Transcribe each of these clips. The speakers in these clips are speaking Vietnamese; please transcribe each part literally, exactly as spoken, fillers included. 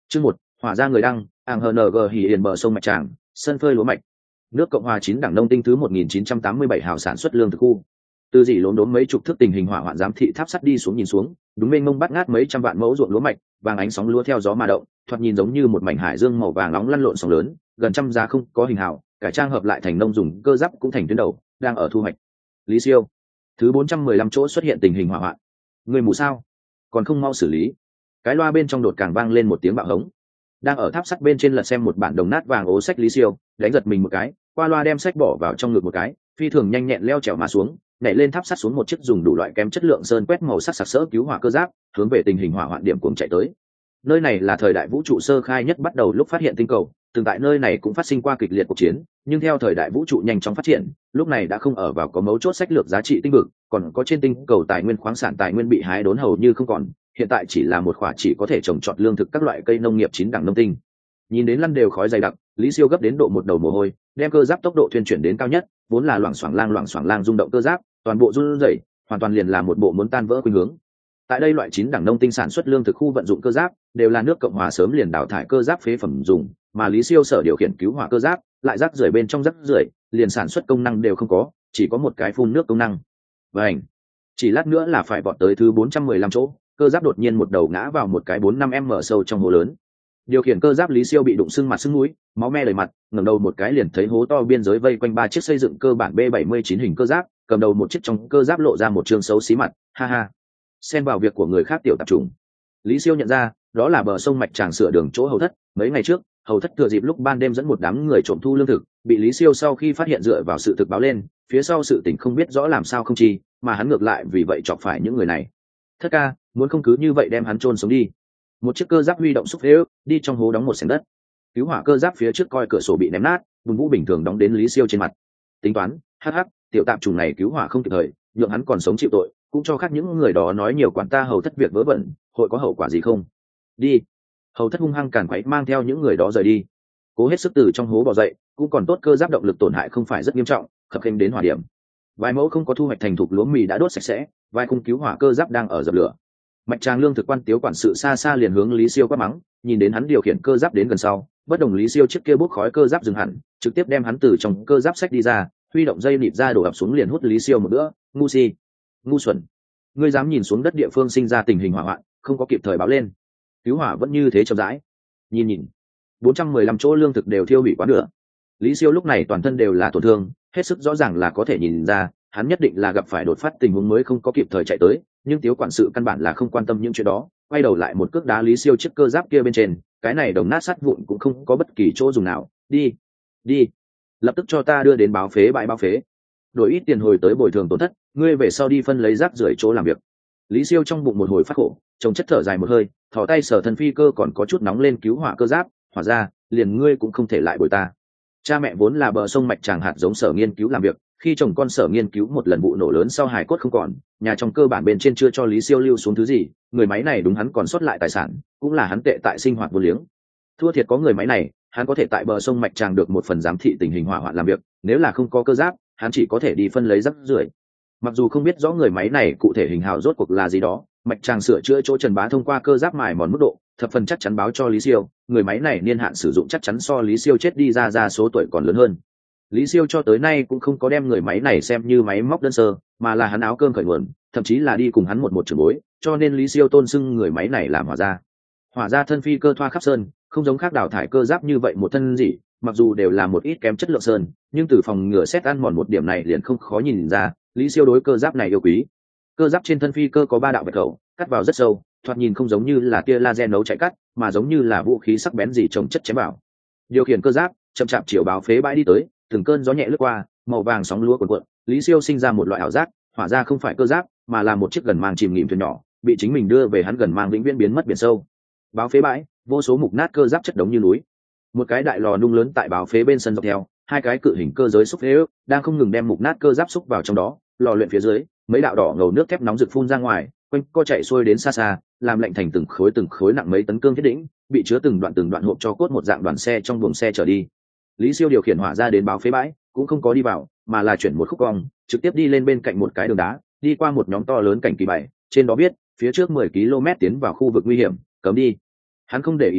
Chương một, hỏa ra người đăng, ảng hờ nờ gờ hỉ hiền bờ sông Mạch Tràng, sân phơi lúa mạch. Nước Cộng hòa chín đảng Đông Tinh thứ một nghìn chín trăm tám mươi bảy hào sản xuất lương thực khu. Từ dỉ lốm đốm mấy chục thước tình hình hỏa hoạn giám thị tháp sắt đi xuống nhìn xuống, đúng mênh mông bắt ngát mấy trăm vạn mẫu ruộng lúa mạch, vàng ánh sóng lúa theo gió mà động, thoạt nhìn giống như một mảnh hải dương màu vàng nóng lăn lộn sóng lớn, gần trăm giá không có hình hào, cải trang hợp lại thành nông dùng cơ giáp cũng thành tuyến đầu, đang ở thu hoạch. Lý Siêu, thứ bốn trăm mười lăm chỗ xuất hiện tình hình hỏa hoạn. Người mù sao? Còn không mau xử lý. Cái loa bên trong đột càng vang lên một tiếng bạo hống. Đang ở tháp sắt bên trên lật xem một bản đồng nát vàng ố sách Lý Siêu, đánh giật mình một cái, qua loa đem sách bỏ vào trong ngực một cái, phi thường nhanh nhẹn leo trèo mà xuống, nhảy lên tháp sắt xuống một chiếc dùng đủ loại kém chất lượng sơn quét màu sắc sặc sỡ cứu hỏa cơ giáp, hướng về tình hình hỏa hoạn điểm cuồng chạy tới. Nơi này là thời đại vũ trụ sơ khai nhất bắt đầu lúc phát hiện tinh cầu, từng tại nơi này cũng phát sinh qua kịch liệt cuộc chiến, nhưng theo thời đại vũ trụ nhanh chóng phát triển, lúc này đã không ở vào có mấu chốt sách lược giá trị tinh vực, còn có trên tinh cầu tài nguyên khoáng sản tài nguyên bị hái đốn hầu như không còn, hiện tại chỉ là một khỏa chỉ có thể trồng trọt lương thực các loại cây nông nghiệp chín đẳng nông tinh. Nhìn đến lăn đều khói dày đặc, Lý Siêu gấp đến độ một đầu mồ hôi, đem cơ giáp tốc độ thuyên chuyển đến cao nhất, vốn là loảng xoảng lang loảng xoảng lang rung động cơ giáp, toàn bộ run rẩy, hoàn toàn liền là một bộ muốn tan vỡ khuynh hướng. Tại đây loại chín đẳng nông tinh sản xuất lương thực khu vận dụng cơ giáp, đều là nước Cộng hòa sớm liền đào thải cơ giáp phế phẩm dùng, mà Lý Siêu sở điều khiển cứu hỏa cơ giáp, lại rác rưởi bên trong rác rưởi, liền sản xuất công năng đều không có, chỉ có một cái phun nước công năng. Vành, chỉ lát nữa là phải vọt tới thứ bốn trăm mười lăm chỗ, cơ giáp đột nhiên một đầu ngã vào một cái bốn năm m sâu trong hố lớn. Điều khiển cơ giáp Lý Siêu bị đụng sưng mặt sưng mũi, máu me đầy mặt, ngẩng đầu một cái liền thấy hố to biên giới vây quanh ba chiếc xây dựng cơ bản B bảy mươi chín hình cơ giáp, cầm đầu một chiếc trong cơ giáp lộ ra một trương xấu xí mặt, ha ha. Xen vào việc của người khác tiểu tạp chủng. Lý Siêu nhận ra, đó là bờ sông Mạch Tràng sửa đường chỗ Hầu Thất, mấy ngày trước, Hầu Thất thừa dịp lúc ban đêm dẫn một đám người trộm thu lương thực, bị Lý Siêu sau khi phát hiện dựa vào sự thực báo lên, phía sau sự tình không biết rõ làm sao không chi, mà hắn ngược lại vì vậy chọc phải những người này. Thất ca, muốn không cứ như vậy đem hắn chôn sống đi. Một chiếc cơ giáp huy động xúc thế ước, đi trong hố đóng một xẻng đất. Cứu hỏa cơ giáp phía trước coi cửa sổ bị ném nát, bùn vũ bình thường đóng đến Lý Siêu trên mặt. Tính toán, hắc hắc, tiểu tạp trùng này cứu hỏa không kịp thời, nhượng hắn còn sống chịu tội, cũng cho khác những người đó nói nhiều quản ta Hầu Thất việc vớ vẩn, hội có hậu quả gì không? Đi. Hầu Thất hung hăng càn quấy mang theo những người đó rời đi. Cố hết sức từ trong hố bò dậy, cũng còn tốt cơ giáp động lực tổn hại không phải rất nghiêm trọng, khập khênh đến hỏa điểm. Vài mẫu không có thu hoạch thành thục lúa mì đã đốt sạch sẽ, vài khung cứu hỏa cơ giáp đang ở dập lửa. Mạch Tràng lương thực quan tiếu quản sự xa xa liền hướng Lý Siêu quát mắng, nhìn đến hắn điều khiển cơ giáp đến gần sau, bất đồng Lý Siêu chiếc kia bốc khói cơ giáp dừng hẳn, trực tiếp đem hắn từ trong cơ giáp sách đi ra, huy động dây nịt ra đổ ập xuống liền hút Lý Siêu một bữa, ngu si, ngu xuẩn. Ngươi dám nhìn xuống đất địa phương sinh ra tình hình hỏa hoạn, không có kịp thời báo lên. Cứu hỏa vẫn như thế chậm rãi. Nhìn nhìn, bốn trăm mười lăm chỗ lương thực đều thiêu hủy quá nửa. Lý Siêu lúc này toàn thân đều là tổn thương, hết sức rõ ràng là có thể nhìn ra, hắn nhất định là gặp phải đột phát tình huống mới không có kịp thời chạy tới, nhưng tiếu quản sự căn bản là không quan tâm những chuyện đó, quay đầu lại một cước đá Lý Siêu chiếc cơ giáp kia bên trên, cái này đồng nát sắt vụn cũng không có bất kỳ chỗ dùng nào, đi, đi, lập tức cho ta đưa đến báo phế bãi báo phế, đổi ít tiền hồi tới bồi thường tổn thất, ngươi về sau đi phân lấy rác rưởi chỗ làm việc. Lý Siêu trong bụng một hồi phát khổ, chồng chất thở dài một hơi, thò tay sở thân phi cơ còn có chút nóng lên cứu hỏa cơ giáp, hỏa ra, liền ngươi cũng không thể lại bồi ta. Cha mẹ vốn là bờ sông Mạch Tràng hạt giống sở nghiên cứu làm việc, khi chồng con sở nghiên cứu một lần vụ nổ lớn sau hài cốt không còn, nhà trong cơ bản bên trên chưa cho Lý Siêu lưu xuống thứ gì, người máy này đúng hắn còn sót lại tài sản, cũng là hắn tệ tại sinh hoạt vô liếng. Thua thiệt có người máy này, hắn có thể tại bờ sông Mạch Tràng được một phần giám thị tình hình hỏa hoạn làm việc, nếu là không có cơ giáp, hắn chỉ có thể đi phân lấy rác rưởi. Mặc dù không biết rõ người máy này cụ thể hình hào rốt cuộc là gì đó, Mạch Tràng sửa chữa chỗ Trần Bá thông qua cơ giáp mài mòn mức độ, thập phần chắc chắn báo cho Lý Siêu, người máy này niên hạn sử dụng chắc chắn so Lý Siêu chết đi ra ra số tuổi còn lớn hơn. Lý Siêu cho tới nay cũng không có đem người máy này xem như máy móc đơn sơ, mà là hắn áo cơm khởi nguồn, thậm chí là đi cùng hắn một một trường bối, cho nên Lý Siêu tôn xưng người máy này làm hỏa gia. Hỏa gia thân phi cơ thoa khắp sơn, không giống khác đào thải cơ giáp như vậy một thân gì, mặc dù đều là một ít kém chất lượng sơn, nhưng từ phòng ngừa xét ăn mòn một điểm này liền không khó nhìn ra, Lý Siêu đối cơ giáp này yêu quý. Cơ giáp trên thân phi cơ có ba đạo vạch khẩu, cắt vào rất sâu, thoạt nhìn không giống như là tia laser nấu chạy cắt, mà giống như là vũ khí sắc bén gì trồng chất chém vào. Điều khiển cơ giáp, chậm chạp chiều báo phế bãi đi tới, từng cơn gió nhẹ lướt qua, màu vàng sóng lúa cuộn cuộn, Lý Siêu sinh ra một loại ảo giác, hỏa ra không phải cơ giáp, mà là một chiếc gần mang chìm nghỉm thuyền nhỏ, bị chính mình đưa về hắn gần mang vĩnh viễn biến mất biển sâu. Báo phế bãi, vô số mục nát cơ giáp chất đống như núi. Một cái đại lò nung lớn tại báo phế bên sân dọc theo, hai cái cự hình cơ giới xúc phế ước đang không ngừng đem mục nát cơ giáp xúc vào trong đó, lò luyện phía dưới, mấy đạo đỏ ngầu nước thép nóng rực phun ra ngoài, quanh co chạy xuôi đến xa xa, làm lạnh thành từng khối từng khối nặng mấy tấn cương thiết đỉnh, bị chứa từng đoạn từng đoạn hộp cho cốt một dạng đoàn xe trong buồng xe trở đi. Lý Siêu điều khiển hỏa ra đến báo phế bãi, cũng không có đi vào, mà là chuyển một khúc cong, trực tiếp đi lên bên cạnh một cái đường đá, đi qua một nhóm to lớn cảnh kỳ bảy, trên đó viết, phía trước mười ki lô mét tiến vào khu vực nguy hiểm, cấm đi. Hắn không để ý đến,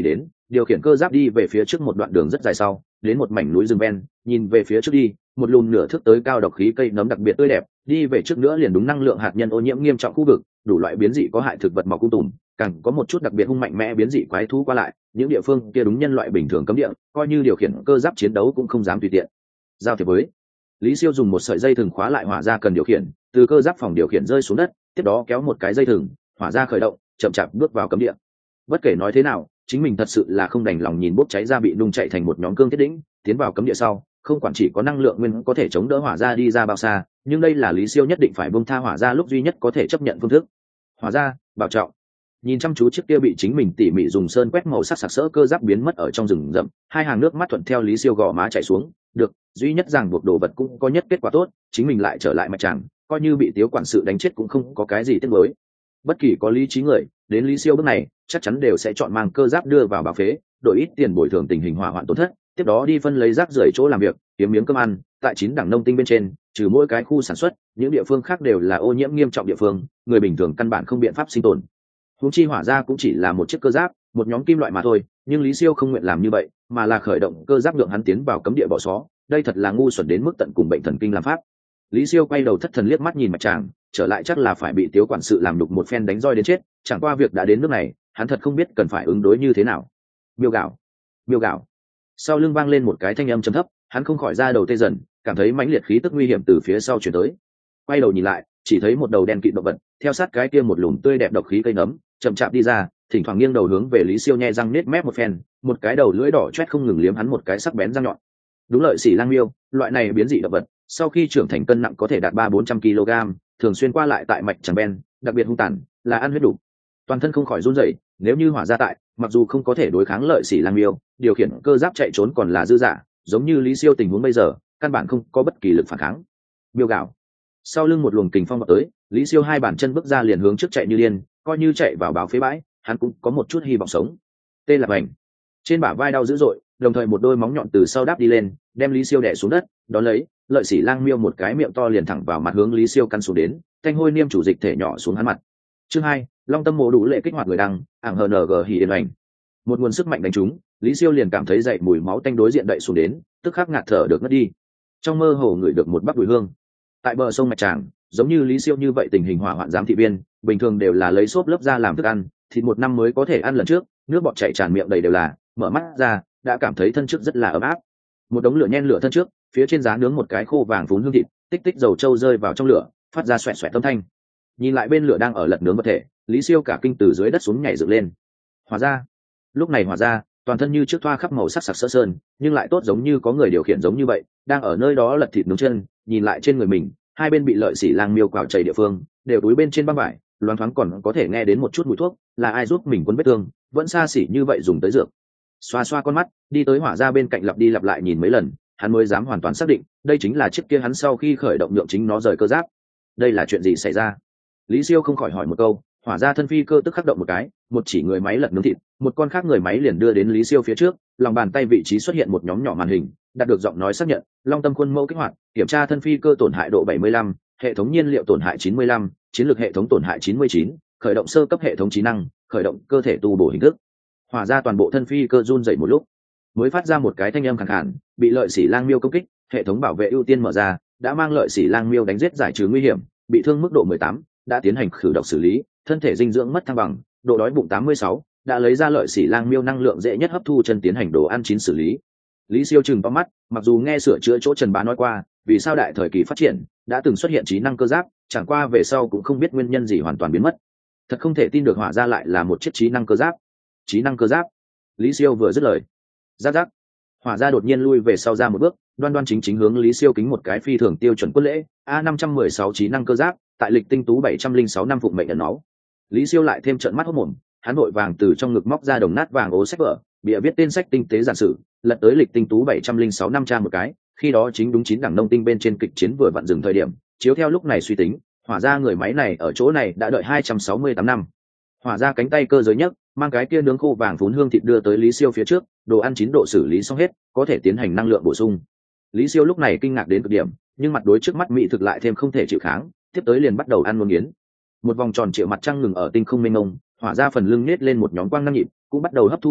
điều khiển cơ giáp đi về phía trước một đoạn đường rất dài sau đến một mảnh núi rừng ven, nhìn về phía trước đi một lùm nửa thước tới cao độc khí cây nấm đặc biệt tươi đẹp, đi về trước nữa liền đúng năng lượng hạt nhân ô nhiễm nghiêm trọng khu vực, đủ loại biến dị có hại thực vật mọc cung tùm, càng có một chút đặc biệt hung mạnh mẽ biến dị quái thú qua lại, những địa phương kia đúng nhân loại bình thường cấm địa, coi như điều khiển cơ giáp chiến đấu cũng không dám tùy tiện giao thiệp với. Lý Siêu dùng một sợi dây thừng khóa lại hỏa ra cần điều khiển, từ cơ giáp phòng điều khiển rơi xuống đất, tiếp đó kéo một cái dây thừng, hỏa ra khởi động, chậm chạp bước vào cấm địa. Bất kể nói thế nào, chính mình thật sự là không đành lòng nhìn bốc cháy ra bị nung chạy thành một nhóm cương thiết đĩnh, tiến vào cấm địa sau, không quản chỉ có năng lượng nguyên có thể chống đỡ hỏa ra đi ra bao xa, nhưng đây là Lý Siêu nhất định phải buông tha hỏa ra lúc duy nhất có thể chấp nhận phương thức. Hỏa ra, bảo trọng. Nhìn chăm chú chiếc kia bị chính mình tỉ mỉ dùng sơn quét màu sắc sặc sỡ cơ giáp biến mất ở trong rừng rậm, hai hàng nước mắt thuận theo Lý Siêu gò má chảy xuống. Được, duy nhất ràng buộc đồ vật cũng có nhất kết quả tốt, chính mình lại trở lại mạch tràng, coi như bị Tiếu quản sự đánh chết cũng không có cái gì tiếc nuối. Bất kỳ có lý trí người đến Lý Siêu bước này chắc chắn đều sẽ chọn mang cơ giáp đưa vào báo phế, đổi ít tiền bồi thường tình hình hỏa hoạn tổn thất, tiếp đó đi phân lấy rác rưởi chỗ làm việc, kiếm miếng cơm ăn. Tại chín đẳng nông tinh bên trên, trừ mỗi cái khu sản xuất, những địa phương khác đều là ô nhiễm nghiêm trọng địa phương, người bình thường căn bản không biện pháp sinh tồn. Huống chi hỏa ra cũng chỉ là một chiếc cơ giáp, một nhóm kim loại mà thôi, nhưng Lý Siêu không nguyện làm như vậy, mà là khởi động cơ giáp lượng hắn tiến vào cấm địa bỏ xó, đây thật là ngu xuẩn đến mức tận cùng bệnh thần kinh làm pháp. Lý Siêu quay đầu thất thần liếc mắt nhìn mặt tràng, trở lại chắc là phải bị Tiếu quản sự làm đục một phen đánh roi đến chết, chẳng qua việc đã đến nước này, hắn thật không biết cần phải ứng đối như thế nào. Miêu gạo, miêu gạo. Sau lưng vang lên một cái thanh âm trầm thấp, hắn không khỏi ra đầu tê dần, cảm thấy mãnh liệt khí tức nguy hiểm từ phía sau truyền tới. Quay đầu nhìn lại, chỉ thấy một đầu đen kịt động vật, theo sát cái kia một lùm tươi đẹp độc khí cây nấm, chậm chạp đi ra, thỉnh thoảng nghiêng đầu hướng về Lý Siêu nhe răng nết mép một phen, một cái đầu lưỡi đỏ chét không ngừng liếm hắn một cái sắc bén răng nhọn. Đúng lợi xỉ lang miêu, loại này biến dị động vật, sau khi trưởng thành cân nặng có thể đạt ba bốn trăm ki lô gam, thường xuyên qua lại tại mạch tràng ben, đặc biệt hung tàn, là ăn huyết đủ. Toàn thân không khỏi run rẩy, nếu như hỏa ra tại, mặc dù không có thể đối kháng lợi xỉ lang miêu, điều khiển cơ giáp chạy trốn còn là dư dả, giống như Lý Siêu tình huống bây giờ, căn bản không có bất kỳ lực phản kháng. Miêu gạo. Sau lưng một luồng kình phong vọt tới, Lý Siêu hai bàn chân bước ra liền hướng trước chạy như điên, coi như chạy vào báo phế bãi, hắn cũng có một chút hy vọng sống. Tê là bành. Trên bả vai đau dữ dội, đồng thời một đôi móng nhọn từ sau đáp đi lên, đem Lý Siêu đè xuống đất, đó lấy, lợi xỉ lang miêu một cái miệng to liền thẳng vào mặt hướng Lý Siêu căn xuống đến, thanh hôi niêm chủ dịch thể nhỏ xuống hắn mặt. Chương hai, Long Tâm Mộ đủ lệ kích hoạt người đăng, ảng hờ nờ gờ hỉ yên lành. Một nguồn sức mạnh đánh trúng, Lý Siêu liền cảm thấy dậy mùi máu tanh đối diện đậy xuống đến, tức khắc ngạt thở được ngất đi. Trong mơ hồ ngửi được một bắp mùi hương. Tại bờ sông mạch tràng, giống như Lý Siêu như vậy tình hình hỏa hoạn giám thị viên, bình thường đều là lấy xốp lớp ra làm thức ăn, thịt một năm mới có thể ăn lần trước, nước bọt chảy tràn miệng đầy đều là, mở mắt ra, đã cảm thấy thân trước rất là ấm áp. Một đống lửa nhen lửa thân trước, phía trên giá nướng một cái khô vàng phún hương thịt, tích tích dầu trâu rơi vào trong lửa, phát ra xoẹt xoẹt âm thanh. Nhìn lại bên lửa đang ở lật nướng vật thể, Lý Siêu cả kinh từ dưới đất xuống nhảy dựng lên. Hỏa ra. Lúc này hỏa ra, toàn thân như trước thoa khắp màu sắc sặc sỡ sơn, nhưng lại tốt giống như có người điều khiển giống như vậy, đang ở nơi đó lật thịt nướng chân, nhìn lại trên người mình, hai bên bị lợi xỉ lang miêu quào chảy địa phương, đều túi bên trên băng vải, loáng thoáng còn có thể nghe đến một chút mùi thuốc, là ai giúp mình quấn vết thương, vẫn xa xỉ như vậy dùng tới dược. Xoa xoa con mắt, đi tới hỏa ra bên cạnh lặp đi lặp lại nhìn mấy lần, hắn mới dám hoàn toàn xác định, đây chính là chiếc kia hắn sau khi khởi động nhượng chính nó rời cơ giáp. Đây là chuyện gì xảy ra? Lý Siêu không khỏi hỏi một câu, hỏa ra thân phi cơ tức khắc động một cái, một chỉ người máy lật nướng thịt, một con khác người máy liền đưa đến Lý Siêu phía trước, lòng bàn tay vị trí xuất hiện một nhóm nhỏ màn hình, đạt được giọng nói xác nhận, Long Tâm khuôn mẫu kích hoạt, kiểm tra thân phi cơ tổn hại độ bảy mươi lăm, hệ thống nhiên liệu tổn hại chín mươi lăm, chiến lược hệ thống tổn hại chín mươi chín, khởi động sơ cấp hệ thống trí năng, khởi động cơ thể tu bổ hình thức. Hỏa ra toàn bộ thân phi cơ run rẩy một lúc, mới phát ra một cái thanh âm khàn khàn, bị lợi xỉ lang miêu công kích, hệ thống bảo vệ ưu tiên mở ra, đã mang lợi xỉ lang miêu đánh giết giải trừ nguy hiểm, bị thương mức độ mười tám, đã tiến hành khử độc xử lý, thân thể dinh dưỡng mất thăng bằng, độ đói bụng tám mươi sáu, đã lấy ra lợi xỉ lang miêu năng lượng dễ nhất hấp thu chân tiến hành đồ ăn chín xử lý. Lý Siêu trừng to mắt, mặc dù nghe sửa chữa chỗ Trần Bá nói qua, vì sao đại thời kỳ phát triển đã từng xuất hiện trí năng cơ giáp, chẳng qua về sau cũng không biết nguyên nhân gì hoàn toàn biến mất. Thật không thể tin được hỏa ra lại là một chiếc trí năng cơ giáp. Trí năng cơ giáp. Lý Siêu vừa dứt lời, giáp giáp, hỏa ra đột nhiên lui về sau ra một bước, đoan đoan chính chính hướng Lý Siêu kính một cái phi thường tiêu chuẩn quân lễ, A năm trăm mười sáu trí năng cơ giáp, tại lịch tinh tú bảy trăm linh sáu năm phụng mệnh ẩn náu. Lý Siêu lại thêm trợn mắt hốt mồm, hắn vội vàng từ trong ngực móc ra đồng nát vàng ố sách vở, bìa viết tên sách tinh tế giản sử, lật tới lịch tinh tú bảy trăm linh sáu năm tra một cái, khi đó chính đúng chín đẳng nông tinh bên trên kịch chiến vừa vặn dừng thời điểm, chiếu theo lúc này suy tính, hỏa ra người máy này ở chỗ này đã đợi hai trăm sáu mươi tám năm. Hỏa ra cánh tay cơ giới nhất, mang cái kia nướng khô vàng phún hương thịt đưa tới Lý Siêu phía trước, đồ ăn chín độ xử lý xong hết, có thể tiến hành năng lượng bổ sung. Lý Siêu lúc này kinh ngạc đến cực điểm, nhưng mặt đối trước mắt mỹ thực lại thêm không thể chịu kháng, tiếp tới liền bắt đầu ăn luôn nghiến. Một vòng tròn triệu mặt trăng ngừng ở tinh không mênh mông, hỏa ra phần lưng nết lên một nhóm quang năng nhịp, cũng bắt đầu hấp thu năng lượng,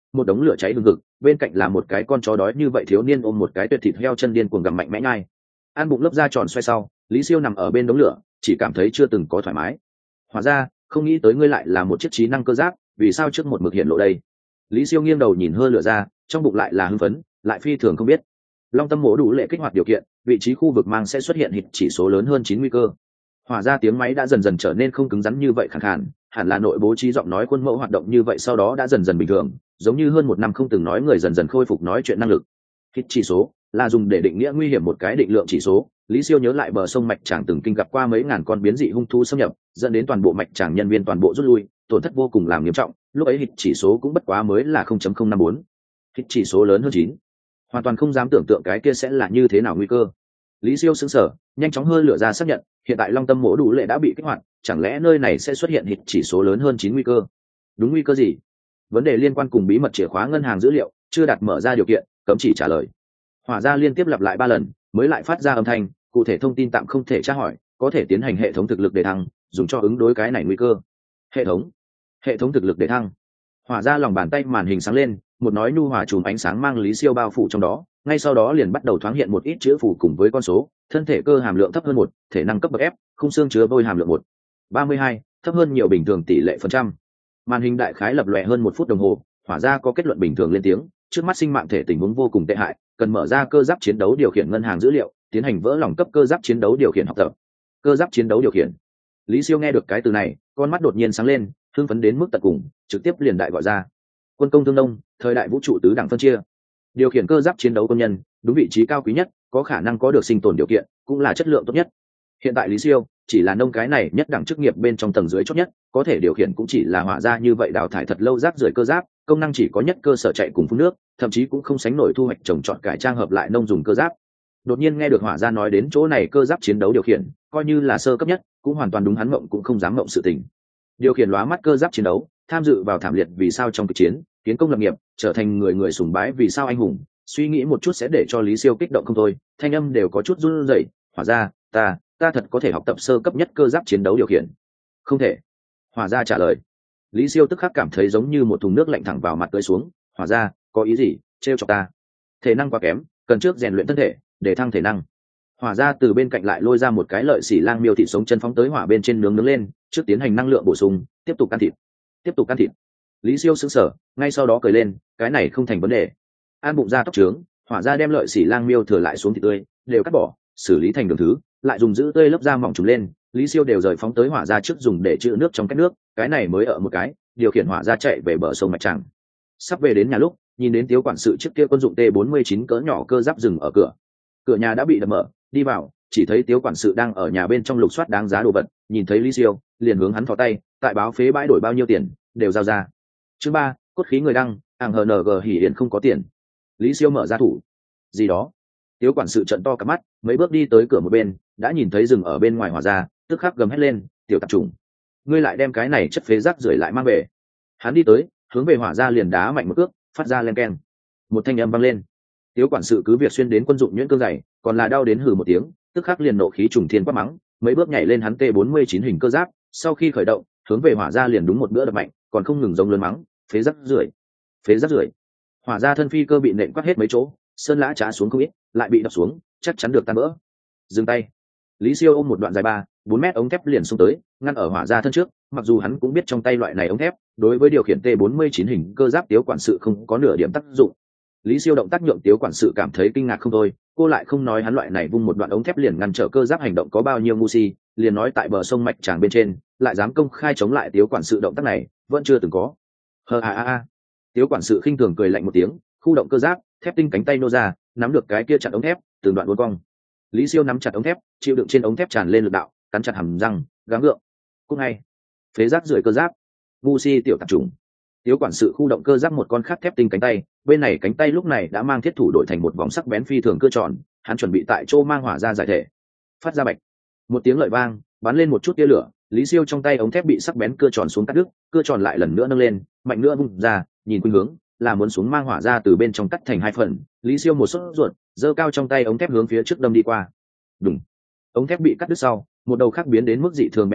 một đống lửa cháy hừng hực, bên cạnh là một cái con chó đói như vậy thiếu niên ôm một cái tuyệt thịt heo chân điên cuồng gặm mạnh mẽ nhai. Ăn bụng lấp da tròn xoay sau, Lý Siêu nằm ở bên đống lửa, chỉ cảm thấy chưa từng có thoải mái. Hóa ra, không nghĩ tới ngươi lại là một chiếc trí năng cơ giáp, vì sao trước một mực hiện lộ đây? Lý Siêu nghiêng đầu nhìn hơi lửa ra, trong bụng lại là hưng phấn, lại phi thường không biết. Long tâm mổ đủ lệ kích hoạt điều kiện, vị trí khu vực mang sẽ xuất hiện hịch chỉ số lớn hơn chín nguy cơ. Hỏa ra tiếng máy đã dần dần trở nên không cứng rắn như vậy khàn khàn, hẳn là nội bố trí giọng nói khuôn mẫu hoạt động như vậy sau đó đã dần dần bình thường, giống như hơn một năm không từng nói người dần dần khôi phục nói chuyện năng lực. Hịch chỉ số là dùng để định nghĩa nguy hiểm một cái định lượng chỉ số. Lý Siêu nhớ lại bờ sông mạch tràng từng kinh gặp qua mấy ngàn con biến dị hung thú xâm nhập, dẫn đến toàn bộ mạch tràng nhân viên toàn bộ rút lui, tổn thất vô cùng làm nghiêm trọng, lúc ấy hịch chỉ số cũng bất quá mới là không phẩy không năm bốn. Hịch chỉ số lớn hơn chín, hoàn toàn không dám tưởng tượng cái kia sẽ là như thế nào nguy cơ. Lý Siêu sững sờ, nhanh chóng hơi lửa ra xác nhận, hiện tại Long Tâm mổ đủ lệ đã bị kích hoạt, chẳng lẽ nơi này sẽ xuất hiện hịch chỉ số lớn hơn chín nguy cơ? Đúng nguy cơ gì? Vấn đề liên quan cùng bí mật chìa khóa ngân hàng dữ liệu, chưa đặt mở ra điều kiện, cấm chỉ trả lời. Hỏa ra liên tiếp lặp lại ba lần, mới lại phát ra âm thanh, cụ thể thông tin tạm không thể tra hỏi, có thể tiến hành hệ thống thực lực để thăng, dùng cho ứng đối cái này nguy cơ. Hệ thống, hệ thống thực lực để thăng. Hỏa ra lòng bàn tay màn hình sáng lên, một nói nhu hòa chùm ánh sáng mang Lý Siêu bao phủ trong đó, ngay sau đó liền bắt đầu thoáng hiện một ít chữ phủ cùng với con số, thân thể cơ hàm lượng thấp hơn một, thể năng cấp bậc F, khung xương chứa vôi hàm lượng một, ba mươi hai, thấp hơn nhiều bình thường tỷ lệ phần trăm. Màn hình đại khái lập lòe hơn một phút đồng hồ, Hỏa ra có kết luận bình thường lên tiếng, trước mắt sinh mạng thể tình huống vô cùng tệ hại, cần mở ra cơ giáp chiến đấu điều khiển ngân hàng dữ liệu, tiến hành vỡ lòng cấp cơ giáp chiến đấu điều khiển học tập. Cơ giáp chiến đấu điều khiển. Lý Siêu nghe được cái từ này, con mắt đột nhiên sáng lên, hưng phấn đến mức tận cùng, trực tiếp liền đại gọi ra. Quân công thương nông, thời đại vũ trụ tứ đẳng phân chia. Điều khiển cơ giáp chiến đấu quân nhân, đúng vị trí cao quý nhất, có khả năng có được sinh tồn điều kiện, cũng là chất lượng tốt nhất. Hiện tại Lý Siêu chỉ là nông cái này nhất đẳng chức nghiệp bên trong tầng dưới chót nhất, có thể điều khiển cũng chỉ là hỏa ra như vậy đào thải thật lâu rác rưởi cơ giáp, công năng chỉ có nhất cơ sở chạy cùng phun nước, thậm chí cũng không sánh nổi thu hoạch trồng trọt cải trang hợp lại nông dùng cơ giáp. Đột nhiên nghe được hỏa ra nói đến chỗ này cơ giáp chiến đấu điều khiển, coi như là sơ cấp nhất, cũng hoàn toàn đúng hắn mộng cũng không dám mộng sự tình. Điều khiển lóa mắt cơ giáp chiến đấu, tham dự vào thảm liệt vì sao trong cuộc chiến, kiến công lập nghiệp, trở thành người người sùng bái vì sao anh hùng, suy nghĩ một chút sẽ để cho Lý Siêu kích động không thôi, thanh âm đều có chút run rẩy. Hỏa ra, ta, ta thật có thể học tập sơ cấp nhất cơ giáp chiến đấu điều khiển? Không thể. Hỏa ra trả lời. Lý Siêu tức khắc cảm thấy giống như một thùng nước lạnh thẳng vào mặt tưới xuống. Hỏa ra, có ý gì? Trêu chọc ta? Thể năng quá kém, cần trước rèn luyện thân thể để thăng thể năng. Hỏa ra từ bên cạnh lại lôi ra một cái lợi xỉ lang miêu thịt sống chân phóng tới hỏa bên trên nướng nướng lên, trước tiến hành năng lượng bổ sung, tiếp tục ăn thịt, tiếp tục ăn thịt. Lý Siêu sững sờ, ngay sau đó cười lên, cái này không thành vấn đề. Ăn bụng ra tóc trướng, hỏa ra đem lợi xỉ lang miêu thừa lại xuống thịt tươi, đều cắt bỏ, xử lý thành đường thứ, lại dùng giữ tươi lớp da mỏng trùng lên. Lý Siêu đều rời phóng tới hỏa ra trước dùng để trữ nước trong cách nước, cái này mới ở một cái, điều khiển hỏa ra chạy về bờ sông mạch tràng. Sắp về đến nhà lúc, nhìn đến Tiếu quản sự trước kia quân dụng T bốn mươi chín cỡ nhỏ cơ giáp dừng ở cửa. Cửa nhà đã bị đập mở, đi vào, chỉ thấy Tiếu quản sự đang ở nhà bên trong lục soát đáng giá đồ vật, nhìn thấy Lý Siêu, liền hướng hắn thò tay, tại báo phế bãi đổi bao nhiêu tiền, đều giao ra. Chương ba, cốt khí người đăng, ảng hờ nờ gờ hỉ hiện không có tiền. Lý Siêu mở ra thủ. Gì đó? Tiếu quản sự trợn to cả mắt, mấy bước đi tới cửa một bên, đã nhìn thấy rừng ở bên ngoài hỏa ra, tức khắc gầm hét lên, tiểu tạp chủng, ngươi lại đem cái này chất phế rác rưởi lại mang về. Hắn đi tới, hướng về hỏa ra liền đá mạnh một cước, phát ra len keng. Một thanh âm vang lên. Tiếu quản sự cứ việc xuyên đến quân dụng nhuyễn cương dày, còn là đau đến hừ một tiếng, tức khắc liền nộ khí trùng thiên quát mắng, mấy bước nhảy lên hắn T bốn mươi chín hình cơ giáp, sau khi khởi động, hướng về hỏa ra liền đúng một bữa đập mạnh, còn không ngừng giống lớn mắng, phế rác rưởi, phế rác rưởi. Hỏa ra thân phi cơ bị nện quát hết mấy chỗ, sơn lã trá xuống không ít, lại bị đập xuống, chắc chắn được tan vỡ. Dừng tay. Lý Siêu ôm một đoạn dài ba bốn mét ống thép liền xông tới, ngăn ở hỏa ra thân trước, mặc dù hắn cũng biết trong tay loại này ống thép đối với điều khiển T bốn mươi chín hình cơ giáp Tiếu quản sự không có nửa điểm tác dụng. Lý Siêu động tác nhượng Tiếu quản sự cảm thấy kinh ngạc không thôi, cô lại không nói hắn loại này vung một đoạn ống thép liền ngăn trở cơ giáp hành động có bao nhiêu ngu si, liền nói tại bờ sông mạch tràng bên trên lại dám công khai chống lại Tiếu quản sự động tác này vẫn chưa từng có. Hờ a a a. Tiếu quản sự khinh thường cười lạnh một tiếng, khu động cơ giáp, thép tinh cánh tay nô ra, nắm được cái kia chặt ống thép, từng đoạn uốn cong. Lý Siêu nắm chặt ống thép, chịu đựng trên ống thép tràn lên lực đạo, cắn chặt hàm răng, gắng gượng. Cúc ngay, phế rác rưởi cơ giáp, ngu si tiểu tạp chủng. Tiếu quản sự khu động cơ giáp một con khác thép tinh cánh tay, bên này cánh tay lúc này đã mang thiết thủ đổi thành một vòng sắc bén phi thường cơ tròn, hắn chuẩn bị tại chỗ mang hỏa ra giải thể. Phát ra bạch, một tiếng lợi vang, bắn lên một chút tia lửa, Lý Siêu trong tay ống thép bị sắc bén cưa tròn xuống cắt đứt, cưa tròn lại lần nữa nâng lên, mạnh nữa vung ra, nhìn khuynh hướng, là muốn xuống mang hỏa ra từ bên trong cắt thành hai phần. Lý Siêu một sốt ruột, giơ cao trong tay ống thép hướng phía trước đâm đi qua. Đùng. Ống thép bị cắt đứt sau, một đầu khác biến đến mức dị thường bén nhọn,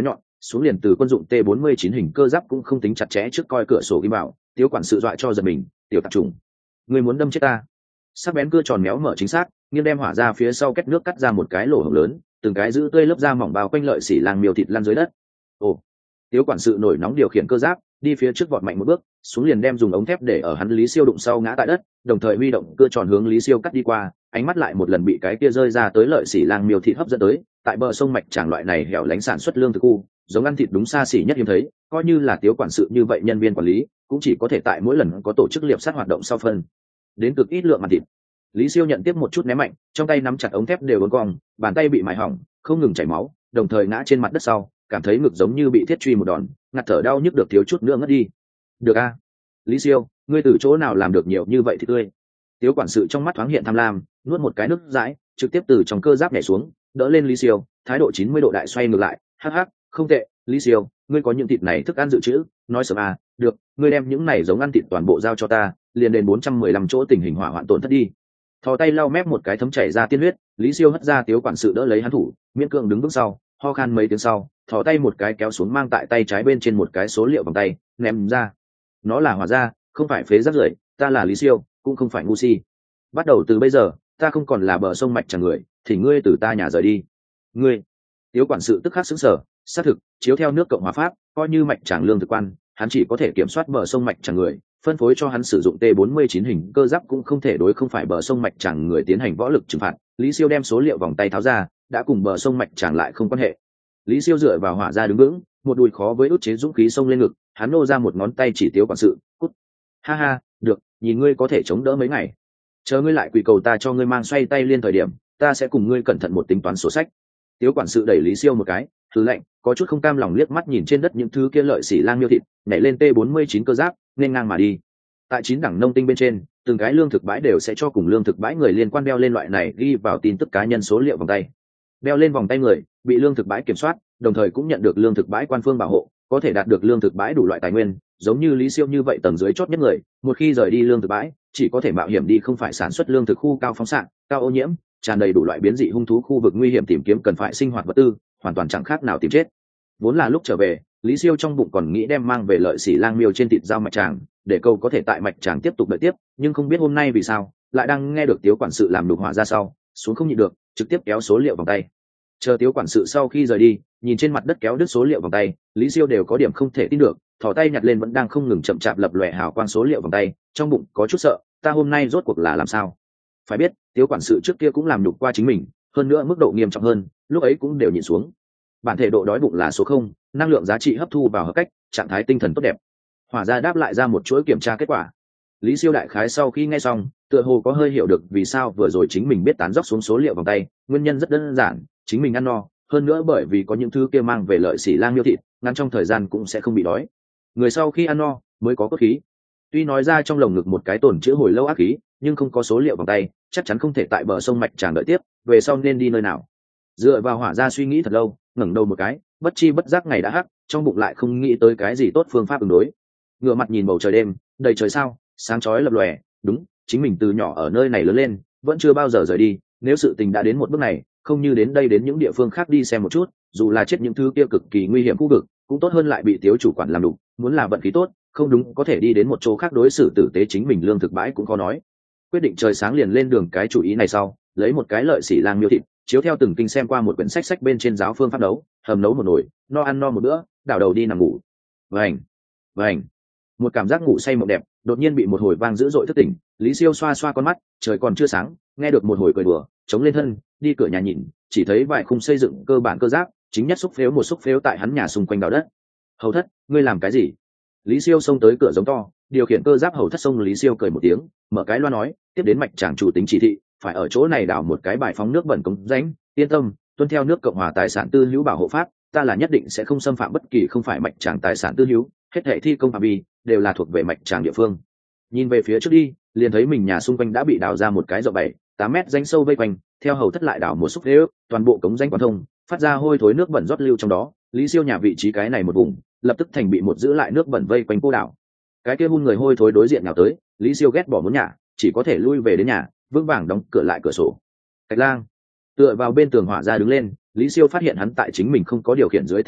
xuống liền từ quân dụng T bốn mươi chín hình cơ giáp cũng không tính chặt chẽ trước coi cửa sổ ghi bảo, Tiếu quản sự dọa cho giật mình, tiểu tạp trùng, ngươi muốn đâm chết ta. Sắc bén cưa tròn méo mở chính xác, nghiêng đem hỏa ra phía sau két nước cắt ra một cái lỗ hổng lớn, từng cái giữ tươi lớp da mỏng bao quanh lợi xỉ làng miêu thịt lăn dưới đất. Ồ, Tiếu quản sự nổi nóng điều khiển cơ giáp, đi phía trước vọt mạnh một bước, xuống liền đem dùng ống thép để ở hắn Lý Siêu đụng sau ngã tại đất, đồng thời huy động cưa tròn hướng Lý Siêu cắt đi qua, ánh mắt lại một lần bị cái kia rơi ra tới lợi xỉ làng miêu thịt hấp dẫn tới, tại bờ sông mạch tràng loại này hẻo lánh sản xuất lương thực khu, giống ăn thịt đúng xa xỉ nhất hiếm thấy, coi như là Tiếu quản sự như vậy nhân viên quản lý, cũng chỉ có thể tại mỗi lần có tổ chức liệp sát hoạt động sau phân đến cực ít lượng ăn thịt. Lý Siêu nhận tiếp một chút ném mạnh, trong tay nắm chặt ống thép đều uốn cong, bàn tay bị mài hỏng, không ngừng chảy máu, đồng thời ngã trên mặt đất sau, cảm thấy ngực giống như bị thiết truy một đòn, ngạt thở đau nhức được thiếu chút nữa ngất đi. Được a, Lý Siêu, ngươi từ chỗ nào làm được nhiều như vậy thì tươi? Tiếu quản sự trong mắt thoáng hiện tham lam, nuốt một cái nước dãi, trực tiếp từ trong cơ giáp nhảy xuống, đỡ lên Lý Siêu, thái độ chín mươi độ đại xoay ngược lại, hắc hắc, không tệ, Lý Siêu, ngươi có những thịt này thức ăn dự trữ, nói sớm à, được, ngươi đem những này giống ăn thịt toàn bộ giao cho ta, liền đến bốn trăm mười lăm chỗ tình hình hỏa hoạn tổn thất đi. Thò tay lau mép một cái thấm chảy ra tiên huyết, Lý Siêu hất ra Tiếu quản sự đỡ lấy hắn thủ, miễn cưỡng đứng bước sau, ho khan mấy tiếng sau, thò tay một cái kéo xuống mang tại tay trái bên trên một cái số liệu vòng tay, ném ra. Nó là hỏa ra, không phải phế rác rưởi, ta là Lý Siêu, cũng không phải ngu si. Bắt đầu từ bây giờ, ta không còn là bờ sông mạch chẳng người, thì ngươi từ ta nhà rời đi. Ngươi? Tiếu quản sự tức khắc sững sờ, xác thực, chiếu theo nước Cộng hòa Pháp, coi như mạch chẳng lương thực quan, hắn chỉ có thể kiểm soát bờ sông mạch chẳng người, phân phối cho hắn sử dụng T bốn mươi chín hình cơ giáp cũng không thể đối không phải bờ sông mạch chẳng người tiến hành võ lực trừng phạt. Lý Siêu đem số liệu vòng tay tháo ra, đã cùng bờ sông mạch chẳng lại không quan hệ. Lý Siêu dựa vào hỏa ra đứng vững, một đùi khó với ức chế dũng khí xông lên ngực, hắn nô ra một ngón tay chỉ Tiếu quản sự, cút. Ha ha, được, nhìn ngươi có thể chống đỡ mấy ngày. Chờ ngươi lại quỳ cầu ta cho ngươi mang xoay tay liên thời điểm, ta sẽ cùng ngươi cẩn thận một tính toán sổ sách. Tiếu quản sự đẩy Lý Siêu một cái, thứ lạnh, có chút không cam lòng liếc mắt nhìn trên đất những thứ kia lợi xỉ lang miêu thịt, nhảy lên T bốn mươi chín cơ giáp, nên ngang mà đi. Tại chín đẳng nông tinh bên trên, từng cái lương thực bãi đều sẽ cho cùng lương thực bãi người liên quan đeo lên loại này ghi vào tin tức cá nhân số liệu vòng tay. Đeo lên vòng tay người, bị lương thực bãi kiểm soát, đồng thời cũng nhận được lương thực bãi quan phương bảo hộ, có thể đạt được lương thực bãi đủ loại tài nguyên, giống như Lý Siêu như vậy tầng dưới chót nhất người, một khi rời đi lương thực bãi, chỉ có thể mạo hiểm đi không phải sản xuất lương thực khu cao phóng xạ, cao ô nhiễm, tràn đầy đủ loại biến dị hung thú khu vực nguy hiểm tìm kiếm cần phải sinh hoạt vật tư, hoàn toàn chẳng khác nào tìm chết. Vốn là lúc trở về, Lý Siêu trong bụng còn nghĩ đem mang về lợi xỉ lang miêu trên thịt dao mạch tràng, để câu có thể tại mạch tràng tiếp tục đợi tiếp, nhưng không biết hôm nay vì sao, lại đang nghe được Tiếu quản sự làm đục hỏa ra sau, xuống không nhịn được, trực tiếp kéo số liệu vòng tay. Chờ Tiếu quản sự sau khi rời đi, nhìn trên mặt đất kéo đứt số liệu vòng tay, Lý Siêu đều có điểm không thể tin được, thò tay nhặt lên vẫn đang không ngừng chậm chạp lập lòe hào quang số liệu vòng tay, trong bụng có chút sợ, ta hôm nay rốt cuộc là làm sao? Phải biết, Tiếu quản sự trước kia cũng làm nhục qua chính mình, hơn nữa mức độ nghiêm trọng hơn, lúc ấy cũng đều nhìn xuống. Bản thể độ đói bụng là số không, năng lượng giá trị hấp thu vào hợp cách, trạng thái tinh thần tốt đẹp. Hỏa ra đáp lại ra một chuỗi kiểm tra kết quả. Lý Siêu đại khái sau khi nghe xong, tựa hồ có hơi hiểu được vì sao vừa rồi chính mình biết tán dốc xuống số liệu vòng tay, nguyên nhân rất đơn giản, chính mình ăn no, hơn nữa bởi vì có những thứ kia mang về lợi xỉ lang miêu thịt, ngắn trong thời gian cũng sẽ không bị đói. Người sau khi ăn no mới có cốt khí. Tuy nói ra trong lồng ngực một cái tổn chữa hồi lâu ác khí, nhưng không có số liệu vòng tay, chắc chắn không thể tại bờ sông mạch tràng đợi tiếp, về sau nên đi nơi nào. Dựa vào hỏa ra suy nghĩ thật lâu, ngẩng đầu một cái, bất chi bất giác ngày đã hắc, trong bụng lại không nghĩ tới cái gì tốt phương pháp ứng đối. Ngửa mặt nhìn bầu trời đêm, đầy trời sao, sáng chói lập lòe, đúng, chính mình từ nhỏ ở nơi này lớn lên, vẫn chưa bao giờ rời đi, nếu sự tình đã đến một bước này, không như đến đây đến những địa phương khác đi xem một chút, dù là chết những thứ kia cực kỳ nguy hiểm khu vực, cũng tốt hơn lại bị Tiếu chủ quản làm đục, muốn là vận khí tốt, không đúng có thể đi đến một chỗ khác đối xử tử tế chính mình lương thực bãi cũng khó nói. Quyết định trời sáng liền lên đường cái chủ ý này sau, lấy một cái lợi xỉ lang miêu thịt, chiếu theo từng kinh xem qua một quyển sách sách bên trên giáo phương pháp nấu, hầm nấu một nồi, no ăn no một bữa, đảo đầu đi nằm ngủ. Vành, vành, một cảm giác ngủ say mộng đẹp, đột nhiên bị một hồi vang dữ dội thức tỉnh. Lý Siêu xoa xoa con mắt, trời còn chưa sáng, nghe được một hồi cười đùa, chống lên thân, đi cửa nhà nhìn, chỉ thấy vài khung xây dựng cơ bản cơ giáp, chính nhất xúc phếu một xúc phếu tại hắn nhà xung quanh đào đất. Hầu thất, ngươi làm cái gì? Lý Siêu xông tới cửa giống to, điều khiển cơ giáp hầu thất xông. Lý Siêu cười một tiếng, mở cái loa nói, tiếp đến mạch tràng chủ tính chỉ thị, phải ở chỗ này đào một cái bài phóng nước bẩn cống rãnh, yên tâm, tuân theo nước Cộng hòa tài sản tư hữu bảo hộ pháp, ta là nhất định sẽ không xâm phạm bất kỳ không phải mạch tràng tài sản tư hữu, hết thảy thi công phạm vi đều là thuộc về mạch tràng địa phương. Nhìn về phía trước đi, liền thấy mình nhà xung quanh đã bị đào ra một cái rộng bảy tám mét rãnh sâu vây quanh, theo hầu thất lại đào một xúc thế ước, toàn bộ cống rãnh quán thông, phát ra hôi thối nước bẩn rót lưu trong đó. Lý Siêu nhà vị trí cái này một vùng, lập tức thành bị một giữ lại nước bẩn vây quanh cô đảo. Cái kia hun người hôi thối đối diện nào tới, Lý Siêu ghét bỏ muốn nhà, chỉ có thể lui về đến nhà, vững vàng đóng cửa lại cửa sổ. Thạch Lang tựa vào bên tường hỏa ra đứng lên, Lý Siêu phát hiện hắn tại chính mình không có điều khiển dưới tình huống,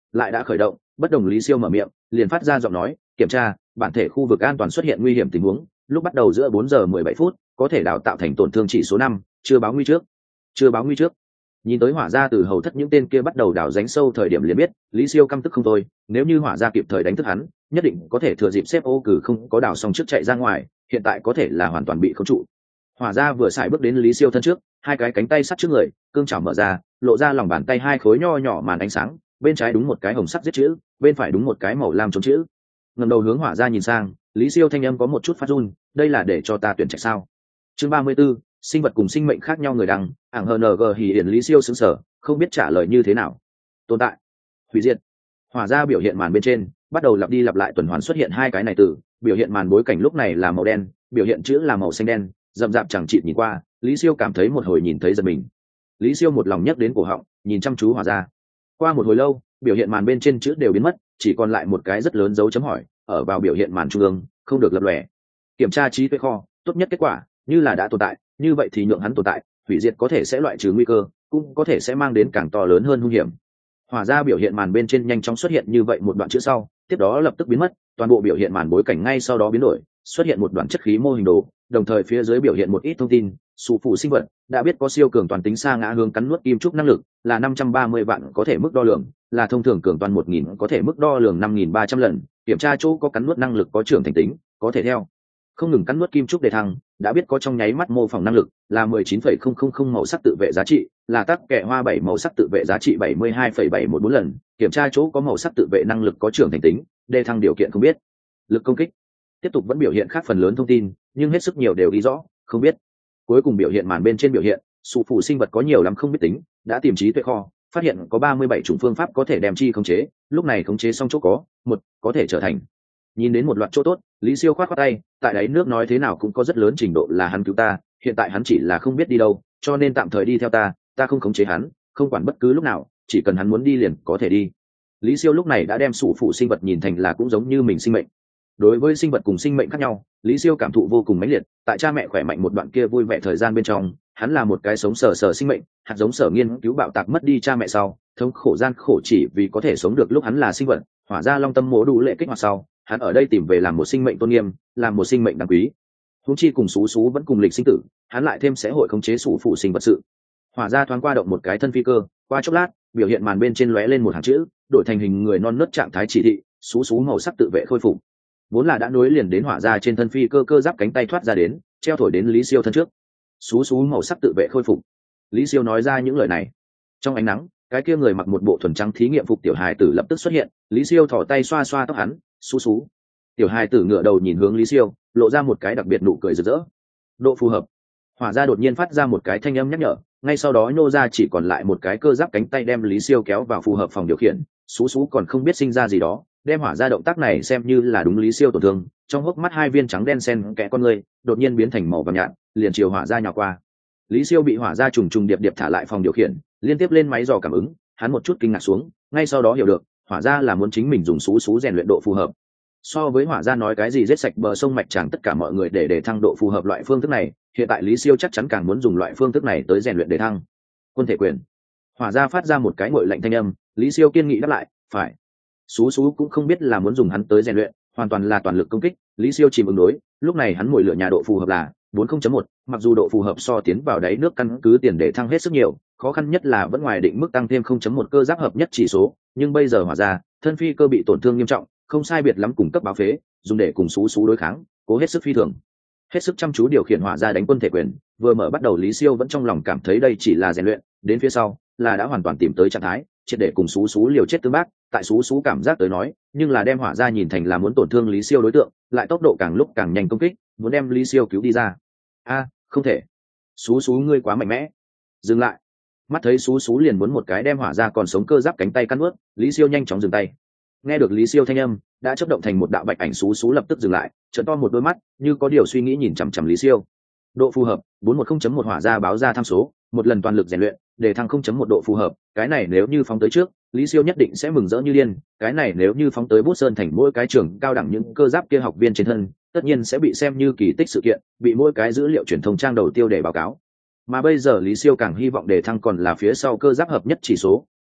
lại đã khởi động. Bất đồng Lý Siêu mở miệng liền phát ra giọng nói, kiểm tra bản thể khu vực an toàn xuất hiện nguy hiểm tình huống, lúc bắt đầu giữa bốn giờ mười bảy phút có thể đào tạo thành tổn thương chỉ số năm, chưa báo nguy trước chưa báo nguy trước Nhìn tới hỏa gia từ hầu thất những tên kia bắt đầu đào ránh sâu thời điểm liền biết Lý Siêu căm tức không thôi, nếu như hỏa gia kịp thời đánh thức hắn, nhất định có thể thừa dịp xếp ô cử không có đào xong trước chạy ra ngoài, hiện tại có thể là hoàn toàn bị khống trụ. Hỏa gia vừa xài bước đến Lý Siêu thân trước, hai cái cánh tay sắt trước người, cương chảo mở ra, lộ ra lòng bàn tay hai khối nho nhỏ màn ánh sáng, bên trái đúng một cái hồng sắc giết chữ, bên phải đúng một cái màu lam trống chữ. Ngẩng đầu hướng hỏa gia nhìn sang, Lý Siêu thanh âm có một chút phát run, đây là để cho ta tuyển trạch sao? Chương ba mươi 34, sinh vật cùng sinh mệnh khác nhau người đăng, ảng hờ nờ gờ hỉ hiển. Lý Siêu sững sờ, không biết trả lời như thế nào. Tồn tại, hủy diệt. Hỏa gia biểu hiện màn bên trên bắt đầu lặp đi lặp lại tuần hoàn xuất hiện hai cái này từ, biểu hiện màn bối cảnh lúc này là màu đen, biểu hiện chữ là màu xanh đen, rậm rạp chẳng chịt nhìn qua, Lý Siêu cảm thấy một hồi nhìn thấy giật mình. Lý Siêu một lòng nhấc đến cổ họng, nhìn chăm chú hỏa gia. Qua một hồi lâu, biểu hiện màn bên trên chữ đều biến mất, chỉ còn lại một cái rất lớn dấu chấm hỏi ở vào biểu hiện màn trung ương, không được lập lòe. Kiểm tra trí tuệ kho, tốt nhất kết quả như là đã tồn tại, như vậy thì nhượng hắn tồn tại, hủy diệt có thể sẽ loại trừ nguy cơ, cũng có thể sẽ mang đến càng to lớn hơn hung hiểm. Hỏa gia biểu hiện màn bên trên nhanh chóng xuất hiện như vậy một đoạn chữ sau, tiếp đó lập tức biến mất, toàn bộ biểu hiện màn bối cảnh ngay sau đó biến đổi, xuất hiện một đoạn chất khí mô hình đồ, đồng thời phía dưới biểu hiện một ít thông tin. Sủ phụ sinh vật đã biết có siêu cường toàn tính xa ngã hướng cắn nuốt kim trúc năng lực, là năm trăm ba mươi vạn có thể mức đo lường, là thông thường cường toàn một nghìn có thể mức đo lường năm nghìn ba trăm lần, kiểm tra chỗ có cắn nuốt năng lực có trưởng thành tính, có thể theo không ngừng cắn nuốt kim trúc đề thăng, đã biết có trong nháy mắt mô phỏng năng lực, là mười chín phẩy không không không màu sắc tự vệ giá trị, là tắc kẹ hoa bảy màu sắc tự vệ giá trị bảy mươi hai phẩy bảy một bốn lần, kiểm tra chỗ có màu sắc tự vệ năng lực có trưởng thành tính, đề thăng điều kiện không biết. Lực công kích tiếp tục vẫn biểu hiện khác phần lớn thông tin, nhưng hết sức nhiều đều ghi rõ không biết. Cuối cùng biểu hiện màn bên trên biểu hiện sụ phụ sinh vật có nhiều lắm không biết tính, đã tìm trí tuệ kho, phát hiện có ba mươi bảy chủng phương pháp có thể đem chi khống chế, lúc này khống chế xong chỗ có một có thể trở thành. Nhìn đến một loạt chỗ tốt, Lý Siêu khoát khoát tay, tại đáy nước nói thế nào cũng có rất lớn trình độ là hắn cứu ta, hiện tại hắn chỉ là không biết đi đâu, cho nên tạm thời đi theo ta, ta không khống chế hắn, không quản bất cứ lúc nào, chỉ cần hắn muốn đi liền có thể đi. Lý Siêu lúc này đã đem sụ phụ sinh vật nhìn thành là cũng giống như mình sinh mệnh. Đối với sinh vật cùng sinh mệnh khác nhau, Lý Siêu cảm thụ vô cùng mãnh liệt, tại cha mẹ khỏe mạnh một đoạn kia vui vẻ thời gian bên trong, hắn là một cái sống sờ sờ sinh mệnh, hạt giống sở nghiên cứu bạo tạc mất đi cha mẹ sau, thống khổ gian khổ chỉ vì có thể sống được lúc hắn là sinh vật, hỏa ra long tâm mố đủ lệ kích hoạt sau, hắn ở đây tìm về làm một sinh mệnh tôn nghiêm, làm một sinh mệnh đáng quý. Huống chi cùng xú xú vẫn cùng lịch sinh tử, hắn lại thêm sẽ hội khống chế sủ phụ sinh vật sự. Hỏa ra thoáng qua động một cái thân phi cơ, qua chốc lát, biểu hiện màn bên trên lóe lên một hàng chữ, đổi thành hình người non nớt trạng thái chỉ thị, xú xú màu sắc tự vệ khôi phục. Vốn là đã nối liền đến hỏa ra trên thân phi cơ cơ giáp cánh tay thoát ra đến, treo thổi đến Lý Siêu thân trước. Xú xú màu sắc tự vệ khôi phục. Lý Siêu nói ra những lời này. Trong ánh nắng, cái kia người mặc một bộ thuần trắng thí nghiệm phục tiểu hài tử lập tức xuất hiện, Lý Siêu thò tay xoa xoa tóc hắn, xú xú. Tiểu hài tử ngửa đầu nhìn hướng Lý Siêu, lộ ra một cái đặc biệt nụ cười rực rỡ. Độ phù hợp. Hỏa ra đột nhiên phát ra một cái thanh âm nhắc nhở, ngay sau đó nhô ra chỉ còn lại một cái cơ giáp cánh tay đem Lý Siêu kéo vào phù hợp phòng điều khiển. Xú xú còn không biết sinh ra gì đó, đem hỏa ra động tác này xem như là đúng Lý Siêu tổn thương, trong hốc mắt hai viên trắng đen xen kẽ con người đột nhiên biến thành màu vàng nhạt, liền chiều hỏa ra nhào qua. Lý Siêu bị hỏa ra trùng trùng điệp điệp thả lại phòng điều khiển, liên tiếp lên máy dò cảm ứng, hắn một chút kinh ngạc xuống, ngay sau đó hiểu được, hỏa ra là muốn chính mình dùng xú xú rèn luyện độ phù hợp. So với hỏa ra nói cái gì giết sạch bờ sông mạch tràng tất cả mọi người để để thăng độ phù hợp loại phương thức này, hiện tại Lý Siêu chắc chắn càng muốn dùng loại phương thức này tới rèn luyện để thăng. Quân thể quyền. Hỏa ra phát ra một cái ngội lạnh thanh âm, Lý Siêu kiên nghị đáp lại, phải. Xú xú cũng không biết là muốn dùng hắn tới rèn luyện, hoàn toàn là toàn lực công kích, Lý Siêu chìm ứng đối, lúc này hắn mồi lửa nhà độ phù hợp là bốn chấm một, mặc dù độ phù hợp so tiến vào đáy nước căn cứ tiền để thăng hết sức nhiều, khó khăn nhất là vẫn ngoài định mức tăng thêm không chấm một cơ giáp hợp nhất chỉ số, nhưng bây giờ hỏa ra, thân phi cơ bị tổn thương nghiêm trọng, không sai biệt lắm cùng cấp báo phế, dùng để cùng xú xú đối kháng, cố hết sức phi thường. Hết sức chăm chú điều khiển hỏa ra đánh quân thể quyền, vừa mở bắt đầu Lý Siêu vẫn trong lòng cảm thấy đây chỉ là rèn luyện, đến phía sau là đã hoàn toàn tìm tới trạng thái, triệt để cùng xú xú liều chết tương bác, tại xú xú cảm giác tới nói, nhưng là đem hỏa ra nhìn thành là muốn tổn thương Lý Siêu đối tượng, lại tốc độ càng lúc càng nhanh công kích, muốn đem Lý Siêu cứu đi ra. A, không thể. Xú xú ngươi quá mạnh mẽ. Dừng lại. Mắt thấy xú xú liền muốn một cái đem hỏa ra còn sống cơ giáp cánh tay cắn nuốt, Lý Siêu nhanh chóng dừng tay. Nghe được Lý Siêu thanh âm, đã chớp động thành một đạo bạch ảnh, xú xú lập tức dừng lại, trợn to một đôi mắt, như có điều suy nghĩ nhìn chằm chằm Lý Siêu. Độ phù hợp bốn một không chấm một hỏa ra báo ra tham số, một lần toàn lực rèn luyện, để thăng không chấm một độ phù hợp, cái này nếu như phóng tới trước, Lý Siêu nhất định sẽ mừng rỡ như điên, cái này nếu như phóng tới Bút Sơn thành mỗi cái trường cao đẳng những cơ giáp kia học viên trên thân, tất nhiên sẽ bị xem như kỳ tích sự kiện, bị mỗi cái dữ liệu truyền thông trang đầu tiêu để báo cáo. Mà bây giờ Lý Siêu càng hy vọng để thăng còn là phía sau cơ giáp hợp nhất chỉ số,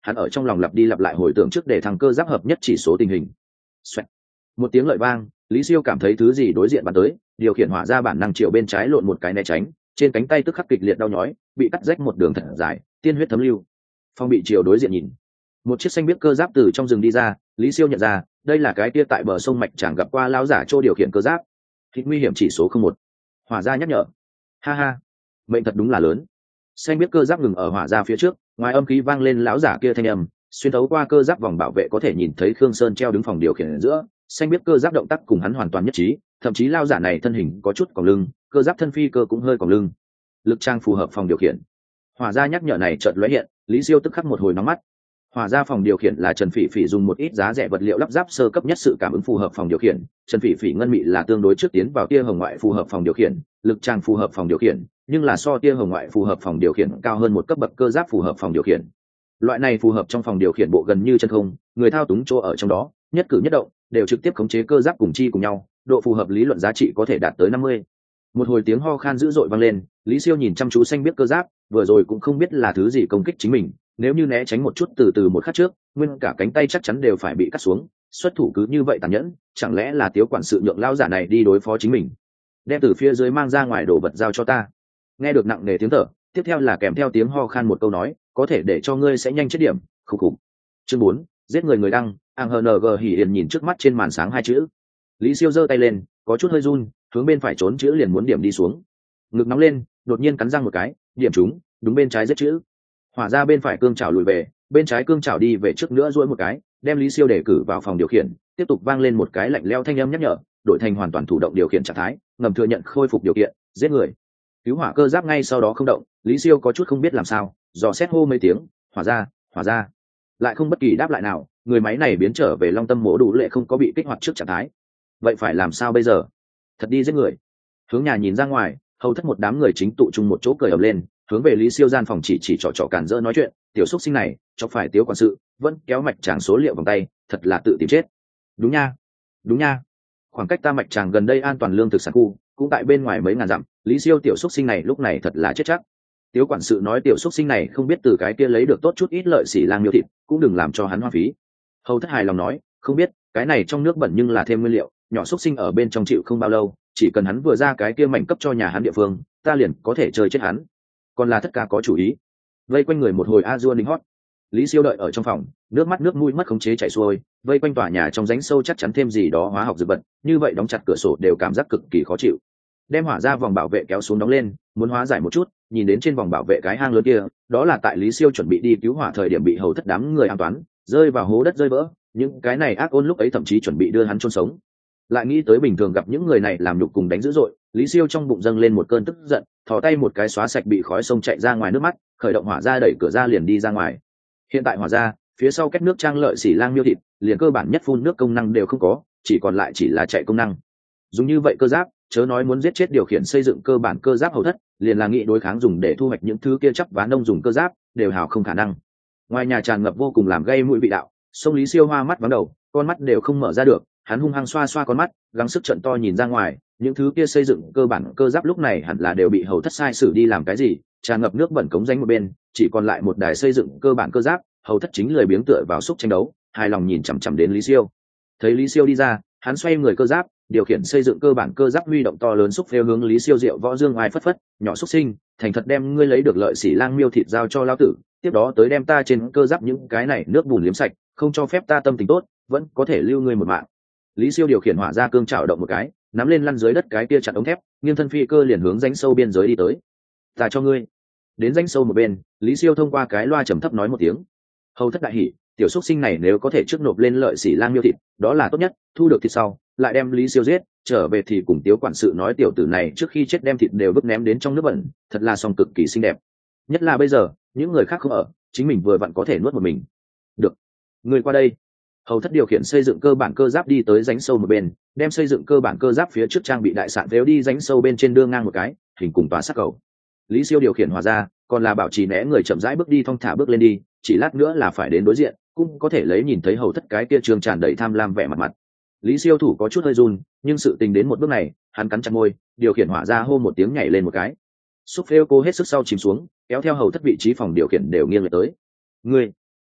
hắn ở trong lòng lặp đi lặp lại hồi tưởng trước để thằng cơ giáp hợp nhất chỉ số tình hình. Xoẹt. Một tiếng lợi vang, Lý Siêu cảm thấy thứ gì đối diện bắn tới, điều khiển hỏa ra bản năng chiều bên trái lộn một cái né tránh, trên cánh tay tức khắc kịch liệt đau nhói, bị cắt rách một đường thật dài, tiên huyết thấm lưu. Phong bị chiều đối diện nhìn, một chiếc xanh biếc cơ giáp từ trong rừng đi ra, Lý Siêu nhận ra đây là cái kia tại bờ sông mạch chàng gặp qua lão giả Trô điều khiển cơ giáp. Hít nguy hiểm chỉ số không một. Hỏa ra nhắc nhở. Ha ha, mệnh thật đúng là lớn. Xanh biếc cơ giáp ngừng ở hỏa ra phía trước, ngoài âm khí vang lên lão giả kia thanh âm, xuyên thấu qua cơ giáp vòng bảo vệ có thể nhìn thấy Khương Sơn treo đứng phòng điều khiển ở giữa. Xanh biếc cơ giáp động tác cùng hắn hoàn toàn nhất trí, thậm chí lão giả này thân hình có chút còng lưng, cơ giáp thân phi cơ cũng hơi còng lưng. Lực trang phù hợp phòng điều khiển. Hỏa ra nhắc nhở này chợt lóe hiện, Lý Siêu tức khắc một hồi nóng mắt. Hỏa ra phòng điều khiển là Trần Phỉ Phỉ dùng một ít giá rẻ vật liệu lắp ráp sơ cấp nhất sự cảm ứng phù hợp phòng điều khiển. Trần Phỉ Phỉ ngân mị là tương đối trước tiến vào tia hồng ngoại phù hợp phòng điều khiển, lực trang phù hợp phòng điều khiển, nhưng là so tia hồng ngoại phù hợp phòng điều khiển cao hơn một cấp bậc cơ giáp phù hợp phòng điều khiển. Loại này phù hợp trong phòng điều khiển bộ gần như chân không, người thao túng chỗ ở trong đó, nhất cử nhất động đều trực tiếp khống chế cơ giáp cùng chi cùng nhau, độ phù hợp lý luận giá trị có thể đạt tới năm mươi. Một hồi tiếng ho khan dữ dội vang lên, Lý Siêu nhìn chăm chú xanh biết cơ giáp, vừa rồi cũng không biết là thứ gì công kích chính mình, nếu như né tránh một chút từ từ một khắc trước, nguyên cả cánh tay chắc chắn đều phải bị cắt xuống, xuất thủ cứ như vậy tàn nhẫn, chẳng lẽ là Tiếu quản sự nhượng lao giả này đi đối phó chính mình? Đem từ phía dưới mang ra ngoài đồ vật giao cho ta. Nghe được nặng nề tiếng thở, tiếp theo là kèm theo tiếng ho khan một câu nói, có thể để cho ngươi sẽ nhanh chết điểm. Khục khục. Chương bốn, giết người người đăng. Ang hờ nờ gờ hỉ hiền nhìn trước mắt trên màn sáng hai chữ. Lý Siêu giơ tay lên, có chút hơi run, hướng bên phải trốn chữ liền muốn điểm đi xuống. Ngực nóng lên, đột nhiên cắn răng một cái, điểm trúng, đúng bên trái giết chữ. Hỏa ra bên phải cương chảo lùi về, bên trái cương chảo đi về trước nữa duỗi một cái, đem Lý Siêu để cử vào phòng điều khiển, tiếp tục vang lên một cái lạnh lẽo thanh âm nhắc nhở, đổi thành hoàn toàn thủ động điều khiển trạng thái, ngầm thừa nhận khôi phục điều kiện, giết người. Cứu hỏa cơ giáp ngay sau đó không động, Lý Siêu có chút không biết làm sao, dò xét hô mấy tiếng, hỏa ra, hỏa ra, lại không bất kỳ đáp lại nào, người máy này biến trở về Long Tâm Mộ đủ lệ không có bị kích hoạt trước trạng thái. Vậy phải làm sao bây giờ? Thật đi giết người. Hướng nhà nhìn ra ngoài, hầu thất một đám người chính tụ chung một chỗ cười ầm lên, hướng về Lý Siêu gian phòng chỉ chỉ trò trò cản rỡ nói chuyện, tiểu xúc sinh này cho phải Tiếu quản sự vẫn kéo mạch tràng số liệu vòng tay, thật là tự tìm chết. Đúng nha, đúng nha, khoảng cách ta mạch tràng gần đây an toàn lương thực sản khu cũng tại bên ngoài mấy ngàn dặm, Lý Siêu tiểu xúc sinh này lúc này thật là chết chắc. Tiếu quản sự nói tiểu xúc sinh này không biết từ cái kia lấy được tốt chút ít lợi xỉ lang miêu thịt, cũng đừng làm cho hắn hoa phí. Hầu thất hài lòng nói, không biết cái này trong nước bẩn nhưng là thêm nguyên liệu, nhỏ xúc sinh ở bên trong chịu không bao lâu, chỉ cần hắn vừa ra cái kia mảnh cấp cho nhà hắn địa phương, ta liền có thể chơi chết hắn. Còn là tất cả có chủ ý. Vây quanh người một hồi a dua ninh hót. Lý Siêu đợi ở trong phòng, nước mắt nước mũi mất khống chế chảy xuôi, vây quanh tòa nhà trong rãnh sâu chắc chắn thêm gì đó hóa học dược vật, như vậy đóng chặt cửa sổ đều cảm giác cực kỳ khó chịu. Đem hỏa ra vòng bảo vệ kéo xuống đóng lên, muốn hóa giải một chút, nhìn đến trên vòng bảo vệ cái hang lớn kia, đó là tại Lý Siêu chuẩn bị đi cứu hỏa thời điểm bị hầu thất đám người an toán, rơi vào hố đất rơi vỡ, những cái này ác ôn lúc ấy thậm chí chuẩn bị đưa hắn chôn sống. Lại nghĩ tới bình thường gặp những người này làm nhục cùng đánh dữ dội, Lý Siêu trong bụng dâng lên một cơn tức giận, thò tay một cái xóa sạch bị khói sông chạy ra ngoài nước mắt, khởi động hỏa ra đẩy cửa ra liền đi ra ngoài. Hiện tại hỏa ra phía sau két nước trang lợi xỉ lang miêu thịt, liền cơ bản nhất phun nước công năng đều không có, chỉ còn lại chỉ là chạy công năng. Dùng như vậy cơ giáp, chớ nói muốn giết chết điều khiển xây dựng cơ bản cơ giáp hầu thất, liền là nghị đối kháng dùng để thu hoạch những thứ kia chấp vá nông dùng cơ giáp đều hào không khả năng. Ngoài nhà tràn ngập vô cùng làm gây mũi vị đạo, sông Lý Siêu hoa mắt vắng đầu, con mắt đều không mở ra được, hắn hung hăng xoa xoa con mắt, gắng sức trận to nhìn ra ngoài, những thứ kia xây dựng cơ bản cơ giáp lúc này hẳn là đều bị hầu thất sai sử đi làm cái gì, tràn ngập nước bẩn cống rãnh một bên, chỉ còn lại một đài xây dựng cơ bản cơ giáp, hầu thất chính lười biếng tựa vào xúc tranh đấu, hài lòng nhìn chằm chằm đến Lý Siêu. Thấy Lý Siêu đi ra, hắn xoay người cơ giáp, điều khiển xây dựng cơ bản cơ giáp huy động to lớn xúc phêu hướng Lý Siêu diệu võ dương ai phất phất, nhỏ xúc sinh, thành thật đem ngươi lấy được lợi xỉ lang miêu thịt giao cho lão tử, tiếp đó tới đem ta trên cơ giáp những cái này nước bùn liếm sạch, không cho phép ta tâm tình tốt, vẫn có thể lưu ngươi một mạng. Lý Siêu điều khiển hỏa ra cương chảo động một cái, nắm lên lăn dưới đất cái kia chặt ống thép, nghiêng thân phi cơ liền hướng rãnh sâu biên giới đi tới. Ta cho ngươi. Đến rãnh sâu một bên, Lý Siêu thông qua cái loa trầm thấp nói một tiếng. Hầu thất đại hỉ, tiểu xúc sinh này nếu có thể trước nộp lên lợi xỉ lang miêu thịt, đó là tốt nhất, thu được thịt sau, lại đem Lý Siêu giết, trở về thì cùng Tiếu quản sự nói tiểu tử này trước khi chết đem thịt đều vứt ném đến trong nước bẩn, thật là song cực kỳ xinh đẹp. Nhất là bây giờ, những người khác không ở, chính mình vừa vặn có thể nuốt một mình. Được, người qua đây. Hầu thất điều khiển xây dựng cơ bản cơ giáp đi tới rãnh sâu một bên, đem xây dựng cơ bản cơ giáp phía trước trang bị đại sạn véo đi rãnh sâu bên trên đưa ngang một cái, hình cùng tòa sắc cầu. Lý Siêu điều khiển hòa ra, còn là bảo trì né người chậm rãi bước đi thong thả bước lên đi, chỉ lát nữa là phải đến đối diện, cũng có thể lấy nhìn thấy hầu thất cái kia trường tràn đầy tham lam vẻ mặt mặt. Lý Siêu thủ có chút hơi run, nhưng sự tình đến một bước này, hắn cắn chặt môi, điều khiển hỏa ra hô một tiếng nhảy lên một cái. Xúc phêu cô hết sức sau chìm xuống, kéo theo hầu thất vị trí phòng điều khiển đều nghiêng về tới. Ngươi,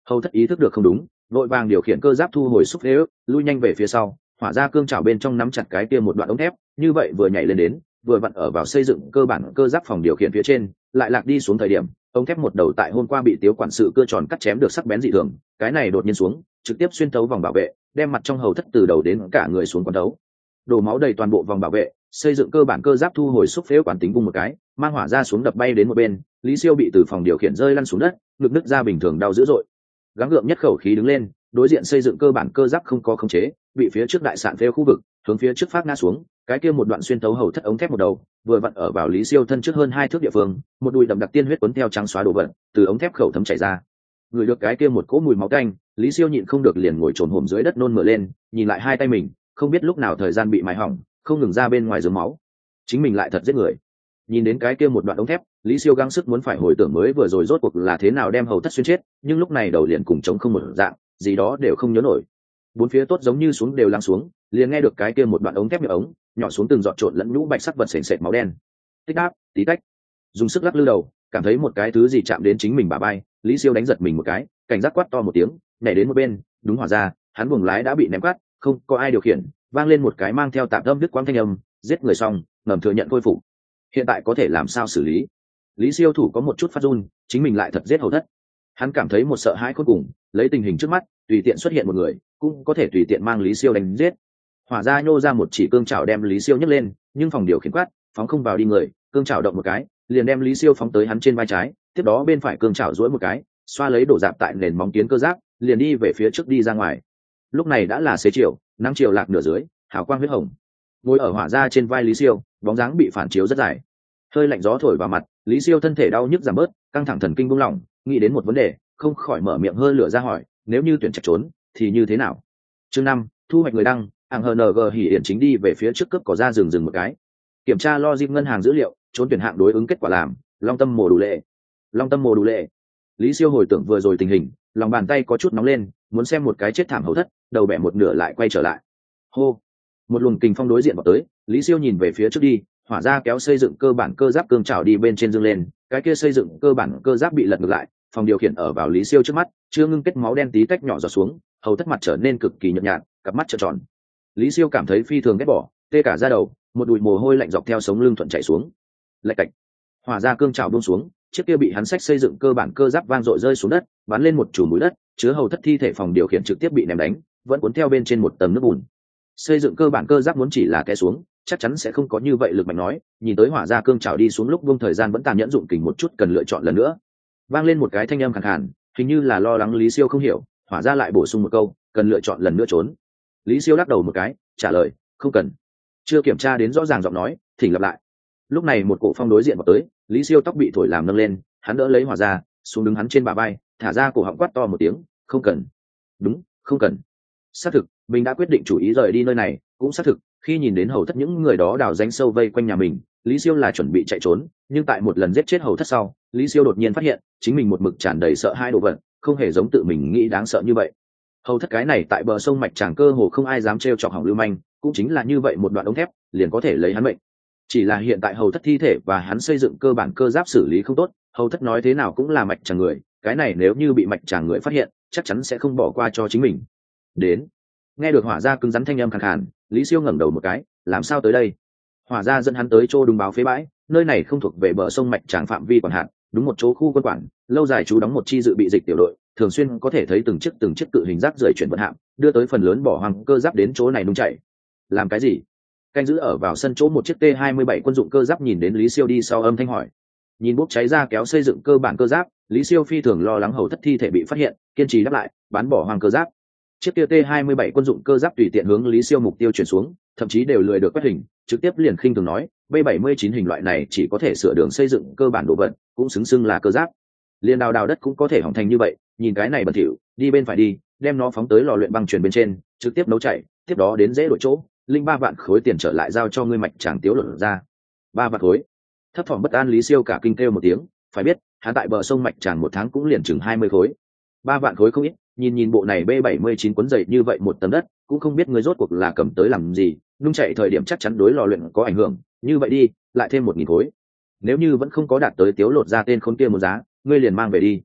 Hầu thất ý thức được không đúng, vội vàng điều khiển cơ giáp thu hồi xúc thế ức, lui nhanh về phía sau, hỏa ra cương chảo bên trong nắm chặt cái kia một đoạn ống thép, như vậy vừa nhảy lên đến, vừa vặn ở vào xây dựng cơ bản cơ giáp phòng điều khiển phía trên, lại lạc đi xuống thời điểm, ống thép một đầu tại hôm qua bị tiếu quản sự cưa tròn cắt chém được sắc bén dị thường, cái này đột nhiên xuống, trực tiếp xuyên thấu vòng bảo vệ, đem mặt trong hầu thất từ đầu đến cả người xuống quán đấu, đổ máu đầy toàn bộ vòng bảo vệ. Xây dựng cơ bản cơ giáp thu hồi xúc phễu quán tính vung một cái, mang hỏa ra xuống đập bay đến một bên, Lý Siêu bị từ phòng điều khiển rơi lăn xuống đất, ngực nứt ra bình thường đau dữ dội. Gắng gượng nhất khẩu khí đứng lên, đối diện xây dựng cơ bản cơ giáp không có khống chế, bị phía trước đại sạn phễu khu vực, hướng phía trước phát ngã xuống, cái kia một đoạn xuyên thấu hầu thất ống thép một đầu, vừa vặn ở vào Lý Siêu thân trước hơn hai thước địa phương, một đùi đậm đặc tiên huyết cuốn theo trắng xóa đồ vật, từ ống thép khẩu thấm chảy ra. Người được cái kia một cỗ mùi máu tanh, Lý Siêu nhịn không được liền ngồi trồn hổm dưới đất nôn mửa lên, nhìn lại hai tay mình, không biết lúc nào thời gian bị mài hỏng, không ngừng ra bên ngoài dướng máu. Chính mình lại thật giết người. Nhìn đến cái kia một đoạn ống thép, Lý Siêu gắng sức muốn phải hồi tưởng mới vừa rồi rốt cuộc là thế nào đem hầu thất xuyên chết, nhưng lúc này đầu liền cùng trống không một dạng, gì đó đều không nhớ nổi. Bốn phía tốt giống như xuống đều lắng xuống, liền nghe được cái kia một đoạn ống thép miệng ống nhỏ xuống từng giọt trộn lẫn nhũ bạch sắc vật sền sệt máu đen. Tích đáp, tí tách. Dùng sức lắc lư đầu, cảm thấy một cái thứ gì chạm đến chính mình bả vai, Lý Siêu đánh giật mình một cái, cảnh giác quát to một tiếng, nhảy đến một bên, đúng hỏa ra, hắn buồng lái đã bị ném quát, không có ai điều khiển, vang lên một cái mang theo tạp âm đứt quãng thanh âm, giết người xong, ngầm thừa nhận khôi phục. Hiện tại có thể làm sao xử lý? Lý Siêu thủ có một chút phát run, chính mình lại thật giết hầu thất. Hắn cảm thấy một sợ hãi cuối cùng, lấy tình hình trước mắt, tùy tiện xuất hiện một người, cũng có thể tùy tiện mang Lý Siêu đánh giết. Hỏa ra nhô ra một chỉ cương chảo đem Lý Siêu nhấc lên, nhưng phòng điều khiển quát, phóng không vào đi người, cương chảo động một cái, liền đem Lý Siêu phóng tới hắn trên vai trái, tiếp đó bên phải cương chảo duỗi một cái, xoa lấy đổ dạp tại nền móng kiến cơ giáp, liền đi về phía trước đi ra ngoài. Lúc này đã là xế chiều, nắng chiều lạc nửa dưới, hào quang huyết hồng. Ngồi ở hỏa ra trên vai Lý Siêu, bóng dáng bị phản chiếu rất dài. Hơi lạnh gió thổi vào mặt, Lý Siêu thân thể đau nhức giảm bớt, căng thẳng thần kinh buông lỏng, nghĩ đến một vấn đề, không khỏi mở miệng hơi lửa ra hỏi, nếu như tuyển trạch trốn thì như thế nào? Chương năm, thu hoạch người đăng, hàng hờ en giê hỉ hiển chính đi về phía trước cướp cỏ ra rừng rừng một cái. Kiểm tra logic ngân hàng dữ liệu, trốn tuyển hạng đối ứng kết quả làm, Long Tâm Mồ Đủ Lệ. Long Tâm Mồ Đủ Lệ. Lý Siêu hồi tưởng vừa rồi tình hình, lòng bàn tay có chút nóng lên, muốn xem một cái chết thảm hầu thất, đầu bẻ một nửa lại quay trở lại. Hô. Một luồng kình phong đối diện vào tới, Lý Siêu nhìn về phía trước đi, hỏa ra kéo xây dựng cơ bản cơ giáp cương trào đi bên trên dương lên, cái kia xây dựng cơ bản cơ giáp bị lật ngược lại, phòng điều khiển ở vào Lý Siêu trước mắt, chưa ngưng kết máu đen tí tách nhỏ giọt xuống, hầu thất mặt trở nên cực kỳ nhợt nhạt, cặp mắt trợn tròn. Lý Siêu cảm thấy phi thường ghét bỏ, tê cả da đầu, một đùi mồ hôi lạnh dọc theo sống lưng thuận chảy xuống. Lạch cạch. Hỏa ra cương trào buông xuống, chiếc kia bị hắn xách xây dựng cơ bản cơ giáp vang dội rơi xuống đất, bắn lên một chùm bụi đất, chứa hầu thất thi thể phòng điều khiển trực tiếp bị ném đánh, vẫn cuốn theo bên trên một tầng nước bùn. Xây dựng cơ bản cơ giáp muốn chỉ là té xuống, chắc chắn sẽ không có như vậy lực mạnh nói, nhìn tới hỏa ra cương trào đi xuống lúc buông thời gian vẫn tàn nhẫn dụng kình một chút, cần lựa chọn lần nữa. Vang lên một cái thanh âm khàn khàn, hình như là lo lắng Lý Siêu không hiểu, hỏa ra lại bổ sung một câu, cần lựa chọn lần nữa trốn. Lý Siêu lắc đầu một cái, trả lời, không cần. Chưa kiểm tra đến rõ ràng giọng nói, thỉnh lặp lại. Lúc này một cổ phong đối diện vào tới, Lý Siêu tóc bị thổi làm nâng lên, hắn đỡ lấy hỏa ra, xuống đứng hắn trên bả vai, thả ra cổ họng quát to một tiếng, không cần. Đúng, không cần. Xác thực, mình đã quyết định chủ ý rời đi nơi này, cũng xác thực, khi nhìn đến hầu thất những người đó đào rãnh sâu vây quanh nhà mình, Lý Siêu là chuẩn bị chạy trốn, nhưng tại một lần giết chết hầu thất sau, Lý Siêu đột nhiên phát hiện, chính mình một mực tràn đầy sợ hai đồ vật, không hề giống tự mình nghĩ đáng sợ như vậy. Hầu thất cái này tại bờ sông mạch tràng cơ hồ không ai dám trêu chọc hỏng lưu manh, cũng chính là như vậy một đoạn ống thép, liền có thể lấy hắn mệnh. Chỉ là hiện tại hầu thất thi thể và hắn xây dựng cơ bản cơ giáp xử lý không tốt, hầu thất nói thế nào cũng là mạch tràng người, cái này nếu như bị mạch tràng người phát hiện, chắc chắn sẽ không bỏ qua cho chính mình. Đến. Nghe được hỏa ra cứng rắn thanh âm khàn khàn, Lý Siêu ngẩng đầu một cái, làm sao tới đây? Hỏa ra dẫn hắn tới chỗ đúng báo phế bãi, nơi này không thuộc về bờ sông mạch tràng phạm vi quản hạt, đúng một chỗ khu quân quản, lâu dài chú đóng một chi dự bị dịch tiểu đội, thường xuyên có thể thấy từng chiếc từng chiếc cự hình rác rưởi chuyển vận hạm, đưa tới phần lớn bỏ hoang cơ giáp đến chỗ này nung chạy. Làm cái gì? Canh giữ ở vào sân chỗ một chiếc T hai mươi bảy quân dụng cơ giáp nhìn đến Lý Siêu đi sau âm thanh hỏi. Nhìn bốc cháy ra kéo xây dựng cơ bản cơ giáp, Lý Siêu phi thường lo lắng hầu thất thi thể bị phát hiện, kiên trì đáp lại, bán bỏ hoang cơ giáp. Chiếc kia T hai mươi bảy quân dụng cơ giáp tùy tiện hướng Lý Siêu mục tiêu chuyển xuống, thậm chí đều lười được quét hình, trực tiếp liền khinh thường nói, B bảy mươi chín hình loại này chỉ có thể sửa đường xây dựng cơ bản đồ vật, cũng xứng xưng là cơ giáp. Liên đào đào đất cũng có thể hỏng thành như vậy, nhìn cái này bẩn thỉu, đi bên phải đi, đem nó phóng tới lò luyện băng truyền bên trên, trực tiếp nấu chảy, tiếp đó đến dễ đổi chỗ, linh ba vạn khối tiền trở lại giao cho ngươi mạch chàng tiếu luận ra. Ba vạn khối. Thấp thỏm bất an Lý Siêu cả kinh kêu một tiếng, phải biết, hắn tại bờ sông mạch chàng một tháng cũng liền chừng hai mươi khối. Ba vạn khối không ít, nhìn nhìn bộ này B bảy mươi chín cuốn dày như vậy một tấm đất, cũng không biết người rốt cuộc là cầm tới làm gì, nung chạy thời điểm chắc chắn đối lò luyện có ảnh hưởng, như vậy đi, lại thêm một nghìn khối. Nếu như vẫn không có đạt tới tiếu lột ra tên khốn kia một giá, ngươi liền mang về đi.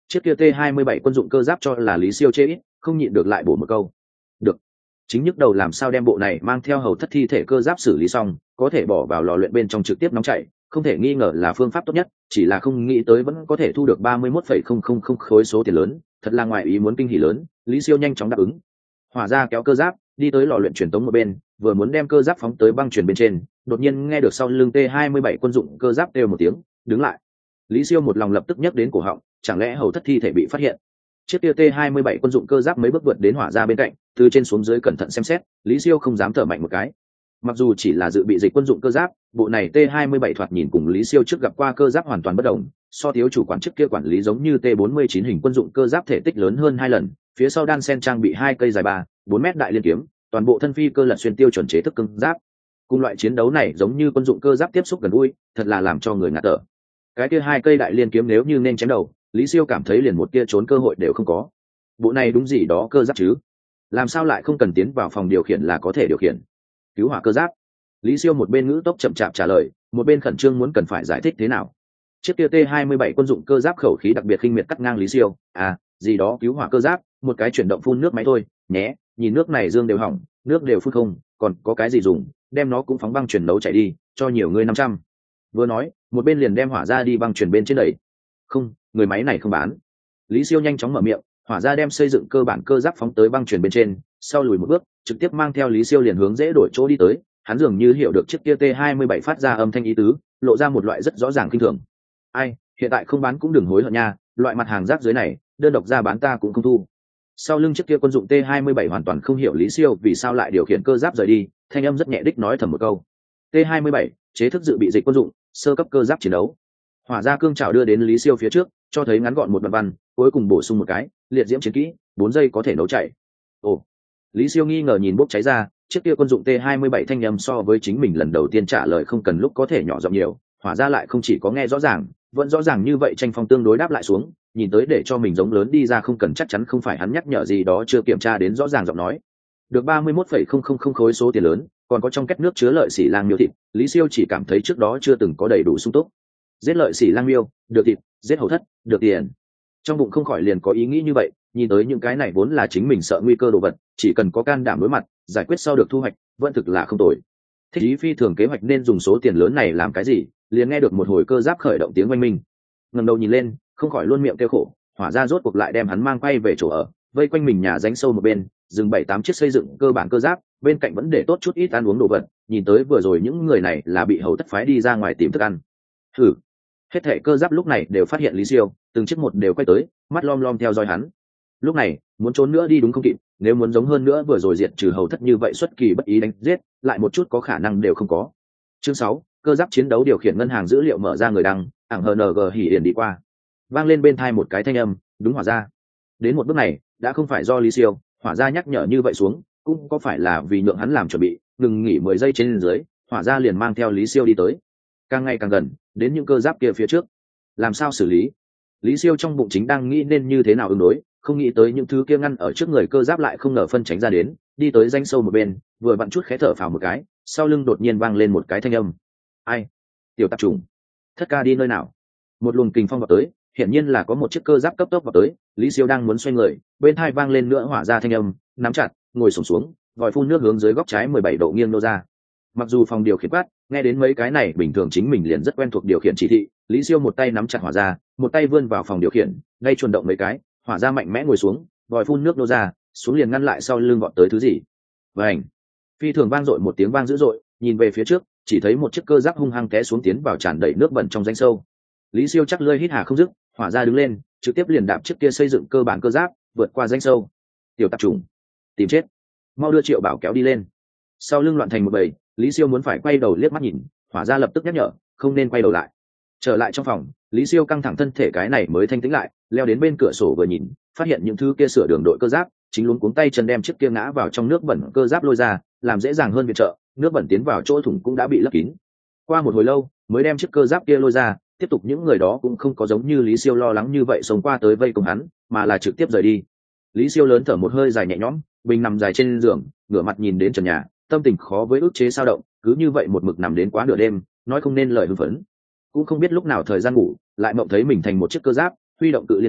Chiếc kia t hai mươi bảy quân dụng cơ giáp cho là Lý Siêu chê ít, không nhịn được lại bổ một câu. Được. Chính nhức đầu làm sao đem bộ này mang theo hầu thất thi thể cơ giáp xử lý xong, có thể bỏ vào lò luyện bên trong trực tiếp nóng chảy, không thể nghi ngờ là phương pháp tốt nhất, chỉ là không nghĩ tới vẫn có thể thu được ba mươi mốt phẩy không không không khối số tiền lớn, thật là ngoài ý muốn kinh hỉ lớn. Lý Siêu nhanh chóng đáp ứng. Hỏa ra kéo cơ giáp đi tới lò luyện truyền tống một bên, vừa muốn đem cơ giáp phóng tới băng truyền bên trên, đột nhiên nghe được sau lưng t hai mươi bảy quân dụng cơ giáp kêu một tiếng, đứng lại. Lý Siêu một lòng lập tức nhắc đến cổ họng, chẳng lẽ hầu thất thi thể bị phát hiện? Chiếc kia t hai mươi bảy quân dụng cơ giáp mấy bước vượt đến hỏa ra bên cạnh, từ trên xuống dưới cẩn thận xem xét, Lý Siêu không dám thở mạnh một cái. Mặc dù chỉ là dự bị dịch quân dụng cơ giáp, bộ này t hai mươi bảy thoạt nhìn cùng Lý Siêu trước gặp qua cơ giáp hoàn toàn bất đồng, so thiếu chủ quản chức kia quản lý giống như t bốn mươi chín hình quân dụng cơ giáp thể tích lớn hơn hai lần, phía sau đan sen trang bị hai cây dài ba bốn mét đại liên kiếm, toàn bộ thân phi cơ lật xuyên tiêu chuẩn chế thức cứng giáp. Cùng loại chiến đấu này giống như quân dụng cơ giáp tiếp xúc gần gũi, thật là làm cho người ngạt thở. Cái kia hai cây đại liên kiếm nếu như nên chém đầu, Lý Siêu cảm thấy liền một tia trốn cơ hội đều không có. Bộ này đúng gì đó cơ giáp chứ? Làm sao lại không cần tiến vào phòng điều khiển là có thể điều khiển? Cứu hỏa cơ giáp. Lý Siêu một bên ngữ tốc chậm chạp trả lời, một bên khẩn trương muốn cần phải giải thích thế nào. Chiếc kia t hai mươi bảy quân dụng cơ giáp khẩu khí đặc biệt khinh miệt cắt ngang Lý Siêu, à, gì đó cứu hỏa cơ giáp, một cái chuyển động phun nước máy thôi, nhé, nhìn nước này dương đều hỏng, nước đều phun không, còn có cái gì dùng, đem nó cũng phóng băng chuyển nấu chạy đi, cho nhiều người năm trăm. Vừa nói, một bên liền đem hỏa ra đi băng chuyển bên trên đẩy. Không, người máy này không bán. Lý Siêu nhanh chóng mở miệng, hỏa ra đem xây dựng cơ bản cơ giáp phóng tới băng chuyển bên trên, sau lùi một bước, trực tiếp mang theo Lý Siêu liền hướng dễ đổi chỗ đi tới. Hắn dường như hiểu được chiếc kia t hai mươi bảy phát ra âm thanh ý tứ, lộ ra một loại rất rõ ràng kinh thường. Ai, hiện tại không bán cũng đừng hối hận nha, loại mặt hàng rác dưới này, đơn độc ra bán ta cũng không thu. Sau lưng chiếc kia quân dụng t hai mươi bảy hoàn toàn không hiểu Lý Siêu vì sao lại điều khiển cơ giáp rời đi, thanh âm rất nhẹ đích nói thầm một câu. t hai mươi bảy chế thức dự bị dịch quân dụng, sơ cấp cơ giáp chiến đấu. Hỏa ra cương trào đưa đến Lý Siêu phía trước, cho thấy ngắn gọn một đoạn văn, cuối cùng bổ sung một cái, liệt diễm chiến kỹ, bốn giây có thể nấu chảy. Ồ. Lý Siêu nghi ngờ nhìn bốc cháy ra, chiếc kia quân dụng t hai mươi bảy thanh âm so với chính mình lần đầu tiên trả lời không cần lúc có thể nhỏ giọng nhiều, hỏa ra lại không chỉ có nghe rõ ràng, vẫn rõ ràng như vậy tranh phong tương đối đáp lại xuống, nhìn tới để cho mình giống lớn đi ra không cần chắc chắn không phải hắn nhắc nhở gì đó chưa kiểm tra đến rõ ràng giọng nói. Được ba mươi mốt phẩy không không không khối số tiền lớn, còn có trong két nước chứa lợi xỉ lang miêu thịt, Lý Siêu chỉ cảm thấy trước đó chưa từng có đầy đủ sung túc. Giết lợi xỉ lang miêu, được thịt, giết hầu thất, được tiền. Trong bụng không khỏi liền có ý nghĩ như vậy, nhìn tới những cái này vốn là chính mình sợ nguy cơ đồ vật, chỉ cần có can đảm đối mặt, giải quyết sau được thu hoạch, vẫn thực là không tồi. Thích ý phi thường kế hoạch nên dùng số tiền lớn này làm cái gì, liền nghe được một hồi cơ giáp khởi động tiếng oanh minh. Ngẩng đầu nhìn lên, không khỏi luôn miệng kêu khổ, hỏa ra rốt cuộc lại đem hắn mang quay về chỗ ở, vây quanh mình nhà ránh sâu một bên, dừng bảy tám chiếc xây dựng cơ bản cơ giáp, bên cạnh vẫn để tốt chút ít ăn uống đồ vật, nhìn tới vừa rồi những người này là bị hầu thất phái đi ra ngoài tìm thức ăn. Thử. Hết thảy cơ giáp lúc này đều phát hiện Lý Siêu, từng chiếc một đều quay tới, mắt lom lom theo dõi hắn. Lúc này, muốn trốn nữa đi đúng không kịp, nếu muốn giống hơn nữa vừa rồi diệt trừ hầu thất như vậy xuất kỳ bất ý đánh giết, lại một chút có khả năng đều không có. Chương sáu, cơ giáp chiến đấu điều khiển ngân hàng dữ liệu mở ra người đăng, ảng hờ en giê hỉ hiển đi qua. Vang lên bên tai một cái thanh âm, đúng hỏa ra. Đến một bước này, đã không phải do Lý Siêu, hỏa ra nhắc nhở như vậy xuống, cũng có phải là vì nhượng hắn làm chuẩn bị, ngừng nghỉ mười giây trên dưới, hỏa ra liền mang theo Lý Siêu đi tới. Càng ngày càng gần, đến những cơ giáp kia phía trước. Làm sao xử lý? Lý Siêu trong bụng chính đang nghĩ nên như thế nào ứng đối, không nghĩ tới những thứ kia ngăn ở trước người cơ giáp lại không ngờ phân tránh ra đến, đi tới rãnh sâu một bên, vừa vặn chút khẽ thở phào một cái, sau lưng đột nhiên vang lên một cái thanh âm. Ai? Tiểu tạp trùng. Thất ca đi nơi nào? Một luồng kình phong vào tới, hiển nhiên là có một chiếc cơ giáp cấp tốc vào tới, Lý Siêu đang muốn xoay người, bên tai vang lên nữa hỏa ra thanh âm, nắm chặt, ngồi xổm xuống, vòi phun nước hướng dưới góc trái mười bảy độ nghiêng nô ra. Mặc dù phòng điều khiển quát, nghe đến mấy cái này bình thường chính mình liền rất quen thuộc điều khiển chỉ thị, Lý Siêu một tay nắm chặt hỏa ra, một tay vươn vào phòng điều khiển, ngay chuồn động mấy cái, hỏa ra mạnh mẽ ngồi xuống, vòi phun nước nô ra, xuống liền ngăn lại sau lưng vọt tới thứ gì. Vành. Phi thường vang dội một tiếng vang dữ dội, nhìn về phía trước, chỉ thấy một chiếc cơ giáp hung hăng té xuống tiến vào tràn đầy nước bẩn trong rãnh sâu. Lý Siêu chắc lơi hít hà không dứt, hỏa ra đứng lên, trực tiếp liền đạp chiếc kia xây dựng cơ bản cơ giáp, vượt qua rãnh sâu. Tiểu tạp trùng, tìm chết, mau đưa Triệu Bảo kéo đi lên. Sau lưng loạn thành một bầy, Lý Siêu muốn phải quay đầu liếc mắt nhìn, hỏa ra lập tức nhắc nhở, không nên quay đầu lại. Trở lại trong phòng, Lý Siêu căng thẳng thân thể cái này mới thanh tĩnh lại, leo đến bên cửa sổ vừa nhìn, phát hiện những thứ kia sửa đường đội cơ giáp, chính luống cuống tay chân đem chiếc kia ngã vào trong nước bẩn cơ giáp lôi ra, làm dễ dàng hơn viện trợ, nước bẩn tiến vào chỗ thủng cũng đã bị lấp kín. Qua một hồi lâu, mới đem chiếc cơ giáp kia lôi ra, tiếp tục những người đó cũng không có giống như Lý Siêu lo lắng như vậy xông qua tới vây cùng hắn, mà là trực tiếp rời đi. Lý Siêu lớn thở một hơi dài nhẹ nhõm, bình nằm dài trên giường, ngửa mặt nhìn đến trần nhà, tâm tình khó với ức chế sao động, cứ như vậy một mực nằm đến quá nửa đêm, nói không nên lời hưng phấn. Cũng không biết lúc nào thời gian ngủ, lại mộng thấy mình thành một chiếc cơ giáp, huy động cự liên kiếm,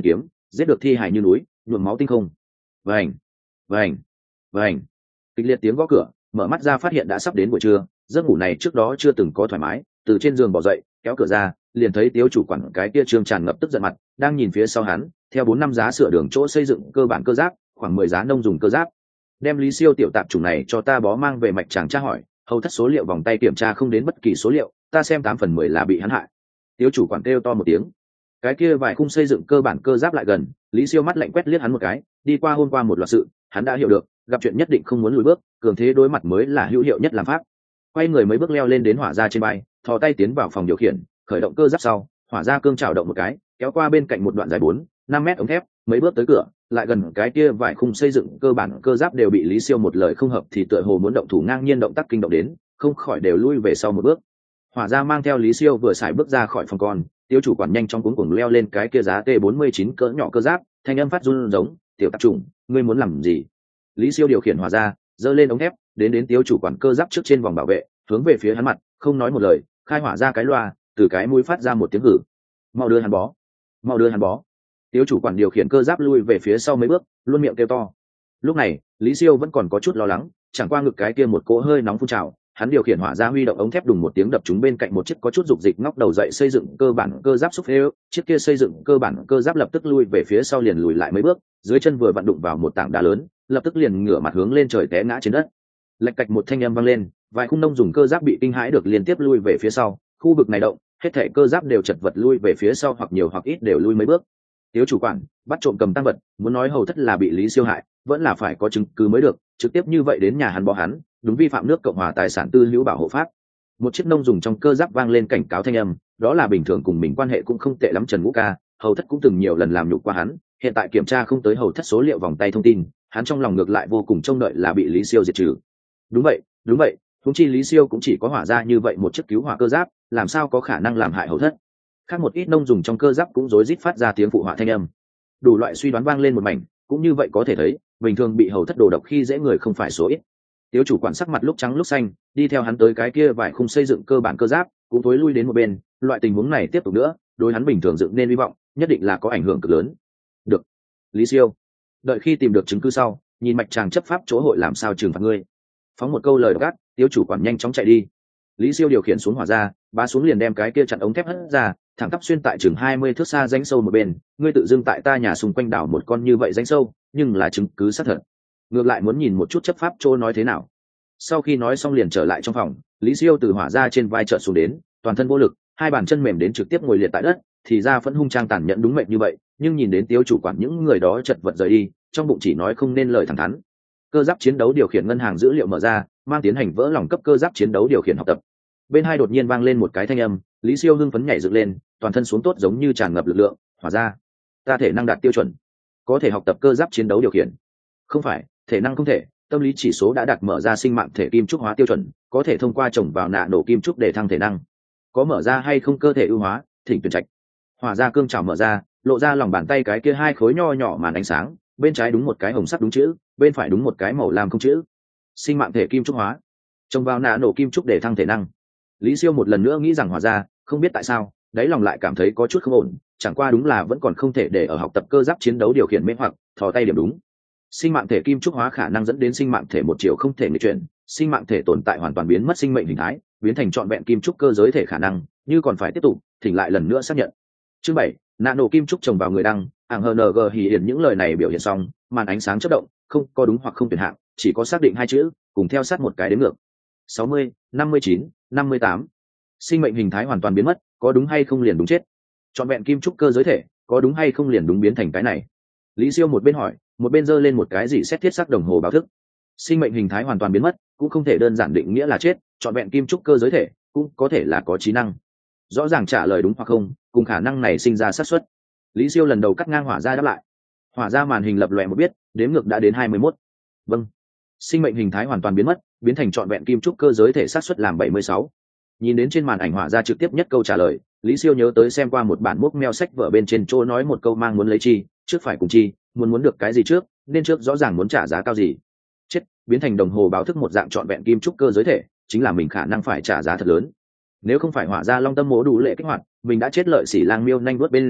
giết được thi hài như núi, nhuộm máu tinh không. Vành, vành, vành. Kịch liệt tiếng gõ cửa, mở mắt ra phát hiện đã sắp đến buổi trưa, giấc ngủ này trước đó chưa từng có thoải mái, từ trên giường bỏ dậy, kéo cửa ra, liền thấy Tiếu chủ quản cái kia trương tràn ngập tức giận mặt, đang nhìn phía sau hắn, theo bốn năm giá sửa đường chỗ xây dựng cơ bản cơ giáp, khoảng mười giá nông dùng cơ giáp. Đem Lý Siêu tiểu tạp chủng này cho ta bó mang về mạch chàng tra hỏi, hầu thất số liệu vòng tay kiểm tra không đến bất kỳ số liệu, ta xem tám phần mười là bị hắn hại. Tiếu chủ quản kêu to một tiếng. Cái kia vài khung xây dựng cơ bản cơ giáp lại gần, Lý Siêu mắt lạnh quét liếc hắn một cái, đi qua hôm qua một loạt sự, hắn đã hiểu được, gặp chuyện nhất định không muốn lùi bước, cường thế đối mặt mới là hữu hiệu nhất làm pháp. Quay người mấy bước leo lên đến hỏa ra trên bay, thò tay tiến vào phòng điều khiển, khởi động cơ giáp sau, hỏa ra cương trào động một cái, kéo qua bên cạnh một đoạn dài bốn năm mét ống thép, mấy bước tới cửa, lại gần cái kia vài khung xây dựng cơ bản cơ giáp đều bị Lý Siêu một lời không hợp thì tựa hồ muốn động thủ ngang nhiên động tác kinh động đến, không khỏi đều lui về sau một bước. Hỏa ra mang theo Lý Siêu vừa xài bước ra khỏi phòng con, Tiêu chủ quản nhanh chóng cuống cuồng leo lên cái kia giá T bốn mươi chín cỡ nhỏ cơ giáp, thanh âm phát run giống, "Tiểu tạp chủng, ngươi muốn làm gì?" Lý Siêu điều khiển hỏa ra, giơ lên ống thép, đến đến Tiêu chủ quản cơ giáp trước trên vòng bảo vệ, hướng về phía hắn mặt, không nói một lời, khai hỏa ra cái loa, từ cái mũi phát ra một tiếng hử. "Mau đưa hắn bó, mau đưa hắn bó." Tiêu chủ quản điều khiển cơ giáp lui về phía sau mấy bước, luôn miệng kêu to. Lúc này, Lý Siêu vẫn còn có chút lo lắng, chẳng qua ngực cái kia một cỗ hơi nóng phun trào, hắn điều khiển hỏa ra huy động ống thép đùng một tiếng đập chúng bên cạnh một chiếc có chút dục dịch ngóc đầu dậy xây dựng cơ bản cơ giáp xúc phê, chiếc kia xây dựng cơ bản cơ giáp lập tức lui về phía sau liền lùi lại mấy bước, dưới chân vừa vặn đụng vào một tảng đá lớn, lập tức liền ngửa mặt hướng lên trời té ngã trên đất. Lạch cạch một thanh âm vang lên, vài khung nông dùng cơ giáp bị kinh hãi được liên tiếp lui về phía sau, khu vực này động, hết thảy cơ giáp đều chật vật lui về phía sau hoặc nhiều hoặc ít đều lui mấy bước. Tiếu chủ quản bắt trộm cầm tăng vật, muốn nói hầu thất là bị Lý Siêu hại, vẫn là phải có chứng cứ mới được, trực tiếp như vậy đến nhà hắn bỏ hắn, đúng vi phạm nước Cộng hòa tài sản tư hữu bảo hộ pháp. Một chiếc nông dùng trong cơ giáp vang lên cảnh cáo thanh âm, đó là bình thường cùng mình quan hệ cũng không tệ lắm Trần Ngũ Ca, hầu thất cũng từng nhiều lần làm nhục qua hắn, hiện tại kiểm tra không tới hầu thất số liệu vòng tay thông tin, hắn trong lòng ngược lại vô cùng trông đợi là bị Lý Siêu diệt trừ. Đúng vậy, đúng vậy, huống chi Lý Siêu cũng chỉ có hỏa ra như vậy một chiếc cứu hỏa cơ giáp, làm sao có khả năng làm hại hầu thất. Khác một ít nông dùng trong cơ giáp cũng rối rít phát ra tiếng phụ họa thanh âm. Đủ loại suy đoán vang lên một mảnh, cũng như vậy có thể thấy, bình thường bị hầu thất đồ độc khi dễ người không phải số ít. Tiếu chủ quản sắc mặt lúc trắng lúc xanh, đi theo hắn tới cái kia vài khung xây dựng cơ bản cơ giáp, cũng tối lui đến một bên, loại tình huống này tiếp tục nữa, đối hắn bình thường dựng nên hy vọng, nhất định là có ảnh hưởng cực lớn. Được, Lý Siêu, đợi khi tìm được chứng cứ sau, nhìn mạch chàng chấp pháp chỗ hội làm sao trừng phạt ngươi. Phóng một câu lời gắt, Tiếu chủ quản nhanh chóng chạy đi. Lý Siêu điều khiển xuống hỏa ra, bá xuống liền đem cái kia chặn ống thép hất ra, thẳng tắp xuyên tại chừng hai mươi thước xa rãnh sâu một bên, ngươi tự dưng tại ta nhà xung quanh đảo một con như vậy rãnh sâu, nhưng là chứng cứ xác thật. Ngược lại muốn nhìn một chút chấp pháp chỗ nói thế nào. Sau khi nói xong liền trở lại trong phòng, Lý Siêu từ hỏa ra trên vai trợn xuống đến, toàn thân vô lực, hai bàn chân mềm đến trực tiếp ngồi liệt tại đất, thì ra vẫn hung trang tàn nhẫn đúng mệnh như vậy, nhưng nhìn đến Tiếu chủ quản những người đó chật vật rời đi, trong bụng chỉ nói không nên lời thẳng thắn. Cơ giáp chiến đấu điều khiển ngân hàng dữ liệu mở ra, mang tiến hành vỡ lòng cấp cơ giáp chiến đấu điều khiển học tập. Bên hai đột nhiên vang lên một cái thanh âm, Lý Siêu hưng phấn nhảy dựng lên, toàn thân xuống tốt giống như tràn ngập lực lượng, hỏa ra, ta thể năng đạt tiêu chuẩn, có thể học tập cơ giáp chiến đấu điều khiển. Không phải, thể năng không thể, tâm lý chỉ số đã đạt mở ra sinh mạng thể kim trúc hóa tiêu chuẩn, có thể thông qua trồng vào nạ nổ kim trúc để thăng thể năng. Có mở ra hay không cơ thể ưu hóa, thỉnh tuyển trạch. Hỏa ra cương trào mở ra, lộ ra lòng bàn tay cái kia hai khối nho nhỏ màn ánh sáng, bên trái đúng một cái hồng sắc đúng chữ, bên phải đúng một cái màu lam không chữ. Sinh mạng thể kim trúc hóa, trồng vào nạ nổ kim trúc để thăng thể năng. Lý Siêu một lần nữa nghĩ rằng hỏa ra, không biết tại sao, đáy lòng lại cảm thấy có chút không ổn, chẳng qua đúng là vẫn còn không thể để ở học tập cơ giáp chiến đấu điều khiển mê hoặc, thò tay điểm đúng. Sinh mạng thể kim trúc hóa khả năng dẫn đến sinh mạng thể một chiều không thể nghịch chuyển, sinh mạng thể tồn tại hoàn toàn biến mất sinh mệnh hình thái, biến thành trọn vẹn kim trúc cơ giới thể khả năng, như còn phải tiếp tục, thỉnh lại lần nữa xác nhận. Chương bảy, nano kim trúc trồng vào người đăng, ảng hờ nờ gờ hỉ hiển những lời này biểu hiện xong, màn ánh sáng chớp động, không có đúng hoặc không tuyển hạng, chỉ có xác định hai chữ, cùng theo sát một cái đến ngược. sáu mươi, năm mươi chín, năm mươi tám. Sinh mệnh hình thái hoàn toàn biến mất, có đúng hay không liền đúng chết. Trọn vẹn kim trúc cơ giới thể, có đúng hay không liền đúng biến thành cái này. Lý Siêu một bên hỏi, một bên giơ lên một cái gì xét thiết sắc đồng hồ báo thức. Sinh mệnh hình thái hoàn toàn biến mất, cũng không thể đơn giản định nghĩa là chết, trọn vẹn kim trúc cơ giới thể, cũng có thể là có trí năng. Rõ ràng trả lời đúng hoặc không, cùng khả năng này sinh ra xác suất. Lý Siêu lần đầu cắt ngang hỏa ra đáp lại. Hỏa ra màn hình lập lòe một biết, đếm ngược đã đến hai mươi mốt. Vâng. Sinh mệnh hình thái hoàn toàn biến mất, biến thành trọn vẹn kim trúc cơ giới thể xác suất làm bảy mươi sáu. Nhìn đến trên màn ảnh hỏa ra trực tiếp nhất câu trả lời, Lý Siêu nhớ tới xem qua một bản mốc meo sách vở bên trên chỗ nói một câu mang muốn lấy chi, trước phải cùng chi, muốn muốn được cái gì trước, nên trước rõ ràng muốn trả giá cao gì. Chết, biến thành đồng hồ báo thức một dạng trọn vẹn kim trúc cơ giới thể, chính là mình khả năng phải trả giá thật lớn. Nếu không phải hỏa ra long tâm mố đủ lệ kích hoạt, mình đã chết lợi xỉ lang miêu nhanh vuốt bên dưới,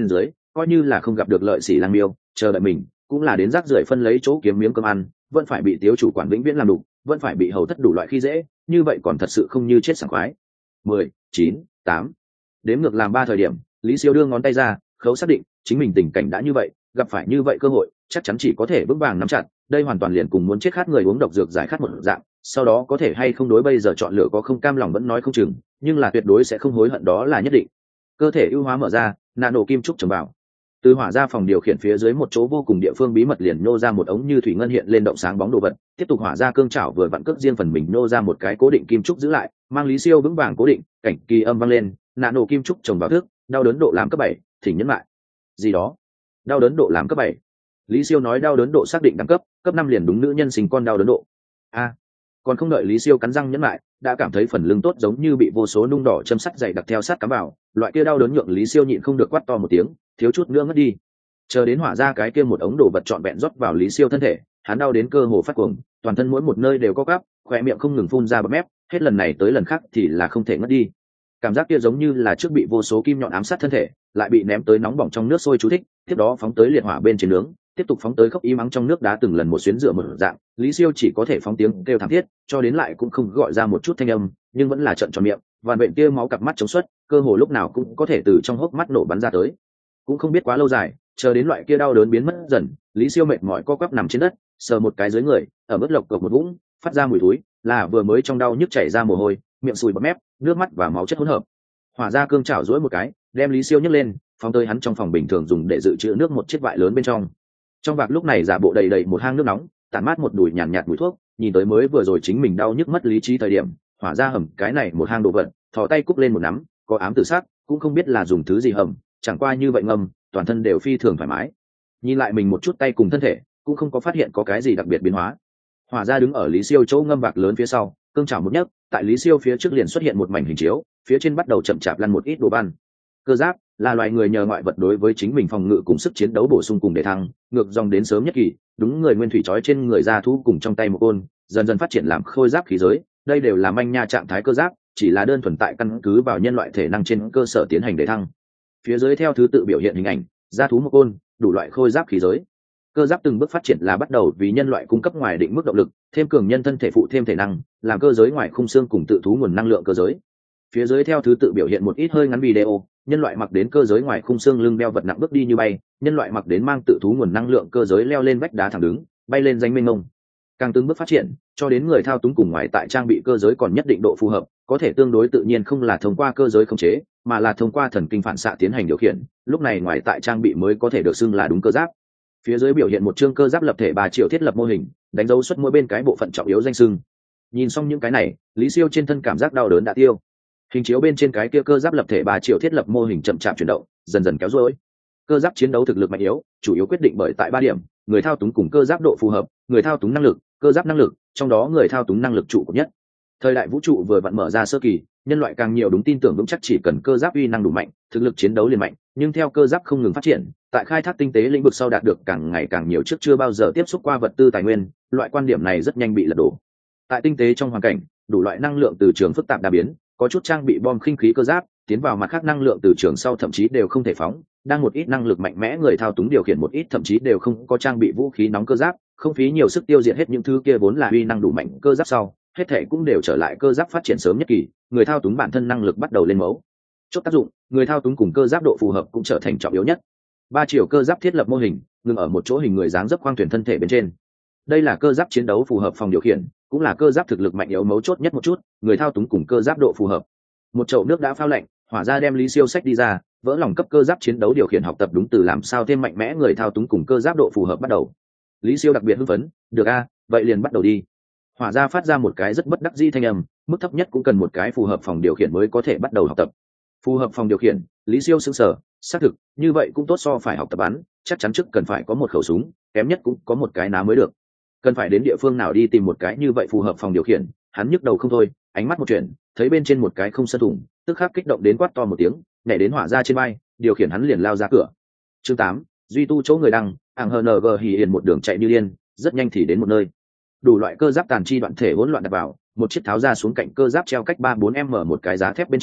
coi như là không gặp được lợi sĩ lang miêu chờ đợi mình cũng là đến rác rưởi phân lấy chỗ kiếm miếng cơm ăn, vẫn phải bị tiếu chủ quản vĩnh viễn làm đủ, vẫn phải bị hầu thất đủ loại khi dễ, như vậy còn thật sự không như chết sảng khoái. Mười, chín, tám, đếm ngược làm ba thời điểm, Lý Siêu đưa ngón tay ra, khấu xác định chính mình tình cảnh đã như vậy, gặp phải như vậy cơ hội chắc chắn chỉ có thể vững vàng nắm chặt. Đây hoàn toàn liền cùng muốn chết khát người uống độc dược giải khát một dạng, sau đó có thể hay không đối bây giờ chọn lựa có không cam lòng vẫn nói không chừng, nhưng là tuyệt đối sẽ không hối hận, đó là nhất định. Cơ thể ưu hóa mở ra, nano kim trúc trồng vào, từ hỏa ra phòng điều khiển phía dưới một chỗ vô cùng địa phương bí mật liền nô ra một ống như thủy ngân hiện lên động sáng bóng đồ vật, tiếp tục hỏa ra cương chảo vừa vặn cước riêng phần mình nô ra một cái cố định kim trúc giữ lại, mang Lý Siêu vững vàng cố định, cảnh kỳ âm vang lên, nano kim trúc trồng vào thước, đau đớn độ làm cấp bảy, thỉnh nhấn lại gì đó, đau đớn độ làm cấp bảy. Lý Siêu nói đau đớn độ xác định đẳng cấp, cấp năm liền đúng nữ nhân sinh con đau đớn độ. A, còn không đợi Lý Siêu cắn răng nhẫn lại, đã cảm thấy phần lưng tốt giống như bị vô số nung đỏ châm sắt dày đặc theo sát cắm vào, loại kia đau đớn nhượng Lý Siêu nhịn không được quát to một tiếng, thiếu chút nữa ngất đi. Chờ đến hỏa ra cái kia một ống đồ vật trọn vẹn rót vào Lý Siêu thân thể, hắn đau đến cơ hồ phát cuồng, toàn thân mỗi một nơi đều co quắp, khóe miệng không ngừng phun ra bọt mép, hết lần này tới lần khác thì là không thể ngất đi. Cảm giác kia giống như là trước bị vô số kim nhọn ám sát thân thể, lại bị ném tới nóng bỏng trong nước sôi chú thích, tiếp đó phóng tới liệt hỏa bên trên nướng, tiếp tục phóng tới khốc y mắng trong nước đá từng lần một xuyến rửa một dạng. Lý Siêu chỉ có thể phóng tiếng kêu thảm thiết, cho đến lại cũng không gọi ra một chút thanh âm, nhưng vẫn là trợn tròn miệng, vằn vện kia máu cặp mắt chống xuất, cơ hồ lúc nào cũng có thể từ trong hốc mắt nổ bắn ra tới. Cũng không biết quá lâu dài, chờ đến loại kia đau đớn biến mất dần, Lý Siêu mệt mỏi co quắp nằm trên đất, sờ một cái dưới người, ở mức lộc cộc một vũng, phát ra mùi thối, là vừa mới trong đau nhức chảy ra mồ hôi, miệng sùi bọt mép, nước mắt và máu chất hỗn hợp. Hỏa ra cương chảo duỗi một cái, đem Lý Siêu nhấc lên, phóng tới hắn trong phòng bình thường dùng để dự trữ nước một chiếc vại lớn bên trong. Trong vạc lúc này giả bộ đầy đầy một hang nước nóng, tản mát một đùi nhàn nhạt, nhạt mùi thuốc, nhìn tới mới vừa rồi chính mình đau nhức mất lý trí thời điểm, hỏa ra hầm cái này một hang đồ vật, thò tay cúc lên một nắm, có ám tử sắc, cũng không biết là dùng thứ gì hầm, chẳng qua như vậy ngâm, toàn thân đều phi thường thoải mái. Nhìn lại mình một chút tay cùng thân thể, cũng không có phát hiện có cái gì đặc biệt biến hóa. Hỏa ra đứng ở Lý Siêu chỗ ngâm vạc lớn phía sau, cương chảo một nhấc, tại Lý Siêu phía trước liền xuất hiện một mảnh hình chiếu, phía trên bắt đầu chậm chạp lăn một ít đồ ban. Cơ giáp là loài người nhờ ngoại vật đối với chính mình phòng ngự cùng sức chiến đấu bổ sung cùng để thăng, ngược dòng đến sớm nhất kỳ, đúng người nguyên thủy trói trên người ra thú cùng trong tay một côn, dần dần phát triển làm khôi giáp khí giới. Đây đều là manh nha trạng thái cơ giáp, chỉ là đơn thuần tại căn cứ vào nhân loại thể năng trên cơ sở tiến hành để thăng. Phía dưới theo thứ tự biểu hiện hình ảnh, ra thú một côn, đủ loại khôi giáp khí giới. Cơ giáp từng bước phát triển là bắt đầu vì nhân loại cung cấp ngoài định mức động lực, thêm cường nhân thân thể phụ thêm thể năng, làm cơ giới ngoài khung xương cùng tự thú nguồn năng lượng cơ giới. Phía dưới theo thứ tự biểu hiện một ít hơi ngắn video, nhân loại mặc đến cơ giới ngoài khung xương lưng đeo vật nặng bước đi như bay, nhân loại mặc đến mang tự thú nguồn năng lượng cơ giới leo lên vách đá thẳng đứng, bay lên danh mênh mông. Càng từng bước phát triển, cho đến người thao túng cùng ngoài tại trang bị cơ giới còn nhất định độ phù hợp, có thể tương đối tự nhiên không là thông qua cơ giới khống chế, mà là thông qua thần kinh phản xạ tiến hành điều khiển, lúc này ngoài tại trang bị mới có thể được xưng là đúng cơ giáp. Phía dưới biểu hiện một chương cơ giáp lập thể ba triệu thiết lập mô hình, đánh dấu xuất mỗi bên cái bộ phận trọng yếu danh xưng. Nhìn xong những cái này, Lý Siêu trên thân cảm giác đau đớn đã tiêu. Hình chiếu bên trên cái kia cơ giáp lập thể ba triệu thiết lập mô hình chậm chạp chuyển động, dần dần kéo dối. Cơ giáp chiến đấu thực lực mạnh yếu, chủ yếu quyết định bởi tại ba điểm: người thao túng cùng cơ giáp độ phù hợp, người thao túng năng lực, cơ giáp năng lực, trong đó người thao túng năng lực trụ cột nhất. Thời đại vũ trụ vừa vặn mở ra sơ kỳ, nhân loại càng nhiều đúng tin tưởng vững chắc chỉ cần cơ giáp uy năng đủ mạnh, thực lực chiến đấu liền mạnh, nhưng theo cơ giáp không ngừng phát triển, tại khai thác tinh tế lĩnh vực sau đạt được càng ngày càng nhiều trước chưa bao giờ tiếp xúc qua vật tư tài nguyên, loại quan điểm này rất nhanh bị lật đổ. Tại tinh tế trong hoàn cảnh, đủ loại năng lượng từ trường phức tạp đa biến, có chút trang bị bom khinh khí cơ giáp, tiến vào mặt khác năng lượng từ trường sau thậm chí đều không thể phóng, đang một ít năng lực mạnh mẽ người thao túng điều khiển một ít thậm chí đều không có trang bị vũ khí nóng cơ giáp, không phí nhiều sức tiêu diệt hết những thứ kia vốn là uy năng đủ mạnh cơ giáp sau, hết thể cũng đều trở lại cơ giáp phát triển sớm nhất kỳ, người thao túng bản thân năng lực bắt đầu lên mẫu chốt tác dụng, người thao túng cùng cơ giáp độ phù hợp cũng trở thành trọng yếu nhất. Ba chiều cơ giáp thiết lập mô hình ngừng ở một chỗ hình người dáng dấp khoang thuyền thân thể bên trên. Đây là cơ giáp chiến đấu phù hợp phòng điều khiển, cũng là cơ giáp thực lực mạnh yếu mấu chốt nhất một chút, người thao túng cùng cơ giáp độ phù hợp. Một chậu nước đã phao lạnh, hỏa ra đem Lý Siêu sách đi ra, vỡ lòng cấp cơ giáp chiến đấu điều khiển học tập đúng từ làm sao thêm mạnh mẽ người thao túng cùng cơ giáp độ phù hợp bắt đầu. Lý Siêu đặc biệt hưng phấn, được a, vậy liền bắt đầu đi. Hỏa ra phát ra một cái rất bất đắc dĩ thanh âm, mức thấp nhất cũng cần một cái phù hợp phòng điều khiển mới có thể bắt đầu học tập. Phù hợp phòng điều khiển, Lý Siêu sững sờ, xác thực, như vậy cũng tốt so phải học tập bắn, chắc chắn trước cần phải có một khẩu súng, kém nhất cũng có một cái ná mới được. Cần phải đến địa phương nào đi tìm một cái như vậy phù hợp phòng điều khiển, hắn nhức đầu không thôi, ánh mắt một chuyện, thấy bên trên một cái không sơn thủng, tức khắc kích động đến quát to một tiếng, nhảy đến hỏa ra trên bay, điều khiển hắn liền lao ra cửa. Chương tám, duy tu chỗ người đăng, ảng hờ nờ gờ hì hiền một đường chạy như điên, rất nhanh thì đến một nơi. Đủ loại cơ giáp tàn chi đoạn thể hỗn loạn đặt vào, một chiếc tháo ra xuống cạnh cơ giáp treo cách ba bốn m một cái giá thép bên trên,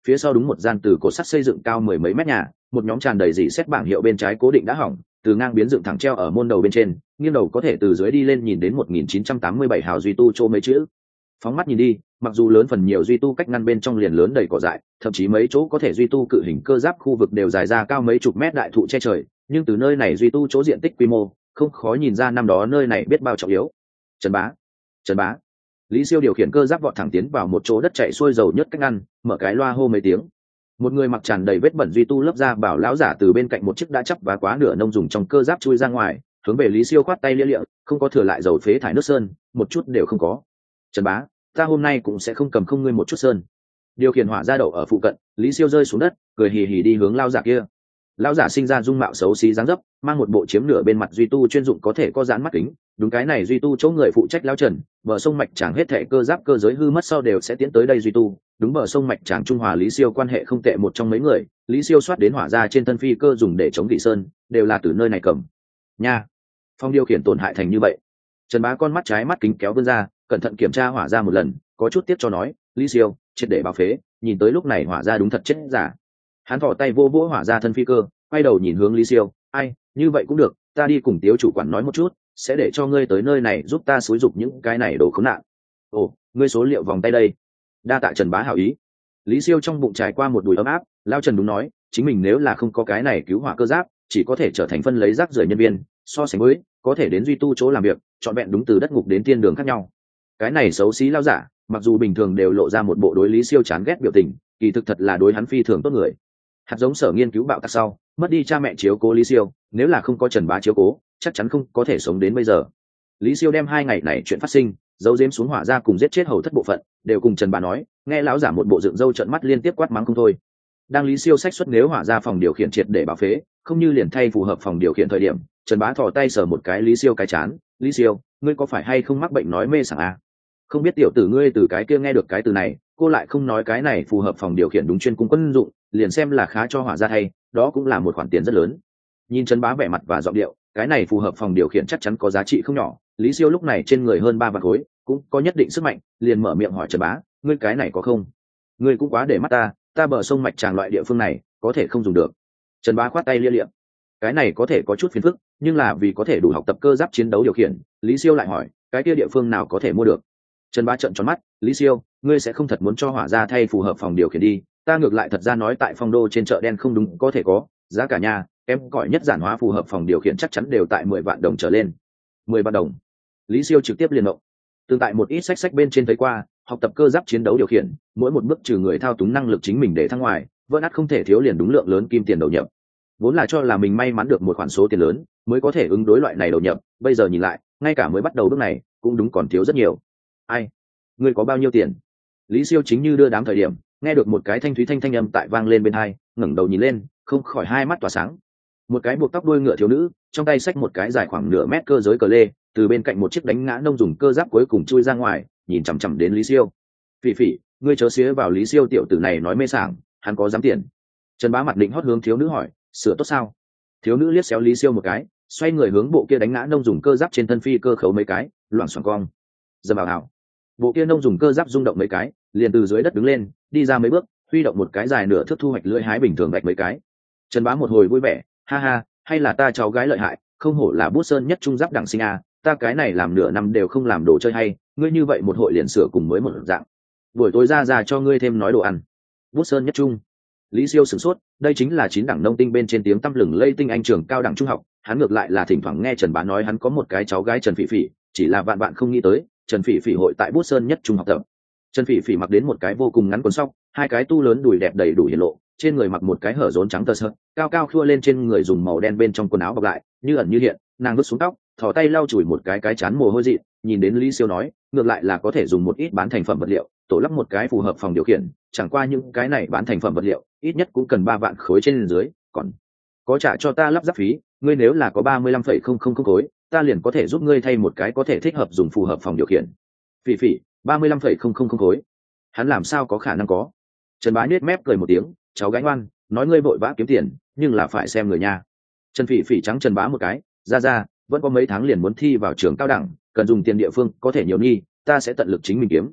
phía sau đúng một gian từ cột sắt xây dựng cao mười mấy mét nhà, một nhóm tràn đầy dỉ xét bảng hiệu bên trái cố định đã hỏng, từ ngang biến dựng thẳng treo ở môn đầu bên trên, nghiêng đầu có thể từ dưới đi lên nhìn đến một nghìn chín trăm tám mươi bảy hào duy tu chỗ mấy chữ. Phóng mắt nhìn đi, mặc dù lớn phần nhiều duy tu cách ngăn bên trong liền lớn đầy cỏ dại, thậm chí mấy chỗ có thể duy tu cự hình cơ giáp khu vực đều dài ra cao mấy chục mét đại thụ che trời, nhưng từ nơi này duy tu chỗ diện tích quy mô, không khó nhìn ra năm đó nơi này biết bao trọng yếu. Trần Bá, Trần Bá. Lý Siêu điều khiển cơ giáp vọt thẳng tiến vào một chỗ đất chạy xuôi dầu nhất cách ngăn, mở cái loa hô mấy tiếng. Một người mặc tràn đầy vết bẩn duy tu lớp da bảo lão giả từ bên cạnh một chiếc đã chắp và quá nửa nông dùng trong cơ giáp chui ra ngoài, hướng về Lý Siêu khoát tay lia lịa, không có thừa lại dầu phế thải nước sơn, một chút đều không có. Trần Bá, ta hôm nay cũng sẽ không cầm không ngươi một chút sơn. Điều khiển hỏa ra đậu ở phụ cận, Lý Siêu rơi xuống đất, cười hì hì đi hướng lao giả kia. Lão giả sinh ra dung mạo xấu xí dáng dấp, mang một bộ chiếm nửa bên mặt duy tu chuyên dụng có thể có dán mắt kính, đúng cái này duy tu chỗ người phụ trách lão Trần, bờ sông mạch chẳng hết thệ cơ giáp cơ giới hư mất sau đều sẽ tiến tới đây duy tu, đúng bờ sông mạch chẳng Trung Hòa Lý Siêu quan hệ không tệ một trong mấy người, Lý Siêu soát đến hỏa ra trên thân phi cơ dùng để chống thị sơn, đều là từ nơi này cầm. Nha, phong điều khiển tổn hại thành như vậy. Trần Bá con mắt trái mắt kính kéo vươn ra, cẩn thận kiểm tra hỏa ra một lần, có chút tiếc cho nói, Lý Siêu, triệt để báo phế, nhìn tới lúc này hỏa ra đúng thật chết giả. Hắn thò tay vô vỗ hỏa ra thân phi cơ, quay đầu nhìn hướng Lý Siêu, ai, như vậy cũng được, ta đi cùng Tiếu chủ quản nói một chút, sẽ để cho ngươi tới nơi này giúp ta xúi dục những cái này đồ khốn nạn. Ồ, ngươi số liệu vòng tay đây. Đa tạ Trần Bá hảo ý. Lý Siêu trong bụng trải qua một đùi ấm áp, lao Trần đúng nói, chính mình nếu là không có cái này cứu hỏa cơ giáp, chỉ có thể trở thành phân lấy rác rưởi nhân viên, so sánh với, có thể đến duy tu chỗ làm việc, chọn vẹn đúng từ đất ngục đến thiên đường khác nhau. Cái này xấu xí lao giả, mặc dù bình thường đều lộ ra một bộ đối Lý Siêu chán ghét biểu tình, kỳ thực thật là đối hắn phi thường tốt người. Hạt giống sở nghiên cứu bạo tạc sau, mất đi cha mẹ chiếu cố Lý Siêu, nếu là không có Trần Bá chiếu cố, chắc chắn không có thể sống đến bây giờ. Lý Siêu đem hai ngày này chuyện phát sinh, giấu giếm xuống hỏa ra cùng giết chết hầu thất bộ phận, đều cùng Trần Bá nói, nghe lão giả một bộ dựng râu trợn mắt liên tiếp quát mắng không thôi. Đang Lý Siêu sách xuất nếu hỏa ra phòng điều khiển triệt để bảo phế, không như liền thay phù hợp phòng điều khiển thời điểm, Trần Bá thò tay sờ một cái Lý Siêu cái chán, Lý Siêu, ngươi có phải hay không mắc bệnh nói mê sảng à? Không biết tiểu tử ngươi từ cái kia nghe được cái từ này, cô lại không nói cái này phù hợp phòng điều khiển đúng chuyên cung quân dụng, liền xem là khá cho hỏa ra thay, đó cũng là một khoản tiền rất lớn. Nhìn Trần Bá vẻ mặt và giọng điệu, cái này phù hợp phòng điều khiển chắc chắn có giá trị không nhỏ. Lý Siêu lúc này trên người hơn ba vạn khối, cũng có nhất định sức mạnh, liền mở miệng hỏi Trần Bá, ngươi cái này có không? Ngươi cũng quá để mắt ta, ta bờ sông mạch tràng loại địa phương này, có thể không dùng được. Trần Bá khoát tay lia liệm, cái này có thể có chút phiền phức, nhưng là vì có thể đủ học tập cơ giáp chiến đấu điều khiển. Lý Siêu lại hỏi, cái kia địa phương nào có thể mua được? Trần Bá trợn tròn mắt, Lý Siêu, ngươi sẽ không thật muốn cho hỏa ra thay phù hợp phòng điều khiển đi? Ta ngược lại thật ra nói tại phong đô trên chợ đen không đúng, có thể có, giá cả nhà em gọi nhất giản hóa phù hợp phòng điều khiển chắc chắn đều tại mười vạn đồng trở lên. Mười vạn đồng? Lý Siêu trực tiếp liền động. Tương tại một ít sách sách bên trên thấy qua, học tập cơ giáp chiến đấu điều khiển, mỗi một bước trừ người thao túng năng lực chính mình để thăng ngoài, vẫn ắt không thể thiếu liền đúng lượng lớn kim tiền đầu nhập. Vốn là cho là mình may mắn được một khoản số tiền lớn, mới có thể ứng đối loại này đầu nhập, bây giờ nhìn lại, ngay cả mới bắt đầu bước này, cũng đúng còn thiếu rất nhiều. Ai? Ngươi có bao nhiêu tiền? Lý Siêu chính như đưa đám thời điểm, nghe được một cái thanh thúy thanh thanh âm tại vang lên bên tai, ngẩng đầu nhìn lên, không khỏi hai mắt tỏa sáng. Một cái buộc tóc đuôi ngựa thiếu nữ, trong tay xách một cái dài khoảng nửa mét cơ giới cờ lê, từ bên cạnh một chiếc đánh ngã nông dùng cơ giáp cuối cùng chui ra ngoài, nhìn chằm chằm đến Lý Siêu. Phỉ Phỉ, ngươi chớ xía vào Lý Siêu tiểu tử này nói mê sảng, hắn có dám tiền. Trần Bá mặt định hót hướng thiếu nữ hỏi, sửa tốt sao? Thiếu nữ liếc xéo Lý Siêu một cái, xoay người hướng bộ kia đánh ngã nông dùng cơ giáp trên thân phi cơ khấu mấy cái, loảng xoảng cong. Dầm vào hảo. Bộ kia nông dùng cơ giáp rung động mấy cái, liền từ dưới đất đứng lên, đi ra mấy bước, huy động một cái dài nửa thước thu hoạch lưỡi hái bình thường vạch mấy cái. Trần Bá một hồi vui vẻ, ha ha, hay là ta cháu gái lợi hại, không hổ là bút sơn nhất trung giáp đẳng sinh a, ta cái này làm nửa năm đều không làm đồ chơi hay, ngươi như vậy một hội liền sửa cùng mới một dạng. Buổi tối ra ra cho ngươi thêm nói đồ ăn. Bút sơn nhất trung. Lý Siêu sửng sốt, đây chính là chín đẳng nông tinh bên trên tiếng tăm lừng lây tinh anh trường cao đẳng trung học, hắn ngược lại là thỉnh thoảng nghe Trần Bá nói hắn có một cái cháu gái Trần Phỉ Phỉ, chỉ là vạn bạn không nghĩ tới, Trần Phỉ Phỉ hội tại Bút Sơn nhất trung học tập. Trần Phỉ Phỉ mặc đến một cái vô cùng ngắn quần sóc, hai cái tu lớn đùi đẹp đầy đủ hiển lộ, trên người mặc một cái hở rốn trắng tơ sợi, cao cao khua lên trên người dùng màu đen bên trong quần áo bọc lại, như ẩn như hiện, nàng vứt xuống tóc, thò tay lau chùi một cái cái chán mồ hôi dị, nhìn đến Lý Siêu nói, ngược lại là có thể dùng một ít bán thành phẩm vật liệu, tổ lắp một cái phù hợp phòng điều khiển, chẳng qua những cái này bán thành phẩm vật liệu, ít nhất cũng cần ba vạn khối trên dưới, còn có trả cho ta lắp ráp phí, ngươi nếu là có ba mươi lăm phẩy không không không khối, ta liền có thể giúp ngươi thay một cái có thể thích hợp dùng phù hợp phòng điều khiển. Phỉ Phỉ, ba mươi lăm phẩy không không không khối. Hắn làm sao có khả năng có? Trần Bá nhếch mép cười một tiếng, cháu gái ngoan, nói ngươi vội vã kiếm tiền, nhưng là phải xem người nha. Trần Phỉ Phỉ trắng Trần Bá một cái, ra ra, vẫn có mấy tháng liền muốn thi vào trường cao đẳng, cần dùng tiền địa phương có thể nhiều nghi, ta sẽ tận lực chính mình kiếm.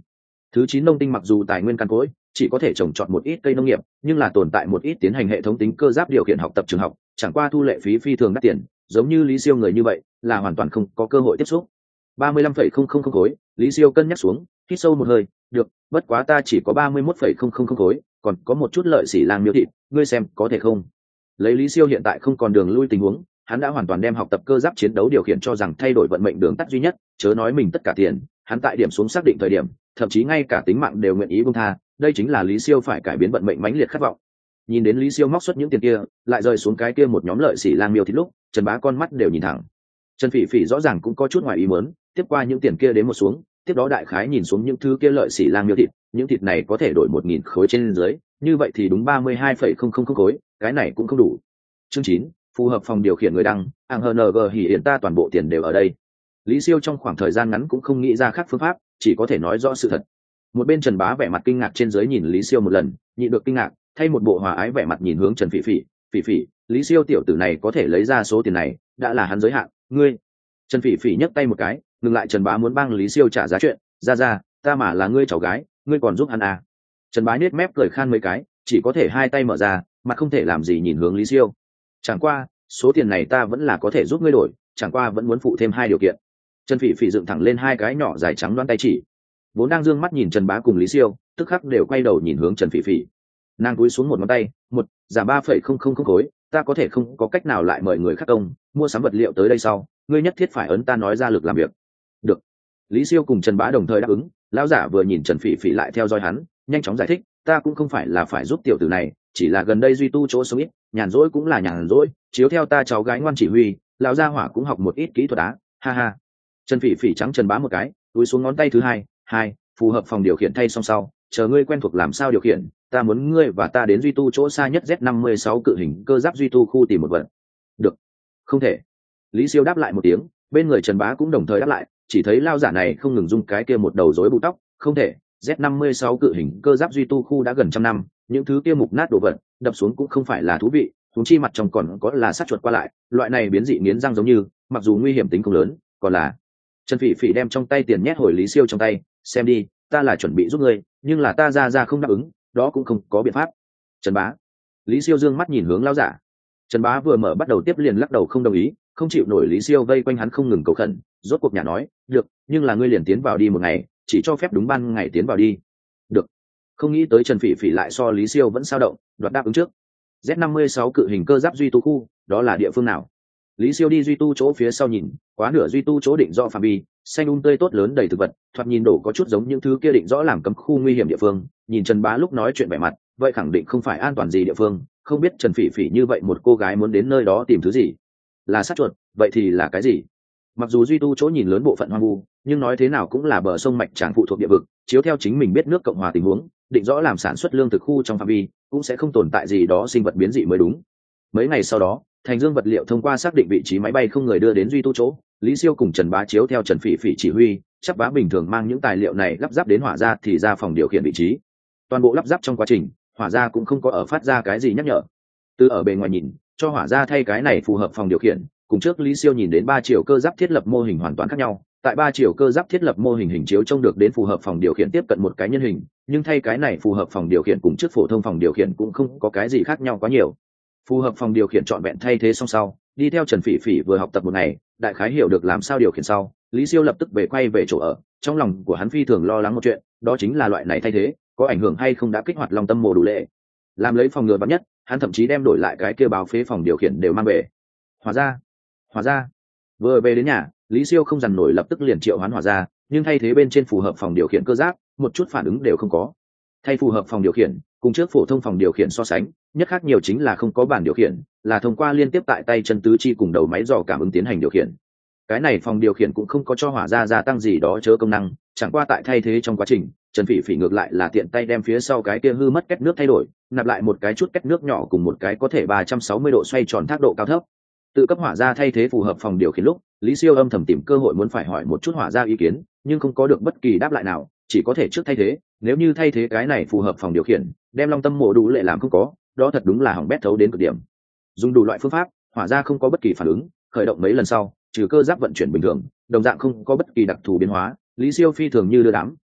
Thứ chín nông tinh mặc dù tài nguyên cằn cỗi, chỉ có thể trồng trọt một ít cây nông nghiệp, nhưng là tồn tại một ít tiến hành hệ thống tính cơ giáp điều khiển học tập trường học, chẳng qua thu lệ phí phi thường đắt tiền, giống như Lý Siêu người như vậy, là hoàn toàn không có cơ hội tiếp xúc. ba mươi lăm phẩy không không không khối, Lý Siêu cân nhắc xuống, hít sâu một hơi, được, bất quá ta chỉ có ba mươi mốt phẩy không không không khối, còn có một chút lợi xỉ lang miêu thịt, ngươi xem có thể không? Lấy Lý Siêu hiện tại không còn đường lui tình huống, hắn đã hoàn toàn đem học tập cơ giáp chiến đấu điều khiển cho rằng thay đổi vận mệnh đường tắt duy nhất, chớ nói mình tất cả tiền, hắn tại điểm xuống xác định thời điểm, thậm chí ngay cả tính mạng đều nguyện ý buông tha, đây chính là Lý Siêu phải cải biến vận mệnh mãnh liệt khát vọng. Nhìn đến Lý Siêu móc xuất những tiền kia, lại rơi xuống cái kia một nhóm lợi xỉ lang miêu thịt lúc, Trần Bá con mắt đều nhìn thẳng. Trần Phỉ Phỉ rõ ràng cũng có chút ngoài ý muốn, tiếp qua những tiền kia đến một xuống, tiếp đó đại khái nhìn xuống những thứ kia lợi xỉ lang miêu thịt, những thịt này có thể đổi một nghìn khối trên dưới, như vậy thì đúng ba mươi hai phẩy không không không khối, cái này cũng không đủ. Chương chín, phù hợp phòng điều khiển người đăng, ang hng hỉ hiện ta toàn bộ tiền đều ở đây. Lý Siêu trong khoảng thời gian ngắn cũng không nghĩ ra khác phương pháp, chỉ có thể nói rõ sự thật. Một bên Trần Bá vẻ mặt kinh ngạc trên dưới nhìn Lý Siêu một lần, nhịn được kinh ngạc, thay một bộ hòa ái vẻ mặt nhìn hướng Trần Phỉ Phỉ, Phỉ Phỉ, Lý Siêu tiểu tử này có thể lấy ra số tiền này, đã là hắn giới hạn, ngươi. Trần Phỉ Phỉ nhấc tay một cái, ngừng lại Trần Bá muốn bang Lý Siêu trả giá chuyện, ra ra, ta mà là ngươi cháu gái, ngươi còn giúp hắn à? Trần Bá nhếch mép cười khan mấy cái, chỉ có thể hai tay mở ra, mặt không thể làm gì nhìn hướng Lý Siêu. Chẳng qua, số tiền này ta vẫn là có thể giúp ngươi đổi, chẳng qua vẫn muốn phụ thêm hai điều kiện. Trần Phỉ Phỉ dựng thẳng lên hai cái nhỏ dài trắng đoán tay chỉ, vốn đang dương mắt nhìn Trần Bá cùng Lý Siêu, tức khắc đều quay đầu nhìn hướng Trần Phỉ Phỉ. Nàng cúi xuống một ngón tay, một, giảm ba phẩy không không không khối, ta có thể không có cách nào lại mời người khác công, mua sắm vật liệu tới đây sau, ngươi nhất thiết phải ấn ta nói ra lực làm việc. Được. Lý Siêu cùng Trần Bá đồng thời đáp ứng, lão giả vừa nhìn Trần Phỉ Phỉ lại theo dõi hắn, nhanh chóng giải thích, ta cũng không phải là phải giúp tiểu tử này, chỉ là gần đây duy tu chỗ sống ít, nhàn rỗi cũng là nhàn rỗi, chiếu theo ta cháu gái ngoan chỉ huy, lão gia hỏa cũng học một ít kỹ thuật á, ha ha. Trần Phỉ Phỉ trắng Trần Bá một cái, túi xuống ngón tay thứ hai, hai, phù hợp phòng điều khiển thay xong sau, chờ ngươi quen thuộc làm sao điều khiển, ta muốn ngươi và ta đến duy tu chỗ xa nhất Z năm mươi sáu cự hình cơ giáp duy tu khu tìm một vật. Được. Không thể. Lý Siêu đáp lại một tiếng, bên người Trần Bá cũng đồng thời đáp lại, chỉ thấy lao giả này không ngừng rung cái kia một đầu rối bù tóc, không thể, Z năm mươi sáu cự hình cơ giáp duy tu khu đã gần trăm năm, những thứ kia mục nát đồ vật, đập xuống cũng không phải là thú vị, huống chi mặt trong còn có là sát chuột qua lại, loại này biến dị nghiến răng giống như, mặc dù nguy hiểm tính không lớn, còn là. Trần Phỉ Phỉ đem trong tay tiền nhét hồi Lý Siêu trong tay, xem đi, ta là chuẩn bị giúp ngươi, nhưng là ta ra ra không đáp ứng, đó cũng không có biện pháp. Trần Bá. Lý Siêu dương mắt nhìn hướng lão giả. Trần Bá vừa mở bắt đầu tiếp liền lắc đầu không đồng ý, không chịu nổi Lý Siêu vây quanh hắn không ngừng cầu khẩn, rốt cuộc nhà nói, được, nhưng là ngươi liền tiến vào đi một ngày, chỉ cho phép đúng ban ngày tiến vào đi. Được. Không nghĩ tới Trần Phỉ Phỉ lại so Lý Siêu vẫn sao động, đoạt đáp ứng trước. Z năm mươi sáu cự hình cơ giáp duy tu khu, đó là địa phương nào? Lý Siêu đi duy tu chỗ phía sau nhìn, quá nửa duy tu chỗ định rõ phạm vi, xanh um tươi tốt lớn đầy thực vật, thoạt nhìn đổ có chút giống những thứ kia định rõ làm cấm khu nguy hiểm địa phương. Nhìn Trần Bá lúc nói chuyện vẻ mặt, vậy khẳng định không phải an toàn gì địa phương, không biết Trần Phỉ Phỉ như vậy một cô gái muốn đến nơi đó tìm thứ gì? Là sát chuột, vậy thì là cái gì? Mặc dù duy tu chỗ nhìn lớn bộ phận hoang vu, nhưng nói thế nào cũng là bờ sông mạch tràng phụ thuộc địa vực, chiếu theo chính mình biết nước Cộng hòa tình huống, định rõ làm sản xuất lương thực khu trong phạm vi, cũng sẽ không tồn tại gì đó sinh vật biến dị mới đúng. Mấy ngày sau đó, Thành Dương vật liệu thông qua xác định vị trí máy bay không người đưa đến duy tu chỗ, Lý Siêu cùng Trần Bá chiếu theo Trần Phỉ Phỉ chỉ huy, chắc Bá bình thường mang những tài liệu này lắp ráp đến hỏa ra thì ra phòng điều khiển vị trí. Toàn bộ lắp ráp trong quá trình, hỏa ra cũng không có ở phát ra cái gì nhắc nhở. Từ ở bề ngoài nhìn, cho hỏa ra thay cái này phù hợp phòng điều khiển, cùng trước Lý Siêu nhìn đến ba chiều cơ giáp thiết lập mô hình hoàn toàn khác nhau. Tại ba chiều cơ giáp thiết lập mô hình hình chiếu trông được đến phù hợp phòng điều khiển tiếp cận một cái nhân hình, nhưng thay cái này phù hợp phòng điều khiển cùng trước phổ thông phòng điều khiển cũng không có cái gì khác nhau quá nhiều. Phù hợp phòng điều khiển trọn vẹn thay thế xong sau, đi theo Trần Phỉ Phỉ vừa học tập một ngày, đại khái hiểu được làm sao điều khiển sau, Lý Siêu lập tức về quay về chỗ ở. Trong lòng của hắn phi thường lo lắng một chuyện, đó chính là loại này thay thế có ảnh hưởng hay không đã kích hoạt Long Tâm Mộ đủ lệ. Làm lấy phòng ngừa vắn nhất, hắn thậm chí đem đổi lại cái kia báo phế phòng điều khiển đều mang về. Hỏa ra, hỏa ra. Vừa về đến nhà, Lý Siêu không dằn nổi lập tức liền triệu hoán hỏa ra, nhưng thay thế bên trên phù hợp phòng điều khiển cơ giáp, một chút phản ứng đều không có. Thay phù hợp phòng điều khiển, cùng trước phổ thông phòng điều khiển so sánh, nhất khác nhiều chính là không có bản điều khiển, là thông qua liên tiếp tại tay chân tứ chi cùng đầu máy dò cảm ứng tiến hành điều khiển. Cái này phòng điều khiển cũng không có cho hỏa ra gia tăng gì đó chớ công năng, chẳng qua tại thay thế trong quá trình, Trần Phỉ Phỉ ngược lại là tiện tay đem phía sau cái kia hư mất két nước thay đổi, nạp lại một cái chút két nước nhỏ cùng một cái có thể ba trăm sáu mươi độ xoay tròn thác độ cao thấp. Tự cấp hỏa ra thay thế phù hợp phòng điều khiển lúc, Lý Siêu âm thầm tìm cơ hội muốn phải hỏi một chút hỏa ra ý kiến, nhưng không có được bất kỳ đáp lại nào, chỉ có thể trước thay thế. Nếu như thay thế cái này phù hợp phòng điều khiển, đem Long Tâm Mộ đủ lệ làm không có, đó thật đúng là hỏng bét thấu đến cực điểm. Dùng đủ loại phương pháp, hỏa ra không có bất kỳ phản ứng, khởi động mấy lần sau, trừ cơ giáp vận chuyển bình thường, đồng dạng không có bất kỳ đặc thù biến hóa. Lý Siêu phi thường như đưa đám,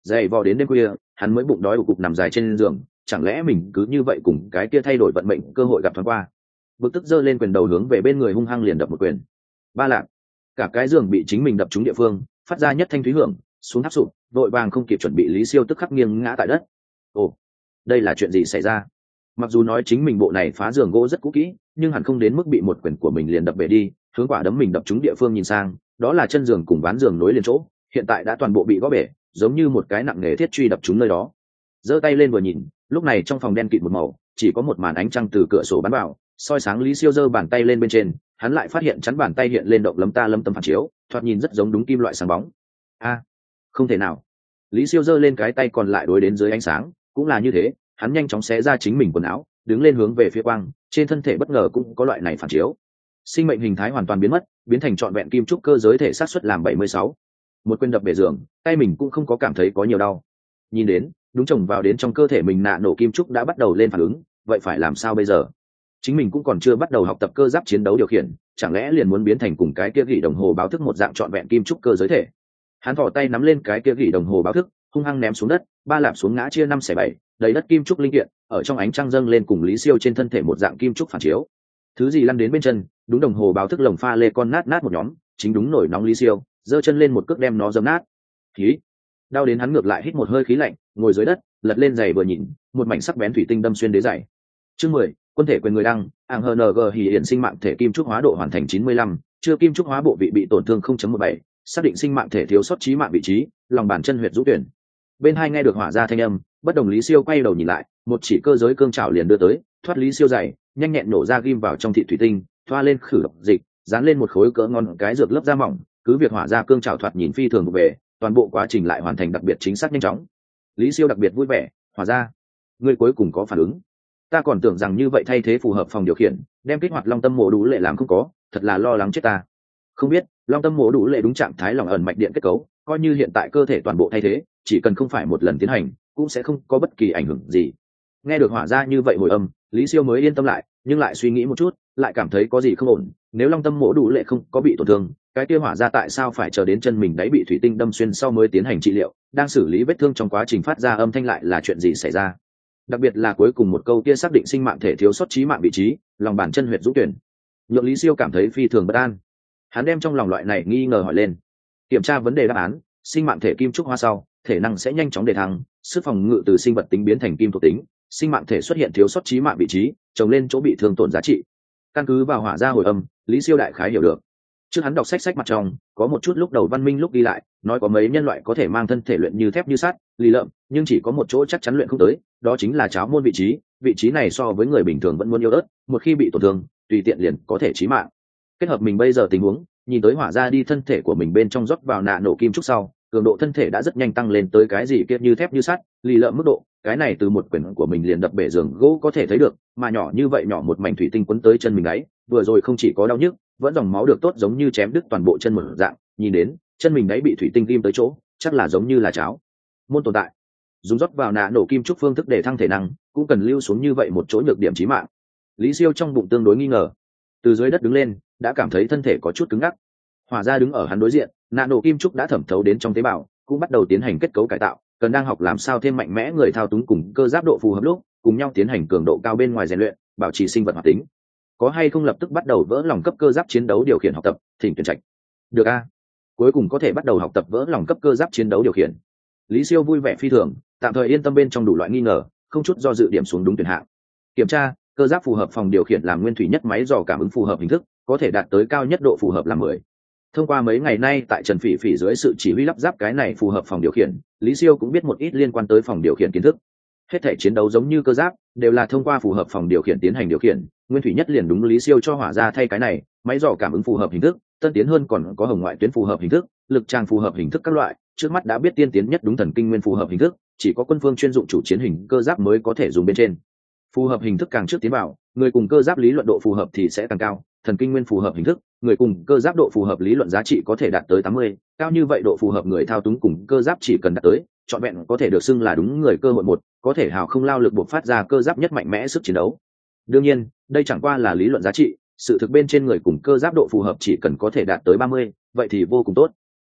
dày vò đến đêm khuya hắn mới bụng đói ục cục nằm dài trên giường, chẳng lẽ mình cứ như vậy cùng cái kia thay đổi vận mệnh cơ hội gặp thoáng qua. Bực tức giơ lên quyền đầu hướng về bên người hung hăng liền đập một quyền. Ba lạc, cả cái giường bị chính mình đập trúng địa phương phát ra nhất thanh thúy hưởng, xuống tháp sụp, vội vàng không kịp chuẩn bị Lý Siêu tức khắc nghiêng ngã tại đất. Ồ, đây là chuyện gì xảy ra? Mặc dù nói chính mình bộ này phá giường gỗ rất cũ kỹ, nhưng hẳn không đến mức bị một quyền của mình liền đập bể đi. Hướng quả đấm mình đập trúng địa phương nhìn sang, đó là chân giường cùng ván giường nối liền chỗ, hiện tại đã toàn bộ bị gõ bể, giống như một cái nặng nề thiết truy đập trúng nơi đó. Giơ tay lên vừa nhìn, lúc này trong phòng đen kịt một màu, chỉ có một màn ánh trăng từ cửa sổ bắn vào, soi sáng. Lý Siêu giơ bàn tay lên bên trên, hắn lại phát hiện chắn bàn tay hiện lên động lấm ta lấm tấm phản chiếu, thoạt nhìn rất giống đúng kim loại sáng bóng. A, không thể nào. Lý Siêu giơ lên cái tay còn lại đối đến dưới ánh sáng, cũng là như thế, hắn nhanh chóng xé ra chính mình quần áo, đứng lên hướng về phía quang, trên thân thể bất ngờ cũng có loại này phản chiếu. Sinh mệnh hình thái hoàn toàn biến mất, biến thành trọn vẹn kim trúc cơ giới thể xác suất làm bảy mươi sáu. Một quyền đập bể giường, tay mình cũng không có cảm thấy có nhiều đau. Nhìn đến, đúng chồng vào đến trong cơ thể mình nạ nổ kim trúc đã bắt đầu lên phản ứng, vậy phải làm sao bây giờ? Chính mình cũng còn chưa bắt đầu học tập cơ giáp chiến đấu điều khiển, chẳng lẽ liền muốn biến thành cùng cái kia gỉ đồng hồ báo thức một dạng trọn vẹn kim trúc cơ giới thể? Hắn thò tay nắm lên cái kia gỉ đồng hồ báo thức, hung hăng ném xuống đất, ba lạp xuống ngã chia năm xẻ bảy, đầy đất kim trúc linh kiện ở trong ánh trăng dâng lên cùng Lý Siêu trên thân thể một dạng kim trúc phản chiếu. Thứ gì lăn đến bên chân, đúng đồng hồ báo thức lồng pha lê con nát nát một nhóm, chính đúng nổi nóng Lý Siêu giơ chân lên một cước đem nó dấm nát. Khí, đau đến hắn ngược lại hít một hơi khí lạnh, ngồi dưới đất, lật lên giày vừa nhìn, một mảnh sắc bén thủy tinh đâm xuyên đế giày. Chương mười, quân thể quyền người đăng, ảng hờ en giê hỉ hiện sinh mạng thể kim trúc hóa độ hoàn thành chín mươi lăm, chưa kim trúc hóa bộ vị bị tổn thương không chấm mười bảy, xác định sinh mạng thể thiếu sót chí mạng vị trí, lòng bàn chân huyệt rũ tuyển. Bên hai nghe được hỏa ra thanh âm, bất đồng Lý Siêu quay đầu nhìn lại, một chỉ cơ giới cương trảo liền đưa tới, thoát Lý Siêu giày, nhanh nhẹn nổ ra ghim vào trong thị thủy tinh, thoa lên khử độc dịch, dán lên một khối cỡ ngon cái dược lớp da mỏng, cứ việc hỏa ra cương trảo thoạt nhìn phi thường về, toàn bộ quá trình lại hoàn thành đặc biệt chính xác nhanh chóng. Lý Siêu đặc biệt vui vẻ, hỏa ra, ngươi cuối cùng có phản ứng. Ta còn tưởng rằng như vậy thay thế phù hợp phòng điều khiển, đem kích hoạt long tâm mổ đủ lệ làm không có, thật là lo lắng chết ta. Không biết, long tâm mổ đủ lệ đúng trạng thái lòng ẩn mạch điện kết cấu, coi như hiện tại cơ thể toàn bộ thay thế, chỉ cần không phải một lần tiến hành, cũng sẽ không có bất kỳ ảnh hưởng gì. Nghe được hỏa ra như vậy hồi âm, Lý Siêu mới yên tâm lại, nhưng lại suy nghĩ một chút, lại cảm thấy có gì không ổn. Nếu long tâm mổ đủ lệ không có bị tổn thương, cái kia hỏa ra tại sao phải chờ đến chân mình đáy bị thủy tinh đâm xuyên sau mới tiến hành trị liệu? Đang xử lý vết thương trong quá trình phát ra âm thanh lại là chuyện gì xảy ra? Đặc biệt là cuối cùng một câu kia xác định sinh mạng thể thiếu sót chí mạng vị trí, lòng bàn chân huyệt rũ tuyển, nhượng Lý Siêu cảm thấy phi thường bất an. Hắn đem trong lòng loại này nghi ngờ hỏi lên. Kiểm tra vấn đề đáp án, sinh mạng thể kim trúc hóa sau, thể năng sẽ nhanh chóng đề thăng, sức phòng ngự từ sinh vật tính biến thành kim thuộc tính, sinh mạng thể xuất hiện thiếu sót chí mạng vị trí, trồng lên chỗ bị thương tổn giá trị. Căn cứ vào hỏa ra hồi âm, Lý Siêu đại khái hiểu được. Trước hắn đọc sách sách mặt trong, có một chút lúc đầu văn minh lúc đi lại, nói có mấy nhân loại có thể mang thân thể luyện như thép như sắt, lì lợm, nhưng chỉ có một chỗ chắc chắn luyện không tới, đó chính là cháo môn vị trí, vị trí này so với người bình thường vẫn muốn yếu ớt, một khi bị tổn thương, tùy tiện liền có thể chí mạng. Kết hợp mình bây giờ tình huống, nhìn tới hỏa ra đi thân thể của mình bên trong rót vào nạ nổ kim trúc sau, cường độ thân thể đã rất nhanh tăng lên tới cái gì kia như thép như sắt, lì lợm mức độ, cái này từ một quyền của mình liền đập bể giường gỗ có thể thấy được, mà nhỏ như vậy nhỏ một mảnh thủy tinh quấn tới chân mình ấy, vừa rồi không chỉ có đau nhức, vẫn dòng máu được tốt giống như chém đứt toàn bộ chân một dạng, nhìn đến, chân mình đấy bị thủy tinh ghim tới chỗ, chắc là giống như là cháo môn tồn tại. Dùng rót vào nạ nổ kim trúc phương thức để thăng thể năng, cũng cần lưu xuống như vậy một chỗ nhược điểm chí mạng. Lý Siêu trong bụng tương đối nghi ngờ, từ dưới đất đứng lên, đã cảm thấy thân thể có chút cứng ngắc. Hỏa ra đứng ở hắn đối diện, nạ nổ kim trúc đã thẩm thấu đến trong tế bào, cũng bắt đầu tiến hành kết cấu cải tạo, cần đang học làm sao thêm mạnh mẽ người thao túng cùng cơ giáp độ phù hợp lúc, cùng nhau tiến hành cường độ cao bên ngoài rèn luyện, bảo trì sinh vật hoạt tính. Có hay không lập tức bắt đầu vỡ lòng cấp cơ giáp chiến đấu điều khiển học tập, thỉnh tuyển trạch. Được a, cuối cùng có thể bắt đầu học tập vỡ lòng cấp cơ giáp chiến đấu điều khiển. Lý Siêu vui vẻ phi thường, tạm thời yên tâm bên trong đủ loại nghi ngờ, không chút do dự điểm xuống đúng tuyển hạng. Kiểm tra, cơ giáp phù hợp phòng điều khiển làm nguyên thủy nhất máy dò cảm ứng phù hợp hình thức, có thể đạt tới cao nhất độ phù hợp là mười. Thông qua mấy ngày nay tại Trần Phỉ Phỉ dưới sự chỉ huy lắp ráp cái này phù hợp phòng điều khiển, Lý Siêu cũng biết một ít liên quan tới phòng điều khiển kiến thức. Hết thể chiến đấu giống như cơ giáp, đều là thông qua phù hợp phòng điều khiển tiến hành điều khiển, nguyên thủy nhất liền đúng Lý Siêu cho hỏa ra thay cái này, máy dò cảm ứng phù hợp hình thức, tân tiến hơn còn có hồng ngoại tuyến phù hợp hình thức, lực tràng phù hợp hình thức các loại, trước mắt đã biết tiên tiến nhất đúng thần kinh nguyên phù hợp hình thức, chỉ có quân phương chuyên dụng chủ chiến hình cơ giáp mới có thể dùng bên trên. Phù hợp hình thức càng trước tiến vào, người cùng cơ giáp lý luận độ phù hợp thì sẽ càng cao, thần kinh nguyên phù hợp hình thức, người cùng cơ giáp độ phù hợp lý luận giá trị có thể đạt tới tám mươi, cao như vậy độ phù hợp người thao túng cùng cơ giáp chỉ cần đạt tới, trọn vẹn có thể được xưng là đúng người cơ hội một, có thể hào không lao lực buộc phát ra cơ giáp nhất mạnh mẽ sức chiến đấu. Đương nhiên, đây chẳng qua là lý luận giá trị, sự thực bên trên người cùng cơ giáp độ phù hợp chỉ cần có thể đạt tới ba mươi, vậy thì vô cùng tốt.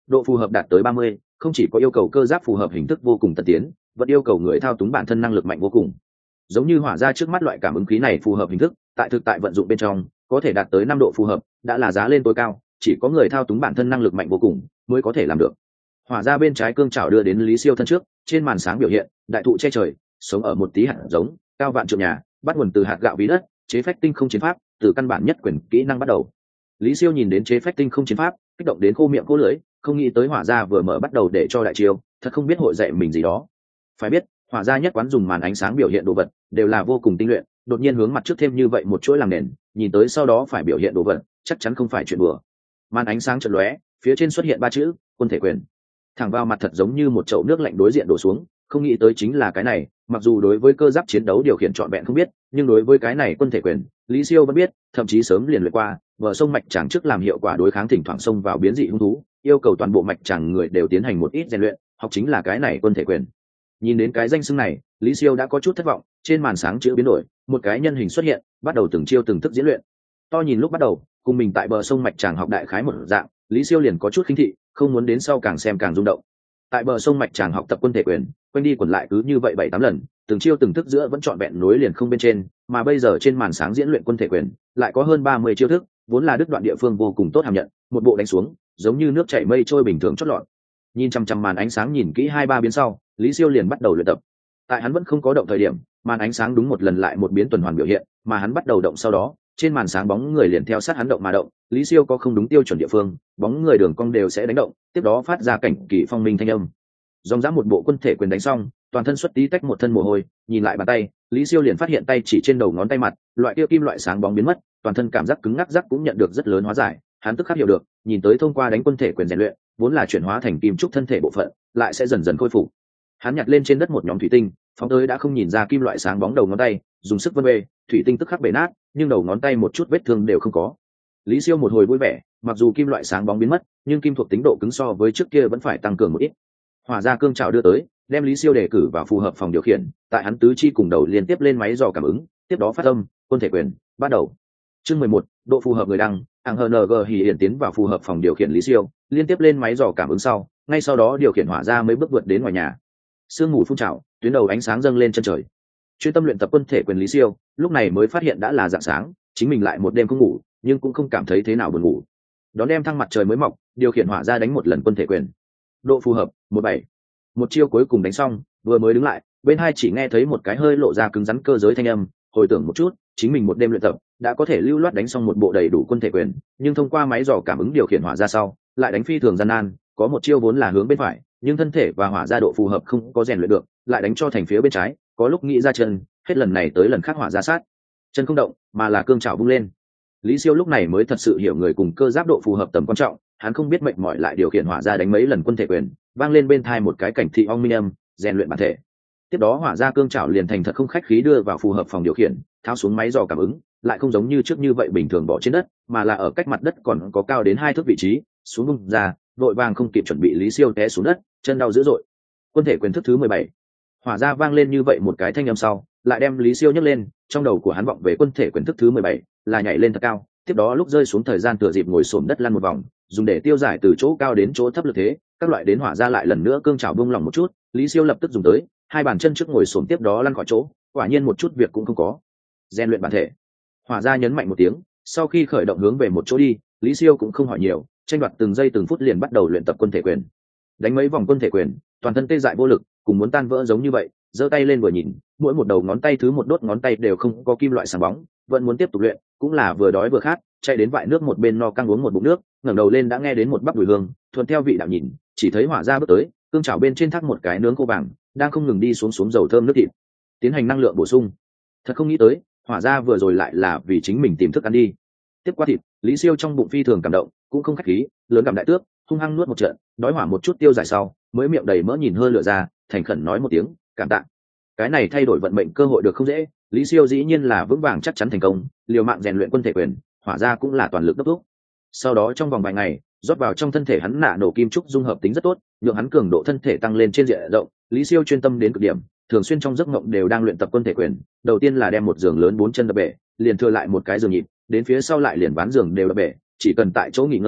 độ phù hợp đạt tới ba mươi, không chỉ có yêu cầu cơ giáp phù hợp hình thức vô cùng tân tiến, vẫn yêu cầu người thao túng bản thân năng lực mạnh vô cùng. Giống như hỏa ra trước mắt loại cảm ứng khí này phù hợp hình thức, tại thực tại vận dụng bên trong có thể đạt tới năm độ phù hợp, đã là giá lên tối cao, chỉ có người thao túng bản thân năng lực mạnh vô cùng mới có thể làm được. Hỏa ra bên trái cương chảo đưa đến Lý Siêu thân trước, trên màn sáng biểu hiện đại thụ che trời, sống ở một tí hạt giống, cao vạn trượng nhà, bắt nguồn từ hạt gạo bí đất, chế phách tinh không chiến pháp, từ căn bản nhất quyền kỹ năng bắt đầu. Lý Siêu nhìn đến chế phách tinh không chiến pháp, kích động đến khô miệng khô lưỡi, không nghĩ tới hỏa ra vừa mở bắt đầu để cho đại chiêu, thật không biết hội dạy mình gì đó. Phải biết, hỏa ra nhất quán dùng màn ánh sáng biểu hiện đồ vật đều là vô cùng tinh luyện, đột nhiên hướng mặt trước thêm như vậy một chuỗi làm nền, nhìn tới sau đó phải biểu hiện đồ vật, chắc chắn không phải chuyện đùa. Màn ánh sáng chợt lóe, phía trên xuất hiện ba chữ quân thể quyền, thẳng vào mặt thật giống như một chậu nước lạnh đối diện đổ xuống. Không nghĩ tới chính là cái này, mặc dù đối với cơ giáp chiến đấu điều khiển trọn vẹn không biết, nhưng đối với cái này quân thể quyền, Lý Siêu vẫn biết, thậm chí sớm liền luyện qua. Vở sông mạch tràng trước làm hiệu quả đối kháng thỉnh thoảng xông vào biến dị hung thú, yêu cầu toàn bộ mạch tràng người đều tiến hành một ít rèn luyện, học chính là cái này quân thể quyền. Nhìn đến cái danh xưng này, Lý Siêu đã có chút thất vọng. Trên màn sáng chữ biến đổi, một cái nhân hình xuất hiện, bắt đầu từng chiêu từng thức diễn luyện. To nhìn lúc bắt đầu, cùng mình tại bờ sông mạch tràng học đại khái một dạng, Lý Siêu liền có chút khinh thị, không muốn đến sau càng xem càng rung động. Tại bờ sông mạch tràng học tập quân thể quyền, quanh đi quẩn lại cứ như vậy bảy tám lần, từng chiêu từng thức giữa vẫn trọn vẹn nối liền không bên trên, mà bây giờ trên màn sáng diễn luyện quân thể quyền, lại có hơn ba mươi chiêu thức, vốn là đứt đoạn địa phương vô cùng tốt hàm nhận, một bộ đánh xuống, giống như nước chảy mây trôi bình thường chót lọt. Nhìn chăm chăm màn ánh sáng nhìn kỹ hai ba biến sau, Lý Siêu liền bắt đầu luyện tập. Tại hắn vẫn không có động thời điểm, màn ánh sáng đúng một lần lại một biến tuần hoàn biểu hiện, mà hắn bắt đầu động sau đó, trên màn sáng bóng người liền theo sát hắn động mà động. Lý Siêu có không đúng tiêu chuẩn địa phương, bóng người đường cong đều sẽ đánh động, tiếp đó phát ra cảnh kỳ phong minh thanh âm. Dòng dã một bộ quân thể quyền đánh xong, toàn thân xuất tí tách một thân mồ hôi, nhìn lại bàn tay, Lý Siêu liền phát hiện tay chỉ trên đầu ngón tay mặt, loại kia kim loại sáng bóng biến mất, toàn thân cảm giác cứng ngắc rắc cũng nhận được rất lớn hóa giải. Hắn tức khắc hiểu được, nhìn tới thông qua đánh quân thể quyền rèn luyện, vốn là chuyển hóa thành kim trúc thân thể bộ phận, lại sẽ dần dần khôi phục. Hắn nhặt lên trên đất một nhóm thủy tinh, phóng tới đã không nhìn ra kim loại sáng bóng đầu ngón tay, dùng sức vân bê, thủy tinh tức khắc bể nát, nhưng đầu ngón tay một chút vết thương đều không có. Lý Siêu một hồi vui vẻ, mặc dù kim loại sáng bóng biến mất, nhưng kim thuộc tính độ cứng so với trước kia vẫn phải tăng cường một ít. Hỏa ra cương trảo đưa tới, đem Lý Siêu đề cử vào phù hợp phòng điều khiển, tại hắn tứ chi cùng đầu liên tiếp lên máy dò cảm ứng, tiếp đó phát âm, quân thể quyền, bắt đầu. Chương mười một, độ phù hợp người đăng, ảng hờ en giê hỉ hiển tiến vào phù hợp phòng điều khiển Lý Siêu, liên tiếp lên máy dò cảm ứng sau, ngay sau đó điều khiển hỏa ra mấy bước vượt đến ngoài nhà. Sương mù phun trào, tuyến đầu ánh sáng dâng lên chân trời. Chuyên tâm luyện tập quân thể quyền Lý Siêu, lúc này mới phát hiện đã là rạng sáng, chính mình lại một đêm không ngủ, nhưng cũng không cảm thấy thế nào buồn ngủ. Đón đem thăng mặt trời mới mọc, điều khiển hỏa ra đánh một lần quân thể quyền. Độ phù hợp một bảy. Một chiêu cuối cùng đánh xong, vừa mới đứng lại, bên hai chỉ nghe thấy một cái hơi lộ ra cứng rắn cơ giới thanh âm, hồi tưởng một chút, chính mình một đêm luyện tập, đã có thể lưu loát đánh xong một bộ đầy đủ quân thể quyền, nhưng thông qua máy dò cảm ứng điều khiển hỏa ra sau, lại đánh phi thường gian nan, có một chiêu vốn là hướng bên phải, nhưng thân thể và hỏa ra độ phù hợp không có rèn luyện được, lại đánh cho thành phía bên trái, có lúc nghĩ ra chân, hết lần này tới lần khác hỏa ra sát, chân không động, mà là cương chảo vung lên. Lý Siêu lúc này mới thật sự hiểu người cùng cơ giáp độ phù hợp tầm quan trọng, hắn không biết mệt mỏi lại điều khiển hỏa ra đánh mấy lần quân thể quyền, vang lên bên tai một cái cảnh thị ong minh âm, rèn luyện bản thể. Tiếp đó hỏa ra cương chảo liền thành thật không khách khí đưa vào phù hợp phòng điều khiển, tháo xuống máy dò cảm ứng, lại không giống như trước như vậy bình thường bỏ trên đất, mà là ở cách mặt đất còn có cao đến hai thước vị trí, xuống bung ra, đội vàng không kịp chuẩn bị Lý Siêu té xuống đất, chân đau dữ dội. Quân thể quyền thức thứ mười bảy. Hỏa ra vang lên như vậy một cái thanh âm sau, lại đem Lý Siêu nhấc lên, trong đầu của hắn vọng về quân thể quyền thức thứ mười bảy, là nhảy lên thật cao, tiếp đó lúc rơi xuống thời gian thừa dịp ngồi xổm đất lăn một vòng, dùng để tiêu giải từ chỗ cao đến chỗ thấp lực thế, các loại đến hỏa ra lại lần nữa cương chảo bung lỏng một chút, Lý Siêu lập tức dùng tới, hai bàn chân trước ngồi xổm tiếp đó lăn khỏi chỗ, quả nhiên một chút việc cũng không có. Rèn luyện bản thể. Hỏa ra nhấn mạnh một tiếng, sau khi khởi động hướng về một chỗ đi, Lý Siêu cũng không hỏi nhiều, tranh đoạt từng giây từng phút liền bắt đầu luyện tập quân thể quyền. Đánh mấy vòng quân thể quyền, toàn thân tê dại vô lực, cùng muốn tan vỡ giống như vậy, giơ tay lên vừa nhìn, mỗi một đầu ngón tay thứ một đốt ngón tay đều không có kim loại sáng bóng, vẫn muốn tiếp tục luyện, cũng là vừa đói vừa khát, chạy đến vại nước một bên no căng uống một bụng nước, ngẩng đầu lên đã nghe đến một bắp mùi hương, thuận theo vị đạo nhìn, chỉ thấy hỏa ra bước tới, cương chảo bên trên thác một cái nướng khô vàng, đang không ngừng đi xuống xuống dầu thơm nước thịt, tiến hành năng lượng bổ sung. Thật không nghĩ tới, hỏa ra vừa rồi lại là vì chính mình tìm thức ăn đi. Tiếp qua thịt, Lý Siêu trong bụng phi thường cảm động, cũng không khách khí, lớn cảm đại tước, hung hăng nuốt một trận, đói hỏa một chút tiêu giải sau, mới miệng đầy mỡ nhìn hơi lửa ra, thành khẩn nói một tiếng cảm tạ. Cái này thay đổi vận mệnh cơ hội được không dễ, Lý Siêu dĩ nhiên là vững vàng chắc chắn thành công, liều mạng rèn luyện quân thể quyền, hỏa ra cũng là toàn lực đốc thúc. Sau đó trong vòng vài ngày, rót vào trong thân thể hắn nạ nổ kim trúc dung hợp tính rất tốt, nhượng hắn cường độ thân thể tăng lên trên diện rộng. Lý Siêu chuyên tâm đến cực điểm, thường xuyên trong giấc mộng đều đang luyện tập quân thể quyền. Đầu tiên là đem một giường lớn bốn chân đập bể, liền thừa lại một cái giường nhịp, đến phía sau lại liền ván giường đều đập bể, chỉ cần tại chỗ nghỉ ngơi,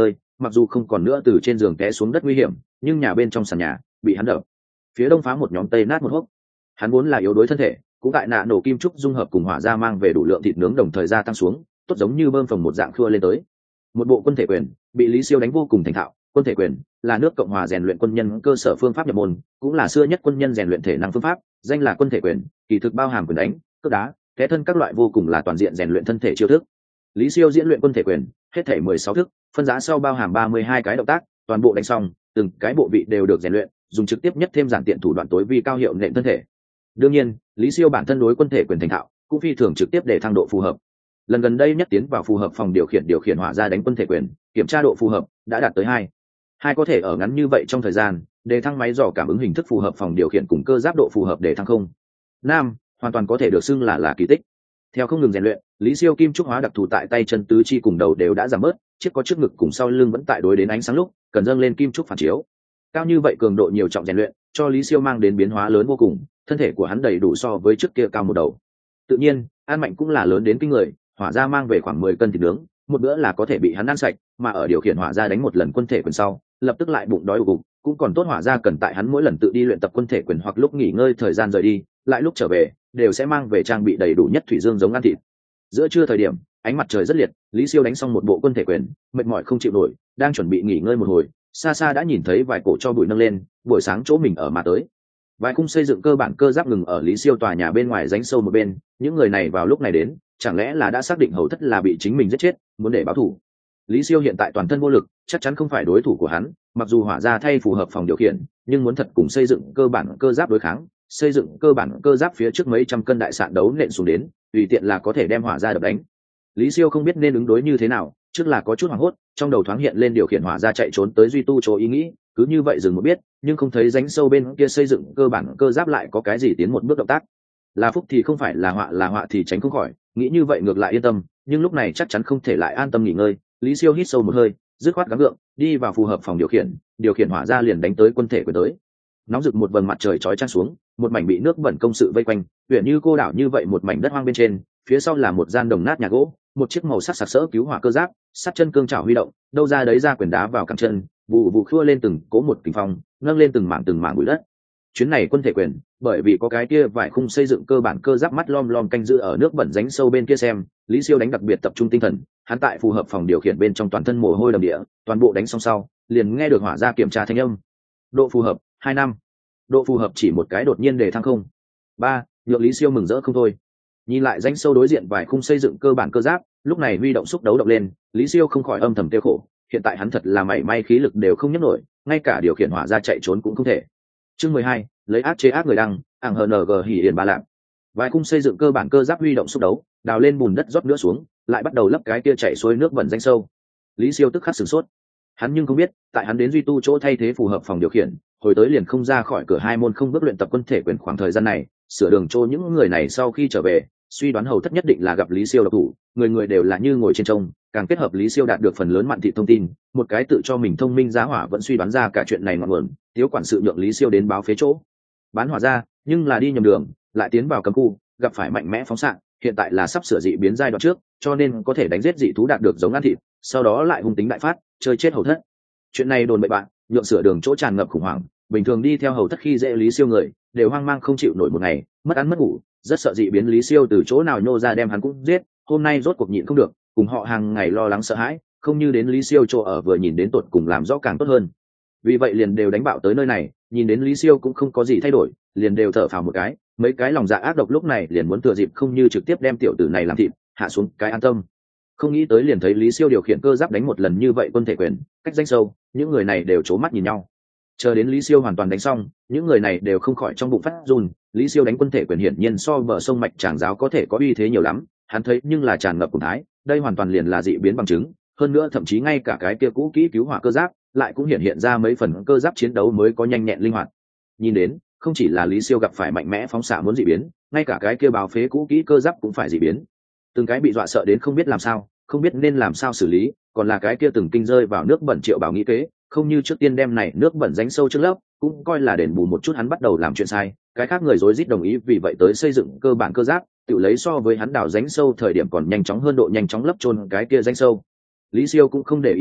mặc dù không còn nữa từ trên giường té xuống đất nguy hiểm, nhưng nhà bên trong sàn nhà bị hắn đập phía đông phá một nhóm tây nát một hốc. Hắn vốn là yếu đuối thân thể, cũng tại nạ nổ kim trúc dung hợp cùng hỏa ra mang về đủ lượng thịt nướng đồng thời gia tăng xuống, tốt giống như bơm phồng một dạng khua lên tới. Một bộ quân thể quyền bị Lý Siêu đánh vô cùng thành thạo. Quân thể quyền là nước Cộng hòa rèn luyện quân nhân cơ sở phương pháp nhập môn, cũng là xưa nhất quân nhân rèn luyện thể năng phương pháp, danh là quân thể quyền, kỳ thực bao hàm quyền đánh, cước đá, té thân các loại vô cùng là toàn diện rèn luyện thân thể chiêu thức. Lý Siêu diễn luyện quân thể quyền, hết thể mười sáu thức, phân giá sau bao hàm ba mươi hai cái động tác, toàn bộ đánh xong, từng cái bộ vị đều được rèn luyện, dùng trực tiếp nhất thêm giản tiện thủ đoạn tối vi cao hiệu nện thân thể. Đương nhiên, Lý Siêu bản thân đối quân thể quyền thành thạo, cũng phi thường trực tiếp để thăng độ phù hợp. Lần gần đây nhất tiến vào phù hợp phòng điều khiển điều khiển hỏa ra đánh quân thể quyền, kiểm tra độ phù hợp đã đạt tới hai. Hai có thể ở ngắn như vậy trong thời gian, để thăng máy dò cảm ứng hình thức phù hợp phòng điều khiển cùng cơ giáp độ phù hợp để thăng không. Nam, hoàn toàn có thể được xưng là là kỳ tích. Theo không ngừng rèn luyện, Lý Siêu kim trúc hóa đặc thù tại tay chân tứ chi cùng đầu đều đã giảm bớt, chiếc có trước ngực cùng sau lưng vẫn tại đối đến ánh sáng lúc, cần dâng lên kim trúc phản chiếu. Cao như vậy cường độ nhiều trọng rèn luyện, cho Lý Siêu mang đến biến hóa lớn vô cùng, thân thể của hắn đầy đủ so với trước kia cao một đầu. Tự nhiên, ăn mạnh cũng là lớn đến kinh người, hỏa ra mang về khoảng mười cân thịt nướng, một bữa là có thể bị hắn ăn sạch, mà ở điều khiển hỏa ra đánh một lần quân thể quyền sau, lập tức lại bụng đói ù ù, cũng còn tốt hỏa ra cần tại hắn mỗi lần tự đi luyện tập quân thể quyền hoặc lúc nghỉ ngơi thời gian rời đi, lại lúc trở về, đều sẽ mang về trang bị đầy đủ nhất thủy dương giống ăn thịt. Giữa trưa thời điểm, ánh mặt trời rất liệt, Lý Siêu đánh xong một bộ quân thể quyền, mệt mỏi không chịu nổi, đang chuẩn bị nghỉ ngơi một hồi, xa xa đã nhìn thấy vài cổ cho bụi nâng lên, buổi sáng chỗ mình ở mà tới. Vài khung xây dựng cơ bản cơ giáp ngừng ở Lý Siêu tòa nhà bên ngoài rãnh sâu một bên, những người này vào lúc này đến, chẳng lẽ là đã xác định hầu thất là bị chính mình giết chết, muốn để báo thù. Lý Siêu hiện tại toàn thân vô lực, chắc chắn không phải đối thủ của hắn, mặc dù hỏa ra thay phù hợp phòng điều khiển, nhưng muốn thật cùng xây dựng cơ bản cơ giáp đối kháng, xây dựng cơ bản cơ giáp phía trước mấy trăm cân đại sạn đấu nện xuống đến, tùy tiện là có thể đem hỏa ra đập đánh. Lý Siêu không biết nên ứng đối như thế nào, trước là có chút hoảng hốt, trong đầu thoáng hiện lên điều khiển hỏa ra chạy trốn tới duy tu chỗ ý nghĩ, cứ như vậy dừng một biết, nhưng không thấy rãnh sâu bên kia xây dựng cơ bản cơ giáp lại có cái gì tiến một bước động tác. Là phúc thì không phải là họa, là họa thì tránh không khỏi, nghĩ như vậy ngược lại yên tâm, nhưng lúc này chắc chắn không thể lại an tâm nghỉ ngơi. Lý Siêu hít sâu một hơi, dứt khoát gắng gượng, đi vào phù hợp phòng điều khiển, điều khiển hỏa ra liền đánh tới quân thể quyền tới. Nóng rực một vầng mặt trời chói chang xuống, một mảnh bị nước bẩn công sự vây quanh, huyện như cô đảo như vậy một mảnh đất hoang bên trên, phía sau là một gian đồng nát nhà gỗ, một chiếc màu sắc sặc sỡ cứu hỏa cơ giáp, sắt chân cương chảo huy động, đâu ra đấy ra quyền đá vào cẳng chân, vụ vụ khua lên từng cố một kình phong, nâng lên từng mảng từng mảng bụi đất. Chuyến này quân thể quyền, bởi vì có cái kia vài khung xây dựng cơ bản cơ giáp mắt lom lom canh giữ ở nước bẩn rãnh sâu bên kia xem, Lý Siêu đánh đặc biệt tập trung tinh thần, hắn tại phù hợp phòng điều khiển bên trong toàn thân mồ hôi đầm địa, toàn bộ đánh xong sau, liền nghe được hỏa ra kiểm tra thanh âm. Độ phù hợp hai năm. Độ phù hợp chỉ một cái đột nhiên đề thăng không. ba, nhượng Lý Siêu mừng rỡ không thôi. Nhìn lại rãnh sâu đối diện vài khung xây dựng cơ bản cơ giáp, lúc này huy động xúc đấu động lên, Lý Siêu không khỏi âm thầm tiêu khổ, hiện tại hắn thật là mảy may khí lực đều không nhấc nổi, ngay cả điều khiển hỏa ra chạy trốn cũng không thể. Chương mười hai, lấy ác chế ác người đăng, ảng hờ nờ gờ hỉ hiền ba lạm. Vài khung xây dựng cơ bản cơ giáp huy động xúc đấu, đào lên bùn đất rót nữa xuống, lại bắt đầu lấp cái kia chảy xuôi nước bẩn rãnh sâu. Lý Siêu tức khắc sửng sốt. Hắn nhưng không biết, tại hắn đến duy tu chỗ thay thế phù hợp phòng điều khiển, hồi tới liền không ra khỏi cửa hai môn không bước luyện tập quân thể quyền khoảng thời gian này, sửa đường chỗ những người này sau khi trở về, suy đoán hầu thất nhất định là gặp Lý Siêu độc thủ, người người đều là như ngồi trên trông, càng kết hợp Lý Siêu đạt được phần lớn mạn thị thông tin, một cái tự cho mình thông minh giá hỏa vẫn suy đoán ra cả chuyện này ngọn nguồn, thiếu quản sự nhượng Lý Siêu đến báo phế chỗ bán hỏa ra, nhưng là đi nhầm đường, lại tiến vào cấm khu, gặp phải mạnh mẽ phóng xạ, hiện tại là sắp sửa dị biến giai đoạn trước, cho nên có thể đánh giết dị thú đạt được giống ăn thịt, sau đó lại hung tính đại phát, chơi chết hầu thất. Chuyện này đồn bậy bạn, nhượng sửa đường chỗ tràn ngập khủng hoảng, bình thường đi theo hầu thất khi dễ Lý Siêu người, đều hoang mang không chịu nổi một ngày, mất ăn mất ngủ, rất sợ dị biến Lý Siêu từ chỗ nào nhô ra đem hắn cũng giết, hôm nay rốt cuộc nhịn không được, cùng họ hàng ngày lo lắng sợ hãi, không như đến Lý Siêu chỗ ở vừa nhìn đến tột cùng làm rõ càng tốt hơn. Vì vậy liền đều đánh bạo tới nơi này, nhìn đến Lý Siêu cũng không có gì thay đổi, liền đều thở phào một cái, mấy cái lòng dạ ác độc lúc này liền muốn thừa dịp không như trực tiếp đem tiểu tử này làm thịt, hạ xuống cái an tâm. Không nghĩ tới liền thấy Lý Siêu điều khiển cơ giáp đánh một lần như vậy quân thể quyền, cách danh sâu, những người này đều trố mắt nhìn nhau. Chờ đến Lý Siêu hoàn toàn đánh xong, những người này đều không khỏi trong bụng phát run, Lý Siêu đánh quân thể quyền hiển nhiên so bờ sông mạch tràng giáo có thể có uy thế nhiều lắm, hắn thấy nhưng là tràn ngập cùng thái, đây hoàn toàn liền là dị biến bằng chứng, hơn nữa thậm chí ngay cả cái kia cũ kỹ cứu hỏa cơ giáp lại cũng hiện hiện ra mấy phần cơ giáp chiến đấu mới có nhanh nhẹn linh hoạt. Nhìn đến, không chỉ là Lý Siêu gặp phải mạnh mẽ phóng xạ muốn dị biến, ngay cả cái kia báo phế cũ kỹ cơ giáp cũng phải dị biến. Từng cái bị dọa sợ đến không biết làm sao, không biết nên làm sao xử lý, còn là cái kia từng kinh rơi vào nước bẩn Triệu Bảo nghĩ kế, không như trước tiên đem này nước bẩn ránh sâu trước lớp, cũng coi là đền bù một chút hắn bắt đầu làm chuyện sai, cái khác người rối rít đồng ý vì vậy tới xây dựng cơ bản cơ giáp, tự lấy so với hắn đào ránh sâu thời điểm còn nhanh chóng hơn độ nhanh chóng lấp chôn cái kia ránh sâu. Lý Siêu cũng không để ý hắn,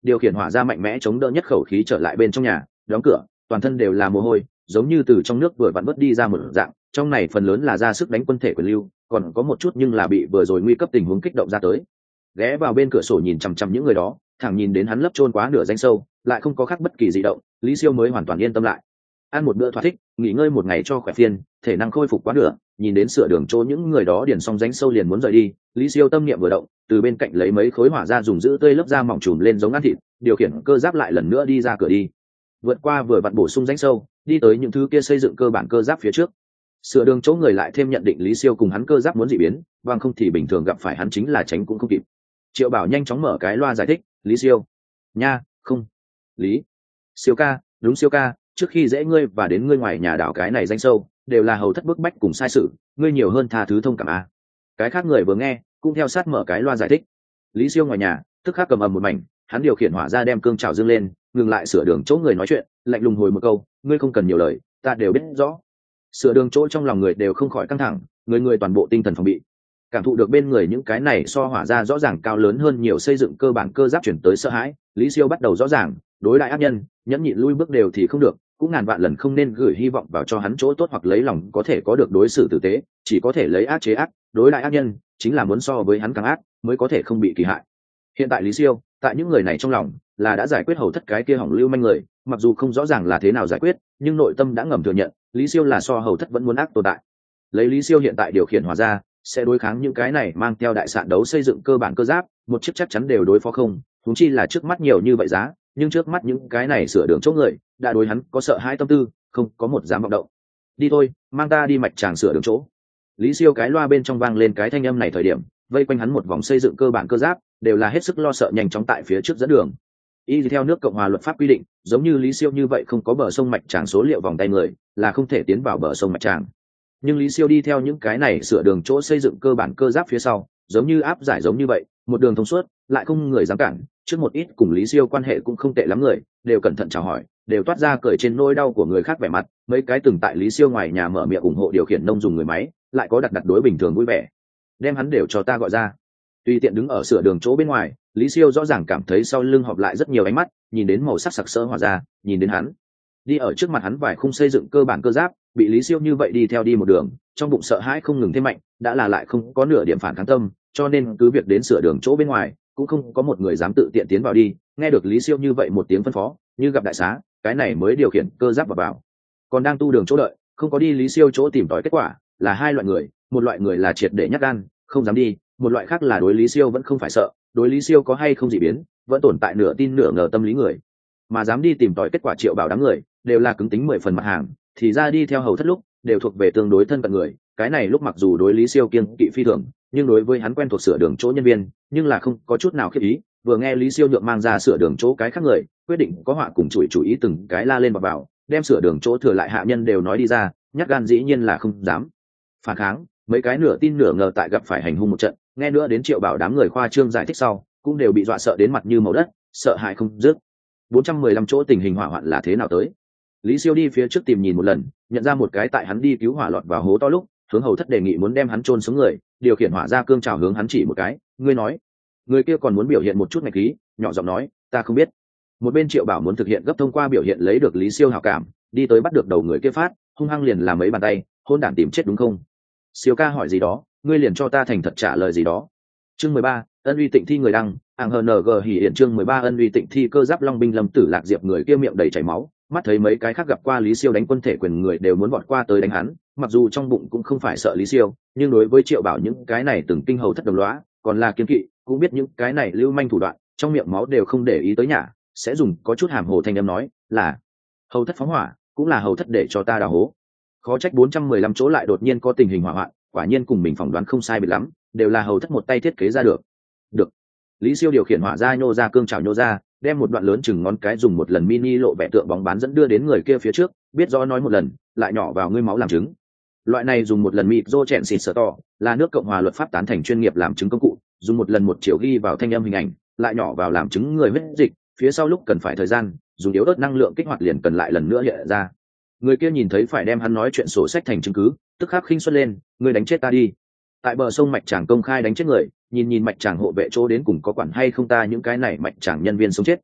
điều khiển hỏa ra mạnh mẽ chống đỡ nhất khẩu khí trở lại bên trong nhà, đóng cửa, toàn thân đều là mồ hôi, giống như từ trong nước vừa vặn vớt đi ra một dạng. Trong này phần lớn là ra sức đánh quân thể quyền lưu, còn có một chút nhưng là bị vừa rồi nguy cấp tình huống kích động ra tới. Ghé vào bên cửa sổ nhìn chằm chằm những người đó, thẳng nhìn đến hắn lấp trôn quá nửa danh sâu, lại không có khác bất kỳ gì động, Lý Siêu mới hoàn toàn yên tâm lại. Ăn một bữa thỏa thích, nghỉ ngơi một ngày cho khỏe phiên, thể năng khôi phục quá nửa, nhìn đến sửa đường chỗ những người đó điền xong rãnh sâu liền muốn rời đi, Lý Siêu tâm niệm vừa động, từ bên cạnh lấy mấy khối hỏa ra dùng giữ tươi lớp da mỏng trùm lên giống ăn thịt, điều khiển cơ giáp lại lần nữa đi ra cửa đi. Vượt qua vừa vặn bổ sung rãnh sâu, đi tới những thứ kia xây dựng cơ bản cơ giáp phía trước. Sửa đường chỗ người lại thêm nhận định Lý Siêu cùng hắn cơ giáp muốn dị biến, bằng không thì bình thường gặp phải hắn chính là tránh cũng không kịp. Triệu Bảo nhanh chóng mở cái loa giải thích, Lý Siêu, nha, không, Lý, Siêu ca, đúng Siêu ca, trước khi dễ ngươi và đến ngươi ngoài nhà đảo cái này danh sâu, đều là hầu thất bức bách cùng sai sự, ngươi nhiều hơn tha thứ thông cảm a. Cái khác người vừa nghe, cũng theo sát mở cái loa giải thích. Lý Siêu ngoài nhà, tức khắc cầm ầm một mảnh, hắn điều khiển hỏa ra đem cương trào dương lên, ngừng lại sửa đường chỗ người nói chuyện, lạnh lùng hồi một câu, ngươi không cần nhiều lời, ta đều biết rõ. Sửa đường chỗ trong lòng người đều không khỏi căng thẳng, người người toàn bộ tinh thần phòng bị. Cảm thụ được bên người những cái này so hỏa ra rõ ràng cao lớn hơn nhiều xây dựng cơ bản cơ giáp chuyển tới sợ hãi, Lý Siêu bắt đầu rõ ràng, đối đại ác nhân, nhẫn nhịn lui bước đều thì không được, cũng ngàn vạn lần không nên gửi hy vọng vào cho hắn chỗ tốt hoặc lấy lòng có thể có được đối xử tử tế, chỉ có thể lấy ác chế ác, đối đại ác nhân chính là muốn so với hắn càng ác mới có thể không bị kỳ hại. Hiện tại Lý Siêu, tại những người này trong lòng là đã giải quyết hầu thất cái kia hỏng lưu manh người, mặc dù không rõ ràng là thế nào giải quyết, nhưng nội tâm đã ngầm thừa nhận, Lý Siêu là so hầu thất vẫn muốn ác tồn tại. Lấy Lý Siêu hiện tại điều khiển hỏa ra, sẽ đối kháng những cái này mang theo đại sạn đấu xây dựng cơ bản cơ giáp, một chiếc chắc chắn đều đối phó không, huống chi là trước mắt nhiều như vậy giá, nhưng trước mắt những cái này sửa đường chỗ người, đã đối hắn có sợ hãi tâm tư, không có một dám vọng động. Đi thôi, mang ta đi mạch tràng sửa đường chỗ. Lý Siêu cái loa bên trong vang lên cái thanh âm này thời điểm, vây quanh hắn một vòng xây dựng cơ bản cơ giáp, đều là hết sức lo sợ nhanh chóng tại phía trước dẫn đường. Y theo nước Cộng hòa luật pháp quy định, giống như Lý Siêu như vậy không có bờ sông mạch tràng số liệu vòng tay người, là không thể tiến vào bờ sông mạch tràng. Nhưng Lý Siêu đi theo những cái này sửa đường chỗ xây dựng cơ bản cơ giáp phía sau, giống như áp giải giống như vậy, một đường thông suốt, lại không người dám cản. Trước một ít cùng Lý Siêu quan hệ cũng không tệ lắm người, đều cẩn thận chào hỏi, đều toát ra cười trên nỗi đau của người khác vẻ mặt. Mấy cái từng tại Lý Siêu ngoài nhà mở miệng ủng hộ điều khiển nông dùng người máy, lại có đặt đặt đối bình thường vui vẻ. Đem hắn đều cho ta gọi ra. Tùy tiện đứng ở sửa đường chỗ bên ngoài, Lý Siêu rõ ràng cảm thấy sau lưng họp lại rất nhiều ánh mắt, nhìn đến màu sắc sặc sỡ hỏa ra, nhìn đến hắn. Đi ở trước mặt hắn vài khung xây dựng cơ bản cơ giáp, bị Lý Siêu như vậy đi theo đi một đường, trong bụng sợ hãi không ngừng thêm mạnh, đã là lại không có nửa điểm phản kháng tâm, cho nên cứ việc đến sửa đường chỗ bên ngoài, cũng không có một người dám tự tiện tiến vào đi. Nghe được Lý Siêu như vậy một tiếng phân phó, như gặp đại xá, cái này mới điều khiển cơ giáp vào vào. Còn đang tu đường chỗ đợi, không có đi Lý Siêu chỗ tìm tòi kết quả, là hai loại người, một loại người là triệt để nhát gan, không dám đi, một loại khác là đối Lý Siêu vẫn không phải sợ, đối Lý Siêu có hay không dị biến, vẫn tồn tại nửa tin nửa ngờ tâm lý người. Mà dám đi tìm tòi kết quả Triệu Bảo đám người, đều là cứng tính mười phần mặt hàng, thì ra đi theo hầu thất lúc, đều thuộc về tương đối thân cận người. Cái này lúc mặc dù đối Lý Siêu kiêng kỵ phi thường, nhưng đối với hắn quen thuộc sửa đường chỗ nhân viên, nhưng là không có chút nào khiếp ý. Vừa nghe Lý Siêu nhượng mang ra sửa đường chỗ cái khác người, quyết định có họa cùng chủi chủ ý từng cái la lên vào vào, đem sửa đường chỗ thừa lại hạ nhân đều nói đi ra, nhát gan dĩ nhiên là không dám phản kháng. Mấy cái nửa tin nửa ngờ tại gặp phải hành hung một trận, nghe nữa đến Triệu Bảo đám người khoa trương giải thích sau, cũng đều bị dọa sợ đến mặt như màu đất, sợ hãi không dứt. bốn trăm mười lăm chỗ tình hình hỏa hoạn là thế nào tới? Lý Siêu đi phía trước tìm nhìn một lần, nhận ra một cái tại hắn đi cứu hỏa lọt vào hố to lúc, hướng hầu thất đề nghị muốn đem hắn chôn xuống người, điều khiển hỏa ra cương trào hướng hắn chỉ một cái, ngươi nói. Người kia còn muốn biểu hiện một chút ngạch khí, nhỏ giọng nói, ta không biết. Một bên Triệu Bảo muốn thực hiện gấp thông qua biểu hiện lấy được Lý Siêu hảo cảm, đi tới bắt được đầu người kia phát, hung hăng liền làm mấy bàn tay, hôn đản tìm chết đúng không? Siêu ca hỏi gì đó, ngươi liền cho ta thành thật trả lời gì đó. Chương mười ba, ân uy tịnh thi người đăng, ảng hờ nờ gờ hỉ hiện chương mười ba ân uy tịnh thi cơ giáp long binh lâm tử lạc diệp người kia miệng đầy chảy máu, mắt thấy mấy cái khác gặp qua Lý Siêu đánh quân thể quyền người đều muốn vọt qua tới đánh hắn, mặc dù trong bụng cũng không phải sợ Lý Siêu, nhưng đối với Triệu Bảo những cái này từng kinh hầu thất đồng lõa, còn là kiên kỵ, cũng biết những cái này lưu manh thủ đoạn, trong miệng máu đều không để ý tới nhả, sẽ dùng có chút hàm hồ thanh âm nói, là hầu thất phóng hỏa, cũng là hầu thất để cho ta đào hố. Khó trách bốn trăm mười lăm chỗ lại đột nhiên có tình hình hỏa hoạn, quả nhiên cùng mình phỏng đoán không sai biệt lắm, đều là hầu thất một tay thiết kế ra được. Được. Lý Siêu điều khiển hỏa ra nhô ra cương trào nhô ra, đem một đoạn lớn chừng ngón cái dùng một lần mini lộ vẻ tượng bóng bán dẫn đưa đến người kia phía trước, biết rõ nói một lần, lại nhỏ vào ngươi máu làm chứng. Loại này dùng một lần mịt rô chẹn xịt sở to, là nước Cộng hòa luật pháp tán thành chuyên nghiệp làm chứng công cụ, dùng một lần một chiều ghi vào thanh âm hình ảnh, lại nhỏ vào làm chứng người huyết dịch, phía sau lúc cần phải thời gian, dùng yếu ớt năng lượng kích hoạt liền cần lại lần nữa hiện ra. Người kia nhìn thấy phải đem hắn nói chuyện sổ sách thành chứng cứ, tức khắc khinh xuất lên, ngươi đánh chết ta đi. Tại bờ sông mạch tràng công khai đánh chết người, nhìn nhìn mạch tràng hộ vệ chỗ đến cùng có quản hay không ta những cái này mạch tràng nhân viên sống chết,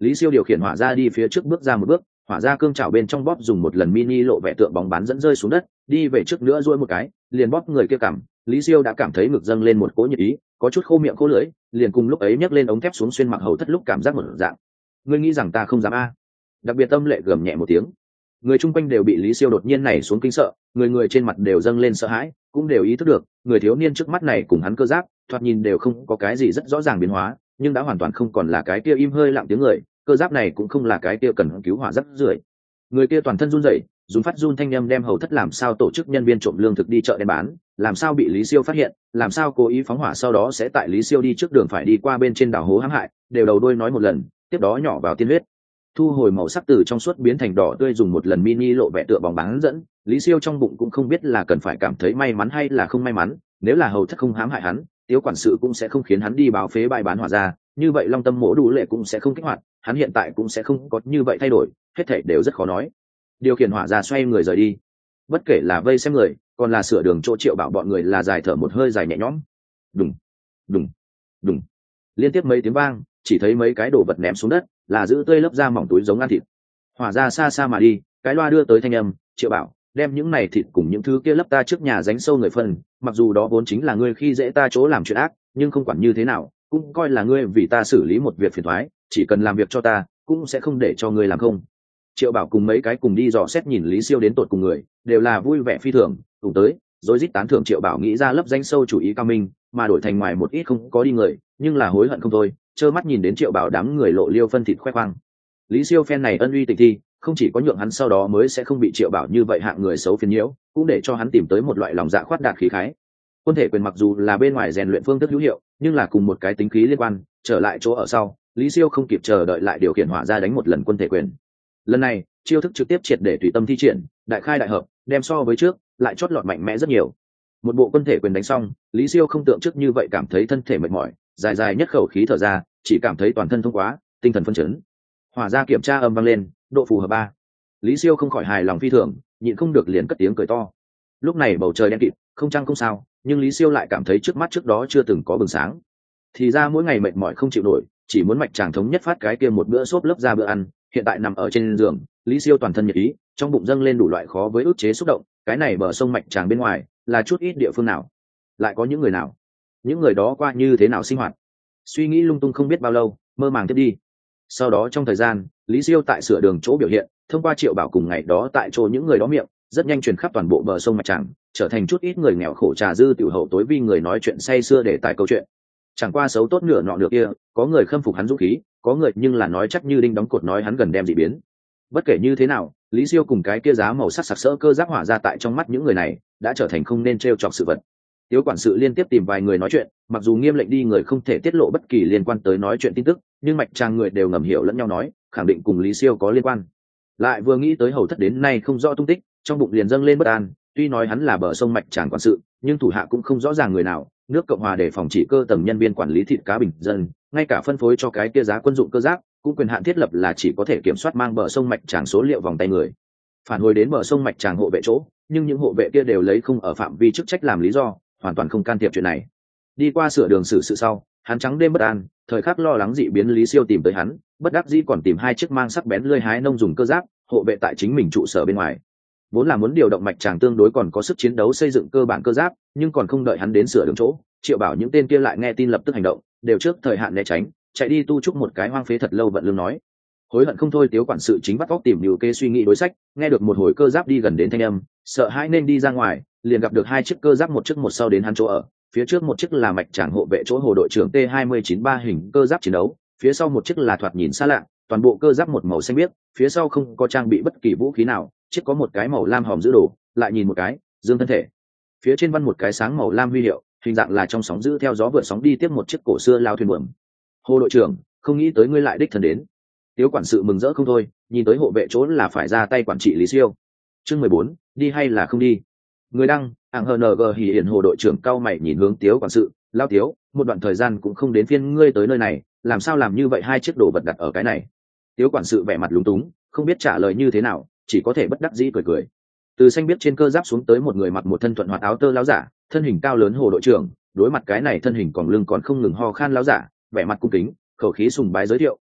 Lý Siêu điều khiển hỏa ra đi phía trước bước ra một bước, hỏa ra cương chảo bên trong bóp dùng một lần mini lộ vẻ tượng bóng bán dẫn rơi xuống đất, đi về trước nữa duỗi một cái, liền bóp người kia cảm. Lý Siêu đã cảm thấy ngực dâng lên một cỗ nhiệt ý, có chút khô miệng khô lưỡi, liền cùng lúc ấy nhấc lên ống thép xuống xuyên mặc hầu thất lúc cảm giác một dạng. Ngươi nghĩ rằng ta không dám a? Đặc biệt Tâm Lệ gầm nhẹ một tiếng. Người chung quanh đều bị Lý Siêu đột nhiên này xuống kinh sợ, người người trên mặt đều dâng lên sợ hãi, cũng đều ý thức được, người thiếu niên trước mắt này cùng hắn cơ giáp, thoạt nhìn đều không có cái gì rất rõ ràng biến hóa, nhưng đã hoàn toàn không còn là cái kia im hơi lặng tiếng người, cơ giáp này cũng không là cái kia cần cứu hỏa rất rưởi. Người kia toàn thân run rẩy, dùng phát run thanh âm đem hầu thất làm sao tổ chức nhân viên trộm lương thực đi chợ đen bán, làm sao bị Lý Siêu phát hiện, làm sao cố ý phóng hỏa sau đó sẽ tại Lý Siêu đi trước đường phải đi qua bên trên đảo hố hãm hại, đều đầu đuôi nói một lần, tiếp đó nhỏ vào tiên huyết. Thu hồi màu sắc từ trong suốt biến thành đỏ tươi dùng một lần mini lộ vẻ tựa bóng bán dẫn, Lý Siêu trong bụng cũng không biết là cần phải cảm thấy may mắn hay là không may mắn, nếu là hầu thất không hãm hại hắn, Tiếu quản sự cũng sẽ không khiến hắn đi báo phế bãi bán hỏa ra, như vậy Long Tâm Mỗ Đủ Lệ cũng sẽ không kích hoạt, hắn hiện tại cũng sẽ không có như vậy thay đổi, hết thảy đều rất khó nói. Điều khiển hỏa ra xoay người rời đi, bất kể là vây xem người, còn là sửa đường chỗ Triệu Bảo bọn người là dài thở một hơi dài nhẹ nhõm. Đùng, đùng, đùng, liên tiếp mấy tiếng vang, chỉ thấy mấy cái đồ vật ném xuống đất, là giữ tươi lớp da mỏng túi giống ăn thịt. Hỏa ra xa xa mà đi, cái loa đưa tới thanh âm, Triệu Bảo, đem những này thịt cùng những thứ kia lấp ta trước nhà ránh sâu người phân, mặc dù đó vốn chính là ngươi khi dễ ta chỗ làm chuyện ác, nhưng không quản như thế nào, cũng coi là ngươi vì ta xử lý một việc phiền toái, chỉ cần làm việc cho ta, cũng sẽ không để cho ngươi làm không. Triệu Bảo cùng mấy cái cùng đi dò xét nhìn Lý Siêu đến tột cùng người, đều là vui vẻ phi thường, tụng tới, rồi rít tán thưởng Triệu Bảo nghĩ ra lấp danh sâu chủ ý cao minh, mà đổi thành ngoài một ít không có đi người, nhưng là hối hận không thôi, trơ mắt nhìn đến Triệu Bảo đám người lộ liêu phân thịt khoe khoang. Lý Siêu phen này ân uy tịch thi, không chỉ có nhượng hắn sau đó mới sẽ không bị Triệu Bảo như vậy hạng người xấu phiền nhiễu, cũng để cho hắn tìm tới một loại lòng dạ khoát đạt khí khái. Quân thể quyền mặc dù là bên ngoài rèn luyện phương thức hữu hiệu, nhưng là cùng một cái tính khí liên quan, trở lại chỗ ở sau, Lý Siêu không kịp chờ đợi lại điều khiển hỏa ra đánh một lần quân thể quyền. Lần này, chiêu thức trực tiếp triệt để tùy tâm thi triển, đại khai đại hợp, đem so với trước, lại chót lọt mạnh mẽ rất nhiều. Một bộ quân thể quyền đánh xong, Lý Siêu không tượng trước như vậy cảm thấy thân thể mệt mỏi, dài dài nhất khẩu khí thở ra, chỉ cảm thấy toàn thân thông quá, tinh thần phấn chấn. Hỏa ra kiểm tra âm vang lên, độ phù hợp ba. Lý Siêu không khỏi hài lòng phi thường, nhịn không được liền cất tiếng cười to. Lúc này bầu trời đen kịt, không trăng không sao, nhưng Lý Siêu lại cảm thấy trước mắt trước đó chưa từng có bừng sáng. Thì ra mỗi ngày mệt mỏi không chịu nổi, chỉ muốn mạch chàng thống nhất phát cái kia một bữa xốp lớp ra bữa ăn, hiện tại nằm ở trên giường, Lý Siêu toàn thân nhiệt ý, trong bụng dâng lên đủ loại khó với ức chế xúc động, cái này bờ sông mạch chàng bên ngoài, là chút ít địa phương nào? Lại có những người nào? Những người đó qua như thế nào sinh hoạt? Suy nghĩ lung tung không biết bao lâu, mơ màng tiếp đi. Sau đó trong thời gian, Lý Siêu tại sửa đường chỗ biểu hiện, thông qua Triệu Bảo cùng ngày đó tại chỗ những người đó miệng, rất nhanh truyền khắp toàn bộ bờ sông mạch chàng, trở thành chút ít người nghèo khổ trà dư tiểu hậu tối vi người nói chuyện say sưa để tài câu chuyện. Chẳng qua xấu tốt nửa nọ nửa kia, có người khâm phục hắn dũng khí, có người nhưng là nói chắc như đinh đóng cột nói hắn gần đem dị biến. Bất kể như thế nào, Lý Siêu cùng cái kia giá màu sắc sặc sỡ cơ giáp hỏa ra tại trong mắt những người này, đã trở thành không nên trêu chọc sự vật. Tiếu quản sự liên tiếp tìm vài người nói chuyện, mặc dù nghiêm lệnh đi người không thể tiết lộ bất kỳ liên quan tới nói chuyện tin tức, nhưng mạch chàng người đều ngầm hiểu lẫn nhau nói, khẳng định cùng Lý Siêu có liên quan. Lại vừa nghĩ tới hầu thất đến nay không rõ tung tích, trong bụng liền dâng lên bất an, tuy nói hắn là bờ sông mạch chàng quản sự, nhưng thủ hạ cũng không rõ ràng người nào, nước Cộng hòa để phòng chỉ cơ tầng nhân viên quản lý thịt cá bình dân, ngay cả phân phối cho cái kia giá quân dụng cơ giáp, cũng quyền hạn thiết lập là chỉ có thể kiểm soát mang bờ sông mạch tràng số liệu vòng tay người. Phản hồi đến bờ sông mạch tràng hộ vệ chỗ, nhưng những hộ vệ kia đều lấy không ở phạm vi chức trách làm lý do, hoàn toàn không can thiệp chuyện này. Đi qua sửa đường xử sự sau, hắn trắng đêm bất an, thời khắc lo lắng dị biến Lý Siêu tìm tới hắn, bất đắc dĩ còn tìm hai chiếc mang sắc bén lưỡi hái nông dùng cơ giáp, hộ vệ tại chính mình trụ sở bên ngoài. Vốn là muốn điều động mạch tràng tương đối còn có sức chiến đấu xây dựng cơ bản cơ giáp, nhưng còn không đợi hắn đến sửa đường chỗ, Triệu Bảo những tên kia lại nghe tin lập tức hành động, đều trước thời hạn né tránh, chạy đi tu trúc một cái hoang phế thật lâu vận lương nói. Hối hận không thôi Tiếu quản sự chính bắt óc tìm nhiều kê suy nghĩ đối sách, nghe được một hồi cơ giáp đi gần đến thanh âm, sợ hãi nên đi ra ngoài, liền gặp được hai chiếc cơ giáp một chiếc một sau đến hắn chỗ ở, phía trước một chiếc là mạch tràng hộ vệ chỗ hồ đội trưởng T hai chín ba hình cơ giáp chiến đấu, phía sau một chiếc là thoạt nhìn xa lạ, toàn bộ cơ giáp một màu xanh biếc, phía sau không có trang bị bất kỳ vũ khí nào, chiếc có một cái màu lam hòm giữ đồ, lại nhìn một cái, dương thân thể. Phía trên văn một cái sáng màu lam huy hiệu, hình dạng là trong sóng dữ theo gió vượt sóng đi tiếp một chiếc cổ xưa lao thuyền buồm. Hồ đội trưởng, không nghĩ tới ngươi lại đích thân đến. Tiếu quản sự mừng rỡ không thôi, nhìn tới hộ vệ chỗ là phải ra tay quản trị Lý Siêu. Chương mười bốn, đi hay là không đi? Người đăng, ảng hờ nờ gờ hỉ hiển hồ đội trưởng cao mày nhìn hướng Tiếu quản sự, lao Tiếu, một đoạn thời gian cũng không đến phiên ngươi tới nơi này, làm sao làm như vậy hai chiếc đồ vật đặt ở cái này? Tiếu quản sự vẻ mặt lúng túng, không biết trả lời như thế nào, chỉ có thể bất đắc dĩ cười cười. Từ xanh biết trên cơ giáp xuống tới một người mặc một thân thuận hoạt áo tơ láo giả, thân hình cao lớn hồ đội trưởng, đối mặt cái này thân hình còn lưng còn không ngừng ho khan láo giả, vẻ mặt cung kính, khẩu khí sùng bái giới thiệu,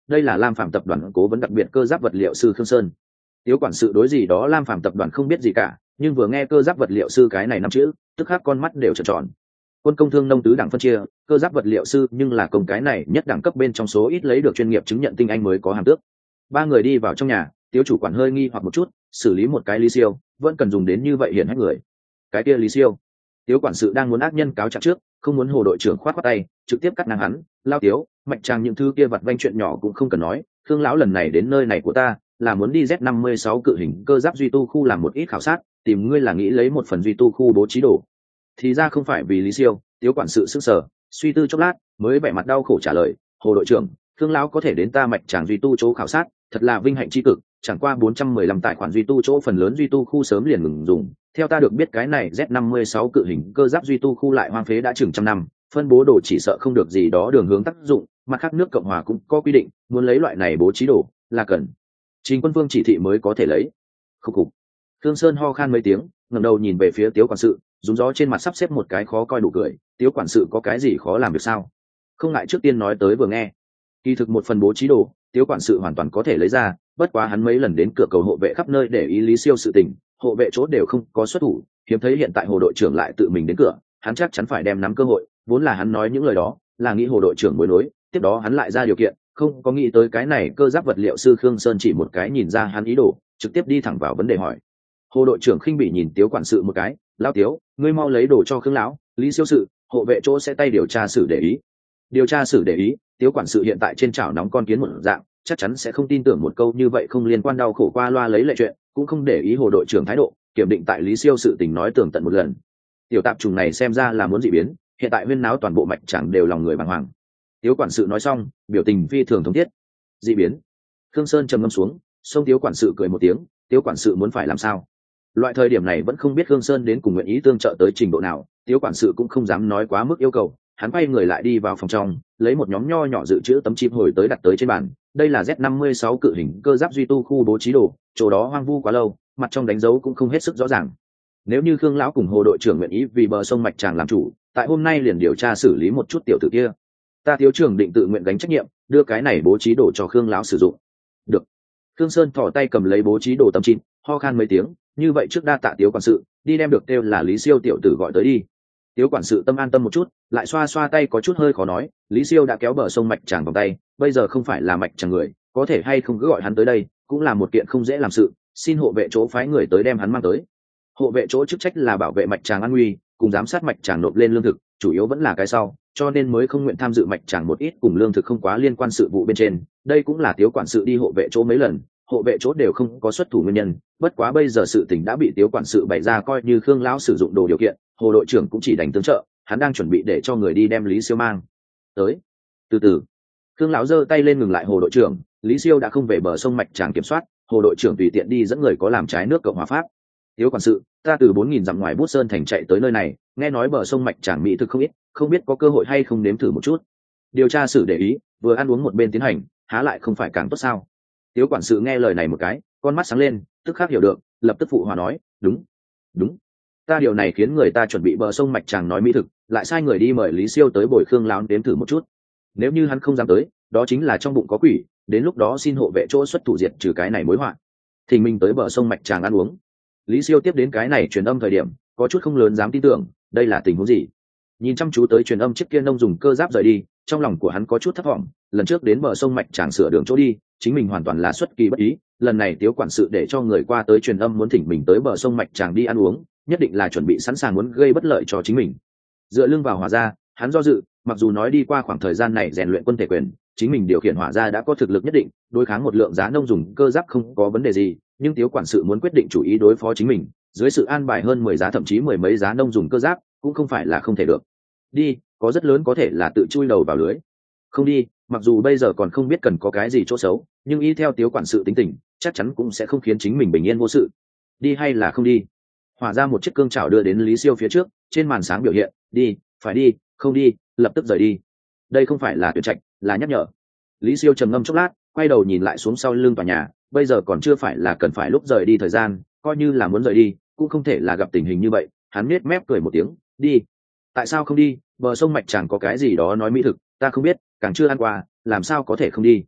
đây là Lam Phàm tập đoàn cố vấn đặc biệt cơ giáp vật liệu sư Khương Sơn. Tiếu quản sự đối gì đó Lam Phàm tập đoàn không biết gì cả, nhưng vừa nghe cơ giáp vật liệu sư cái này năm chữ, tức khắc con mắt đều trợn tròn. Quân công thương nông tứ đẳng phân chia, cơ giáp vật liệu sư nhưng là công cái này nhất đẳng cấp bên trong số ít lấy được chuyên nghiệp chứng nhận tinh anh mới có hàm tước. Ba người đi vào trong nhà, Tiếu chủ quản hơi nghi hoặc một chút, xử lý một cái Lý Siêu, vẫn cần dùng đến như vậy hiển hách người. Cái kia Lý Siêu. Tiếu quản sự đang muốn ác nhân cáo trạng trước, không muốn Hồ đội trưởng khoát khoát tay, trực tiếp cắt ngang hắn, lao Tiếu, Mạch Tràng những thứ kia vặt vanh chuyện nhỏ cũng không cần nói, Khương lão lần này đến nơi này của ta, là muốn đi Z năm mươi sáu cự hình cơ giáp duy tu khu làm một ít khảo sát, tìm ngươi là nghĩ lấy một phần duy tu khu bố trí đồ. Thì ra không phải vì Lý Siêu. Tiếu quản sự sững sờ, suy tư chốc lát, mới vẻ mặt đau khổ trả lời, Hồ đội trưởng, Khương lão có thể đến ta Mạch Tràng duy tu chỗ khảo sát, thật là vinh hạnh chi cực, chẳng qua bốn trăm mười lăm tài khoản duy tu chỗ phần lớn duy tu khu sớm liền ngừng dùng. Theo ta được biết cái này Z năm mươi sáu cự hình cơ giáp duy tu khu lại hoang phế đã chừng trăm năm, phân bố đồ chỉ sợ không được gì đó đường hướng tác dụng, mặt khác nước Cộng hòa cũng có quy định, muốn lấy loại này bố trí đồ là cần trình quân vương chỉ thị mới có thể lấy. Khúc khục. Khương Sơn ho khan mấy tiếng, ngẩng đầu nhìn về phía Tiếu quản sự, rúng gió trên mặt sắp xếp một cái khó coi đủ cười, Tiếu quản sự có cái gì khó làm việc sao? Không ngại trước tiên nói tới vừa nghe. Kỳ thực một phần bố trí đồ, Tiếu quản sự hoàn toàn có thể lấy ra, bất quá hắn mấy lần đến cửa cầu hộ vệ khắp nơi để ý Lý Siêu sự tình, hộ vệ chỗ đều không có xuất thủ, hiếm thấy hiện tại Hồ đội trưởng lại tự mình đến cửa, hắn chắc chắn phải đem nắm cơ hội, vốn là hắn nói những lời đó, là nghĩ Hồ đội trưởng bối nối, tiếp đó hắn lại ra điều kiện, không có nghĩ tới cái này cơ giáp vật liệu sư Khương Sơn chỉ một cái nhìn ra hắn ý đồ, trực tiếp đi thẳng vào vấn đề hỏi. Hồ đội trưởng khinh bỉ nhìn Tiếu quản sự một cái, lão Tiếu, ngươi mau lấy đồ cho Khương lão, Lý Siêu sự, hộ vệ chỗ sẽ tay điều tra xử để ý. Điều tra xử để ý, Tiếu quản sự hiện tại trên chảo nóng con kiến một dạng, chắc chắn sẽ không tin tưởng một câu như vậy không liên quan đau khổ qua loa lấy lệ chuyện, cũng không để ý Hồ đội trưởng thái độ, kiểm định tại Lý Siêu sự tình nói tường tận một lần. Tiểu tạp trùng này xem ra là muốn dị biến, hiện tại huyên náo toàn bộ Mạch Tràng đều lòng người bàng hoàng. Tiếu quản sự nói xong, biểu tình phi thường thống thiết. Dị biến. Khương Sơn trầm ngâm xuống, xông Tiếu quản sự cười một tiếng, Tiếu quản sự muốn phải làm sao? Loại thời điểm này vẫn không biết Khương Sơn đến cùng nguyện ý tương trợ tới trình độ nào, Tiếu quản sự cũng không dám nói quá mức yêu cầu, hắn quay người lại đi vào phòng trong, lấy một nhóm nho nhỏ dự trữ tấm chip hồi tới đặt tới trên bàn. Đây là Z năm mươi sáu cự hình cơ giáp duy tu khu bố trí đồ, chỗ đó hoang vu quá lâu, mặt trong đánh dấu cũng không hết sức rõ ràng. Nếu như Khương lão cùng Hồ đội trưởng nguyện ý vì bờ sông Mạch Tràng làm chủ, tại hôm nay liền điều tra xử lý một chút tiểu tử kia. Ta Tiếu trưởng định tự nguyện gánh trách nhiệm, đưa cái này bố trí đồ cho Khương lão sử dụng. Được. Khương Sơn thò tay cầm lấy bố trí đồ tấm chip, ho khan mấy tiếng, như vậy trước đa tạ Tiếu quản sự, đi đem được kêu là Lý Siêu tiểu tử gọi tới đi. Tiếu quản sự tâm an tâm một chút, lại xoa xoa tay có chút hơi khó nói, Lý Siêu đã kéo bờ sông Mạch Tràng vòng tay, bây giờ không phải là Mạch Tràng người, có thể hay không cứ gọi hắn tới đây, cũng là một kiện không dễ làm sự, xin hộ vệ chỗ phái người tới đem hắn mang tới. Hộ vệ chỗ chức trách là bảo vệ Mạch Tràng an nguy, cùng giám sát Mạch Tràng nộp lên lương thực, chủ yếu vẫn là cái sau, cho nên mới không nguyện tham dự Mạch Tràng một ít cùng lương thực không quá liên quan sự vụ bên trên. Đây cũng là Tiếu quản sự đi hộ vệ chỗ mấy lần, hộ vệ chỗ đều không có xuất thủ nguyên nhân, bất quá bây giờ sự tình đã bị Tiếu quản sự bày ra coi như Khương lão sử dụng đồ điều kiện, Hồ đội trưởng cũng chỉ đành tương trợ, hắn đang chuẩn bị để cho người đi đem Lý Siêu mang tới. Từ từ, Khương lão giơ tay lên ngừng lại Hồ đội trưởng, Lý Siêu đã không về bờ sông Mạch Tràng kiểm soát, Hồ đội trưởng tùy tiện đi dẫn người có làm trái nước Cộng hòa Pháp. Tiếu quản sự, ta từ bốn nghìn dặm ngoài Bút Sơn thành chạy tới nơi này, nghe nói bờ sông Mạch Tràng mỹ thực không ít, không biết có cơ hội hay không nếm thử một chút. Điều tra xử để ý, vừa ăn uống một bên tiến hành, há lại không phải càng tốt sao? Tiếu quản sự nghe lời này một cái, con mắt sáng lên, tức khắc hiểu được, lập tức phụ hòa nói, đúng, đúng. Ta điều này khiến người ta chuẩn bị bờ sông Mạch Tràng nói mỹ thực, lại sai người đi mời Lý Siêu tới bồi Khương lão nếm thử một chút. Nếu như hắn không dám tới, đó chính là trong bụng có quỷ, đến lúc đó xin hộ vệ chỗ xuất thủ diệt trừ cái này mối họa. Thình mình tới bờ sông Mạch Tràng ăn uống. Lý Siêu tiếp đến cái này truyền âm thời điểm, có chút không lớn dám tin tưởng, đây là tình huống gì? Nhìn chăm chú tới truyền âm chiếc kia nông dùng cơ giáp rời đi, trong lòng của hắn có chút thất vọng, lần trước đến bờ sông Mạch Tràng sửa đường chỗ đi, chính mình hoàn toàn là xuất kỳ bất ý, lần này Tiếu quản sự để cho người qua tới truyền âm muốn thỉnh mình tới bờ sông Mạch Tràng đi ăn uống, nhất định là chuẩn bị sẵn sàng muốn gây bất lợi cho chính mình. Dựa lưng vào hỏa gia, hắn do dự, mặc dù nói đi qua khoảng thời gian này rèn luyện quân thể quyền, chính mình điều khiển hỏa gia đã có thực lực nhất định, đối kháng một lượng giá nông dùng cơ giáp không có vấn đề gì, nhưng Tiếu quản sự muốn quyết định chủ ý đối phó chính mình, dưới sự an bài hơn mười giá thậm chí mười mấy giá nông dùng cơ giáp, cũng không phải là không thể được. Đi, có rất lớn có thể là tự chui đầu vào lưới. Không đi, mặc dù bây giờ còn không biết cần có cái gì chỗ xấu, nhưng y theo Tiếu quản sự tính tình, chắc chắn cũng sẽ không khiến chính mình bình yên vô sự. Đi hay là không đi? Hỏa ra một chiếc cương chảo đưa đến Lý Siêu phía trước, trên màn sáng biểu hiện, đi, phải đi, không đi, lập tức rời đi. Đây không phải là tuyển trạch, là nhắc nhở. Lý Siêu trầm ngâm chốc lát, quay đầu nhìn lại xuống sau lưng tòa nhà, bây giờ còn chưa phải là cần phải lúc rời đi thời gian, coi như là muốn rời đi, cũng không thể là gặp tình hình như vậy. Hắn nhếch mép cười một tiếng, đi. Tại sao không đi? Bờ sông Mạch Tràng có cái gì đó nói mỹ thực, ta không biết, càng chưa ăn qua, làm sao có thể không đi?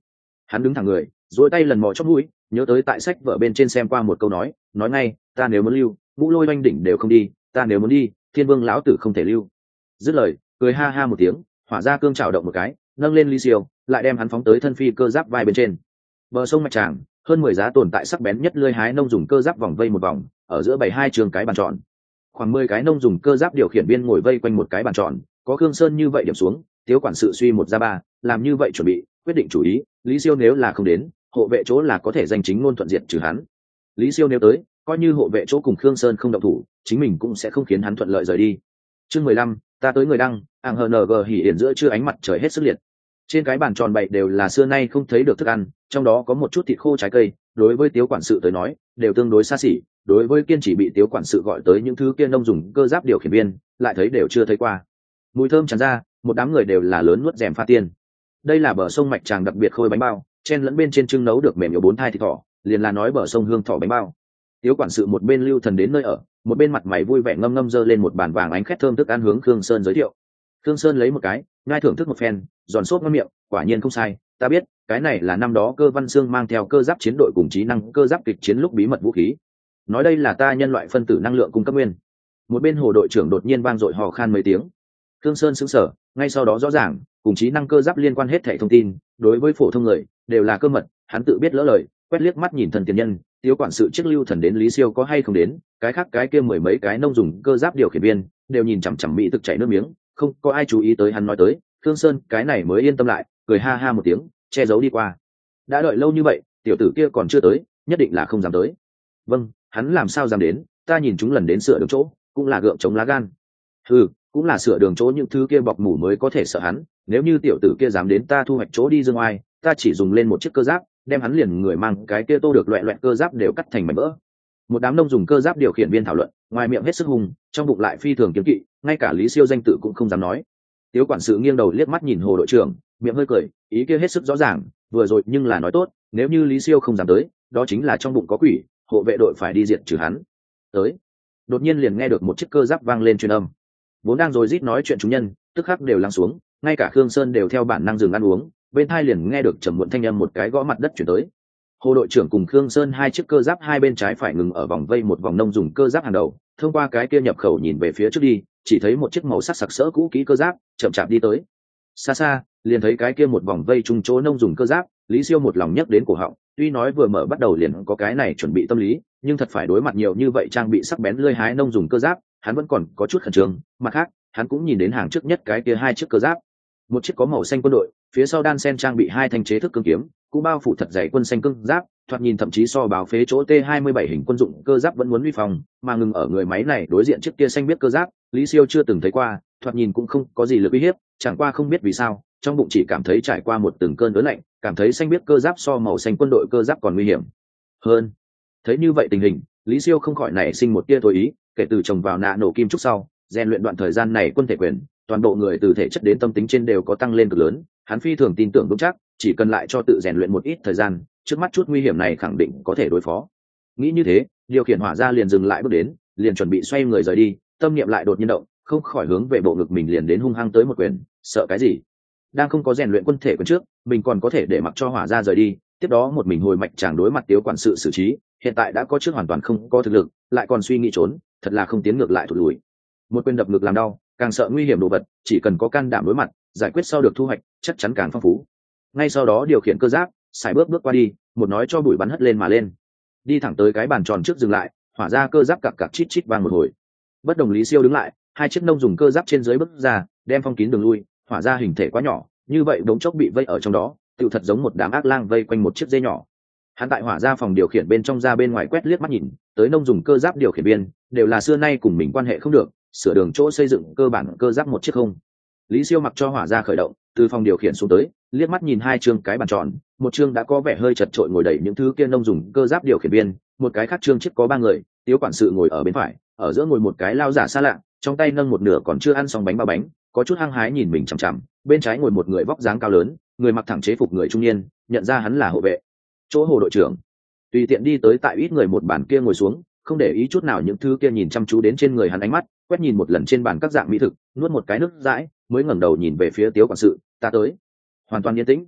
Hắn đứng thẳng người, duỗi tay lần mò chóp mũi, nhớ tới tại sách vở bên trên xem qua một câu nói, nói ngay, ta nếu muốn lưu, Ngũ Lôi Oanh đỉnh đều không đi, ta nếu muốn đi, Thiên Vương lão tử không thể lưu. Dứt lời, cười ha ha một tiếng, hỏa ra cương chảo động một cái, nâng lên Lý Siêu, lại đem hắn phóng tới thân phi cơ giáp vai bên trên. Bờ sông Mạch Tràng, hơn mười giá tồn tại sắc bén nhất lưỡi hái nông dùng cơ giáp vòng vây một vòng, ở giữa bảy hai trường cái bàn tròn. Khoảng mười cái nông dùng cơ giáp điều khiển viên ngồi vây quanh một cái bàn tròn, có Khương Sơn như vậy điểm xuống, Tiếu quản sự suy một ra ba, làm như vậy chuẩn bị, quyết định chủ ý, Lý Siêu nếu là không đến, hộ vệ chỗ là có thể danh chính ngôn thuận diện trừ hắn. Lý Siêu nếu tới, coi như hộ vệ chỗ cùng Khương Sơn không động thủ, chính mình cũng sẽ không khiến hắn thuận lợi rời đi. Chương mười lăm, ta tới người đăng, ảng hờ nờ gờ hỉ hiển giữa trưa ánh mặt trời hết sức liệt. Trên cái bàn tròn bày đều là xưa nay không thấy được thức ăn, trong đó có một chút thịt khô trái cây, đối với Tiếu quản sự tới nói, đều tương đối xa xỉ, đối với kiên chỉ bị Tiếu quản sự gọi tới những thứ kia nông dùng cơ giáp điều khiển viên, lại thấy đều chưa thấy qua. Mùi thơm tràn ra, một đám người đều là lớn nuốt rèm pha tiên. Đây là bờ sông Mạch Tràng đặc biệt khôi bánh bao, chen lẫn bên trên trưng nấu được mềm yếu bốn thai thịt thỏ, liền là nói bờ sông hương thỏ bánh bao. Tiếu quản sự một bên lưu thần đến nơi ở, một bên mặt mày vui vẻ ngâm ngâm dơ lên một bàn vàng ánh khét thơm thức ăn hướng Khương Sơn giới thiệu. Khương Sơn lấy một cái, ngay thưởng thức một phen, giòn xốp ngon miệng, quả nhiên không sai, ta biết, cái này là năm đó Cơ Văn Xương mang theo cơ giáp chiến đội cùng trí năng cơ giáp kịch chiến lúc bí mật vũ khí. Nói đây là ta nhân loại phân tử năng lượng cung cấp nguyên. Một bên hồ đội trưởng đột nhiên vang dội hò khan mấy tiếng. Khương Sơn sững sờ, ngay sau đó rõ ràng, cùng trí năng cơ giáp liên quan hết thảy thông tin, đối với phổ thông người đều là cơ mật, hắn tự biết lỡ lời, quét liếc mắt nhìn thần tiền nhân, Tiếu quản sự chiếc lưu thần đến Lý Siêu có hay không đến, cái khác cái kia mười mấy cái nông dùng cơ giáp điều khiển viên đều nhìn chằm chằm mỹ thực chảy nước miếng, không có ai chú ý tới hắn nói tới. Khương Sơn cái này mới yên tâm lại, cười ha ha một tiếng, che giấu đi qua. Đã đợi lâu như vậy, tiểu tử kia còn chưa tới, nhất định là không dám tới. Vâng, hắn làm sao dám đến, ta nhìn chúng lần đến sửa đường chỗ, cũng là gượng chống lá gan. Ừ, cũng là sửa đường chỗ những thứ kia bọc mủ mới có thể sợ hắn, nếu như tiểu tử kia dám đến ta thu hoạch chỗ đi dương oai, ta chỉ dùng lên một chiếc cơ giáp, đem hắn liền người mang cái kia tô được loẹ loẹt cơ giáp đều cắt thành mảnh vỡ. Một đám nông dùng cơ giáp điều khiển viên thảo luận, ngoài miệng hết sức hùng, trong bụng lại phi thường kiếm kỵ, ngay cả Lý Siêu danh tự cũng không dám nói. Tiếu quản sự nghiêng đầu liếc mắt nhìn hồ đội trưởng, miệng hơi cười, ý kia hết sức rõ ràng, vừa rồi nhưng là nói tốt, nếu như Lý Siêu không dám tới, đó chính là trong bụng có quỷ, hộ vệ đội phải đi diệt trừ hắn. Tới. Đột nhiên liền nghe được một chiếc cơ giáp vang lên truyền âm. Vốn đang rồi rít nói chuyện chúng nhân, tức khắc đều lắng xuống, ngay cả Khương Sơn đều theo bản năng dừng ăn uống, bên tai liền nghe được trầm muộn thanh âm một cái gõ mặt đất chuyển tới. Hồ đội trưởng cùng Khương Sơn hai chiếc cơ giáp hai bên trái phải ngừng ở vòng vây một vòng nông dùng cơ giáp hàng đầu, thông qua cái kia nhập khẩu nhìn về phía trước đi, chỉ thấy một chiếc màu sắc sặc sỡ cũ kỹ cơ giáp chậm chạp đi tới. Xa xa, liền thấy cái kia một vòng vây trung chỗ nông dùng cơ giáp, Lý Siêu một lòng nhấc đến cổ họng, tuy nói vừa mở bắt đầu liền có cái này chuẩn bị tâm lý, nhưng thật phải đối mặt nhiều như vậy trang bị sắc bén lưỡi hái nông dùng cơ giáp, hắn vẫn còn có chút khẩn trương. Mặt khác, hắn cũng nhìn đến hàng trước nhất cái kia hai chiếc cơ giáp, một chiếc có màu xanh quân đội, phía sau đan sen trang bị hai thanh chế thức cương kiếm, cũng bao phủ thật dày quân xanh cương giáp, thoạt nhìn thậm chí so báo phế chỗ T hai mươi bảy hình quân dụng cơ giáp vẫn muốn uy phong, mà ngừng ở người máy này đối diện chiếc kia xanh biết cơ giáp, Lý Siêu chưa từng thấy qua, thoạt nhìn cũng không có gì lực uy hiếp, chẳng qua không biết vì sao, trong bụng chỉ cảm thấy trải qua một từng cơn ớn lạnh, cảm thấy xanh biết cơ giáp so màu xanh quân đội cơ giáp còn nguy hiểm hơn. Thấy như vậy tình hình, Lý Siêu không khỏi nảy sinh một tia tối ý, kể từ trồng vào nạ nổ kim trúc sau, rèn luyện đoạn thời gian này quân thể quyền, toàn bộ người từ thể chất đến tâm tính trên đều có tăng lên cực lớn, hắn phi thường tin tưởng vững chắc, chỉ cần lại cho tự rèn luyện một ít thời gian, trước mắt chút nguy hiểm này khẳng định có thể đối phó. Nghĩ như thế, điều khiển hỏa ra liền dừng lại bước đến, liền chuẩn bị xoay người rời đi, tâm niệm lại đột nhiên động, không khỏi hướng về bộ ngực mình liền đến hung hăng tới một quyền, sợ cái gì? Đang không có rèn luyện quân thể quyền trước, mình còn có thể để mặc cho hỏa ra rời đi, tiếp đó một mình hồi mạch chàng đối mặt Tiếu quản sự xử trí, hiện tại đã có trước hoàn toàn không có thực lực, lại còn suy nghĩ trốn, thật là không tiến ngược lại thụt lùi. Một quyền đập ngực làm đau, càng sợ nguy hiểm đồ vật, chỉ cần có can đảm đối mặt, giải quyết sau được thu hoạch, chắc chắn càng phong phú. Ngay sau đó điều khiển cơ giáp, xài bước bước qua đi, một nói cho bụi bắn hất lên mà lên, đi thẳng tới cái bàn tròn trước dừng lại, hỏa ra cơ giáp cặc cặc chít chít vang một hồi. Bất đồng Lý Siêu đứng lại, hai chiếc nông dùng cơ giáp trên dưới bước ra, đem phong kín đường lui, hỏa ra hình thể quá nhỏ, như vậy đống chốc bị vây ở trong đó, tựu thật giống một đám ác lang vây quanh một chiếc dây nhỏ. Hắn tại hỏa ra phòng điều khiển bên trong ra bên ngoài quét liếc mắt nhìn, tới nông dùng cơ giáp điều khiển viên, đều là xưa nay cùng mình quan hệ không được, sửa đường chỗ xây dựng cơ bản cơ giáp một chiếc không. Lý Siêu mặc cho hỏa ra khởi động, từ phòng điều khiển xuống tới, liếc mắt nhìn hai chương cái bàn tròn, một chương đã có vẻ hơi chật trội ngồi đẩy những thứ kia nông dùng cơ giáp điều khiển viên, một cái khác chương chiếc có ba người, Tiếu quản sự ngồi ở bên phải, ở giữa ngồi một cái lao giả xa lạ, trong tay nâng một nửa còn chưa ăn xong bánh bao bánh, có chút hăng hái nhìn mình chằm chằm, bên trái ngồi một người vóc dáng cao lớn, người mặc thẳng chế phục người trung niên, nhận ra hắn là hộ vệ chỗ Hồ đội trưởng, tùy tiện đi tới tại ít người một bàn kia ngồi xuống, không để ý chút nào những thứ kia nhìn chăm chú đến trên người hắn ánh mắt, quét nhìn một lần trên bàn các dạng mỹ thực, nuốt một cái nước dãi, mới ngẩng đầu nhìn về phía Tiếu quản sự, ta tới. Hoàn toàn yên tĩnh.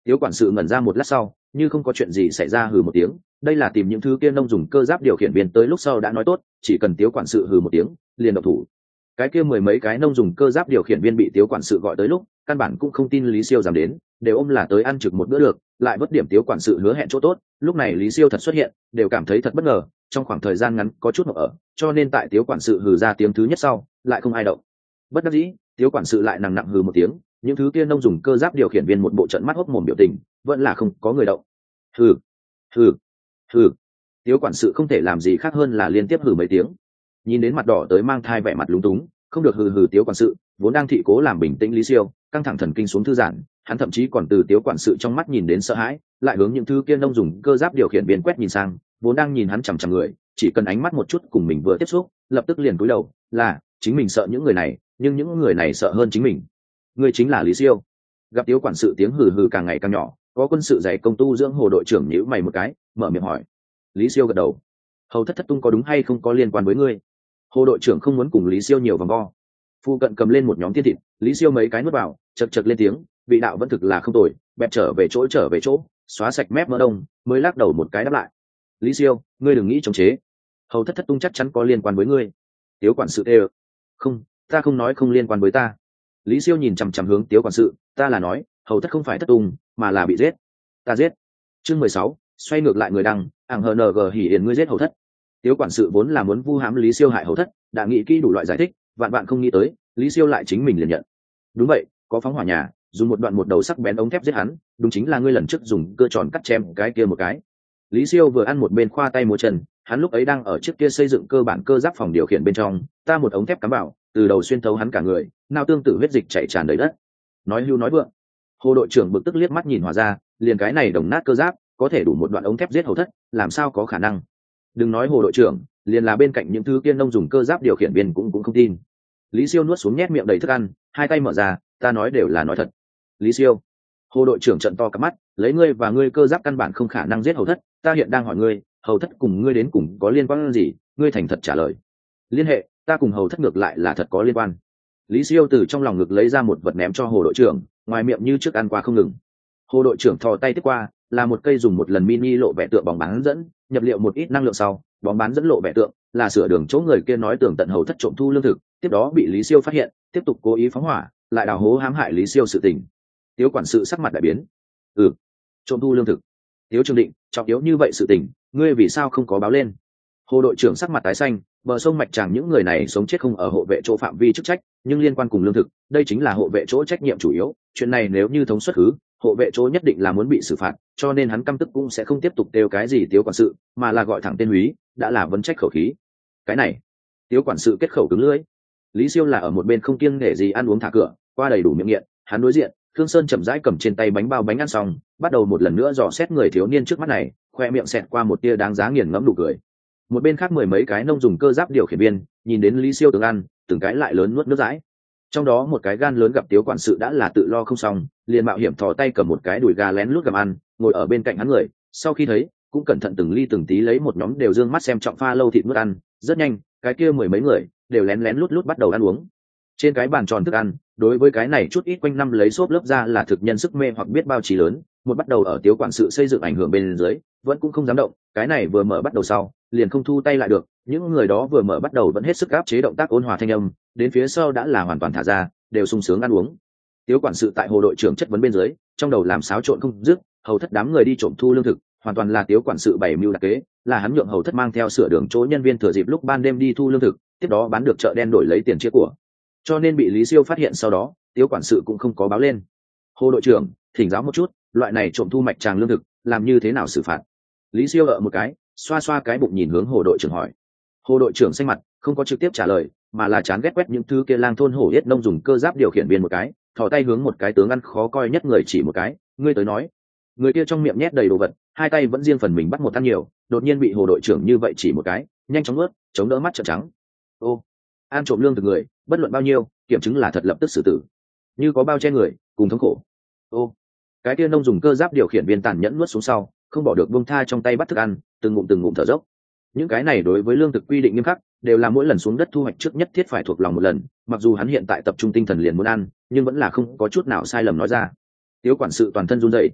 Tiếu quản sự ngẩn ra một lát sau, như không có chuyện gì xảy ra hừ một tiếng, đây là tìm những thứ kia nông dùng cơ giáp điều khiển viên tới lúc sau đã nói tốt, chỉ cần Tiếu quản sự hừ một tiếng, liền động thủ. Cái kia mười mấy cái nông dùng cơ giáp điều khiển viên bị Tiếu quản sự gọi tới lúc, căn bản cũng không tin Lý Siêu dám đến, đều ôm là tới ăn trực một bữa được, lại vất điểm Tiếu quản sự hứa hẹn chỗ tốt, lúc này Lý Siêu thật xuất hiện, đều cảm thấy thật bất ngờ, trong khoảng thời gian ngắn có chút ngộp ở, cho nên tại Tiếu quản sự hừ ra tiếng thứ nhất sau, lại không ai động. Bất đắc dĩ, Tiếu quản sự lại nặng nặng hừ một tiếng, những thứ kia nông dùng cơ giáp điều khiển viên một bộ trận mắt hốc mồm biểu tình, vẫn là không có người động. Hừ, hừ, hừ. Tiếu quản sự không thể làm gì khác hơn là liên tiếp hừ mấy tiếng. Nhìn đến mặt đỏ tới mang thai vẻ mặt lúng túng, không được hừ hừ Tiếu quản sự, vốn đang thị cố làm bình tĩnh Lý Siêu, căng thẳng thần kinh xuống thư giãn, hắn thậm chí còn từ Tiếu quản sự trong mắt nhìn đến sợ hãi, lại hướng những thứ kia nông dùng cơ giáp điều khiển viên quét nhìn sang, vốn đang nhìn hắn chằm chằm người, chỉ cần ánh mắt một chút cùng mình vừa tiếp xúc, lập tức liền cúi đầu, là chính mình sợ những người này, nhưng những người này sợ hơn chính mình. Người chính là Lý Siêu. Gặp Tiếu quản sự tiếng hừ hừ càng ngày càng nhỏ, có quân sự dạy công tu dưỡng Hồ đội trưởng nhíu mày một cái, mở miệng hỏi. Lý Siêu gật đầu. Hầu thất thất tung có đúng hay không có liên quan với ngươi? Hồ đội trưởng không muốn cùng Lý Siêu nhiều vòng vo. Phu cận cầm lên một nhóm tiên thịt, Lý Siêu mấy cái nuốt vào, chật chật lên tiếng, vị đạo vẫn thực là không tồi, bẹp trở về chỗ trở về chỗ, xóa sạch mép mỡ đông, mới lắc đầu một cái đáp lại. Lý Siêu, ngươi đừng nghĩ chống chế. Hầu thất thất tung chắc chắn có liên quan với ngươi. Tiếu quản sự đều. Không, ta không nói không liên quan với ta. Lý Siêu nhìn chằm chằm hướng Tiếu quản sự, ta là nói, hầu thất không phải thất tung, mà là bị giết. Ta giết. Chương mười sáu, xoay ngược lại người đăng, ảng hờ nờ gờ hỉ hiền ngươi giết hầu thất. Tiếu quản sự vốn là muốn vu hãm Lý Siêu hại hầu thất, đã nghĩ kỹ đủ loại giải thích, vạn vạn không nghĩ tới, Lý Siêu lại chính mình liền nhận. Đúng vậy, có phóng hỏa nhà, dùng một đoạn một đầu sắc bén ống thép giết hắn, đúng chính là ngươi lần trước dùng cơ tròn cắt chém cái kia một cái. Lý Siêu vừa ăn một bên khoa tay múa chân, hắn lúc ấy đang ở trước kia xây dựng cơ bản cơ giáp phòng điều khiển bên trong, ta một ống thép cắm vào, từ đầu xuyên thấu hắn cả người, nào tương tự huyết dịch chảy tràn đầy đất. Nói hưu nói vượng. Hồ đội trưởng bực tức liếc mắt nhìn Hòa ra, liền cái này đồng nát cơ giáp, có thể đủ một đoạn ống thép giết hầu thất, làm sao có khả năng? Đừng nói Hồ đội trưởng, liền là bên cạnh những thứ kia nông dùng cơ giáp điều khiển viên cũng cũng không tin. Lý Siêu nuốt xuống nhét miệng đầy thức ăn, hai tay mở ra, ta nói đều là nói thật. Lý Siêu. Hồ đội trưởng trợn to cả mắt, lấy ngươi và ngươi cơ giáp căn bản không khả năng giết hầu thất, ta hiện đang hỏi ngươi, hầu thất cùng ngươi đến cùng có liên quan gì? Ngươi thành thật trả lời. Liên hệ, ta cùng hầu thất ngược lại là thật có liên quan. Lý Siêu từ trong lòng ngực lấy ra một vật ném cho Hồ đội trưởng, ngoài miệng như trước ăn qua không ngừng. Hồ đội trưởng thò tay tiếp qua, là một cây dùng một lần mini lộ vẻ tượng bóng bán dẫn, nhập liệu một ít năng lượng sau, bóng bán dẫn lộ vẻ tượng là sửa đường chỗ người kia nói tưởng tận hầu thất trộm thu lương thực, tiếp đó bị Lý Siêu phát hiện, tiếp tục cố ý phóng hỏa, lại đào hố hãm hại Lý Siêu sự tình. Tiếu quản sự sắc mặt đại biến. Ừ, trộm thu lương thực. Tiếu Trường Định, trọng yếu như vậy sự tình, ngươi vì sao không có báo lên? Hồ đội trưởng sắc mặt tái xanh, bờ sông mạch tràng những người này sống chết không ở hộ vệ chỗ phạm vi chức trách, nhưng liên quan cùng lương thực, đây chính là hộ vệ chỗ trách nhiệm chủ yếu, chuyện này nếu như thống suất hứ, hộ vệ chỗ nhất định là muốn bị xử phạt, cho nên hắn căm tức cũng sẽ không tiếp tục kêu cái gì Tiếu quản sự, mà là gọi thẳng tên Húy, đã là vấn trách khẩu khí. Cái này, Tiếu quản sự kết khẩu cứng lưỡi. Lý Siêu là ở một bên không kiêng nể gì ăn uống thả cửa, qua đầy đủ miệng nghiện, hắn đối diện, Thương Sơn chậm rãi cầm trên tay bánh bao bánh ăn xong, bắt đầu một lần nữa dò xét người thiếu niên trước mắt này, khoe miệng xẹt qua một tia đáng giá nghiền ngẫm nụ cười. Một bên khác mười mấy cái nông dùng cơ giáp điều khiển viên, nhìn đến Lý Siêu từng ăn, từng cái lại lớn nuốt nước dãi. Trong đó một cái gan lớn gặp Tiếu quản sự đã là tự lo không xong, liền mạo hiểm thò tay cầm một cái đùi gà lén lút gặm ăn, ngồi ở bên cạnh hắn người, sau khi thấy, cũng cẩn thận từng ly từng tí lấy một nhóm đều dương mắt xem trọng pha lâu thịt nuốt ăn, rất nhanh, cái kia mười mấy người đều lén lén lút lút bắt đầu ăn uống. Trên cái bàn tròn thức ăn, đối với cái này chút ít quanh năm lấy xốp lớp ra là thực nhân sức mê hoặc biết bao trí lớn, một bắt đầu ở Tiếu quản sự xây dựng ảnh hưởng bên dưới, vẫn cũng không dám động, cái này vừa mở bắt đầu sau, liền không thu tay lại được, những người đó vừa mở bắt đầu vẫn hết sức áp chế động tác ôn hòa thanh âm, đến phía sau đã là hoàn toàn thả ra, đều sung sướng ăn uống. Tiếu quản sự tại Hồ đội trưởng chất vấn bên dưới, trong đầu làm xáo trộn không dứt, hầu thất đám người đi trộm thu lương thực, hoàn toàn là Tiếu quản sự bày mưu đặc kế, là hắn nhượng hầu thất mang theo sửa đường chỗ nhân viên thừa dịp lúc ban đêm đi thu lương thực, tiếp đó bán được chợ đen đổi lấy tiền chia của. Cho nên bị Lý Siêu phát hiện sau đó, Tiếu quản sự cũng không có báo lên. Hồ đội trưởng, thỉnh giáo một chút, loại này trộm thu mạch tràng lương thực, làm như thế nào xử phạt? Lý Siêu ở một cái, xoa xoa cái bụng nhìn hướng Hồ đội trưởng hỏi. Hồ đội trưởng xanh mặt, không có trực tiếp trả lời, mà là chán ghét quét những thứ kia lang thôn hổ yết nông dùng cơ giáp điều khiển viên một cái, thò tay hướng một cái tướng ăn khó coi nhất người chỉ một cái, ngươi tới nói. Người kia trong miệng nhét đầy đồ vật, hai tay vẫn riêng phần mình bắt một ăn nhiều, đột nhiên bị Hồ đội trưởng như vậy chỉ một cái, nhanh chóng ướt, chống đỡ mắt trợn trắng. Ô, ăn trộm lương từ người, bất luận bao nhiêu, kiểm chứng là thật lập tức xử tử. Như có bao che người, cùng thống khổ. Ô, cái kia nông dùng cơ giáp điều khiển viên tàn nhẫn nuốt xuống sau, không bỏ được buông tha trong tay bắt thức ăn, từng ngụm từng ngụm thở dốc. Những cái này đối với lương thực quy định nghiêm khắc, đều là mỗi lần xuống đất thu hoạch trước nhất thiết phải thuộc lòng một lần, mặc dù hắn hiện tại tập trung tinh thần liền muốn ăn, nhưng vẫn là không có chút nào sai lầm nói ra. Tiếu quản sự toàn thân run rẩy,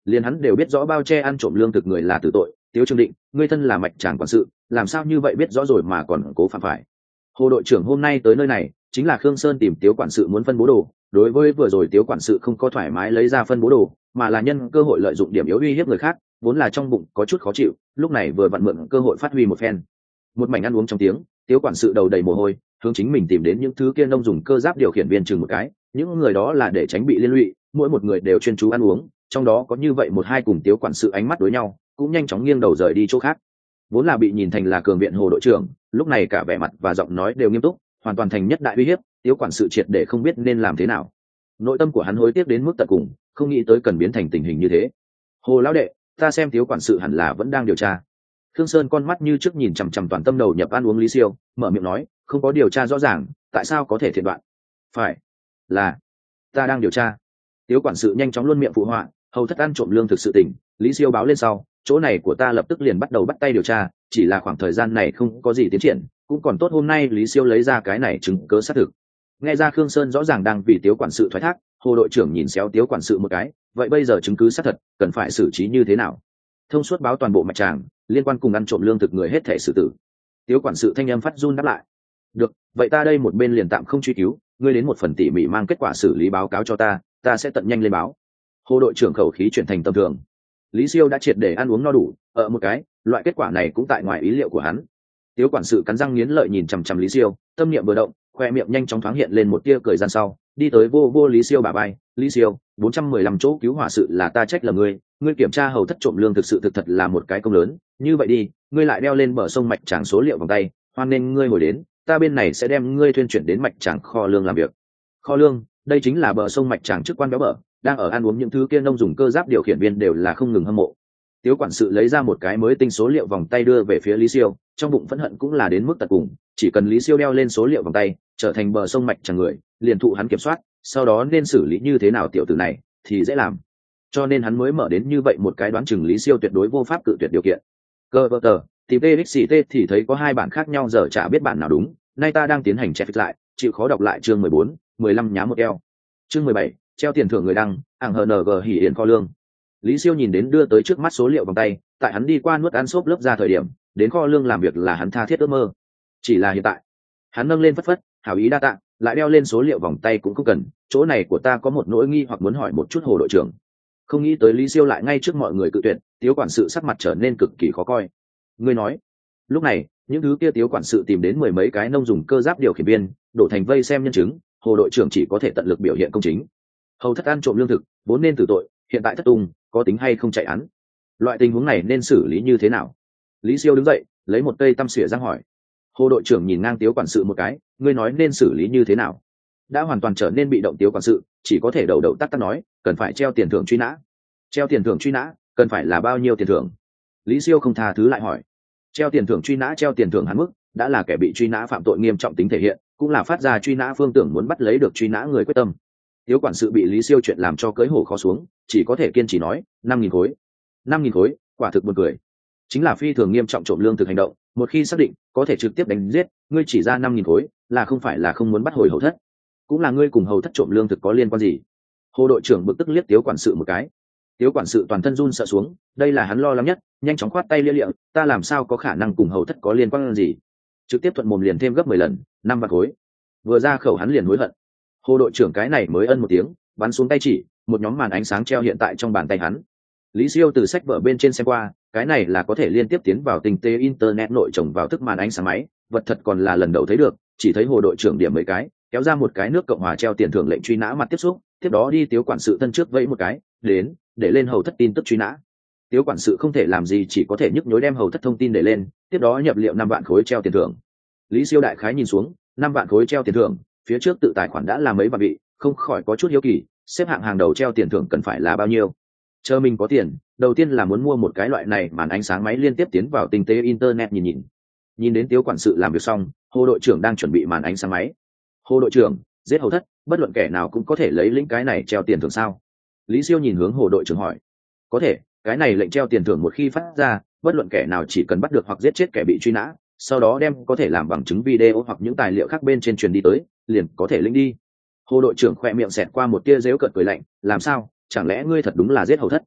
liền hắn đều biết rõ bao che ăn trộm lương thực người là tử tội. Tiếu Trương Định, ngươi thân là mạch tràng quản sự, làm sao như vậy biết rõ rồi mà còn cố phạm phải? Hồ đội trưởng hôm nay tới nơi này chính là Khương Sơn tìm Tiếu quản sự muốn phân bố đồ. Đối với vừa rồi Tiếu quản sự không có thoải mái lấy ra phân bố đồ, mà là nhân cơ hội lợi dụng điểm yếu uy hiếp người khác, vốn là trong bụng có chút khó chịu, lúc này vừa vặn mượn cơ hội phát huy một phen. Một mảnh ăn uống trong tiếng, Tiếu quản sự đầu đầy mồ hôi, hướng chính mình tìm đến những thứ kia nông dùng cơ giáp điều khiển viên chừng một cái, những người đó là để tránh bị liên lụy, mỗi một người đều chuyên chú ăn uống, trong đó có như vậy một hai cùng Tiếu quản sự ánh mắt đối nhau, cũng nhanh chóng nghiêng đầu rời đi chỗ khác. Vốn là bị nhìn thành là cường viện Hồ đội trưởng, lúc này cả vẻ mặt và giọng nói đều nghiêm túc, hoàn toàn thành nhất đại uy hiếp. Tiếu quản sự triệt để không biết nên làm thế nào. Nội tâm của hắn hối tiếc đến mức tận cùng, không nghĩ tới cần biến thành tình hình như thế. Hồ lão đệ, ta xem Tiếu quản sự hẳn là vẫn đang điều tra. Khương Sơn con mắt như trước nhìn chằm chằm toàn tâm đầu nhập ăn uống Lý Siêu, mở miệng nói, không có điều tra rõ ràng, tại sao có thể thiệt đoạn? Phải là ta đang điều tra. Tiếu quản sự nhanh chóng luôn miệng phụ họa, hầu thất ăn trộm lương thực sự tình, Lý Siêu báo lên sau, chỗ này của ta lập tức liền bắt đầu bắt tay điều tra, chỉ là khoảng thời gian này không có gì tiến triển, cũng còn tốt hôm nay Lý Siêu lấy ra cái này chứng cớ xác thực. Nghe ra Khương Sơn rõ ràng đang vì Tiếu quản sự thoái thác, Hồ đội trưởng nhìn xéo Tiếu quản sự một cái, vậy bây giờ chứng cứ xác thật, cần phải xử trí như thế nào? Thông suốt báo toàn bộ mạch tràng, liên quan cùng ăn trộm lương thực người hết thể xử tử. Tiếu quản sự thanh âm phát run đáp lại. Được, vậy ta đây một bên liền tạm không truy cứu, ngươi đến một phần tỉ mỉ mang kết quả xử lý báo cáo cho ta, ta sẽ tận nhanh lên báo. Hồ đội trưởng khẩu khí chuyển thành tâm thường. Lý Siêu đã triệt để ăn uống no đủ, ở một cái, loại kết quả này cũng tại ngoài ý liệu của hắn. Tiếu quản sự cắn răng nghiến lợi nhìn chằm chằm Lý Siêu, tâm niệm vừa động, khoe miệng nhanh chóng thoáng hiện lên một tia cười gian sau, đi tới vô vô Lý Siêu bả vai, Lý Siêu, bốn trăm mười lăm chỗ cứu hỏa sự là ta trách là ngươi, ngươi kiểm tra hầu thất trộm lương thực sự thực thật là một cái công lớn, như vậy đi, ngươi lại đeo lên bờ sông mạch tràng số liệu vòng tay, hoan nên ngươi hồi đến, ta bên này sẽ đem ngươi thuyên chuyển đến mạch tràng kho lương làm việc. Kho lương, đây chính là bờ sông mạch tràng chức quan béo bở, đang ở ăn uống những thứ kia nông dùng cơ giáp điều khiển viên đều là không ngừng hâm mộ. Tiếu quản sự lấy ra một cái mới tinh số liệu vòng tay đưa về phía Lý Siêu, trong bụng phẫn hận cũng là đến mức tận cùng, chỉ cần Lý Siêu đeo lên số liệu vòng tay, trở thành bờ sông mạch tràng người, liền thụ hắn kiểm soát, sau đó nên xử lý như thế nào tiểu tử này thì dễ làm. Cho nên hắn mới mở đến như vậy một cái đoán chừng Lý Siêu tuyệt đối vô pháp cự tuyệt điều kiện. Cơ vợ tờ, thì tê ích xê tê thì thấy có hai bản khác nhau giờ chả biết bản nào đúng, nay ta đang tiến hành check lại, chịu khó đọc lại chương mười bốn, mười lăm nhá một eo. Chương mười bảy, treo tiền thưởng người đăng, ảng hờ nờ gờ hỉ hiển kho lương. Lý Siêu nhìn đến đưa tới trước mắt số liệu vòng tay, tại hắn đi qua nuốt ăn xốp lớp ra thời điểm, đến kho lương làm việc là hắn tha thiết ước mơ. Chỉ là hiện tại, hắn nâng lên phất phất, hảo ý đa tạ, lại đeo lên số liệu vòng tay cũng không cần, chỗ này của ta có một nỗi nghi hoặc muốn hỏi một chút Hồ đội trưởng. Không nghĩ tới Lý Siêu lại ngay trước mọi người cự tuyệt, Tiếu quản sự sắc mặt trở nên cực kỳ khó coi. Ngươi nói, lúc này, những thứ kia Tiếu quản sự tìm đến mười mấy cái nông dùng cơ giáp điều khiển viên, đổ thành vây xem nhân chứng, Hồ đội trưởng chỉ có thể tận lực biểu hiện công chính. Hầu thất ăn trộm lương thực, vốn nên tử tội, hiện tại thất tung, có tính hay không chạy án? Loại tình huống này nên xử lý như thế nào? Lý Siêu đứng dậy, lấy một cây tăm xỉa răng hỏi. Hồ đội trưởng nhìn ngang Tiếu quản sự một cái, ngươi nói nên xử lý như thế nào? Đã hoàn toàn trở nên bị động Tiếu quản sự, chỉ có thể đầu đầu tắt tắt nói, cần phải treo tiền thưởng truy nã. Treo tiền thưởng truy nã, cần phải là bao nhiêu tiền thưởng? Lý Siêu không tha thứ lại hỏi. Treo tiền thưởng truy nã, treo tiền thưởng hạn mức, đã là kẻ bị truy nã phạm tội nghiêm trọng tính thể hiện, cũng là phát ra truy nã phương tưởng muốn bắt lấy được truy nã người quyết tâm. Tiếu quản sự bị Lý Siêu chuyện làm cho cưỡi hổ khó xuống, chỉ có thể kiên trì nói, năm nghìn khối. Năm nghìn khối, quả thực buồn cười. Chính là phi thường nghiêm trọng trộm lương thực hành động, một khi xác định, có thể trực tiếp đánh giết, ngươi chỉ ra năm nghìn khối, là không phải là không muốn bắt hồi hầu thất, cũng là ngươi cùng hầu thất trộm lương thực có liên quan gì? Hồ đội trưởng bực tức liếc Tiếu quản sự một cái. Tiếu quản sự toàn thân run sợ xuống, đây là hắn lo lắng nhất, nhanh chóng khoát tay lia lịa, ta làm sao có khả năng cùng hầu thất có liên quan gì? Trực tiếp thuận mồm liền thêm gấp mười lần, năm vạn khối. Vừa ra khẩu hắn liền hối hận. Hồ đội trưởng cái này mới ân một tiếng, bắn xuống tay chỉ, một nhóm màn ánh sáng treo hiện tại trong bàn tay hắn. Lý Siêu từ sách vở bên trên xem qua, cái này là có thể liên tiếp tiến vào tinh tế internet nội trồng vào thức màn ánh sáng máy, vật thật còn là lần đầu thấy được, chỉ thấy Hồ đội trưởng điểm mấy cái, kéo ra một cái nước Cộng hòa treo tiền thưởng lệnh truy nã mặt tiếp xúc, tiếp đó đi Tiếu quản sự thân trước vẫy một cái, đến, để lên hầu thất tin tức truy nã. Tiếu quản sự không thể làm gì chỉ có thể nhức nhối đem hầu thất thông tin để lên, tiếp đó nhập liệu năm vạn khối treo tiền thưởng. Lý Siêu đại khái nhìn xuống, năm vạn khối treo tiền thưởng, phía trước tự tài khoản đã là mấy vạn vị, không khỏi có chút hiếu kỳ, xếp hạng hàng đầu treo tiền thưởng cần phải là bao nhiêu? Chờ mình có tiền, đầu tiên là muốn mua một cái loại này màn ánh sáng máy liên tiếp tiến vào tinh tế internet nhìn nhìn. Nhìn đến Tiếu quản sự làm việc xong, Hồ đội trưởng đang chuẩn bị màn ánh sáng máy. Hồ đội trưởng, giết hầu thất, bất luận kẻ nào cũng có thể lấy lĩnh cái này treo tiền thưởng sao? Lý Siêu nhìn hướng Hồ đội trưởng hỏi. Có thể, cái này lệnh treo tiền thưởng một khi phát ra, bất luận kẻ nào chỉ cần bắt được hoặc giết chết kẻ bị truy nã, sau đó đem có thể làm bằng chứng video hoặc những tài liệu khác bên trên truyền đi tới, liền có thể lĩnh đi. Hồ đội trưởng khỏe miệng xẹt qua một tia giễu cợt cười lạnh, làm sao, chẳng lẽ ngươi thật đúng là giết hầu thất?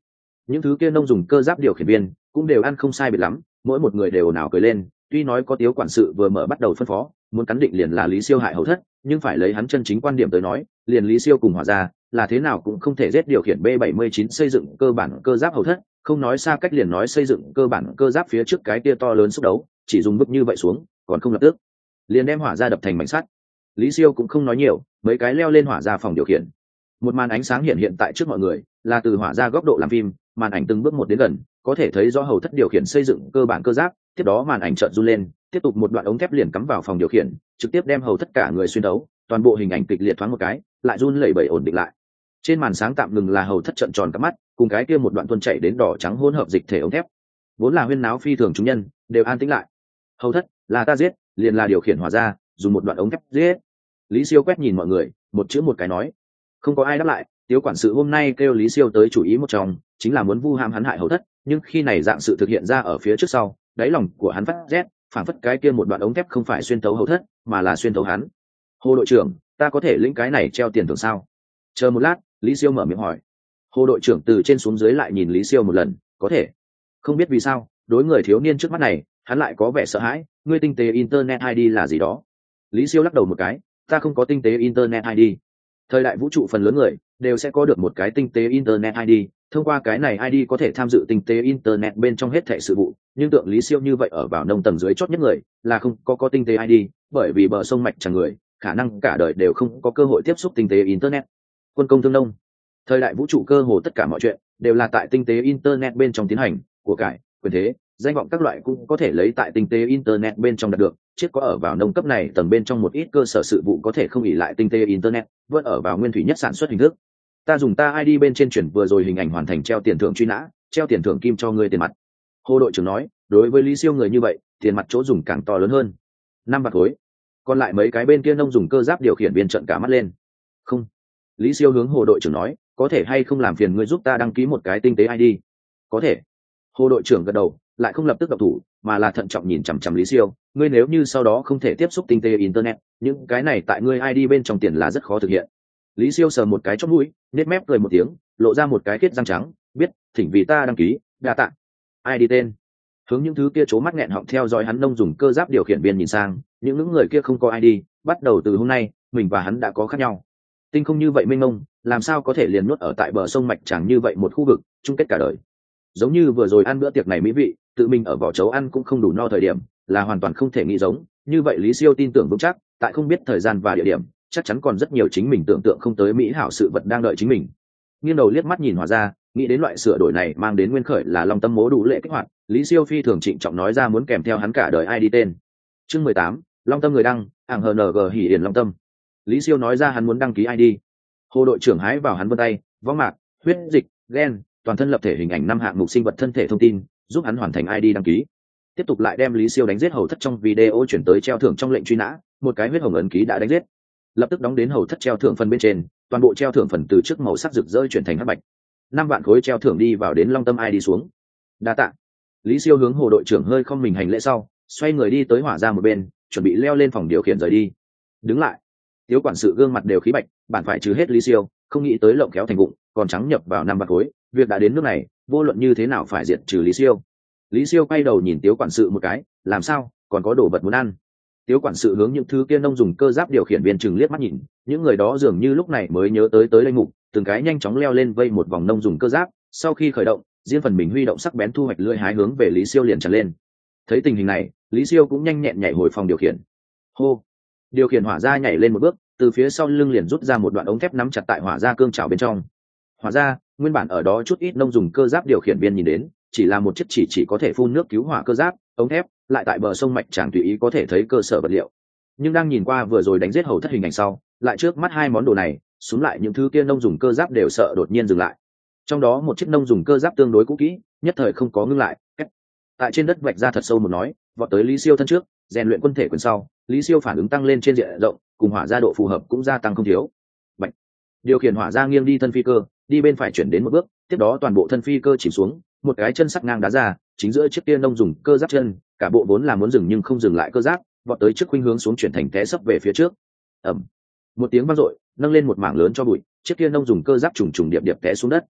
những thứ kia nông dùng cơ giáp điều khiển viên cũng đều ăn không sai biệt lắm, mỗi một người đều ồn ào cười lên. Tuy nói có Tiếu quản sự vừa mở bắt đầu phân phó muốn cắn định liền là Lý Siêu hại hầu thất, nhưng phải lấy hắn chân chính quan điểm tới nói, liền Lý Siêu cùng Hỏa Gia là thế nào cũng không thể giết điều khiển B bảy mươi chín xây dựng cơ bản cơ giáp hầu thất, không nói xa cách liền nói xây dựng cơ bản cơ giáp phía trước cái kia to lớn xúc đấu, chỉ dùng bức như vậy xuống, còn không lập tức liền đem Hỏa Gia đập thành mảnh sắt. Lý Siêu cũng không nói nhiều, mấy cái leo lên Hỏa Gia phòng điều khiển. Một màn ánh sáng hiện hiện tại trước mọi người, là từ Hỏa Gia góc độ làm phim, màn ảnh từng bước một đến gần, có thể thấy rõ hầu thất điều khiển xây dựng cơ bản cơ giáp, tiếp đó màn ảnh chợt run lên, tiếp tục một đoạn ống thép liền cắm vào phòng điều khiển, trực tiếp đem hầu thất cả người xuyên đấu, toàn bộ hình ảnh kịch liệt thoáng một cái, lại run lẩy bẩy ổn định lại. Trên màn sáng tạm ngừng là hầu thất trợn tròn cả mắt, cùng cái kia một đoạn tuôn chảy đến đỏ trắng hỗn hợp dịch thể ống thép. Vốn là huyên náo phi thường chúng nhân, đều an tĩnh lại. Hầu thất, là ta giết, liền là điều khiển Hỏa Gia, dùng một đoạn ống thép giết. Lý Siêu quét nhìn mọi người, một chữ một cái nói. Không có ai đáp lại. Tiếu quản sự hôm nay kêu Lý Siêu tới chủ ý một trong, chính là muốn vu ham hắn hại hầu thất, nhưng khi này dạng sự thực hiện ra ở phía trước sau, đáy lòng của hắn phát rét, phảng phất cái kia một đoạn ống thép không phải xuyên tấu hầu thất, mà là xuyên tấu hắn. Hồ đội trưởng, ta có thể lĩnh cái này treo tiền thưởng sao? Chờ một lát, Lý Siêu mở miệng hỏi. Hồ đội trưởng từ trên xuống dưới lại nhìn Lý Siêu một lần, có thể. Không biết vì sao, đối người thiếu niên trước mắt này, hắn lại có vẻ sợ hãi. Ngươi tinh tế internet i đê là gì đó? Lý Siêu lắc đầu một cái, ta không có tinh tế internet i đê. Thời đại vũ trụ phần lớn người đều sẽ có được một cái tinh tế internet i đê, thông qua cái này i đê có thể tham dự tinh tế internet bên trong hết thảy sự vụ, nhưng tượng Lý Siêu như vậy ở vào nông tầng dưới chót nhất người là không có có tinh tế i đê, bởi vì bờ sông mạch chẳng người khả năng cả đời đều không có cơ hội tiếp xúc tinh tế internet. Quân công thương nông, thời đại vũ trụ cơ hồ tất cả mọi chuyện đều là tại tinh tế internet bên trong tiến hành, của cải, quyền thế, danh vọng các loại cũng có thể lấy tại tinh tế internet bên trong đạt được, chiếc có ở vào nông cấp này tầng bên trong một ít cơ sở sự vụ có thể không ỉ lại tinh tế internet, vẫn ở vào nguyên thủy nhất sản xuất hình thức. Ta dùng ta i đê bên trên chuyển vừa rồi hình ảnh hoàn thành treo tiền thưởng truy nã, treo tiền thưởng kim cho ngươi tiền mặt. Hồ đội trưởng nói, đối với Lý Siêu người như vậy, tiền mặt chỗ dùng càng to lớn hơn. Năm bạc khối. Còn lại mấy cái bên kia nông dùng cơ giáp điều khiển viên trợn cả mắt lên. Không. Lý Siêu hướng Hồ đội trưởng nói, có thể hay không làm phiền ngươi giúp ta đăng ký một cái tinh tế i đê? Có thể. Hồ đội trưởng gật đầu, lại không lập tức động thủ, mà là thận trọng nhìn chằm chằm Lý Siêu, ngươi nếu như sau đó không thể tiếp xúc tinh tế internet, những cái này tại ngươi i đê bên trong tiền là rất khó thực hiện. Lý Siêu sờ một cái chóp mũi, nết mép cười một tiếng, lộ ra một cái kết răng trắng, biết, thỉnh vì ta đăng ký, đa tạ. i đê tên. Hướng những thứ kia chố mắt nghẹn họng theo dõi hắn nông dùng cơ giáp điều khiển viên nhìn sang, những những người kia không có i đê, bắt đầu từ hôm nay, mình và hắn đã có khác nhau. Tinh không như vậy mênh mông, làm sao có thể liền nuốt ở tại bờ sông mạch chẳng như vậy một khu vực, chung kết cả đời. Giống như vừa rồi ăn bữa tiệc này mỹ vị, tự mình ở vỏ chấu ăn cũng không đủ no thời điểm, là hoàn toàn không thể nghĩ giống. Như vậy Lý Siêu tin tưởng vững chắc, tại không biết thời gian và địa điểm, chắc chắn còn rất nhiều chính mình tưởng tượng không tới mỹ hảo sự vật đang đợi chính mình. Nghiêng đầu liếc mắt nhìn Hỏa Gia, nghĩ đến loại sửa đổi này mang đến nguyên khởi là Long Tâm Mố đủ lệ kích hoạt, Lý Siêu phi thường trịnh trọng nói ra muốn kèm theo hắn cả đời i đê tên. Chương mười tám, Long Tâm người đăng, ảng hờ en giê hỉ hiển Long Tâm. Lý Siêu nói ra hắn muốn đăng ký i đê. Hồ đội trưởng hái vào hắn vân tay, võng mạc, huyết dịch, gen, toàn thân lập thể hình ảnh năm hạng mục sinh vật thân thể thông tin, giúp hắn hoàn thành i đê đăng ký. Tiếp tục lại đem Lý Siêu đánh giết hầu thất trong video chuyển tới treo thưởng trong lệnh truy nã, một cái huyết hồng ấn ký đã đánh giết. Lập tức đóng đến hầu thất treo thưởng phần bên trên, toàn bộ treo thưởng phần từ trước màu sắc rực rỡ chuyển thành hắc bạch. Năm vạn khối treo thưởng đi vào đến Long Tâm i đê xuống. Đa tạ. Lý Siêu hướng Hồ đội trưởng hơi không mình hành lễ sau, xoay người đi tới Hỏa Gia một bên, chuẩn bị leo lên phòng điều khiển rời đi. Đứng lại. Tiếu quản sự gương mặt đều khí bạch, bản phải trừ hết Lý Siêu, không nghĩ tới lộng kéo thành vụng, còn trắng nhập vào năm vạn khối, việc đã đến nước này, vô luận như thế nào phải diệt trừ Lý Siêu. Lý Siêu quay đầu nhìn Tiếu quản sự một cái, làm sao, còn có đồ vật muốn ăn. Tiếu quản sự hướng những thứ kia nông dùng cơ giáp điều khiển viên chừng liếc mắt nhìn, những người đó dường như lúc này mới nhớ tới tới đây mục, từng cái nhanh chóng leo lên vây một vòng nông dùng cơ giáp, sau khi khởi động, riêng phần mình huy động sắc bén thu hoạch lưỡi hái hướng về Lý Siêu liền tràn lên. Thấy tình hình này, Lý Siêu cũng nhanh nhẹn nhảy hồi phòng điều khiển. Hô, điều khiển Hỏa Gia nhảy lên một bước, từ phía sau lưng liền rút ra một đoạn ống thép nắm chặt tại Hỏa Gia cương chảo bên trong. Hỏa Gia, nguyên bản ở đó chút ít nông dùng cơ giáp điều khiển viên nhìn đến, chỉ là một chiếc chỉ chỉ có thể phun nước cứu hỏa cơ giáp, ống thép, lại tại bờ sông mạch chẳng tùy ý có thể thấy cơ sở vật liệu. Nhưng đang nhìn qua vừa rồi đánh giết hầu thất hình ảnh sau, lại trước mắt hai món đồ này, xuống lại những thứ kia nông dùng cơ giáp đều sợ đột nhiên dừng lại. Trong đó một chiếc nông dùng cơ giáp tương đối cũ kỹ, nhất thời không có ngưng lại. Tại trên đất vạch ra thật sâu một nói, vọt tới Lý Siêu thân trước, rèn luyện quân thể quyền sau, Lý Siêu phản ứng tăng lên trên diện rộng, cùng Hỏa Gia độ phù hợp cũng gia tăng không thiếu. Bạch. Điều khiển Hỏa Gia nghiêng đi thân phi cơ, đi bên phải chuyển đến một bước, tiếp đó toàn bộ thân phi cơ chìm xuống, một cái chân sắc ngang đá ra, chính giữa chiếc kia nông dùng cơ giáp chân, cả bộ vốn là muốn dừng nhưng không dừng lại cơ giáp, vọt tới trước khuynh hướng xuống chuyển thành té sấp về phía trước. Ầm. Một tiếng vang dội, nâng lên một mảng lớn cho bụi, chiếc kia nông dùng cơ giáp trùng trùng điệp điệp té xuống đất.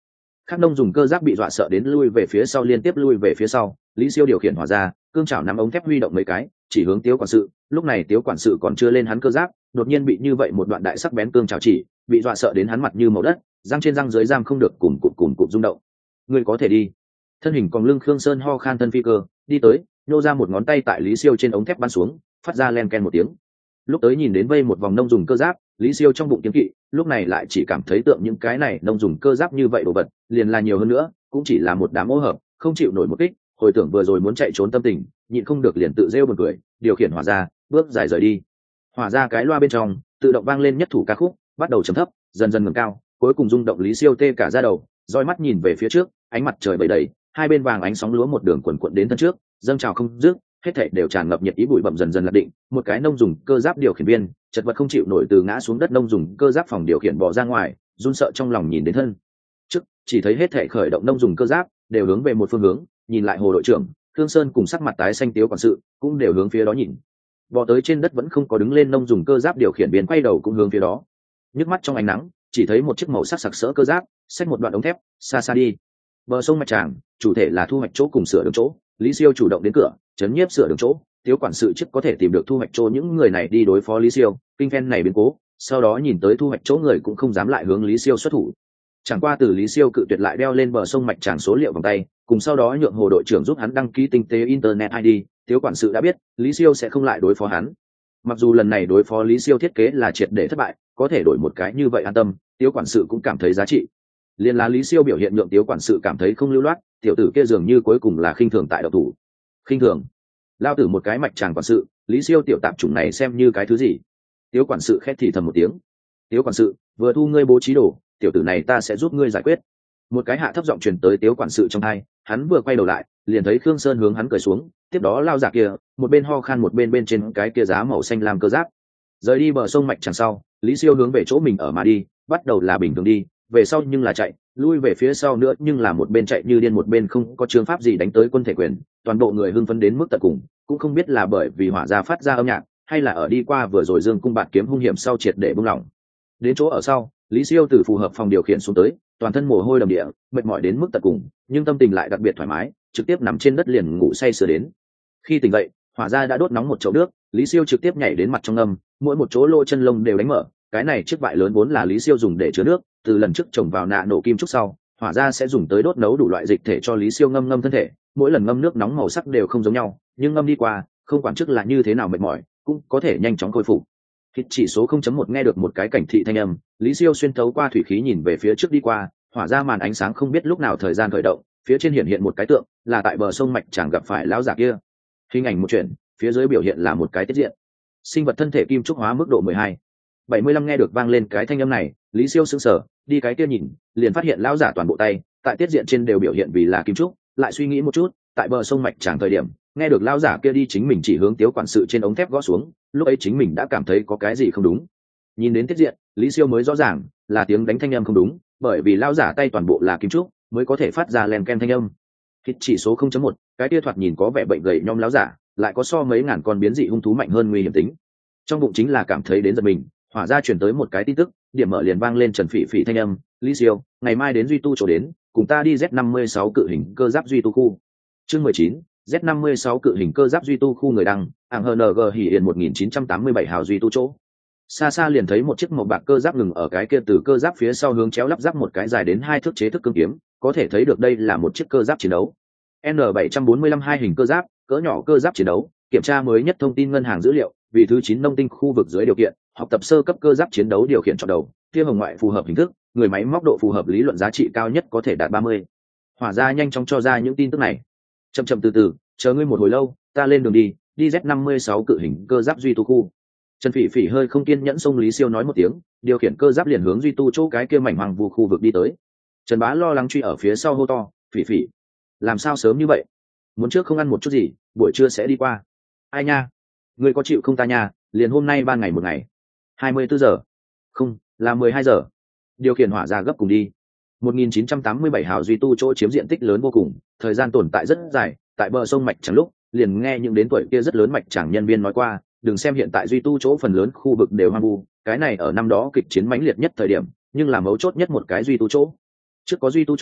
Khắc nông dùng cơ giáp bị dọa sợ đến lui về phía sau, liên tiếp lui về phía sau. Lý Siêu điều khiển hỏa ra, cương chảo nắm ống thép huy động mấy cái, chỉ hướng Tiếu quản sự. Lúc này Tiếu quản sự còn chưa lên hắn cơ giáp, đột nhiên bị như vậy một đoạn đại sắc bén cương chảo chỉ, bị dọa sợ đến hắn mặt như màu đất, răng trên răng dưới giam không được cùm cụm cùm cụm rung động. Người có thể đi. Thân hình còn lưng Khương Sơn ho khan thân phi cơ, đi tới, nhô ra một ngón tay tại Lý Siêu trên ống thép bắn xuống, phát ra len ken một tiếng. Lúc tới nhìn đến vây một vòng nông dùng cơ giáp, Lý Siêu trong bụng kiếm kỵ, lúc này lại chỉ cảm thấy tượng những cái này nông dùng cơ giáp như vậy đồ vật, liền là nhiều hơn nữa, cũng chỉ là một đám ô hợp, không chịu nổi một kích. Hồi tưởng vừa rồi muốn chạy trốn tâm tình, nhịn không được liền tự rêu buồn cười, điều khiển hỏa ra, bước dài rời đi. Hỏa ra cái loa bên trong, tự động vang lên nhất thủ ca khúc, bắt đầu trầm thấp, dần dần ngẩng cao, cuối cùng rung động Lý Siêu tê cả da đầu, roi mắt nhìn về phía trước, ánh mặt trời bầy đầy, hai bên vàng ánh sóng lúa một đường quần quận đến thân trước, dâng trào không dứt, hết thảy đều tràn ngập nhiệt ý, bụi bặm dần dần lạc định. Một cái nông dùng cơ giáp điều khiển viên chật vật không chịu nổi từ ngã xuống đất nông dùng cơ giáp phòng điều khiển bỏ ra ngoài, run sợ trong lòng nhìn đến thân trước, chỉ thấy hết thảy khởi động nông dùng cơ giáp đều hướng về một phương hướng, nhìn lại Hồ đội trưởng Thương Sơn cùng sắc mặt tái xanh Tiếu quản sự cũng đều hướng phía đó nhìn. Bò tới trên đất vẫn không có đứng lên nông dùng cơ giáp điều khiển viên quay đầu cũng hướng phía đó, nhức mắt trong ánh nắng chỉ thấy một chiếc màu sắc sặc sỡ cơ giáp xách một đoạn ống thép xa xa đi. Bờ sông Mạch Tràng, chủ thể là thu hoạch chỗ cùng sửa đường chỗ. Lý Siêu chủ động đến cửa chấn nhiếp sửa đường chỗ, Tiếu quản sự chức có thể tìm được thu hoạch chỗ những người này đi đối phó Lý Siêu. Kinh phen này biến cố, sau đó nhìn tới thu hoạch chỗ người cũng không dám lại hướng Lý Siêu xuất thủ. Chẳng qua từ Lý Siêu cự tuyệt lại đeo lên bờ sông Mạch Tràng số liệu vòng tay, cùng sau đó nhượng Hồ đội trưởng giúp hắn đăng ký tinh tế internet i đê, Tiếu quản sự đã biết Lý Siêu sẽ không lại đối phó hắn. Mặc dù lần này đối phó Lý Siêu thiết kế là triệt để thất bại, có thể đổi một cái như vậy an tâm, Tiếu quản sự cũng cảm thấy giá trị. Liên là Lý Siêu biểu hiện nhượng Tiếu quản sự cảm thấy không lưu loát, tiểu tử kia dường như cuối cùng là khinh thường tại độc thủ. Khinh thường? Lao tử một cái Mạch Tràng quản sự, Lý Siêu tiểu tạp chủng này xem như cái thứ gì? Tiếu quản sự khét thì thầm một tiếng. Tiếu quản sự, vừa thu ngươi bố trí đồ, tiểu tử này ta sẽ giúp ngươi giải quyết. Một cái hạ thấp giọng truyền tới Tiếu quản sự trong tai, hắn vừa quay đầu lại, liền thấy Khương Sơn hướng hắn cười xuống, tiếp đó lao giả kia, một bên ho khan một bên bên trên cái kia giá màu xanh lam cơ giáp. Rời đi bờ sông Mạch Tràng sau, Lý Siêu hướng về chỗ mình ở mà đi, bắt đầu là bình thường đi, về sau nhưng là chạy, lui về phía sau nữa nhưng là một bên chạy như điên một bên không có chương pháp gì đánh tới quân thể quyền, toàn bộ người hưng phấn đến mức tận cùng, cũng không biết là bởi vì hỏa ra phát ra âm nhạc, hay là ở đi qua vừa rồi dương cung bạt kiếm hung hiểm sau triệt để buông lỏng. Đến chỗ ở sau, Lý Siêu từ phù hợp phòng điều khiển xuống tới, toàn thân mồ hôi đầm địa, mệt mỏi đến mức tận cùng, nhưng tâm tình lại đặc biệt thoải mái, trực tiếp nằm trên đất liền ngủ say sưa đến. Khi tỉnh dậy, hỏa ra đã đốt nóng một chậu nước, Lý Siêu trực tiếp nhảy đến mặt trong âm, mỗi một chỗ lỗ chân lông đều đánh mở. Cái này chiếc vại lớn vốn là Lý Siêu dùng để chứa nước, từ lần trước trồng vào nạ nổ kim trúc sau, hỏa ra sẽ dùng tới đốt nấu đủ loại dịch thể cho Lý Siêu ngâm ngâm thân thể. Mỗi lần ngâm nước nóng màu sắc đều không giống nhau, nhưng ngâm đi qua, không quản trước là như thế nào mệt mỏi, cũng có thể nhanh chóng khôi phục. Hít chỉ số không chấm một nghe được một cái cảnh thị thanh âm, Lý Siêu xuyên thấu qua thủy khí nhìn về phía trước đi qua, hỏa ra màn ánh sáng không biết lúc nào thời gian khởi động, phía trên hiện hiện một cái tượng, là tại bờ sông Mạch Tràng gặp phải lão giả kia. Hình ảnh một chuyện, phía dưới biểu hiện là một cái tiết diện. Sinh vật thân thể kim trúc hóa mức độ mười hai. bảy mươi lăm nghe được vang lên cái thanh âm này, Lý Siêu sững sờ, đi cái kia nhìn, liền phát hiện lão giả toàn bộ tay, tại tiết diện trên đều biểu hiện vì là kim trúc, lại suy nghĩ một chút, tại bờ sông Mạch Tràng thời điểm, nghe được lão giả kia đi chính mình chỉ hướng Tiếu quản sự trên ống thép gõ xuống, lúc ấy chính mình đã cảm thấy có cái gì không đúng. Nhìn đến tiết diện, Lý Siêu mới rõ ràng là tiếng đánh thanh âm không đúng, bởi vì lão giả tay toàn bộ là kim trúc, mới có thể phát ra len ken thanh âm. Hít chỉ số không chấm một, cái kia thoạt nhìn có vẻ bệnh gầy nhom lão giả, lại có so mấy ngàn con biến dị hung thú mạnh hơn nguy hiểm tính. Trong bụng chính là cảm thấy đến giật mình, hỏa ra truyền tới một cái tin tức, điểm mở liền vang lên Trần Phỉ Phỉ thanh âm, Lý Siêu, ngày mai đến duy tu chỗ đến, cùng ta đi Z năm mươi sáu cự hình cơ giáp duy tu khu. Chương mười chín, Z năm mươi sáu cự hình cơ giáp duy tu khu người đăng, ảng hờ en giê hỉ hiền một nghìn chín trăm tám mươi bảy hào duy tu chỗ. Xa xa liền thấy một chiếc màu bạc cơ giáp ngừng ở cái kia, từ cơ giáp phía sau hướng chéo lắp ráp một cái dài đến hai thước chế thức cương kiếm, có thể thấy được đây là một chiếc cơ giáp chiến đấu. N bảy trăm bốn mươi lăm hai hình cơ giáp, cỡ nhỏ cơ giáp chiến đấu, kiểm tra mới nhất thông tin ngân hàng dữ liệu, vì thứ chín nông tinh khu vực dưới điều kiện, học tập sơ cấp cơ giáp chiến đấu điều khiển chọn đầu, tia hồng ngoại phù hợp hình thức, người máy móc độ phù hợp lý luận giá trị cao nhất có thể đạt ba mươi. Hỏa ra nhanh chóng cho ra những tin tức này. Chậm chậm từ từ, chờ ngươi một hồi lâu, ta lên đường đi, đi Z năm mươi sáu cự hình cơ giáp duy tu khu. Trần Phỉ Phỉ hơi không kiên nhẫn xông Lý Siêu nói một tiếng, điều khiển cơ giáp liền hướng duy tu chỗ cái kia mảnh hoang vu khu vực đi tới. Trần Bá lo lắng truy ở phía sau hô to, Phỉ Phỉ, làm sao sớm như vậy? Muốn trước không ăn một chút gì, buổi trưa sẽ đi qua. Ai nha, ngươi có chịu không ta nha, liền hôm nay ba ngày một ngày. hai mươi bốn giờ. Không, là mười hai giờ. Điều khiển hỏa ra gấp cùng đi. một nghìn chín trăm tám mươi bảy hào duy tu chỗ chiếm diện tích lớn vô cùng, thời gian tồn tại rất dài, tại bờ sông Mạch Tràng lúc, liền nghe những đến tuổi kia rất lớn Mạch Tràng nhân viên nói qua, đừng xem hiện tại duy tu chỗ phần lớn khu vực đều hoang vu, cái này ở năm đó kịch chiến mãnh liệt nhất thời điểm, nhưng là mấu chốt nhất một cái duy tu chỗ. Trước có duy tu chỗ,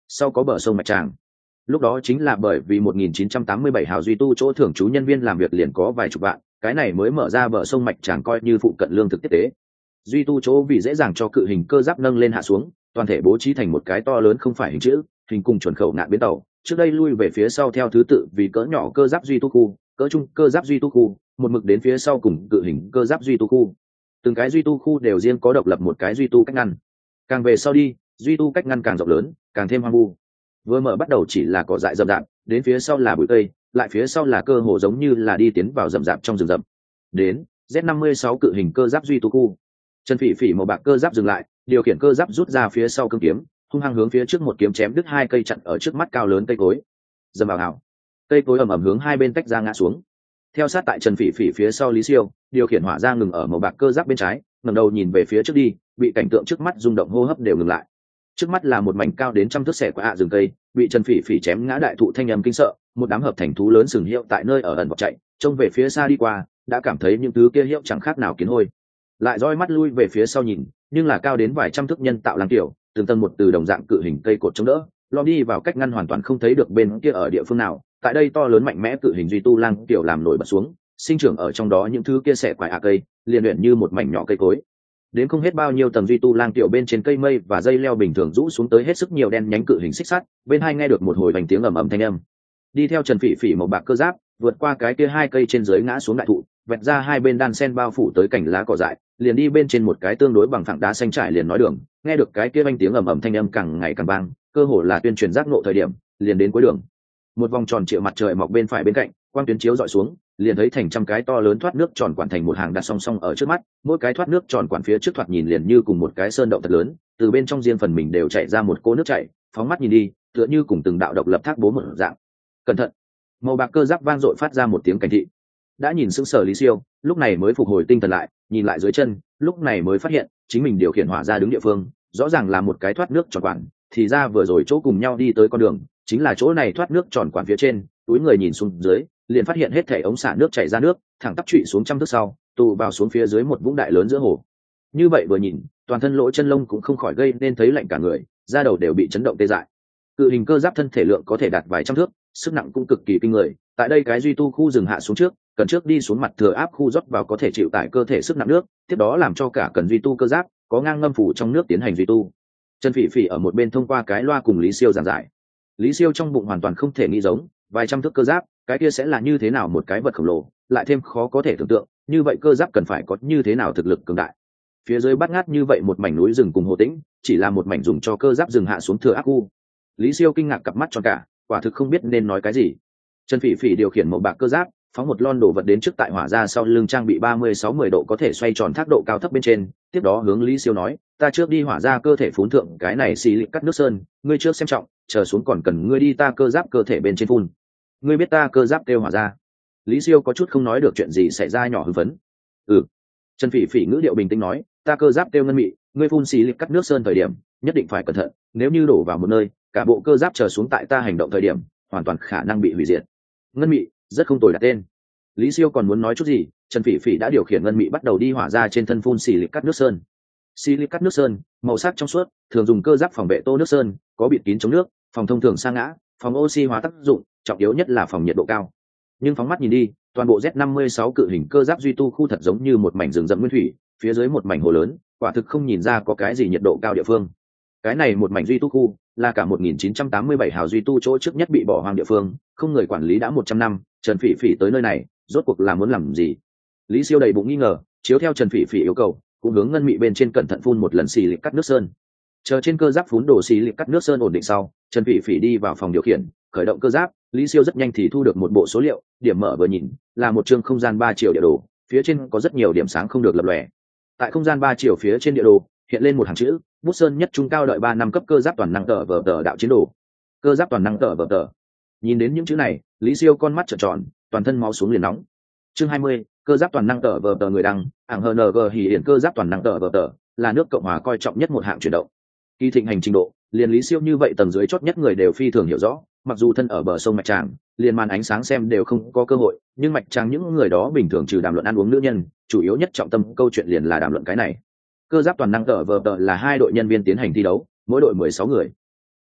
sau có bờ sông mạch tràng. Lúc đó chính là bởi vì một nghìn chín trăm tám mươi bảy hào duy tu chỗ thưởng chú nhân viên làm việc liền có vài chục vạn, cái này mới mở ra bờ sông mạch tràng coi như phụ cận lương thực tiếp tế. Duy tu chỗ vì dễ dàng cho cự hình cơ giáp nâng lên hạ xuống, toàn thể bố trí thành một cái to lớn không phải hình chữ, hình cùng chuẩn khẩu nạn bến tàu, trước đây lui về phía sau theo thứ tự vì cỡ nhỏ cơ giáp duy tu khu, cỡ trung cơ giáp duy tu khu, một mực đến phía sau cùng cự hình cơ giáp duy tu khu. Từng cái duy tu khu đều riêng có độc lập một cái duy tu cách ngăn. Càng về sau đi, duy tu cách ngăn càng rộng lớn, càng thêm hoang vu. Vừa mở bắt đầu chỉ là cỏ dại rậm rạp, đến phía sau là bụi cây, lại phía sau là cơ hồ giống như là đi tiến vào rậm rạp trong rừng rậm. Đến Z năm mươi sáu cự hình cơ giáp duy tu khu. Trần Phỉ Phỉ màu bạc cơ giáp dừng lại, điều khiển cơ giáp rút ra phía sau cương kiếm, hung hăng hướng phía trước một kiếm chém đứt hai cây chặn ở trước mắt cao lớn cây cối. Dầm vào hào, cây cối ầm ầm hướng hai bên tách ra ngã xuống. Theo sát tại Trần Phỉ Phỉ phía sau Lý Siêu, điều khiển hỏa ra ngừng ở màu bạc cơ giáp bên trái, ngẩng đầu nhìn về phía trước đi, bị cảnh tượng trước mắt rung động hô hấp đều ngừng lại. Trước mắt là một mảnh cao đến trăm thước xẻ của ạ rừng cây, bị Trần Phỉ Phỉ chém ngã đại thụ thanh âm kinh sợ, một đám hợp thành thú lớn sừng hiệu tại nơi ở ẩn vọt chạy, trông về phía xa đi qua, đã cảm thấy những thứ kia hiệu chẳng khác nào kiến hôi. Lại roi mắt lui về phía sau nhìn, nhưng là cao đến vài trăm thước nhân tạo lang tiểu, từng tầng một từ đồng dạng cự hình cây cột chống đỡ, lom đi vào cách ngăn hoàn toàn không thấy được bên kia ở địa phương nào. Tại đây to lớn mạnh mẽ cự hình duy tu lang tiểu làm nổi bật xuống, sinh trưởng ở trong đó những thứ kia xẻ quải ạ cây, liền luyện như một mảnh nhỏ cây cối. Đến không hết bao nhiêu tầng duy tu lang tiểu bên trên cây mây và dây leo bình thường rũ xuống tới hết sức nhiều đen nhánh cự hình xích sắt, bên hai nghe được một hồi vành tiếng ầm ầm thanh âm. Đi theo Trần Phỉ Phỉ màu bạc cơ giáp, vượt qua cái kia hai cây trên dưới ngã xuống đại thụ, vẹt ra hai bên đan sen bao phủ tới cảnh lá cỏ dại, liền đi bên trên một cái tương đối bằng phẳng đá xanh trải liền nói đường, nghe được cái kia vang tiếng ầm ầm thanh âm càng ngày càng vang, cơ hồ là tuyên truyền giác ngộ thời điểm, liền đến cuối đường. Một vòng tròn triệu mặt trời mọc bên phải bên cạnh, quang tuyến chiếu dọi xuống, liền thấy thành trăm cái to lớn thoát nước tròn quản thành một hàng đặt song song ở trước mắt, mỗi cái thoát nước tròn quản phía trước thoạt nhìn liền như cùng một cái sơn động thật lớn, từ bên trong riêng phần mình đều chảy ra một cỗ nước chảy, phóng mắt nhìn đi, tựa như cùng từng đạo độc lập thác bố một dạng. Cẩn thận! Màu bạc cơ giáp vang dội phát ra một tiếng cảnh thị. Đã nhìn sững sờ Lý Siêu, lúc này mới phục hồi tinh thần lại, nhìn lại dưới chân, lúc này mới phát hiện chính mình điều khiển hỏa ra đứng địa phương, rõ ràng là một cái thoát nước tròn quản, thì ra vừa rồi chỗ cùng nhau đi tới con đường, chính là chỗ này thoát nước tròn quản phía trên. Túi người nhìn xuống dưới, liền phát hiện hết thảy ống xả nước chảy ra nước, thẳng tắp trụy xuống trăm thước sau, tụ vào xuống phía dưới một vũng đại lớn giữa hồ. Như vậy vừa nhìn, toàn thân lỗ chân lông cũng không khỏi gây nên thấy lạnh cả người, da đầu đều bị chấn động tê dại. Cự hình cơ giáp thân thể lượng có thể đạt vài trăm thước, sức nặng cũng cực kỳ kinh người. Tại đây cái duy tu khu dừng hạ xuống trước, cần trước đi xuống mặt thừa áp khu rót vào có thể chịu tải cơ thể sức nặng nước, tiếp đó làm cho cả cần duy tu cơ giáp có ngang ngâm phủ trong nước tiến hành duy tu. Trần Phỉ Phỉ ở một bên thông qua cái loa cùng Lý Siêu giảng giải. Lý Siêu trong bụng hoàn toàn không thể nghĩ giống, vài trăm thước cơ giáp, cái kia sẽ là như thế nào một cái vật khổng lồ, lại thêm khó có thể tưởng tượng, như vậy cơ giáp cần phải có như thế nào thực lực cường đại. Phía dưới bát ngát như vậy một mảnh núi rừng cùng hồ tĩnh, chỉ là một mảnh dùng cho cơ giáp dừng hạ xuống thừa áp khu. Lý Siêu kinh ngạc cặp mắt tròn cả, quả thực không biết nên nói cái gì. Trần Phỉ Phỉ điều khiển màu bạc cơ giáp, phóng một lon đồ vật đến trước tại hỏa ra sau lưng trang bị ba mươi sáu mươi độ có thể xoay tròn thác độ cao thấp bên trên, tiếp đó hướng Lý Siêu nói, ta trước đi hỏa ra cơ thể phun thượng cái này xì lịp cắt nước sơn, ngươi trước xem trọng, chờ xuống còn cần ngươi đi ta cơ giáp cơ thể bên trên phun. Ngươi biết ta cơ giáp kêu hỏa ra. Lý Siêu có chút không nói được chuyện gì xảy ra nhỏ hưng phấn. Ừ. Trần Phỉ Phỉ ngữ điệu bình tĩnh nói, ta cơ giáp kêu ngân mị, ngươi phun xì lịp cắt nước sơn thời điểm, nhất định phải cẩn thận, nếu như đổ vào một nơi, cả bộ cơ giáp chờ xuống tại ta hành động thời điểm, hoàn toàn khả năng bị hủy diệt. Ngân mị, rất không tồi đặt tên. Lý Siêu còn muốn nói chút gì, Trần Phỉ Phỉ đã điều khiển ngân mị bắt đầu đi hỏa ra trên thân phun xì lịp cắt nước sơn. Xì lịp cắt nước sơn, màu sắc trong suốt, thường dùng cơ giáp phòng vệ tô nước sơn, có bịt kín chống nước, phòng thông thường sa ngã, phòng oxy hóa tác dụng, trọng yếu nhất là phòng nhiệt độ cao. Nhưng phóng mắt nhìn đi, toàn bộ Z năm mươi sáu cự hình cơ giáp duy tu khu thật giống như một mảnh rừng rậm nguyên thủy, phía dưới một mảnh hồ lớn, quả thực không nhìn ra có cái gì nhiệt độ cao địa phương. Cái này một mảnh duy tu khu là cả một nghìn chín trăm tám mươi bảy hào duy tu chỗ trước nhất bị bỏ hoang địa phương, không người quản lý đã một trăm năm. Trần Phỉ Phỉ tới nơi này, rốt cuộc là muốn làm gì? Lý Siêu đầy bụng nghi ngờ, chiếu theo Trần Phỉ Phỉ yêu cầu, cũng hướng ngân mị bên trên cẩn thận phun một lần xì lịp cắt nước sơn. Chờ trên cơ giáp phun đổ xì lịp cắt nước sơn ổn định sau, Trần Phỉ Phỉ đi vào phòng điều khiển, khởi động cơ giáp. Lý Siêu rất nhanh thì thu được một bộ số liệu, điểm mở vừa nhìn là một chương không gian ba chiều địa đồ, phía trên có rất nhiều điểm sáng không được lập lòe. Tại không gian ba chiều phía trên địa đồ hiện lên một hàng chữ, bút sơn nhất trung cao đợi ba năm cấp cơ giáp toàn năng tờ vở tờ đạo chiến đồ. Cơ giáp toàn năng tờ vở tờ. Nhìn đến những chữ này, Lý Siêu con mắt trợn tròn, toàn thân máu xuống liền nóng. Chương hai mươi, cơ giáp toàn năng tờ vở tờ người đăng, ảng hờ nờ gờ hỉ hiển cơ giáp toàn năng tờ vở tờ, là nước Cộng hòa coi trọng nhất một hạng chuyển động. Kỳ thịnh hành trình độ, liền Lý Siêu như vậy tầng dưới chót nhất người đều phi thường hiểu rõ, mặc dù thân ở bờ sông mạch tràng, liền màn ánh sáng xem đều không có cơ hội, nhưng mạch tràng những người đó bình thường trừ đàm luận ăn uống nữ nhân, chủ yếu nhất trọng tâm câu chuyện liền là đàm luận cái này. Cơ giáp toàn năng tờ vở tờ là hai đội nhân viên tiến hành thi đấu, mỗi đội mười sáu người.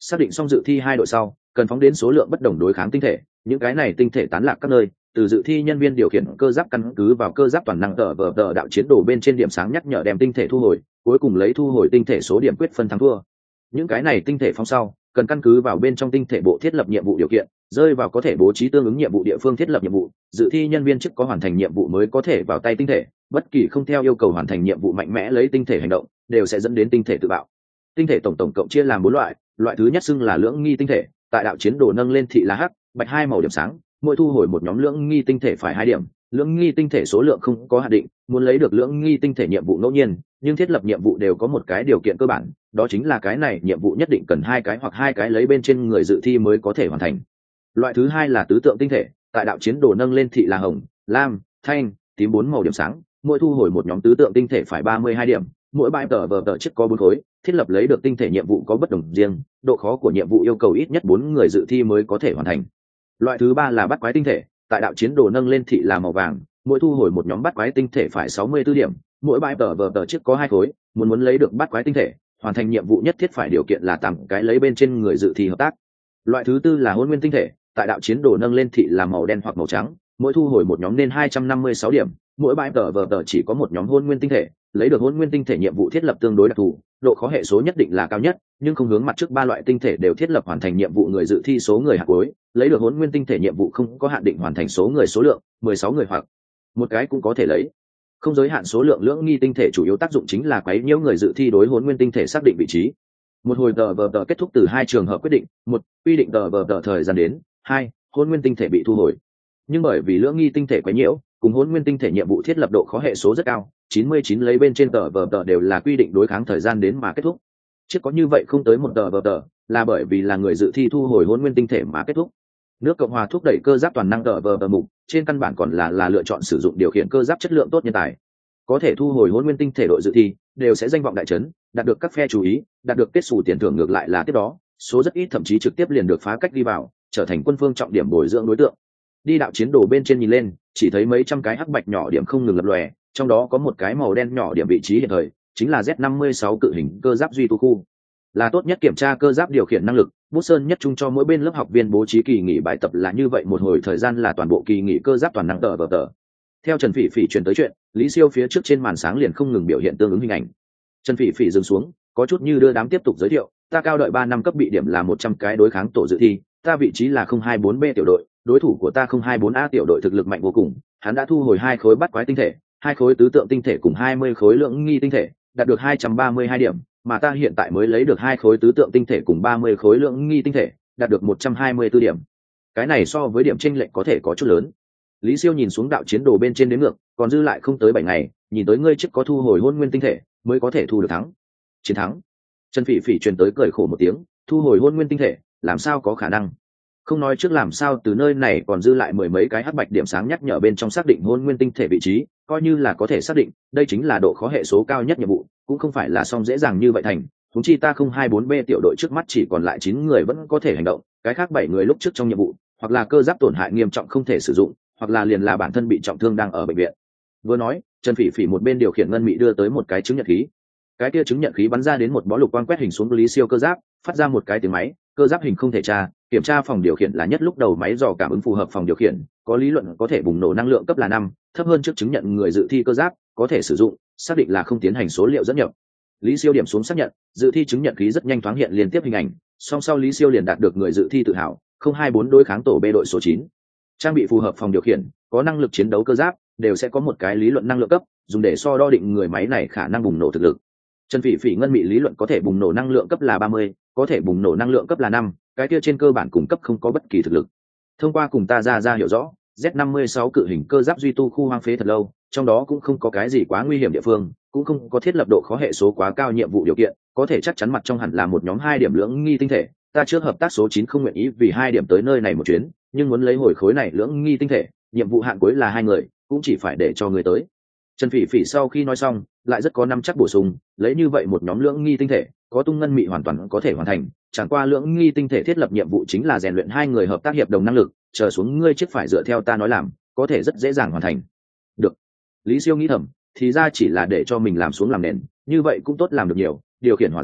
xác định xong dự thi hai đội sau cần phóng đến số lượng bất đồng đối kháng tinh thể, những cái này tinh thể tán lạc các nơi, từ dự thi nhân viên điều khiển cơ giáp căn cứ vào cơ giáp toàn năng tờ vờ tờ đạo chiến đồ bên trên điểm sáng nhắc nhở đem tinh thể thu hồi, cuối cùng lấy thu hồi tinh thể số điểm quyết phân thắng thua. Những cái này tinh thể phóng sau cần căn cứ vào bên trong tinh thể bộ thiết lập nhiệm vụ điều kiện, rơi vào có thể bố trí tương ứng nhiệm vụ địa phương thiết lập nhiệm vụ, dự thi nhân viên chức có hoàn thành nhiệm vụ mới có thể vào tay tinh thể, bất kỳ không theo yêu cầu hoàn thành nhiệm vụ mạnh mẽ lấy tinh thể hành động đều sẽ dẫn đến tinh thể tự bạo. Tinh thể tổng tổng cộng chia làm bốn loại, loại thứ nhất xưng là lưỡng nghi tinh thể, tại đạo chiến đồ nâng lên thị là hắc bạch hai màu điểm sáng, mỗi thu hồi một nhóm lưỡng nghi tinh thể phải hai điểm. Lưỡng nghi tinh thể số lượng không có hạn định, muốn lấy được lưỡng nghi tinh thể nhiệm vụ ngẫu nhiên, nhưng thiết lập nhiệm vụ đều có một cái điều kiện cơ bản, đó chính là cái này nhiệm vụ nhất định cần hai cái hoặc hai cái lấy bên trên người dự thi mới có thể hoàn thành. Loại thứ hai là tứ tượng tinh thể, tại đạo chiến đồ nâng lên thị là hồng, lam, thanh, tím bốn màu điểm sáng, mỗi thu hồi một nhóm tứ tượng tinh thể phải ba mươi hai điểm, mỗi bãi tờ vờ tờ chiếc có bốn khối, thiết lập lấy được tinh thể nhiệm vụ có bất đồng riêng, độ khó của nhiệm vụ yêu cầu ít nhất bốn người dự thi mới có thể hoàn thành. Loại thứ ba là bắt quái tinh thể, tại đạo chiến đồ nâng lên thị là màu vàng, mỗi thu hồi một nhóm bắt quái tinh thể phải sáu mươi tư điểm, mỗi bãi tờ vờ tờ chiếc có hai khối, muốn muốn lấy được bắt quái tinh thể, hoàn thành nhiệm vụ nhất thiết phải điều kiện là tám cái lấy bên trên người dự thi hợp tác. Loại thứ tư là hôn nguyên tinh thể, tại đạo chiến đồ nâng lên thị là màu đen hoặc màu trắng, mỗi thu hồi một nhóm nên hai trăm năm mươi sáu điểm, mỗi bãi tờ vờ tờ chỉ có một nhóm hôn nguyên tinh thể, lấy được hôn nguyên tinh thể nhiệm vụ thiết lập tương đối đặc thù, độ khó hệ số nhất định là cao nhất, nhưng không hướng mặt trước ba loại tinh thể đều thiết lập hoàn thành nhiệm vụ người dự thi số người hạt cuối, lấy được hôn nguyên tinh thể nhiệm vụ không có hạn định hoàn thành số người số lượng, mười sáu người hoặc một cái cũng có thể lấy. Không giới hạn số lượng lưỡng nghi tinh thể chủ yếu tác dụng chính là quấy nhiễu người dự thi đối hôn nguyên tinh thể xác định vị trí. Một hồi tờ vờ tờ kết thúc từ hai trường hợp quyết định, một quy định tờ vờ tờ thời gian đến, hai hôn nguyên tinh thể bị thu hồi. Nhưng bởi vì lưỡng nghi tinh thể quấy nhiễu cùng hôn nguyên tinh thể nhiệm vụ thiết lập độ khó hệ số rất cao, chín mươi chín lấy bên trên tờ vờ tờ đều là quy định đối kháng thời gian đến mà kết thúc. Chứ có như vậy không tới một tờ vờ tờ là bởi vì là người dự thi thu hồi hôn nguyên tinh thể mà kết thúc. Nước Cộng hòa thúc đẩy cơ giáp toàn năng tờ vờ tờ mục trên căn bản còn là là lựa chọn sử dụng điều khiển cơ giáp chất lượng tốt nhân tài. Có thể thu hồi hôn nguyên tinh thể đội dự thi đều sẽ danh vọng đại trấn, đạt được các phe chú ý, đạt được kết xù tiền thưởng, ngược lại là tiếp đó số rất ít thậm chí trực tiếp liền được phá cách đi vào, trở thành quân phương trọng điểm bồi dưỡng đối tượng. Đi đạo chiến đồ bên trên nhìn lên, chỉ thấy mấy trăm cái hắc bạch nhỏ điểm không ngừng lập lòe, trong đó có một cái màu đen nhỏ điểm vị trí hiện thời chính là Z năm mươi sáu cự hình cơ giáp duy tu khu, là tốt nhất kiểm tra cơ giáp điều khiển năng lực. Bút sơn nhất chung cho mỗi bên lớp học viên bố trí kỳ nghỉ bài tập là như vậy, một hồi thời gian là toàn bộ kỳ nghỉ cơ giáp toàn năng tờ vờ tờ. Theo Trần Phỉ Phỉ truyền tới chuyện, Lý Siêu phía trước trên màn sáng liền không ngừng biểu hiện tương ứng hình ảnh. Trần Phỉ Phỉ dừng xuống, có chút như đưa đám tiếp tục giới thiệu, ta cao đợi ba năm cấp bị điểm là một trăm cái đối kháng tổ dự thi, ta vị trí là không hai bốn B tiểu đội, đối thủ của ta không hai bốn A tiểu đội thực lực mạnh vô cùng, hắn đã thu hồi hai khối bắt quái tinh thể, hai khối tứ tượng tinh thể cùng hai mươi khối lưỡng nghi tinh thể, đạt được hai trăm ba mươi hai điểm, mà ta hiện tại mới lấy được hai khối tứ tượng tinh thể cùng ba mươi khối lưỡng nghi tinh thể, đạt được một trăm hai mươi tư điểm. Cái này so với điểm chênh lệch có thể có chút lớn. Lý Siêu nhìn xuống đạo chiến đồ bên trên đến ngược, còn dư lại không tới bảy ngày, nhìn tới ngươi trước có thu hồi hôn nguyên tinh thể, mới có thể thu được thắng. Chiến thắng. Trần Phỉ Phỉ truyền tới cười khổ một tiếng, thu hồi hôn nguyên tinh thể, làm sao có khả năng? Không nói trước làm sao từ nơi này còn dư lại mười mấy cái hắc bạch điểm sáng nhắc nhở bên trong xác định hôn nguyên tinh thể vị trí, coi như là có thể xác định, đây chính là độ khó hệ số cao nhất nhiệm vụ, cũng không phải là xong dễ dàng như vậy thành. Huống chi ta không hai bốn B tiểu đội trước mắt chỉ còn lại chín người vẫn có thể hành động, cái khác bảy người lúc trước trong nhiệm vụ, hoặc là cơ giáp tổn hại nghiêm trọng không thể sử dụng, hoặc là liền là bản thân bị trọng thương đang ở bệnh viện. Vừa nói, Trần Phỉ Phỉ một bên điều khiển ngân mị đưa tới một cái chứng nhận khí. Cái kia chứng nhận khí bắn ra đến một bó lục quang quét hình xuống Lý Siêu cơ giáp, phát ra một cái tiếng máy, cơ giáp hình không thể tra, kiểm tra phòng điều khiển là nhất lúc đầu máy dò cảm ứng phù hợp phòng điều khiển, có lý luận có thể bùng nổ năng lượng cấp là năm, thấp hơn trước chứng nhận người dự thi cơ giáp có thể sử dụng, xác định là không tiến hành số liệu dẫn nhập. Lý Siêu điểm xuống xác nhận, dự thi chứng nhận khí rất nhanh thoáng hiện liên tiếp hình ảnh, song sau Lý Siêu liền đạt được người dự thi tự hào, không hai bốn đối kháng tổ B đội số chín. Trang bị phù hợp phòng điều khiển, có năng lực chiến đấu cơ giáp, đều sẽ có một cái lý luận năng lượng cấp, dùng để so đo định người máy này khả năng bùng nổ thực lực. Trần Phỉ Phỉ ngân mị lý luận có thể bùng nổ năng lượng cấp là ba mươi, có thể bùng nổ năng lượng cấp là năm, cái kia trên cơ bản cung cấp không có bất kỳ thực lực. Thông qua cùng ta ra ra hiểu rõ, Z năm mươi sáu cự hình cơ giáp duy tu khu hoang phế thật lâu, trong đó cũng không có cái gì quá nguy hiểm địa phương, cũng không có thiết lập độ khó hệ số quá cao nhiệm vụ điều kiện, có thể chắc chắn mặt trong hẳn là một nhóm hai điểm lưỡng nghi tinh thể. Ta trước hợp tác số chín không nguyện ý vì hai điểm tới nơi này một chuyến, nhưng muốn lấy hồi khối này lưỡng nghi tinh thể, nhiệm vụ hạn cuối là hai người, cũng chỉ phải để cho người tới. Trần Phỉ Phỉ sau khi nói xong, lại rất có năm chắc bổ sung, lấy như vậy một nhóm lưỡng nghi tinh thể, có tung ngân mị hoàn toàn có thể hoàn thành, chẳng qua lưỡng nghi tinh thể thiết lập nhiệm vụ chính là rèn luyện hai người hợp tác hiệp đồng năng lực, chờ xuống ngươi chết phải dựa theo ta nói làm, có thể rất dễ dàng hoàn thành. Được. Lý Siêu nghĩ thầm, thì ra chỉ là để cho mình làm xuống làm nền, như vậy cũng tốt làm được nhiều, điều khiển hỏa ra,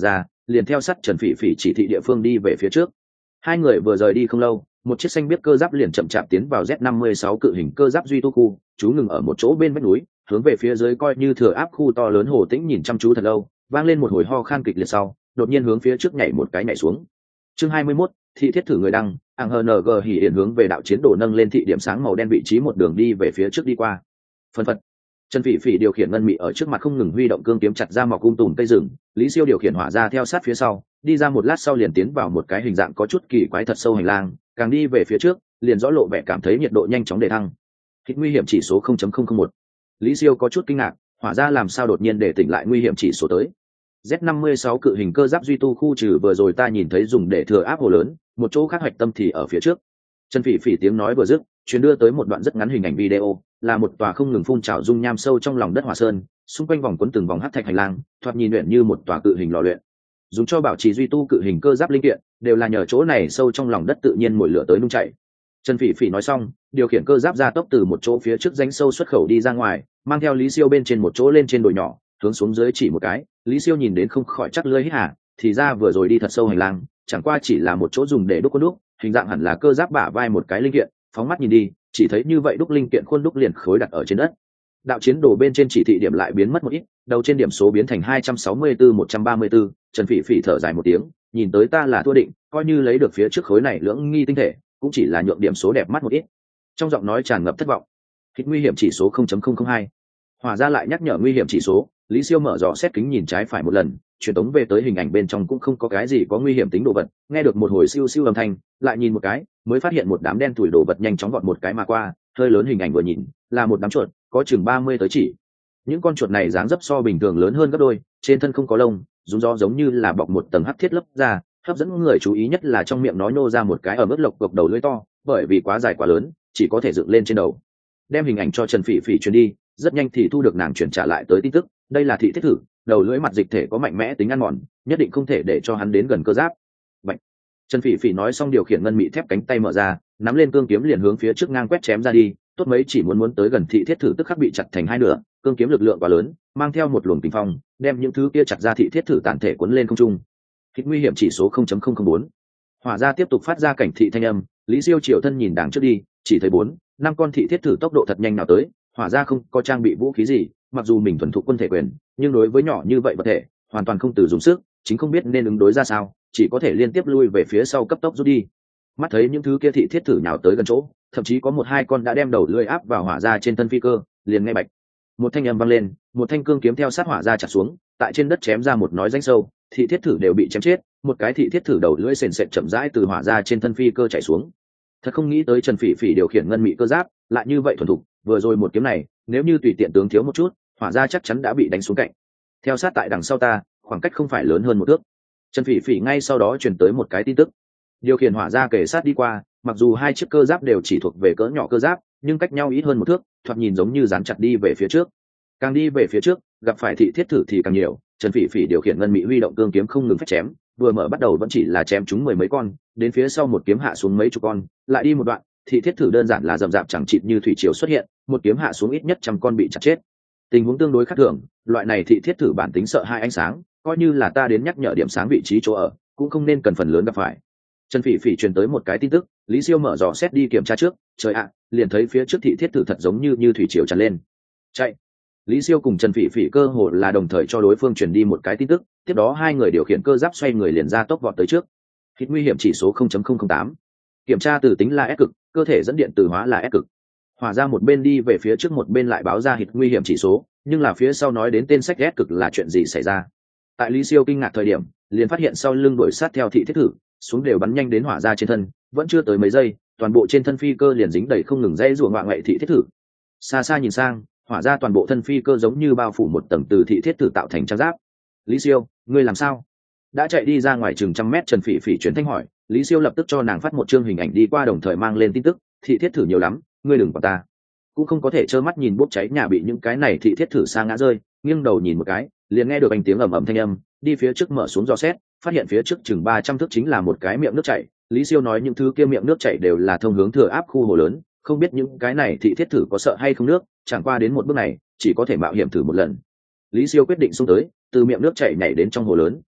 liền theo sát Trần Phỉ Phỉ chỉ thị địa phương đi về phía trước. Hai người vừa rời đi không lâu, một chiếc xanh biếc cơ giáp liền chậm chạp tiến vào Z năm mươi sáu cự hình cơ giáp duy tu khu, chú ngừng ở một chỗ bên vách núi, hướng về phía dưới coi như thừa áp khu to lớn hồ tĩnh nhìn chăm chú thật lâu, vang lên một hồi ho khan kịch liệt sau, đột nhiên hướng phía trước nhảy một cái nhảy xuống. Chương hai mươi mốt, thị thiết thử người đăng, ảng hờ en giê hỉ hiện hướng về đạo chiến đồ nâng lên thị điểm sáng màu đen vị trí một đường đi về phía trước đi qua. Phân phật. Trần Phỉ Phỉ điều khiển ngân mị ở trước mặt không ngừng huy động cương kiếm chặt ra mọc cung tùm cây rừng, Lý Siêu điều khiển hỏa ra theo sát phía sau, đi ra một lát sau liền tiến vào một cái hình dạng có chút kỳ quái thật sâu hành lang, càng đi về phía trước, liền rõ lộ vẻ cảm thấy nhiệt độ nhanh chóng đề thăng. Hít nguy hiểm chỉ số không chấm không không một. Lý Siêu có chút kinh ngạc, hỏa ra làm sao đột nhiên để tỉnh lại nguy hiểm chỉ số tới. Z năm mươi sáu cự hình cơ giáp duy tu khu trừ vừa rồi ta nhìn thấy dùng để thừa áp hồ lớn, một chỗ khác hoạch tâm thì ở phía trước. Trần Phỉ Phỉ tiếng nói vừa dứt, truyền đưa tới một đoạn rất ngắn hình ảnh video, là một tòa không ngừng phun trào dung nham sâu trong lòng đất hỏa sơn, xung quanh vòng quấn từng vòng hắc thạch hành lang, thoạt nhìn luyện như một tòa cự hình lò luyện. Dùng cho bảo trì duy tu cự hình cơ giáp linh kiện, đều là nhờ chỗ này sâu trong lòng đất tự nhiên mồi lửa tới nung chảy. Trần Phỉ Phỉ nói xong, điều khiển cơ giáp ra tốc từ một chỗ phía trước rãnh sâu xuất khẩu đi ra ngoài, mang theo Lý Siêu bên trên một chỗ lên trên đồi nhỏ, hướng xuống dưới chỉ một cái, Lý Siêu nhìn đến không khỏi chắc lưỡi hít hà, thì ra vừa rồi đi thật sâu hành lang, chẳng qua chỉ là một chỗ dùng để đúc khuôn đúc, hình dạng hẳn là cơ giáp bả vai một cái linh kiện, phóng mắt nhìn đi, chỉ thấy như vậy đúc linh kiện khuôn đúc liền khối đặt ở trên đất. Đạo chiến đồ bên trên chỉ thị điểm lại biến mất một ít, đầu trên điểm số biến thành hai trăm sáu mươi tư một trăm ba mươi tư, Trần Phỉ Phỉ thở dài một tiếng, nhìn tới ta là thua định, coi như lấy được phía trước khối này lưỡng nghi tinh thể, cũng chỉ là nhượng điểm số đẹp mắt một ít. Trong giọng nói tràn ngập thất vọng. Hít nguy hiểm chỉ số không chấm không không hai. Hỏa ra lại nhắc nhở nguy hiểm chỉ số, Lý Siêu mở dò xét kính nhìn trái phải một lần, truyền tống về tới hình ảnh bên trong cũng không có cái gì có nguy hiểm tính đồ vật, nghe được một hồi siêu siêu âm thanh, lại nhìn một cái, mới phát hiện một đám đen tủi đồ vật nhanh chóng vọt một cái mà qua, hơi lớn hình ảnh vừa nhìn, là một đám chuột, có chừng ba mươi tới chỉ. Những con chuột này dáng dấp so bình thường lớn hơn gấp đôi, trên thân không có lông, rúng gió giống như là bọc một tầng hắc thiết lấp ra, hấp dẫn người chú ý nhất là trong miệng nó nhô ra một cái ở mức lộc cộc đầu lưỡi to, bởi vì quá dài quá lớn, chỉ có thể dựng lên trên đầu. Đem hình ảnh cho Trần Phỉ Phỉ truyền đi, rất nhanh thì thu được nàng chuyển trả lại tới tin tức, đây là thị thiết thử, đầu lưỡi mặt dịch thể có mạnh mẽ tính ăn mòn, nhất định không thể để cho hắn đến gần cơ giáp. Bạch. Trần Phỉ Phỉ nói xong điều khiển ngân mị thép cánh tay mở ra, nắm lên cương kiếm liền hướng phía trước ngang quét chém ra đi, tốt mấy chỉ muốn muốn tới gần thị thiết thử tức khắc bị chặt thành hai nửa, cương kiếm lực lượng quá lớn, mang theo một luồng kình phong, đem những thứ kia chặt ra thị thiết thử tản thể cuốn lên không trung. Hít nguy hiểm chỉ số không chấm không không bốn. Hỏa ra tiếp tục phát ra cảnh thị thanh âm, Lý Siêu chiều thân nhìn đằng trước đi, chỉ thấy bốn, năm con thị thiết thử tốc độ thật nhanh nào tới, hỏa ra không có trang bị vũ khí gì, mặc dù mình thuần thục quân thể quyền, nhưng đối với nhỏ như vậy vật thể, hoàn toàn không từ dùng sức, chính không biết nên ứng đối ra sao, chỉ có thể liên tiếp lui về phía sau cấp tốc rút đi. Mắt thấy những thứ kia thị thiết thử nhào tới gần chỗ, thậm chí có một hai con đã đem đầu lưỡi áp vào hỏa ra trên thân phi cơ, liền nghe bạch, một thanh âm vang lên, một thanh cương kiếm theo sát hỏa ra chặt xuống, tại trên đất chém ra một nói rãnh sâu, thị thiết thử đều bị chém chết, một cái thị thiết thử đầu lưỡi sền sệt chậm rãi từ hỏa ra trên thân phi cơ chảy xuống. Thật không nghĩ tới Trần Phỉ Phỉ điều khiển ngân mị cơ giáp lại như vậy thuần thục, vừa rồi một kiếm này, nếu như tùy tiện tướng thiếu một chút, hỏa ra chắc chắn đã bị đánh xuống cạnh. Theo sát tại đằng sau ta, khoảng cách không phải lớn hơn một thước. Trần Phỉ Phỉ ngay sau đó truyền tới một cái tin tức. Điều khiển hỏa ra kề sát đi qua, mặc dù hai chiếc cơ giáp đều chỉ thuộc về cỡ nhỏ cơ giáp, nhưng cách nhau ít hơn một thước, thoạt nhìn giống như dán chặt đi về phía trước. Càng đi về phía trước, gặp phải thị thiết thử thì càng nhiều. Trần Phỉ Phỉ điều khiển ngân mỹ huy động cương kiếm không ngừng phách chém, vừa mở bắt đầu vẫn chỉ là chém chúng mười mấy con, đến phía sau một kiếm hạ xuống mấy chục con, lại đi một đoạn, thị thiết thử đơn giản là rậm rạp chẳng chịt như thủy triều xuất hiện, một kiếm hạ xuống ít nhất trăm con bị chặt chết. Tình huống tương đối khác thường, loại này thị thiết thử bản tính sợ hai ánh sáng, coi như là ta đến nhắc nhở điểm sáng vị trí chỗ ở, cũng không nên cần phần lớn gặp phải. Trần Phỉ Phỉ truyền tới một cái tin tức, Lý Siêu mở dò xét đi kiểm tra trước, trời ạ, liền thấy phía trước thị thiết thử thật giống như như thủy triều tràn lên. Chạy. Lý Siêu cùng Trần Phỉ Phỉ cơ hồ là đồng thời cho đối phương truyền đi một cái tin tức, tiếp đó hai người điều khiển cơ giáp xoay người liền ra tốc vọt tới trước. Hít nguy hiểm chỉ số không chấm không không tám. Kiểm tra từ tính là S cực, cơ thể dẫn điện từ hóa là S cực. Hỏa ra một bên đi về phía trước một bên lại báo ra hít nguy hiểm chỉ số, nhưng là phía sau nói đến tên sách S cực là chuyện gì xảy ra. Tại Lý Siêu kinh ngạc thời điểm, liền phát hiện sau lưng đuổi sát theo thị thiết thử, xuống đều bắn nhanh đến hỏa ra trên thân, vẫn chưa tới mấy giây, toàn bộ trên thân phi cơ liền dính đầy không ngừng dây rùa ngoại ngoại thị thiết thử. Xa xa nhìn sang, hỏa ra toàn bộ thân phi cơ giống như bao phủ một tầng từ thị thiết thử tạo thành trang giáp. Lý Siêu, ngươi làm sao? Đã chạy đi ra ngoài chừng trăm mét Trần Phỉ Phỉ chuyển thanh hỏi, Lý Siêu lập tức cho nàng phát một chương hình ảnh đi qua đồng thời mang lên tin tức, thị thiết thử nhiều lắm, ngươi đừng vào ta. Cũng không có thể trơ mắt nhìn bốc cháy nhà bị những cái này thị thiết thử sa ngã rơi, nghiêng đầu nhìn một cái, liền nghe được anh tiếng ầm ầm thanh âm, đi phía trước mở xuống dò xét, phát hiện phía trước chừng ba trăm thước chính là một cái miệng nước chảy. Lý Siêu nói những thứ kia miệng nước chảy đều là thông hướng thừa áp khu hồ lớn, không biết những cái này thị thiết thử có sợ hay không nước, chẳng qua đến một bước này, chỉ có thể mạo hiểm thử một lần. Lý Siêu quyết định xông tới, từ miệng nước chảy nhảy đến trong hồ lớn,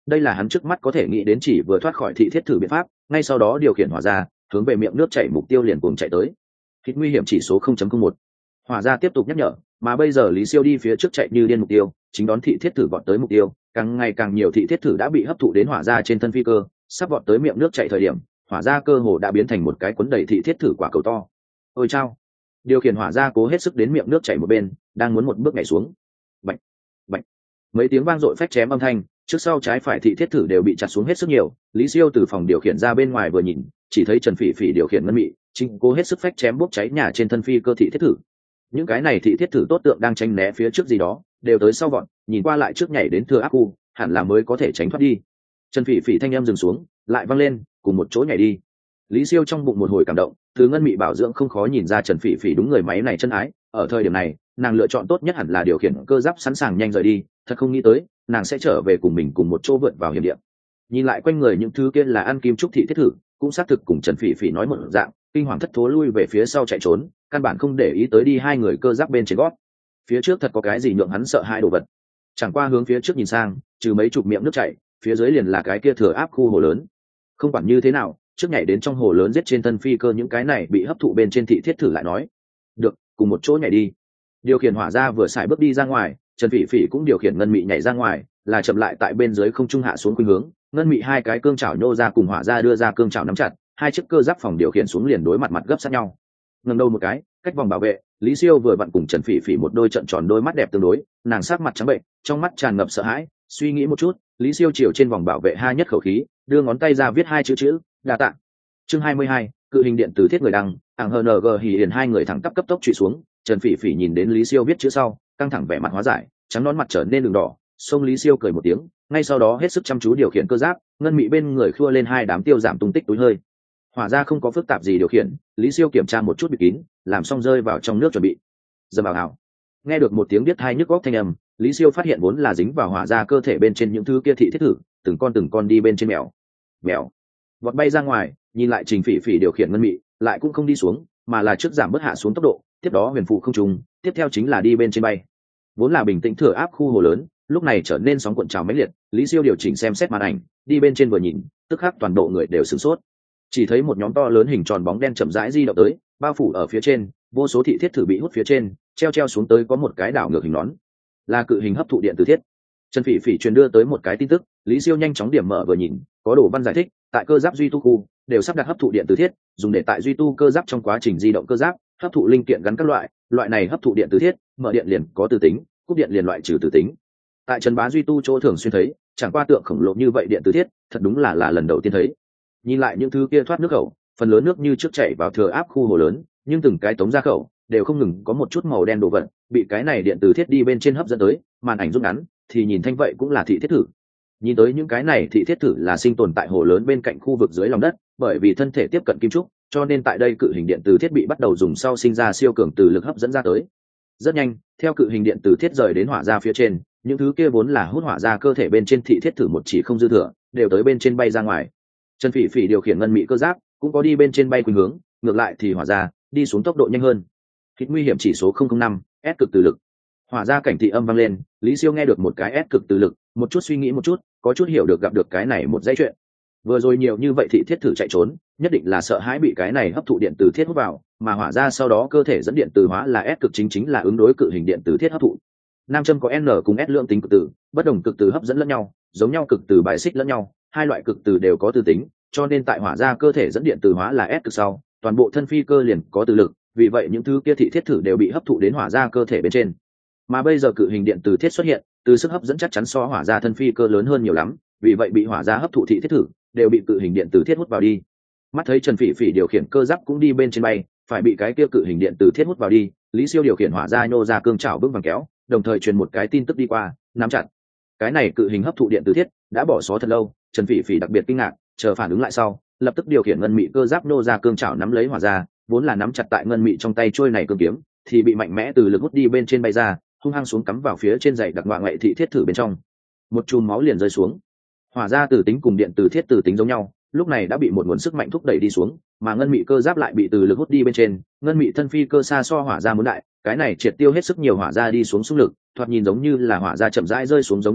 đây là hắn trước mắt có thể nghĩ đến chỉ vừa thoát khỏi thị thiết thử biện pháp. Ngay sau đó điều khiển hỏa ra hướng về miệng nước chảy mục tiêu liền cùng chạy tới. Hít nguy hiểm chỉ số không chấm không một. Hỏa ra tiếp tục nhắc nhở, mà bây giờ Lý Siêu đi phía trước chạy như điên mục tiêu, chính đón thị thiết thử vọt tới mục tiêu. Càng ngày càng nhiều thị thiết thử đã bị hấp thụ đến hỏa ra trên thân phi cơ, sắp vọt tới miệng nước chảy thời điểm, hỏa ra cơ hồ đã biến thành một cái cuốn đầy thị thiết thử quả cầu to. Ôi chao! Điều khiển hỏa ra cố hết sức đến miệng nước chảy một bên, đang muốn một bước nhảy xuống. Bạch, bạch, mấy tiếng vang dội phách chém âm thanh, trước sau trái phải thị thiết thử đều bị chặt xuống hết sức nhiều. Lý Siêu từ phòng điều khiển ra bên ngoài vừa nhìn, chỉ thấy Trần Phỉ Phỉ điều khiển ngân mị chính cố hết sức phách chém bốc cháy nhà trên thân phi cơ thị thiết thử. Những cái này thị thiết thử tốt tượng đang tránh né phía trước gì đó, đều tới sau vọt, nhìn qua lại trước nhảy đến thừa áp khu, hẳn là mới có thể tránh thoát đi. Trần Phỉ Phỉ thanh em dừng xuống, lại văng lên, cùng một chỗ nhảy đi. Lý Siêu trong bụng một hồi cảm động, từ ngân mị bảo dưỡng không khó nhìn ra Trần Phỉ Phỉ đúng người máy này chân ái. Ở thời điểm này, nàng lựa chọn tốt nhất hẳn là điều khiển cơ giáp sẵn sàng nhanh rời đi. Thật không nghĩ tới, nàng sẽ trở về cùng mình cùng một chỗ vượt vào hiểm địa. Nhìn lại quanh người những thứ kia là ăn kim trúc thị thiết thử, cũng xác thực cùng Trần Phỉ Phỉ nói một dạng, kinh hoàng thất thố lui về phía sau chạy trốn, căn bản không để ý tới đi hai người cơ giáp bên trên gót. Phía trước thật có cái gì nhượng hắn sợ hãi đồ vật. Chẳng qua hướng phía trước nhìn sang, trừ mấy chục miệng nước chảy, phía dưới liền là cái kia thừa áp khu hồ lớn. Không quản như thế nào, trước nhảy đến trong hồ lớn giết trên thân phi cơ những cái này bị hấp thụ bên trên thị thiết thử lại nói. Được, cùng một chỗ nhảy đi. Điều khiển hỏa ra vừa xài bước đi ra ngoài, Trần Phỉ Phỉ cũng điều khiển ngân mị nhảy ra ngoài, là chậm lại tại bên dưới không trung hạ xuống khuynh hướng. Ngân mị hai cái cương chảo nhô ra cùng hỏa ra đưa ra cương chảo nắm chặt, hai chiếc cơ giáp phòng điều khiển xuống liền đối mặt mặt gấp sát nhau. Ngẩng đầu một cái, cách vòng bảo vệ, Lý Siêu vừa vặn cùng Trần Phỉ Phỉ một đôi trận tròn đôi mắt đẹp tương đối, nàng sắc mặt trắng bệnh, trong mắt tràn ngập sợ hãi. Suy nghĩ một chút, Lý Siêu chiều trên vòng bảo vệ ha nhất khẩu khí, đưa ngón tay ra viết hai chữ chữ, đa tạ. Chương hai mươi hai, cự hình điện từ thiết người đăng, ảng hờ en giê hỉ hiển hai người thẳng tắp cấp tốc trụy xuống. Trần Phỉ Phỉ nhìn đến Lý Siêu viết chữ sau, căng thẳng vẻ mặt hóa giải, trắng nón mặt trở nên đường đỏ. Xông Lý Siêu cười một tiếng, ngay sau đó hết sức chăm chú điều khiển cơ giáp, ngân mị bên người khua lên hai đám tiêu giảm tung tích túi hơi. Hỏa ra không có phức tạp gì điều khiển, Lý Siêu kiểm tra một chút bị kín, làm xong rơi vào trong nước chuẩn bị. Dầm vào hào. Nghe được một tiếng biết hai nhức góc thanh âm, Lý Siêu phát hiện vốn là dính vào hỏa ra cơ thể bên trên những thứ kia thị thiết thử, từng con từng con đi bên trên mèo. Mèo. Vọt bay ra ngoài, nhìn lại Trình Phỉ Phỉ điều khiển ngân mị, lại cũng không đi xuống, mà là trước giảm bớt hạ xuống tốc độ, tiếp đó huyền phụ không trùng, tiếp theo chính là đi bên trên bay. Vốn là bình tĩnh thừa áp khu hồ lớn, lúc này trở nên sóng cuộn trào mãnh liệt. Lý Siêu điều chỉnh xem xét màn ảnh, đi bên trên vừa nhìn, tức khắc toàn bộ người đều sửng sốt. Chỉ thấy một nhóm to lớn hình tròn bóng đen chậm rãi di động tới, bao phủ ở phía trên, vô số thị thiết thử bị hút phía trên, treo treo xuống tới có một cái đảo ngược hình nón, là cự hình hấp thụ điện từ thiết. Trần Phỉ Phỉ truyền đưa tới một cái tin tức, Lý Siêu nhanh chóng điểm mở vừa nhìn, có đồ văn giải thích, tại cơ giáp duy tu khu đều sắp đặt hấp thụ điện từ thiết, dùng để tại duy tu cơ giáp trong quá trình di động cơ giáp, hấp thụ linh kiện gắn các loại, loại này hấp thụ điện từ thiết, mở điện liền có từ tính, cúp điện liền loại trừ từ tính. Tại Trần Bá duy tu chỗ thường xuyên thấy, chẳng qua tượng khổng lồ như vậy điện từ thiết, thật đúng là là lần đầu tiên thấy. Nhìn lại những thứ kia thoát nước khẩu, phần lớn nước như trước chảy vào thừa áp khu hồ lớn, nhưng từng cái tống ra khẩu đều không ngừng có một chút màu đen đồ vật bị cái này điện từ thiết đi bên trên hấp dẫn tới. Màn ảnh rút ngắn thì nhìn thanh vậy cũng là thị thiết thử. Nhìn tới những cái này thị thiết thử là sinh tồn tại hồ lớn bên cạnh khu vực dưới lòng đất, bởi vì thân thể tiếp cận kim trúc, cho nên tại đây cự hình điện từ thiết bị bắt đầu dùng sau sinh ra siêu cường từ lực hấp dẫn ra tới. Rất nhanh, theo cự hình điện từ thiết rời đến hỏa ra phía trên, những thứ kia vốn là hút hỏa ra cơ thể bên trên thị thiết thử một chỉ không dư thừa, đều tới bên trên bay ra ngoài. Trần Phỉ Phỉ điều khiển ngân mị cơ giáp cũng có đi bên trên bay khuynh hướng, ngược lại thì hỏa ra đi xuống tốc độ nhanh hơn. Hít nguy hiểm chỉ số không không năm, S cực từ lực. Hỏa ra cảnh thị âm vang lên, Lý Siêu nghe được một cái S cực từ lực, một chút suy nghĩ một chút, có chút hiểu được gặp được cái này một dãy chuyện. Vừa rồi nhiều như vậy thị thiết thử chạy trốn, nhất định là sợ hãi bị cái này hấp thụ điện từ thiết hút vào, mà hỏa ra sau đó cơ thể dẫn điện từ hóa là S cực chính chính là ứng đối cự hình điện từ thiết hấp thụ. Nam châm có N cùng S lượng tính cực từ, bất đồng cực từ hấp dẫn lẫn nhau, giống nhau cực từ bài xích lẫn nhau, hai loại cực từ đều có từ tính, cho nên tại hỏa ra cơ thể dẫn điện từ hóa là S cực sau, toàn bộ thân phi cơ liền có từ lực, vì vậy những thứ kia thị thiết thử đều bị hấp thụ đến hỏa ra cơ thể bên trên. Mà bây giờ cự hình điện từ thiết xuất hiện, từ sức hấp dẫn chắc chắn so hỏa ra thân phi cơ lớn hơn nhiều lắm, vì vậy bị hỏa ra hấp thụ thị thiết thử đều bị cự hình điện từ thiết hút vào đi. Mắt thấy Trần Phỉ Phỉ điều khiển cơ giáp cũng đi bên trên bay, phải bị cái kia cự hình điện từ thiết hút vào đi, Lý Siêu điều khiển hỏa ra nhô ra cương chảo bước vàng kéo, đồng thời truyền một cái tin tức đi qua, nắm chặt. Cái này cự hình hấp thụ điện từ thiết đã bỏ xó thật lâu, Trần Phỉ Phỉ đặc biệt kinh ngạc, chờ phản ứng lại sau, lập tức điều khiển ngân mị cơ giáp nhô ra cương chảo nắm lấy hỏa ra, vốn là nắm chặt tại ngân mị trong tay trôi này cương kiếm, thì bị mạnh mẽ từ lực hút đi bên trên bay ra, hung hăng xuống cắm vào phía trên dãy đặc ngoại ngậy thị thiết thử bên trong. Một chùm máu liền rơi xuống. Hỏa ra từ tính cùng điện từ thiết từ tính giống nhau, lúc này đã bị một nguồn sức mạnh thúc đẩy đi xuống, mà ngân mị cơ giáp lại bị từ lực hút đi bên trên, ngân mị thân phi cơ xa so hỏa ra muốn đại, cái này triệt tiêu hết sức nhiều hỏa ra đi xuống xung lực, thoạt nhìn giống như là hỏa ra chậm rãi rơi xuống giống như vậy,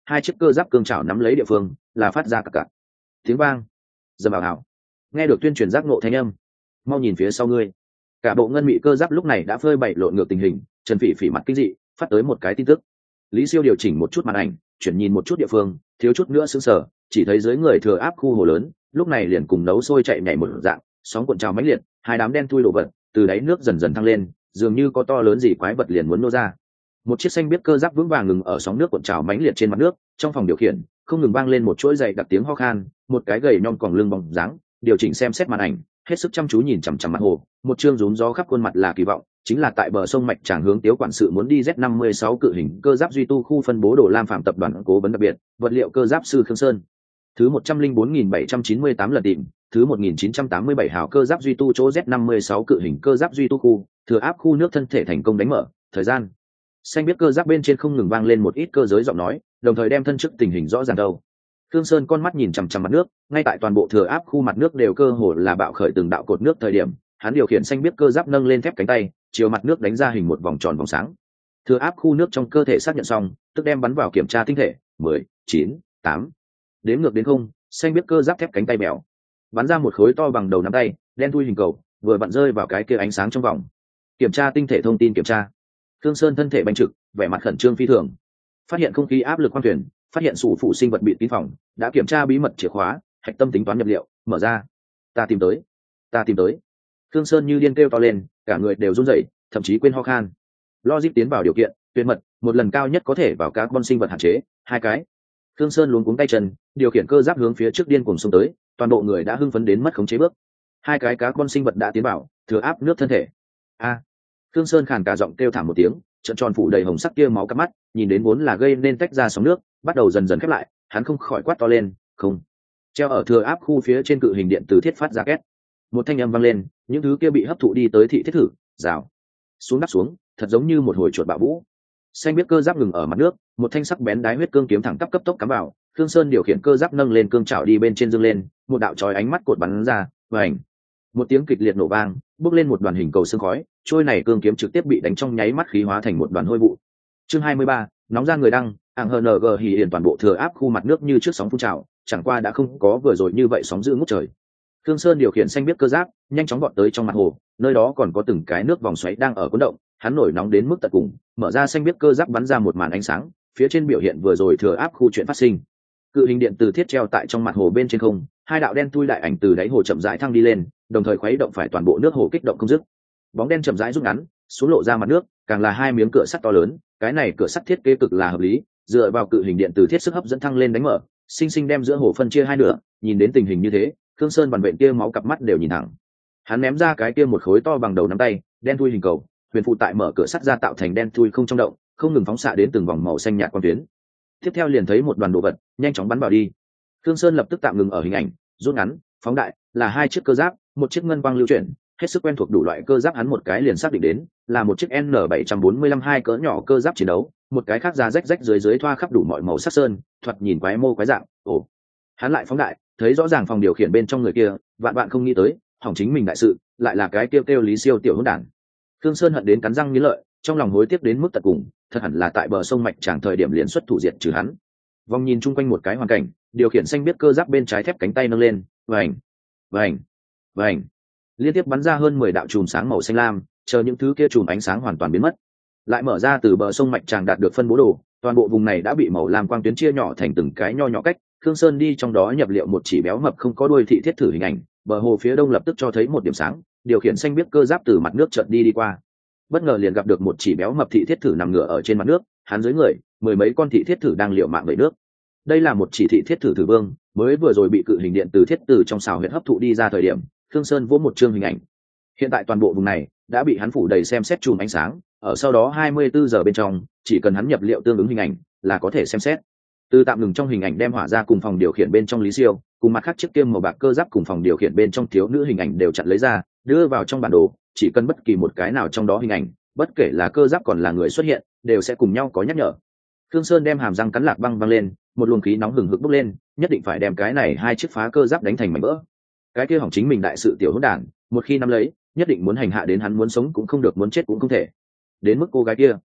hai chiếc cơ giáp cương chảo nắm lấy địa phương là phát ra cặc cặc tiếng vang. Dầm vào hảo, nghe được tuyên truyền giác ngộ thanh âm. Mau nhìn phía sau ngươi. Cả bộ ngân mị cơ giáp lúc này đã phơi bày lộn ngược tình hình. Trần Phỉ Phỉ mặt kinh dị phát tới một cái tin tức. Lý Siêu điều chỉnh một chút màn ảnh, chuyển nhìn một chút địa phương, thiếu chút nữa sững sờ, chỉ thấy dưới người thừa áp khu hồ lớn lúc này liền cùng nấu sôi chạy nhảy một dạng, sóng cuộn trào mãnh liệt, hai đám đen thui đổ vật từ đáy nước dần dần thăng lên, dường như có to lớn gì quái vật liền muốn nô ra. Một chiếc xanh biết cơ giáp vững vàng ngừng ở sóng nước cuộn trào mãnh liệt trên mặt nước. Trong phòng điều khiển không ngừng vang lên một chuỗi dày đặc tiếng ho khan. Một cái gầy nhom còng lưng bóng dáng điều chỉnh xem xét màn ảnh, hết sức chăm chú nhìn chằm chằm mặt hồ. Một chương rún gió khắp khuôn mặt là kỳ vọng, chính là tại bờ sông mạch tràng hướng Tiếu quản sự muốn đi Z năm mươi sáu cự hình cơ giáp duy tu khu phân bố đồ Lam Phạm tập đoàn cố vấn đặc biệt, vật liệu cơ giáp sư Khương Sơn. Thứ một trăm linh bốn nghìn bảy trăm chín mươi tám lần tìm, thứ một nghìn chín trăm tám mươi bảy hào cơ giáp duy tu chỗ Z năm mươi sáu cự hình cơ giáp duy tu khu, thừa áp khu nước thân thể thành công đánh mở, thời gian. Xanh biết cơ giáp bên trên không ngừng vang lên một ít cơ giới giọng nói, đồng thời đem thân chức tình hình rõ ràng đâu. Khương Sơn con mắt nhìn chằm chằm mặt nước, ngay tại toàn bộ thừa áp khu mặt nước đều cơ hồ là bạo khởi từng đạo cột nước thời điểm, hắn điều khiển xanh biết cơ giáp nâng lên thép cánh tay, chiều mặt nước đánh ra hình một vòng tròn vòng sáng. Thừa áp khu nước trong cơ thể xác nhận xong, tức đem bắn vào kiểm tra tinh thể, mười, chín, tám. Đếm ngược đến không, xanh biết cơ giáp thép cánh tay bèo, bắn ra một khối to bằng đầu nắm tay, đen thui hình cầu, vừa vặn rơi vào cái kia ánh sáng trong vòng. Kiểm tra tinh thể thông tin kiểm tra. Khương Sơn thân thể bành trực, vẻ mặt khẩn trương phi thường. Phát hiện không khí áp lực khoang thuyền, phát hiện sủ phụ sinh vật bị tín phòng, đã kiểm tra bí mật chìa khóa, hạch tâm tính toán nhập liệu, mở ra. Ta tìm tới, ta tìm tới. Khương Sơn như điên kêu to lên, cả người đều run rẩy, thậm chí quên ho khan. Logic tiến vào điều kiện, tuyệt mật, một lần cao nhất có thể vào các con sinh vật hạn chế, hai cái. Khương Sơn luống cuống tay chân, điều khiển cơ giáp hướng phía trước điên cuồng xông tới, toàn bộ người đã hưng phấn đến mất khống chế bước. Hai cái cá con sinh vật đã tiến vào, thừa áp nước thân thể. A. Khương Sơn khàn cả giọng kêu thảm một tiếng, trợn tròn phủ đầy hồng sắc kia máu cắp mắt, nhìn đến vốn là gây nên tách ra sóng nước, bắt đầu dần dần khép lại, hắn không khỏi quát to lên, không. Treo ở thừa áp khu phía trên cự hình điện từ thiết phát ra két. Một thanh âm vang lên, những thứ kia bị hấp thụ đi tới thị thiết thử, rào. Xuống đắp xuống, thật giống như một hồi chuột bạo vũ. Xanh biết cơ giáp ngừng ở mặt nước, một thanh sắc bén đái huyết cương kiếm thẳng tắp cấp tốc cắm vào. Khương Sơn điều khiển cơ giáp nâng lên cương chảo đi bên trên dương lên, một đạo chói ánh mắt cột bắn ra, vành. Một tiếng kịch liệt nổ vang, bốc lên một đoàn hình cầu sương khói, trôi này cương kiếm trực tiếp bị đánh trong nháy mắt khí hóa thành một đoàn hôi vụ. Chương hai mươi ba, nóng ra người đăng, ảng hờ nờ gờ hỉ hiển toàn bộ thừa áp khu mặt nước như trước sóng phun trào, chẳng qua đã không có vừa rồi như vậy sóng dữ ngút trời. Khương Sơn điều khiển xanh biết cơ giáp, nhanh chóng vọt tới trong mặt hồ, nơi đó còn có từng cái nước vòng xoáy đang ở cuốn động, hắn nổi nóng đến mức tận cùng, mở ra xanh biết cơ giáp bắn ra một màn ánh sáng, phía trên biểu hiện vừa rồi thừa áp khu chuyện phát sinh. Cự hình điện từ thiết treo tại trong mặt hồ bên trên không, hai đạo đen thui đại ảnh từ đáy hồ chậm rãi thăng đi lên, đồng thời khuấy động phải toàn bộ nước hồ kích động không dứt. Bóng đen chậm rãi rút ngắn, xuống lộ ra mặt nước, càng là hai miếng cửa sắt to lớn, cái này cửa sắt thiết kế cực là hợp lý, dựa vào cự hình điện từ thiết sức hấp dẫn thăng lên đánh mở, sinh sinh đem giữa hồ phân chia hai nửa. Nhìn đến tình hình như thế, Khương Sơn bản vện kia máu cặp mắt đều nhìn thẳng. Hắn ném ra cái kia một khối to bằng đầu nắm tay, đen thui hình cầu, huyền phụ tại mở cửa sắt ra tạo thành đen thui không trong động, không ngừng phóng xạ đến từng vòng màu xanh nhạt quang tuyến. Tiếp theo liền thấy một đoàn đồ vật nhanh chóng bắn vào đi. Khương Sơn lập tức tạm ngừng ở hình ảnh, rút ngắn, phóng đại, là hai chiếc cơ giáp, một chiếc ngân quang lưu chuyển, hết sức quen thuộc đủ loại cơ giáp hắn một cái liền xác định đến, là một chiếc N bảy bốn lăm hai cỡ nhỏ cơ giáp chiến đấu, một cái khác ra rách rách dưới dưới thoa khắp đủ mọi màu sắc sơn, thoạt nhìn quái mô quái dạng. Ồ. Hắn lại phóng đại, thấy rõ ràng phòng điều khiển bên trong người kia, vạn vạn không nghĩ tới, hỏng chính mình đại sự, lại là cái kêu kêu Lý Siêu tiểu hỗn đản. Khương Sơn hận đến cắn răng nghiến lợi, trong lòng hối tiếc đến mức tận cùng, thật hẳn là tại bờ sông mạch tràng thời điểm liền xuất thủ diệt trừ hắn. Vòng nhìn chung quanh một cái hoàn cảnh, điều khiển xanh biết cơ giáp bên trái thép cánh tay nâng lên, vành, vành, vành, liên tiếp bắn ra hơn mười đạo chùm sáng màu xanh lam, chờ những thứ kia chùm ánh sáng hoàn toàn biến mất, lại mở ra từ bờ sông mạch tràng đạt được phân bố đồ, toàn bộ vùng này đã bị màu lam quang tuyến chia nhỏ thành từng cái nho nhỏ cách. Khương Sơn đi trong đó nhập liệu một chỉ béo mập không có đuôi thị thiết thử hình ảnh, bờ hồ phía đông lập tức cho thấy một điểm sáng, điều khiển xanh biết cơ giáp từ mặt nước chợt đi đi qua, bất ngờ liền gặp được một chỉ béo mập thị thiết thử nằm ngửa ở trên mặt nước, hắn dưới người mười mấy con thị thiết thử đang liều mạng bơi nước. Đây là một chỉ thị thiết thử thử vương, mới vừa rồi bị cự hình điện từ thiết từ trong xào huyệt hấp thụ đi ra thời điểm, Khương Sơn vỗ một chương hình ảnh. Hiện tại toàn bộ vùng này đã bị hắn phủ đầy xem xét chùm ánh sáng, ở sau đó hai mươi bốn giờ bên trong, chỉ cần hắn nhập liệu tương ứng hình ảnh là có thể xem xét. Từ tạm ngừng trong hình ảnh đem hỏa ra cùng phòng điều khiển bên trong Lý Siêu, cùng mặt khác chiếc kiêm màu bạc cơ giáp cùng phòng điều khiển bên trong thiếu nữ hình ảnh đều chặn lấy ra, đưa vào trong bản đồ, chỉ cần bất kỳ một cái nào trong đó hình ảnh, bất kể là cơ giáp còn là người xuất hiện, đều sẽ cùng nhau có nhắc nhở. Khương Sơn đem hàm răng cắn lạc băng băng lên, một luồng khí nóng hừng hực bốc lên, nhất định phải đem cái này hai chiếc phá cơ giáp đánh thành mảnh vỡ. Cái kia hỏng chính mình đại sự tiểu hỗn đản, một khi nắm lấy, nhất định muốn hành hạ đến hắn muốn sống cũng không được muốn chết cũng không thể. Đến mức cô gái kia,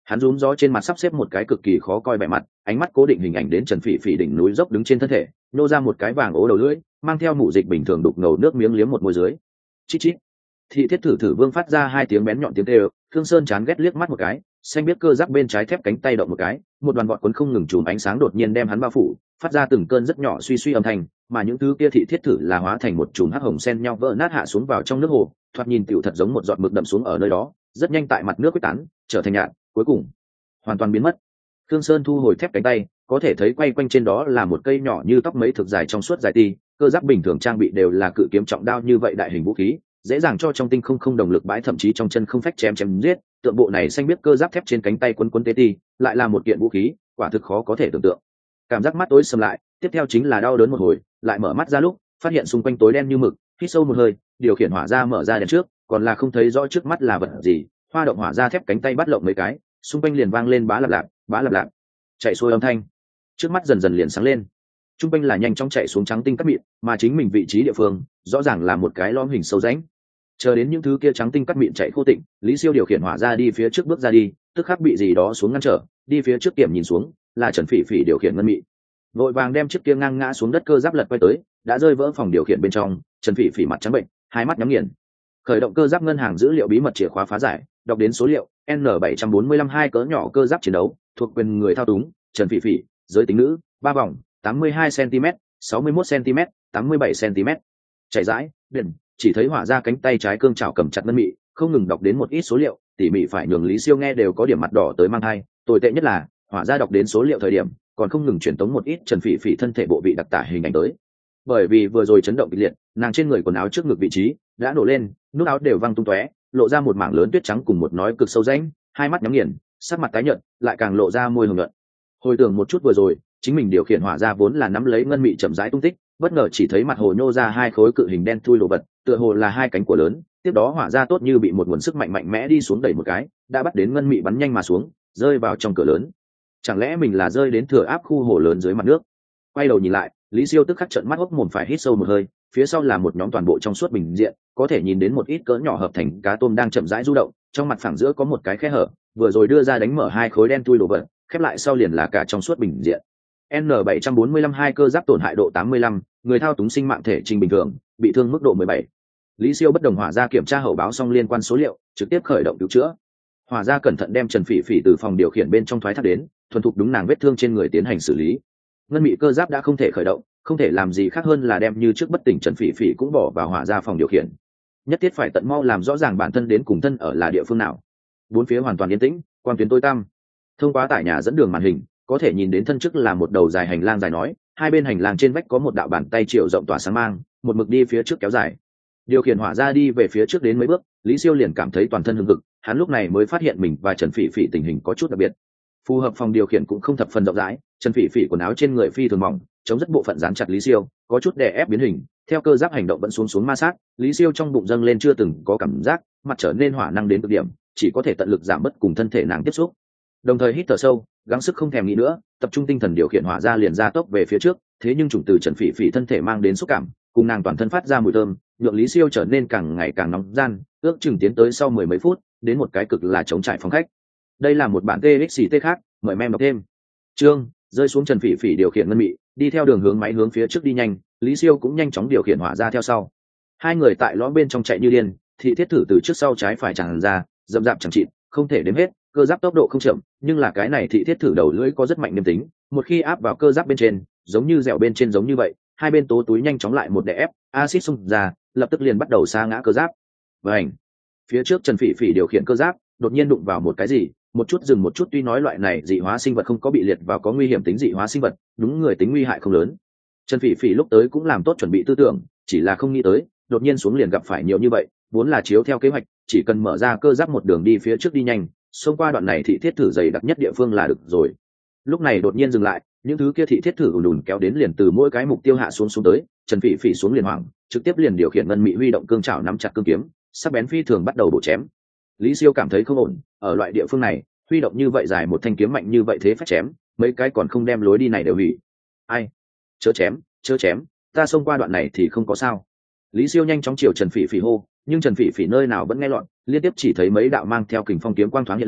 Hắn rúm gió trên mặt sắp xếp một cái cực kỳ khó coi vẻ mặt, ánh mắt cố định hình ảnh đến Trần Phỉ Phỉ đỉnh núi dốc đứng trên thân thể, nô ra một cái vàng ố đầu lưỡi, mang theo mủ dịch bình thường đục ngầu nước miếng liếm một môi dưới. Chít chít. Thị thiết thử thử vương phát ra hai tiếng bén nhọn tiếng kêu, Thương Sơn chán ghét liếc mắt một cái, xanh biết cơ giáp bên trái thép cánh tay động một cái, một đoàn gọn cuốn không ngừng chùm ánh sáng đột nhiên đem hắn bao phủ, phát ra từng cơn rất nhỏ suy suy âm thanh, mà những thứ kia thị thiết thử là hóa thành một chùm hắc hồng xen nhau vỡ nát hạ xuống vào trong nước hồ, thoạt nhìn tựu thật giống một giọt mực đậm xuống ở nơi đó, rất nhanh tại mặt nước quyết tán, trở thành nhạt, cuối cùng hoàn toàn biến mất. Thương Sơn thu hồi thép cánh tay, có thể thấy quay quanh trên đó là một cây nhỏ như tóc mấy thực dài trong suốt dài ti, cơ giáp bình thường trang bị đều là cự kiếm trọng đao như vậy đại hình vũ khí, dễ dàng cho trong tinh không không động lực bãi, thậm chí trong chân không phách chém chém giết. Tượng bộ này xanh biết cơ giáp thép trên cánh tay quấn quấn tê ti, lại là một kiện vũ khí, quả thực khó có thể tưởng tượng. Cảm giác mắt tối sầm lại, tiếp theo chính là đau đớn một hồi, lại mở mắt ra lúc, phát hiện xung quanh tối đen như mực, hít sâu một hơi, điều khiển hỏa ra mở ra đèn trước, còn là không thấy rõ trước mắt là vật gì, hoa động hỏa ra thép cánh tay bắt lộng mấy cái, xung quanh liền vang lên bá lạp lạp, bá lạp lạp, chạy xuôi âm thanh. Trước mắt dần dần liền sáng lên, trung quanh là nhanh chóng chạy xuống trắng tinh cắt mịn, mà chính mình vị trí địa phương rõ ràng là một cái lõm hình sâu rãnh. Chờ đến những thứ kia trắng tinh cắt mịn chạy khô tịnh, Lý Siêu điều khiển hỏa ra đi phía trước bước ra đi, tức khắc bị gì đó xuống ngăn trở, đi phía trước kiểm nhìn xuống, là Trần Phỉ Phỉ điều khiển ngân mị, vội vàng đem chiếc kia ngang ngã xuống đất cơ giáp lật quay tới, đã rơi vỡ phòng điều khiển bên trong. Trần Phỉ Phỉ mặt trắng bệnh, hai mắt nhắm nghiền, khởi động cơ giáp ngân hàng dữ liệu bí mật chìa khóa phá giải, đọc đến số liệu N bảy trăm bốn mươi lăm hai cỡ nhỏ cơ giáp chiến đấu, thuộc quyền người thao túng Trần Phỉ Phỉ, giới tính nữ, ba vòng, tám mươi hai xăng-ti-mét, sáu mươi mốt xăng-ti-mét, tám mươi bảy xăng-ti-mét. Chạy rãi, điện, chỉ thấy hỏa ra cánh tay trái cương chảo cầm chặt ngân mị, không ngừng đọc đến một ít số liệu, tỉ mỉ phải nhường Lý Siêu nghe đều có điểm mặt đỏ tới mang hai. Tồi tệ nhất là, hỏa ra đọc đến số liệu thời điểm, còn không ngừng truyền tống một ít Trần Phỉ Phỉ thân thể bộ vị đặc tả hình ảnh tới. Bởi vì vừa rồi chấn động kịch liệt, nàng trên người quần áo trước ngực vị trí đã nổ lên, nút áo đều văng tung tóe, lộ ra một mảng lớn tuyết trắng cùng một nói cực sâu rãnh, hai mắt nhắm nghiền, sắc mặt tái nhợt, lại càng lộ ra môi hồng nhuận. Hồi tưởng một chút vừa rồi, chính mình điều khiển hỏa ra vốn là nắm lấy ngân mị chậm rãi tung tích, bất ngờ chỉ thấy mặt hồ nhô ra hai khối cự hình đen thui đồ vật, tựa hồ là hai cánh của lớn, tiếp đó hỏa ra tốt như bị một nguồn sức mạnh mạnh mẽ đi xuống đẩy một cái, đã bắt đến ngân mị bắn nhanh mà xuống, rơi vào trong cửa lớn. Chẳng lẽ mình là rơi đến thừa áp khu hồ lớn dưới mặt nước? Quay đầu nhìn lại, Lý Siêu tức khắc trợn mắt hốc mồm phải hít sâu một hơi, phía sau là một nhóm toàn bộ trong suốt bình diện, có thể nhìn đến một ít cỡ nhỏ hợp thành cá tôm đang chậm rãi du động, trong mặt phẳng giữa có một cái khe hở, vừa rồi đưa ra đánh mở hai khối đen thui đồ vật, khép lại sau liền là cả trong suốt bình diện. N bảy trăm bốn mươi lăm hai cơ giáp tổn hại độ tám mươi lăm, người thao túng sinh mạng thể trình bình thường, bị thương mức độ mười bảy. Lý Siêu bất đồng hỏa ra kiểm tra hậu báo xong liên quan số liệu, trực tiếp khởi động cứu chữa. Hỏa ra cẩn thận đem Trần Phỉ Phỉ từ phòng điều khiển bên trong thoái thác đến, thuần thục đúng nàng vết thương trên người tiến hành xử lý. Ngân mị cơ giáp đã không thể khởi động, không thể làm gì khác hơn là đem như trước bất tỉnh Trần Phỉ Phỉ cũng bỏ vào hỏa ra phòng điều khiển. Nhất thiết phải tận mau làm rõ ràng bản thân đến cùng thân ở là địa phương nào. Bốn phía hoàn toàn yên tĩnh, quang tuyến tối tăm. Thông qua tải nhà dẫn đường màn hình, có thể nhìn đến thân trước là một đầu dài hành lang dài nói, hai bên hành lang trên vách có một đạo bàn tay chiều rộng tỏa sáng mang, một mực đi phía trước kéo dài. Điều khiển hỏa ra đi về phía trước đến mấy bước, Lý Siêu liền cảm thấy toàn thân hưng hực, hắn lúc này mới phát hiện mình và Trần Phỉ Phỉ tình hình có chút đặc biệt. Phù hợp phòng điều khiển cũng không thập phần rộng rãi, Trần Phỉ Phỉ quần áo trên người phi thường mỏng, chống rất bộ phận dán chặt Lý Siêu, có chút đè ép biến hình, theo cơ giáp hành động vẫn xuống xuống ma sát, Lý Siêu trong bụng dâng lên chưa từng có cảm giác, mặt trở nên hỏa năng đến cực điểm, chỉ có thể tận lực giảm bớt cùng thân thể nàng tiếp xúc. Đồng thời hít thở sâu, gắng sức không thèm nghĩ nữa, tập trung tinh thần điều khiển hỏa ra liền ra tốc về phía trước, thế nhưng chủng từ Trần Phỉ Phỉ thân thể mang đến xúc cảm, cùng nàng toàn thân phát ra mùi thơm, nhượng Lý Siêu trở nên càng ngày càng nóng gian, ước chừng tiến tới sau mười mấy phút, đến một cái cực là chống trải phòng khách. Đây là một bản tê ích xê tê khác, mời mem đọc thêm. Trương, rơi xuống Trần Phỉ Phỉ điều khiển ngân mị, đi theo đường hướng máy hướng phía trước đi nhanh, Lý Siêu cũng nhanh chóng điều khiển hỏa ra theo sau. Hai người tại lõm bên trong chạy như điên, thị thiết thử từ trước sau trái phải tràn ra, dậm dạp chẳng chịt, không thể đếm hết, cơ giáp tốc độ không chậm, nhưng là cái này thị thiết thử đầu lưỡi có rất mạnh niềm tính, một khi áp vào cơ giáp bên trên, giống như dẻo bên trên giống như vậy, hai bên tố túi nhanh chóng lại một đè ép, axit xung ra, lập tức liền bắt đầu sa ngã cơ giáp. Vành. Phía trước Trần Phỉ Phỉ điều khiển cơ giáp, đột nhiên đụng vào một cái gì, một chút dừng một chút, tuy nói loại này dị hóa sinh vật không có bị liệt vào có nguy hiểm tính dị hóa sinh vật, đúng người tính nguy hại không lớn. Trần Phỉ Phỉ lúc tới cũng làm tốt chuẩn bị tư tưởng, chỉ là không nghĩ tới, đột nhiên xuống liền gặp phải nhiều như vậy, vốn là chiếu theo kế hoạch, chỉ cần mở ra cơ giáp một đường đi phía trước đi nhanh, xông qua đoạn này thị thiết thử dày đặc nhất địa phương là được rồi. Lúc này đột nhiên dừng lại, những thứ kia thị thiết thử ùn ùn kéo đến liền từ mỗi cái mục tiêu hạ xuống xuống tới, Trần Phỉ Phỉ xuống liền hoảng, trực tiếp liền điều khiển ngân mị huy động cương chảo nắm chặt cương kiếm, sắc bén phi thường bắt đầu bổ chém. Lý Siêu cảm thấy không ổn, ở loại địa phương này, huy động như vậy dài một thanh kiếm mạnh như vậy thế phách chém, mấy cái còn không đem lối đi này đều hủy. Ai? Chớ chém, chớ chém, ta xông qua đoạn này thì không có sao. Lý Siêu nhanh chóng chiều Trần Phỉ Phỉ hô, nhưng Trần Phỉ Phỉ nơi nào vẫn nghe lọt, liên tiếp chỉ thấy mấy đạo mang theo kình phong kiếm quang thoáng hiện lên,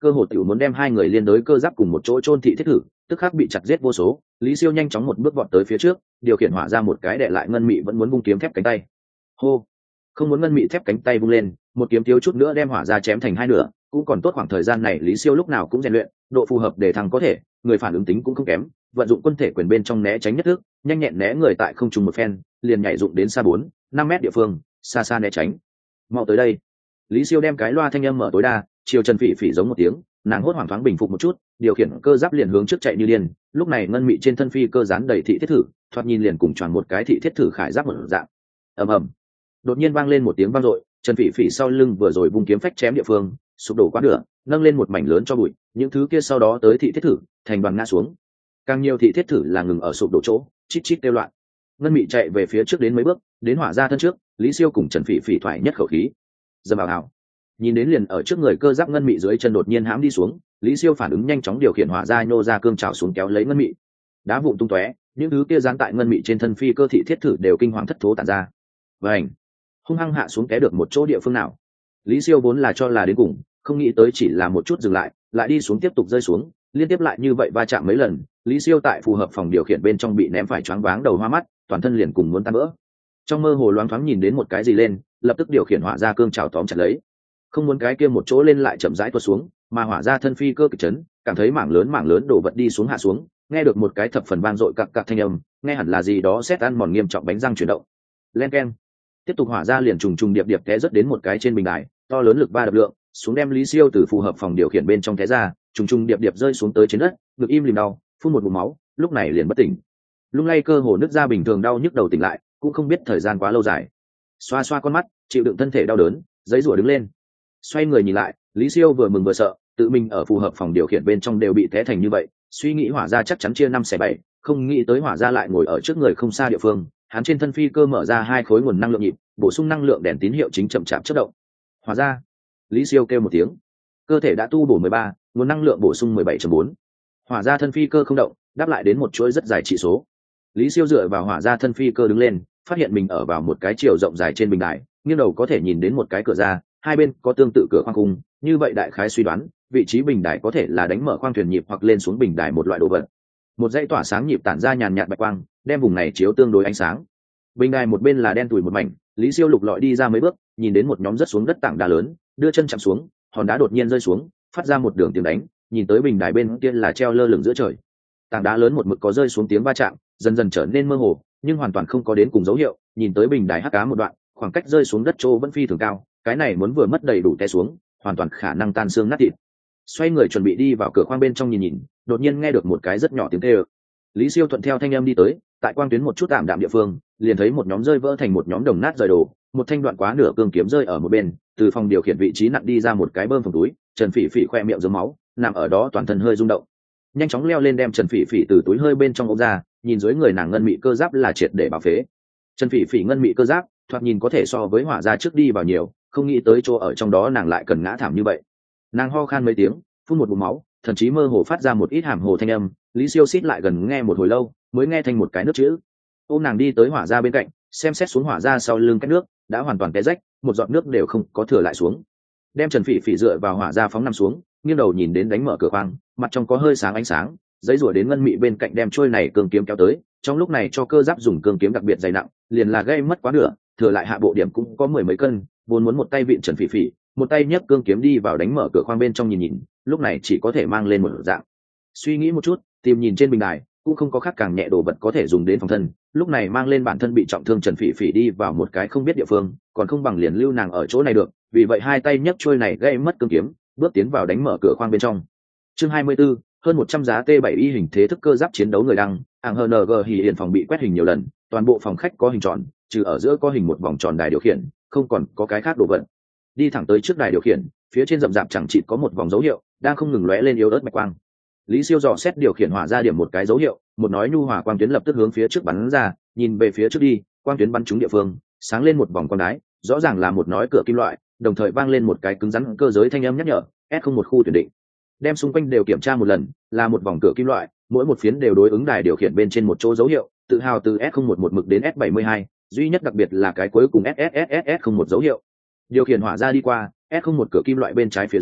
cơ hồ tiểu muốn đem hai người liên đối cơ giáp cùng một chỗ chôn thị thiết thử, tức khắc bị chặt giết vô số. Lý Siêu nhanh chóng một bước vọt tới phía trước, điều khiển hỏa ra một cái đè lại ngân mị vẫn muốn vung kiếm thép cánh tay. Hô, không muốn ngân mị thép cánh tay vung lên, một kiếm thiếu chút nữa đem hỏa ra chém thành hai nửa. Cũng còn tốt khoảng thời gian này Lý Siêu lúc nào cũng rèn luyện, độ phù hợp để thăng có thể, người phản ứng tính cũng không kém, vận dụng quân thể quyền bên trong né tránh nhất thức, nhanh nhẹn né người tại không trung một phen, liền nhảy dụng đến xa bốn, năm mét địa phương, xa xa né tránh. Mau tới đây. Lý Siêu đem cái loa thanh âm mở tối đa, chiều Trần Phỉ Phỉ giống một tiếng, nàng hốt hoảng thoáng bình phục một chút, điều khiển cơ giáp liền hướng trước chạy như điên. Lúc này ngân mị trên thân phi cơ dán đầy thị thiết thử, thoạt nhìn liền cùng tròn một cái thị thiết thử khải giáp một dạng. Ầm ầm. Đột nhiên vang lên một tiếng vang dội, Trần Phỉ Phỉ sau lưng vừa rồi vung kiếm phách chém địa phương, sụp đổ quá nửa, nâng lên một mảnh lớn cho bụi, những thứ kia sau đó tới thị thiết thử, thành đoàn ngã xuống. Càng nhiều thị thiết thử là ngừng ở sụp đổ chỗ, chít chít kêu loạn. Ngân mị chạy về phía trước đến mấy bước, đến hỏa ra thân trước, Lý Siêu cùng Trần Phỉ Phỉ thoải nhất khẩu khí. Dầm vào hào. Nhìn đến liền ở trước người cơ giáp ngân mị dưới chân đột nhiên hãm đi xuống, Lý Siêu phản ứng nhanh chóng điều khiển hỏa ra nhô ra cương trào xuống kéo lấy ngân mị. Đá vụn tung tóe, những thứ kia dán tại ngân mị trên thân phi cơ thị thiết thử đều kinh hoàng thất thố tản ra. Vành, hung hăng hạ xuống té được một chỗ địa phương nào. Lý Siêu vốn là cho là đến cùng, không nghĩ tới chỉ là một chút dừng lại, lại đi xuống tiếp tục rơi xuống, liên tiếp lại như vậy va chạm mấy lần, Lý Siêu tại phù hợp phòng điều khiển bên trong bị ném phải choáng váng đầu hoa mắt, toàn thân liền cùng muốn tan vỡ. Trong mơ hồ loáng thoáng nhìn đến một cái gì lên, lập tức điều khiển hỏa ra cương trào tóm chặt lấy. Không muốn cái kia một chỗ lên lại chậm rãi tuột xuống, mà hỏa ra thân phi cơ kịch chấn, cảm thấy mảng lớn mảng lớn đổ vật đi xuống hạ xuống, nghe được một cái thập phần vang dội cặc cặc thanh âm, nghe hẳn là gì đó sét ăn mòn nghiêm trọng bánh răng chuyển động. Len keng. Tiếp tục hỏa ra liền trùng trùng điệp điệp té rất đến một cái trên bình đài, to lớn lực ba đập lượng, xuống đem Lý Siêu từ phù hợp phòng điều khiển bên trong té ra, trùng trùng điệp điệp rơi xuống tới trên đất, ngực im lìm đau, phun một ngụm máu, lúc này liền bất tỉnh. Lung lay cơ hồ nứt ra bình thường đau nhức đầu tỉnh lại, cũng không biết thời gian quá lâu dài. Xoa xoa con mắt, chịu đựng thân thể đau đớn, giấy rủa đứng lên. Xoay người nhìn lại, Lý Siêu vừa mừng vừa sợ, tự mình ở phù hợp phòng điều khiển bên trong đều bị té thành như vậy, suy nghĩ hỏa ra chắc chắn chia năm xẻ bảy, không nghĩ tới hỏa ra lại ngồi ở trước người không xa địa phương, hắn trên thân phi cơ mở ra hai khối nguồn năng lượng nhịp, bổ sung năng lượng đèn tín hiệu chính chậm chạp chớp động. Hỏa ra. Lý Siêu kêu một tiếng. Cơ thể đã tu bổ mười ba, nguồn năng lượng bổ sung mười bảy chấm bốn. Hỏa ra thân phi cơ không động, đáp lại đến một chuỗi rất dài trị số. Lý Siêu dựa vào hỏa ra thân phi cơ đứng lên, phát hiện mình ở vào một cái chiều rộng dài trên bình đài, nghiêng đầu có thể nhìn đến một cái cửa ra, hai bên có tương tự cửa khoang khung, như vậy đại khái suy đoán, vị trí bình đài có thể là đánh mở khoang thuyền nhịp hoặc lên xuống bình đài một loại đồ vật. Một dãy tỏa sáng nhịp tản ra nhàn nhạt bạch quang, đem vùng này chiếu tương đối ánh sáng. Bình đài một bên là đen tủi một mảnh, Lý Siêu lục lọi đi ra mấy bước, nhìn đến một nhóm rất xuống đất tảng đá lớn, đưa chân chạm xuống, hòn đá đột nhiên rơi xuống, phát ra một đường tiếng đánh, nhìn tới bình đài bên kia là treo lơ lửng giữa trời. Tảng đá lớn một mực có rơi xuống tiếng va chạm, dần dần trở nên mơ hồ, nhưng hoàn toàn không có đến cùng dấu hiệu, nhìn tới bình đài hắc cá một đoạn, khoảng cách rơi xuống đất chỗ vẫn phi thường cao, cái này muốn vừa mất đầy đủ té xuống, hoàn toàn khả năng tan xương nát thịt. Xoay người chuẩn bị đi vào cửa khoang bên trong nhìn nhìn, đột nhiên nghe được một cái rất nhỏ tiếng kêu. Lý Siêu thuận theo thanh âm đi tới, tại quang tuyến một chút tạm đạm địa phương, liền thấy một nhóm rơi vỡ thành một nhóm đồng nát rời đồ, một thanh đoạn quá nửa cương kiếm rơi ở một bên, từ phòng điều khiển vị trí nặng đi ra một cái bơm phòng túi, Trần Phỉ Phỉ khoe miệng giấm máu, nằm ở đó toàn thân hơi rung động. Nhanh chóng leo lên đem Trần Phỉ Phỉ từ túi hơi bên trong ôm ra, nhìn dưới người nàng ngân mị cơ giáp là triệt để bảo phế. Trần Phỉ Phỉ ngân mị cơ giáp, thoạt nhìn có thể so với hỏa ra trước đi vào nhiều, không nghĩ tới chỗ ở trong đó nàng lại cần ngã thảm như vậy. Nàng ho khan mấy tiếng, phun một búng máu, thậm chí mơ hồ phát ra một ít hàm hồ thanh âm. Lý Siêu xít lại gần nghe một hồi lâu, mới nghe thành một cái nước chữ. Ôm nàng đi tới hỏa ra bên cạnh, xem xét xuống hỏa ra sau lưng cái nước đã hoàn toàn té rách, một giọt nước đều không có thừa lại xuống. Đem Trần Phỉ Phỉ dựa vào hỏa ra phóng nằm xuống, nghiêng đầu nhìn đến đánh mở cửa khoang, mặt trong có hơi sáng ánh sáng, giấy rủa đến ngân mị bên cạnh đem trôi này cường kiếm kéo tới. Trong lúc này cho cơ giáp dùng cường kiếm đặc biệt dày nặng, liền là gây mất quá nửa, thừa lại hạ bộ điểm cũng có mười mấy cân, vốn muốn một tay vịn Trần Phỉ Phỉ, một tay nhấc cương kiếm đi vào đánh mở cửa khoang bên trong nhìn nhìn, lúc này chỉ có thể mang lên một dạng. Suy nghĩ một chút, tìm nhìn trên bình đài, cũng không có khác càng nhẹ đồ vật có thể dùng đến phòng thân, lúc này mang lên bản thân bị trọng thương Trần Phỉ Phỉ đi vào một cái không biết địa phương, còn không bằng liền lưu nàng ở chỗ này được, vì vậy hai tay nhấc trôi này gây mất cương kiếm, bước tiến vào đánh mở cửa khoang bên trong. Chương hai mươi 24, hơn một trăm giá T bảy y hình thế thức cơ giáp chiến đấu người đăng, ảng hờ en giê hỉ hiện phòng bị quét hình nhiều lần, toàn bộ phòng khách có hình tròn, trừ ở giữa có hình một vòng tròn đài điều khiển, không còn có cái khác đồ vật. Đi thẳng tới trước đài điều khiển, phía trên rậm rạp chẳng chịt có một vòng dấu hiệu, đang không ngừng lóe lên yếu ớt bạch quang. Lý Siêu dò xét điều khiển hỏa ra điểm một cái dấu hiệu, một nói nhu hòa quang tuyến lập tức hướng phía trước bắn ra, nhìn về phía trước đi, quang tuyến bắn trúng địa phương, sáng lên một vòng quang đái, rõ ràng là một nói cửa kim loại, đồng thời vang lên một cái cứng rắn cơ giới thanh âm nhắc nhở, S không một khu tuyển định. Đem xung quanh đều kiểm tra một lần, là một vòng cửa kim loại, mỗi một phiến đều đối ứng đài điều khiển bên trên một chỗ dấu hiệu, tự hào từ S không một một mực đến S bảy mươi hai, duy nhất đặc biệt là cái cuối cùng S S S S S không một dấu hiệu. Điều khiển hỏa ra đi qua, S không một cửa kim loại bên trái phía dưới,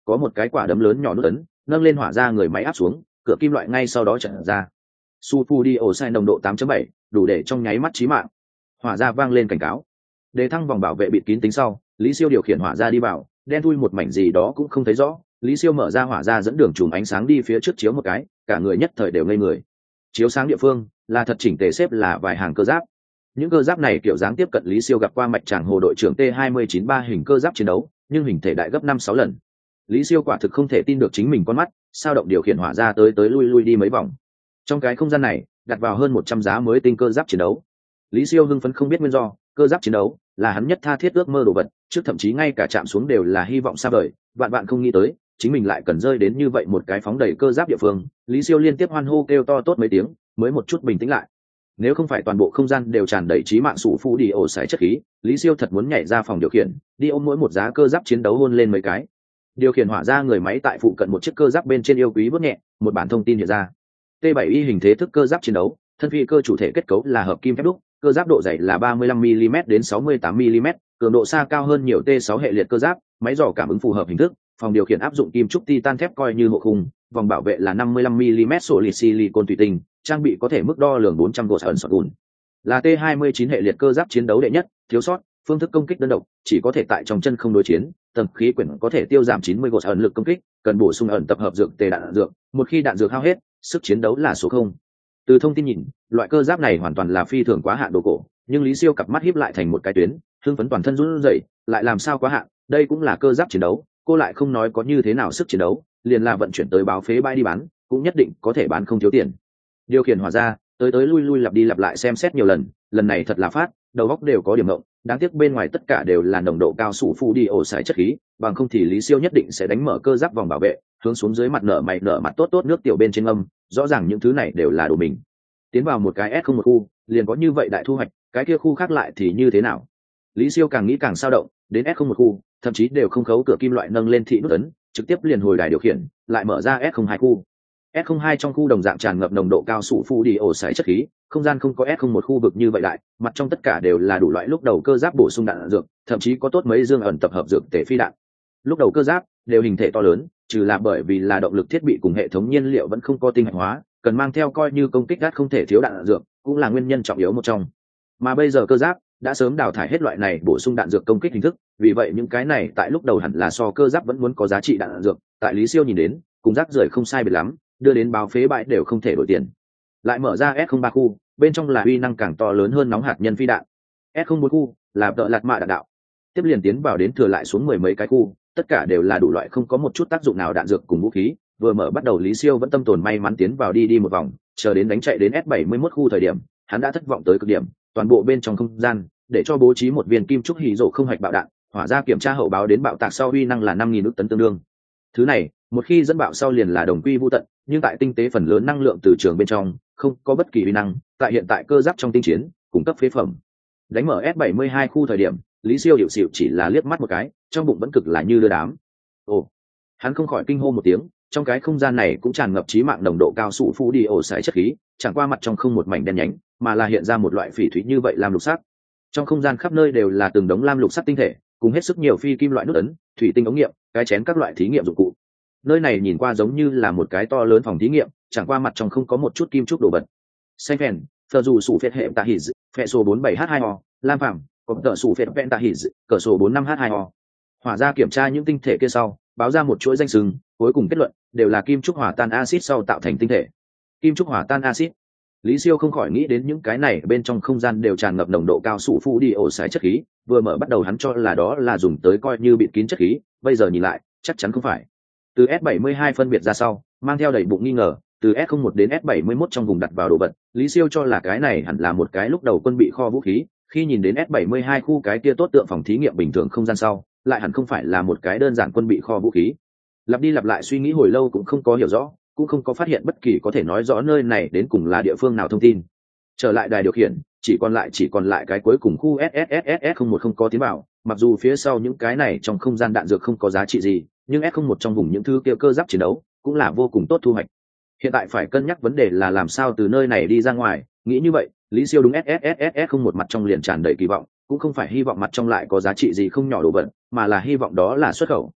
có một cái quả đấm lớn nhỏ nút ấn nâng lên hỏa ra người máy áp xuống, cửa kim loại ngay sau đó trận ra. Sulfur dioxide nồng độ tám chấm bảy, đủ để trong nháy mắt chí mạng. Hỏa ra vang lên cảnh cáo. Đề thăng vòng bảo vệ bịt kín tính sau, Lý Siêu điều khiển hỏa ra đi vào, đen thui một mảnh gì đó cũng không thấy rõ. Lý Siêu mở ra hỏa ra dẫn đường chùm ánh sáng đi phía trước chiếu một cái, cả người nhất thời đều ngây người. Chiếu sáng địa phương là thật chỉnh tề xếp là vài hàng cơ giáp. Những cơ giáp này kiểu dáng tiếp cận Lý Siêu gặp qua mạch tràng hồ đội trưởng T hai chín ba hình cơ giáp chiến đấu, nhưng hình thể đại gấp năm sáu lần. Lý Siêu quả thực không thể tin được chính mình con mắt, sao động điều khiển hỏa ra tới tới lui lui đi mấy vòng. Trong cái không gian này, đặt vào hơn một trăm giá mới tinh cơ giáp chiến đấu. Lý Siêu hưng phấn không biết nguyên do, cơ giáp chiến đấu là hắn nhất tha thiết ước mơ đồ vật, trước thậm chí ngay cả chạm xuống đều là hy vọng xa vời, vạn bạn không nghĩ tới, chính mình lại cần rơi đến như vậy một cái phóng đầy cơ giáp địa phương. Lý Siêu liên tiếp hoan hô kêu to tốt mấy tiếng, mới một chút bình tĩnh lại. Nếu không phải toàn bộ không gian đều tràn đầy trí mạng sủ phu đi ổ sải chất khí, Lý Siêu thật muốn nhảy ra phòng điều khiển, đi ôm mỗi một giá cơ giáp chiến đấu hôn lên mấy cái. Điều khiển hỏa ra người máy tại phụ cận một chiếc cơ giáp bên trên yêu quý bước nhẹ, một bản thông tin hiện ra. T bảy Y hình thế thức cơ giáp chiến đấu, thân phi cơ chủ thể kết cấu là hợp kim thép đúc, cơ giáp độ dày là ba mươi lăm mi li mét đến sáu mươi tám mi li mét, cường độ xa cao hơn nhiều T sáu hệ liệt cơ giáp, máy dò cảm ứng phù hợp hình thức, phòng điều khiển áp dụng kim trúc titan thép coi như hộ khung, vòng bảo vệ là năm mươi lăm mi li mét solid silicon tùy tinh, trang bị có thể mức đo lường bốn trăm gột ẩn sọt gùn. Là T hai mươi chín hệ liệt cơ giáp chiến đấu đệ nhất, thiếu sót, phương thức công kích đơn độc, chỉ có thể tại trong chân không đối chiến, tầng khí quyển có thể tiêu giảm chín mươi gột ẩn lực công kích, cần bổ sung ẩn tập hợp dược tề đạn dược, một khi đạn dược hao hết, sức chiến đấu là số không. Từ thông tin nhìn, loại cơ giáp này hoàn toàn là phi thường quá hạn đồ cổ, nhưng Lý Siêu cặp mắt híp lại thành một cái tuyến, hưng phấn toàn thân run rẩy, lại làm sao quá hạn, đây cũng là cơ giáp chiến đấu, cô lại không nói có như thế nào sức chiến đấu, liền là vận chuyển tới báo phế bãi đi bán, cũng nhất định có thể bán không thiếu tiền. Điều khiển hỏa ra, tới tới lui lui lặp đi lặp lại xem xét nhiều lần, lần này thật là phát, đầu óc đều có điểm ngộng, đáng tiếc bên ngoài tất cả đều là nồng độ cao sủ phu đi ổ sải chất khí, bằng không thì Lý Siêu nhất định sẽ đánh mở cơ giáp vòng bảo vệ, hướng xuống dưới mặt nở mày nở mặt tốt tốt nước tiểu bên trên âm, rõ ràng những thứ này đều là đồ mình. Tiến vào một cái S không một khu, liền có như vậy đại thu hoạch, cái kia khu khác lại thì như thế nào? Lý Siêu càng nghĩ càng sao động, đến S không một khu, thậm chí đều không khấu cửa kim loại nâng lên thị nút ấn, trực tiếp liền hồi đài điều khiển, lại mở ra S không hai khu. S không hai trong khu đồng dạng tràn ngập nồng độ cao sủ phu đi ổ sải chất khí, không gian không có S không một khu vực như vậy đại, mặt trong tất cả đều là đủ loại lúc đầu cơ giáp bổ sung đạn dược, thậm chí có tốt mấy dương ẩn tập hợp dược tể phi đạn. Lúc đầu cơ giáp đều hình thể to lớn, trừ là bởi vì là động lực thiết bị cùng hệ thống nhiên liệu vẫn không có tinh hạch hóa, cần mang theo coi như công kích gắt không thể thiếu đạn dược, cũng là nguyên nhân trọng yếu một trong. Mà bây giờ cơ giáp đã sớm đào thải hết loại này bổ sung đạn dược công kích hình thức, vì vậy những cái này tại lúc đầu hẳn là so cơ giáp vẫn muốn có giá trị đạn dược, tại Lý Siêu nhìn đến, cùng rác rưởi không sai biệt lắm, đưa đến báo phế bãi đều không thể đổi tiền. Lại mở ra S không ba khu, bên trong là uy năng càng to lớn hơn nóng hạt nhân phi đạn. S không bốn khu là đợ lạt mạ đạn đạo. Tiếp liền tiến vào đến thừa lại xuống mười mấy cái khu, tất cả đều là đủ loại không có một chút tác dụng nào đạn dược cùng vũ khí. Vừa mở bắt đầu Lý Siêu vẫn tâm tồn may mắn tiến vào đi đi một vòng, chờ đến đánh chạy đến S bảy mươi mốt khu thời điểm, hắn đã thất vọng tới cực điểm, toàn bộ bên trong không gian, để cho bố trí một viên kim trúc hỉ rổ không hạch bạo đạn, hỏa ra kiểm tra hậu báo đến bạo tạc sau uy năng là năm nghìn ức tấn tương đương. Thứ này, một khi dẫn bạo sau liền là đồng quy vô tận, nhưng tại tinh tế phần lớn năng lượng từ trường bên trong, không có bất kỳ uy năng, tại hiện tại cơ giáp trong tinh chiến, cung cấp phế phẩm. Đánh mở S bảy mươi hai khu thời điểm, Lý Siêu hiệu xịu chỉ là liếc mắt một cái, trong bụng vẫn cực là như đưa đám. Ồ, hắn không khỏi kinh hô một tiếng, trong cái không gian này cũng tràn ngập trí mạng nồng độ cao sủ phu đi ổ sải chất khí, chẳng qua mặt trong không một mảnh đen nhánh, mà là hiện ra một loại phỉ thúy như vậy lam lục sắc. Trong không gian khắp nơi đều là từng đống lam lục sắc tinh thể, cùng hết sức nhiều phi kim loại nút ấn, thủy tinh ống nghiệm, cái chén các loại thí nghiệm dụng cụ. Nơi này nhìn qua giống như là một cái to lớn phòng thí nghiệm, chẳng qua mặt trong không có một chút kim trúc đồ vật. Xanh phèn, thờ dù sủ phết hệ tạ hỉ, phệ số bốn bảy h hai o, lam phẳng, có tờ sủ phết vẹn tạ hỉ, cỡ số bốn năm h hai o. Hỏa ra kiểm tra những tinh thể kia sau, báo ra một chuỗi danh sừng, cuối cùng kết luận đều là kim trúc hỏa tan axit sau tạo thành tinh thể. Kim trúc hỏa tan axit. Lý Siêu không khỏi nghĩ đến những cái này bên trong không gian đều tràn ngập nồng độ cao sủ phu đi ổ sải chất khí, vừa mở bắt đầu hắn cho là đó là dùng tới coi như bịt kín chất khí, bây giờ nhìn lại, chắc chắn không phải. Từ S bảy mươi hai phân biệt ra sau, mang theo đầy bụng nghi ngờ, từ S không một đến S bảy mươi mốt trong vùng đặt vào đồ vật, Lý Siêu cho là cái này hẳn là một cái lúc đầu quân bị kho vũ khí, khi nhìn đến S bảy mươi hai khu cái kia tốt tượng phòng thí nghiệm bình thường không gian sau, lại hẳn không phải là một cái đơn giản quân bị kho vũ khí. Lặp đi lặp lại suy nghĩ hồi lâu cũng không có hiểu rõ, cũng không có phát hiện bất kỳ có thể nói rõ nơi này đến cùng là địa phương nào thông tin. Trở lại đài điều khiển, chỉ còn lại chỉ còn lại cái cuối cùng khu S S S S không một không có tiến vào, mặc dù phía sau những cái này trong không gian đạn dược không có giá trị gì, nhưng S không một trong vùng những thứ kia cơ giáp chiến đấu cũng là vô cùng tốt thu hoạch. Hiện tại phải cân nhắc vấn đề là làm sao từ nơi này đi ra ngoài, nghĩ như vậy, Lý Siêu đúng S S S S S không một mặt trong liền tràn đầy kỳ vọng, cũng không phải hy vọng mặt trong lại có giá trị gì không nhỏ đồ vật, mà là hy vọng đó là xuất khẩu.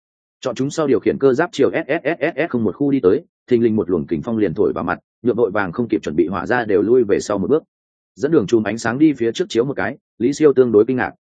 chọn chúng sau điều khiển cơ giáp chiều sss không một khu đi tới, thình lình một luồng kình phong liền thổi vào mặt, nhựa vội vàng không kịp chuẩn bị hỏa ra đều lui về sau một bước. Dẫn đường chùm ánh sáng đi phía trước chiếu một cái, Lý Siêu tương đối kinh ngạc.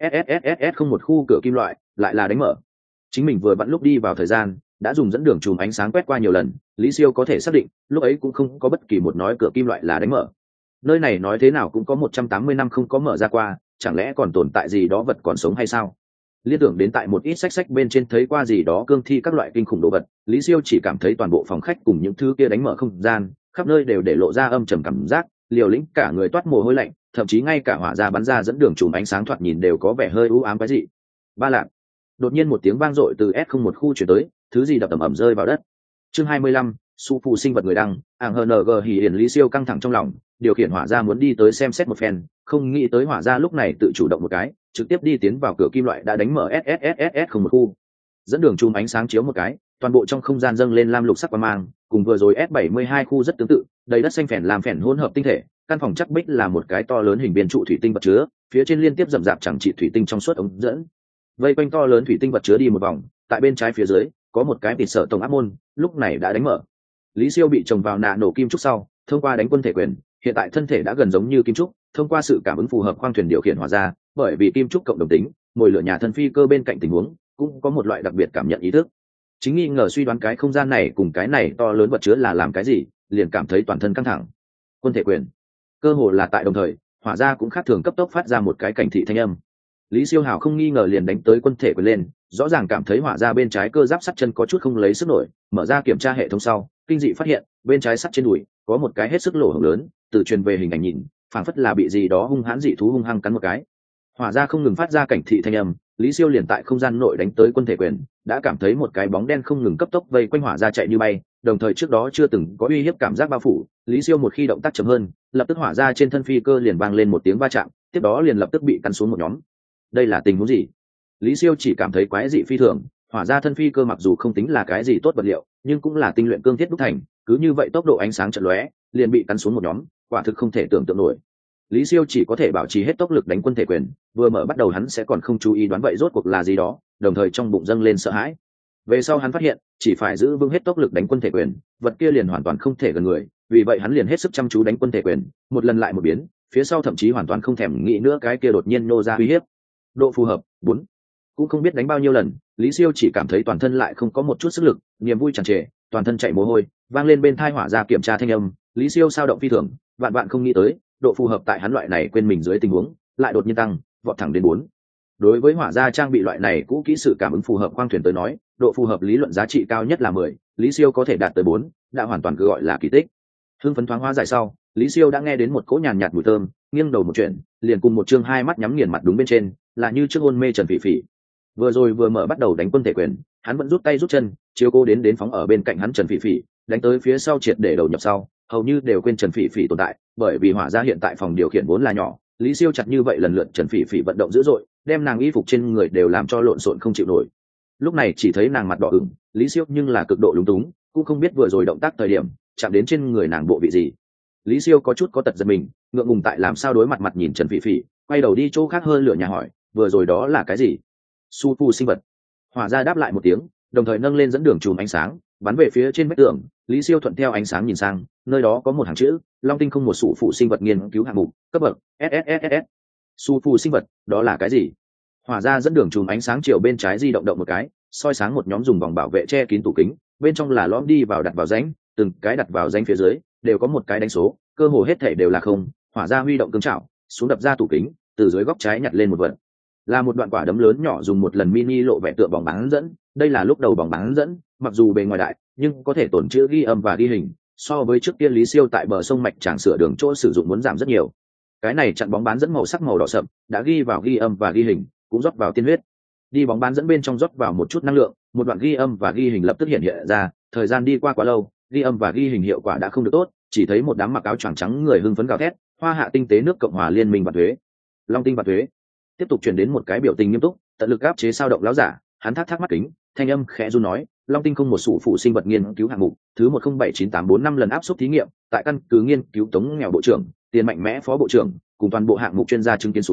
sss không một khu cửa kim loại lại là đánh mở. Chính mình vừa vặn lúc đi vào thời gian đã dùng dẫn đường chùm ánh sáng quét qua nhiều lần, Lý Siêu có thể xác định lúc ấy cũng không có bất kỳ một nói cửa kim loại là đánh mở. Nơi này nói thế nào cũng có một trăm tám mươi năm không có mở ra qua, chẳng lẽ còn tồn tại gì đó vật còn sống hay sao? Liên tưởng đến tại một ít sách sách bên trên thấy qua gì đó cương thi các loại kinh khủng đồ vật, Lý Siêu chỉ cảm thấy toàn bộ phòng khách cùng những thứ kia đánh mở không gian khắp nơi đều để lộ ra âm trầm cảm giác, liều lĩnh cả người toát mồ hôi lạnh, thậm chí ngay cả hỏa ra bắn ra dẫn đường chùm ánh sáng thoạt nhìn đều có vẻ hơi u ám cái gì. Ba lạc. Đột nhiên một tiếng vang dội từ S không một khu chuyển tới, thứ gì đập ầm ầm rơi vào đất. Chương hai mươi lăm, su phụ sinh vật người đăng, ảng hờ nờ gờ hỉ hiển. Lý Siêu căng thẳng trong lòng, điều khiển hỏa ra muốn đi tới xem xét một phen, không nghĩ tới hỏa ra lúc này tự chủ động một cái, trực tiếp đi tiến vào cửa kim loại đã đánh mở sss không một khu. Dẫn đường chùm ánh sáng chiếu một cái, toàn bộ trong không gian dâng lên lam lục sắc quang mang, cùng vừa rồi S bảy mươi hai khu rất tương tự, đầy đất xanh phèn làm phèn hỗn hợp tinh thể, căn phòng chắc bích là một cái to lớn hình viên trụ thủy tinh vật chứa, phía trên liên tiếp rậm rạp chẳng trị thủy tinh trong suốt ống dẫn. Vây quanh to lớn thủy tinh vật chứa đi một vòng, tại bên trái phía dưới có một cái bịt sợ tổng áp môn, lúc này đã đánh mở. Lý Siêu bị trồng vào nạ nổ kim trúc sau, thông qua đánh quân thể quyền, hiện tại thân thể đã gần giống như kim trúc, thông qua sự cảm ứng phù hợp khoang thuyền điều khiển hỏa ra, bởi vì kim trúc cộng đồng tính, mồi lửa nhà thân phi cơ bên cạnh tình huống cũng có một loại đặc biệt cảm nhận ý thức. Chính nghi ngờ suy đoán cái không gian này cùng cái này to lớn vật chứa là làm cái gì, liền cảm thấy toàn thân căng thẳng. Quân thể quyền, cơ hồ là tại đồng thời, hỏa ra cũng khác thường cấp tốc phát ra một cái cảnh thị thanh âm. Lý Siêu hào không nghi ngờ liền đánh tới quân thể quyền lên, rõ ràng cảm thấy hỏa ra bên trái cơ giáp sắt chân có chút không lấy sức nổi, mở ra kiểm tra hệ thống sau, kinh dị phát hiện bên trái sắt trên đùi có một cái hết sức lỗ hổng lớn, từ truyền về hình ảnh nhìn, phảng phất là bị gì đó hung hãn dị thú hung hăng cắn một cái. Hỏa ra không ngừng phát ra cảnh thị thanh âm, Lý Siêu liền tại không gian nội đánh tới quân thể quyền, đã cảm thấy một cái bóng đen không ngừng cấp tốc vây quanh hỏa ra chạy như bay, đồng thời trước đó chưa từng có uy hiếp cảm giác bao phủ. Lý Siêu một khi động tác chậm hơn, lập tức hỏa ra trên thân phi cơ liền vang lên một tiếng va chạm, tiếp đó liền lập tức bị cắn xuống một nhóm. Đây là tình huống gì? Lý Siêu chỉ cảm thấy quái dị phi thường, hỏa ra thân phi cơ mặc dù không tính là cái gì tốt vật liệu, nhưng cũng là tinh luyện cương thiết đúc thành, cứ như vậy tốc độ ánh sáng chợt lóe, liền bị cắn xuống một nhóm, quả thực không thể tưởng tượng nổi. Lý Siêu chỉ có thể bảo trì hết tốc lực đánh quân thể quyền, vừa mở bắt đầu hắn sẽ còn không chú ý đoán vậy rốt cuộc là gì đó, đồng thời trong bụng dâng lên sợ hãi. Về sau hắn phát hiện, chỉ phải giữ vững hết tốc lực đánh quân thể quyền, vật kia liền hoàn toàn không thể gần người, vì vậy hắn liền hết sức chăm chú đánh quân thể quyền, một lần lại một biến, phía sau thậm chí hoàn toàn không thèm nghĩ nữa cái kia đột nhiên nô ra uy hiếp. Độ phù hợp bốn, cũng không biết đánh bao nhiêu lần, Lý Siêu chỉ cảm thấy toàn thân lại không có một chút sức lực, niềm vui tràn trề, toàn thân chạy mồ hôi, vang lên bên tai hỏa ra kiểm tra thanh âm. Lý Siêu sao động phi thường, vạn vạn không nghĩ tới, độ phù hợp tại hắn loại này quên mình dưới tình huống lại đột nhiên tăng, vọt thẳng đến bốn. Đối với hỏa ra trang bị loại này cũ kỹ sự cảm ứng phù hợp khoang thuyền tới nói, độ phù hợp lý luận giá trị cao nhất là mười, Lý Siêu có thể đạt tới bốn, đã hoàn toàn cứ gọi là kỳ tích. Hưng phấn thoáng hóa dài sau, Lý Siêu đã nghe đến một cỗ nhàn nhạt mùi thơm, nghiêng đầu một chuyện, liền cùng một chương hai mắt nhắm nghiền mặt đúng bên trên, là như trước hôn mê Trần Phỉ Phỉ. Vừa rồi vừa mở bắt đầu đánh quân thể quyền, hắn vẫn rút tay rút chân, chiếu cố đến đến phóng ở bên cạnh hắn Trần Phỉ Phỉ, đánh tới phía sau triệt để đầu nhập sau, hầu như đều quên Trần Phỉ Phỉ tồn tại, bởi vì hỏa ra hiện tại phòng điều khiển vốn là nhỏ, Lý Siêu chặt như vậy lần lượt Trần Phỉ Phỉ vận động dữ dội, đem nàng y phục trên người đều làm cho lộn xộn không chịu nổi. Lúc này chỉ thấy nàng mặt đỏ ửng, Lý Siêu nhưng là cực độ lúng túng, cũng không biết vừa rồi động tác thời điểm chạm đến trên người nàng bộ vị gì. Lý Siêu có chút có tật giật mình, ngượng ngùng tại làm sao đối mặt mặt nhìn Trần Phỉ Phỉ, quay đầu đi chỗ khác hơn lửa nhà hỏi, vừa rồi đó là cái gì? Su phu sinh vật. Hỏa ra đáp lại một tiếng, đồng thời nâng lên dẫn đường chùm ánh sáng, bắn về phía trên vách tường. Lý Siêu thuận theo ánh sáng nhìn sang, nơi đó có một hàng chữ, Long Tinh không một sụ phụ sinh vật nghiên cứu hạng mục, cấp bậc ét ét ét ét. Su phu sinh vật, đó là cái gì? Hỏa ra dẫn đường chùm ánh sáng chiều bên trái di động động một cái, soi sáng một nhóm dùng vòng bảo vệ che kín tủ kính, bên trong là lõm đi vào đặt vào rãnh, từng cái đặt vào rãnh phía dưới đều có một cái đánh số, cơ hồ hết thể đều là không. Hỏa ra huy động cương chảo, xuống đập ra tủ kính, từ dưới góc trái nhặt lên một vật, là một đoạn quả đấm lớn nhỏ dùng một lần mini lộ vẻ tựa bóng bán dẫn. Đây là lúc đầu bóng bán dẫn, mặc dù bề ngoài đại nhưng có thể tổn chữa ghi âm và ghi hình, so với trước kia Lý Siêu tại bờ sông mạch tràng sửa đường chỗ sử dụng muốn giảm rất nhiều. Cái này chặn bóng bán dẫn màu sắc màu đỏ sậm, đã ghi vào ghi âm và ghi hình, cũng rót vào tiên huyết. Đi bóng bán dẫn bên trong rót vào một chút năng lượng, một đoạn ghi âm và ghi hình lập tức hiện hiện ra. Thời gian đi qua quá lâu, ghi âm và ghi hình hiệu quả đã không được tốt, chỉ thấy một đám mặc áo choàng trắng người hưng phấn gào thét, hoa hạ tinh tế nước Cộng hòa Liên minh và thuế, Long Tinh và thuế. Tiếp tục chuyển đến một cái biểu tình nghiêm túc, tận lực áp chế sao động láo giả, hắn thắt thắt mắt kính, thanh âm khẽ run nói, Long Tinh không một sụ phụ sinh vật nghiên cứu hạng mục thứ một không bảy chín tám bốn năm lần áp suất thí nghiệm, tại căn cứ nghiên cứu Tống nghèo bộ trưởng, tiền mạnh mẽ phó bộ trưởng, cùng toàn bộ hạng mục chuyên gia chứng kiến xuống,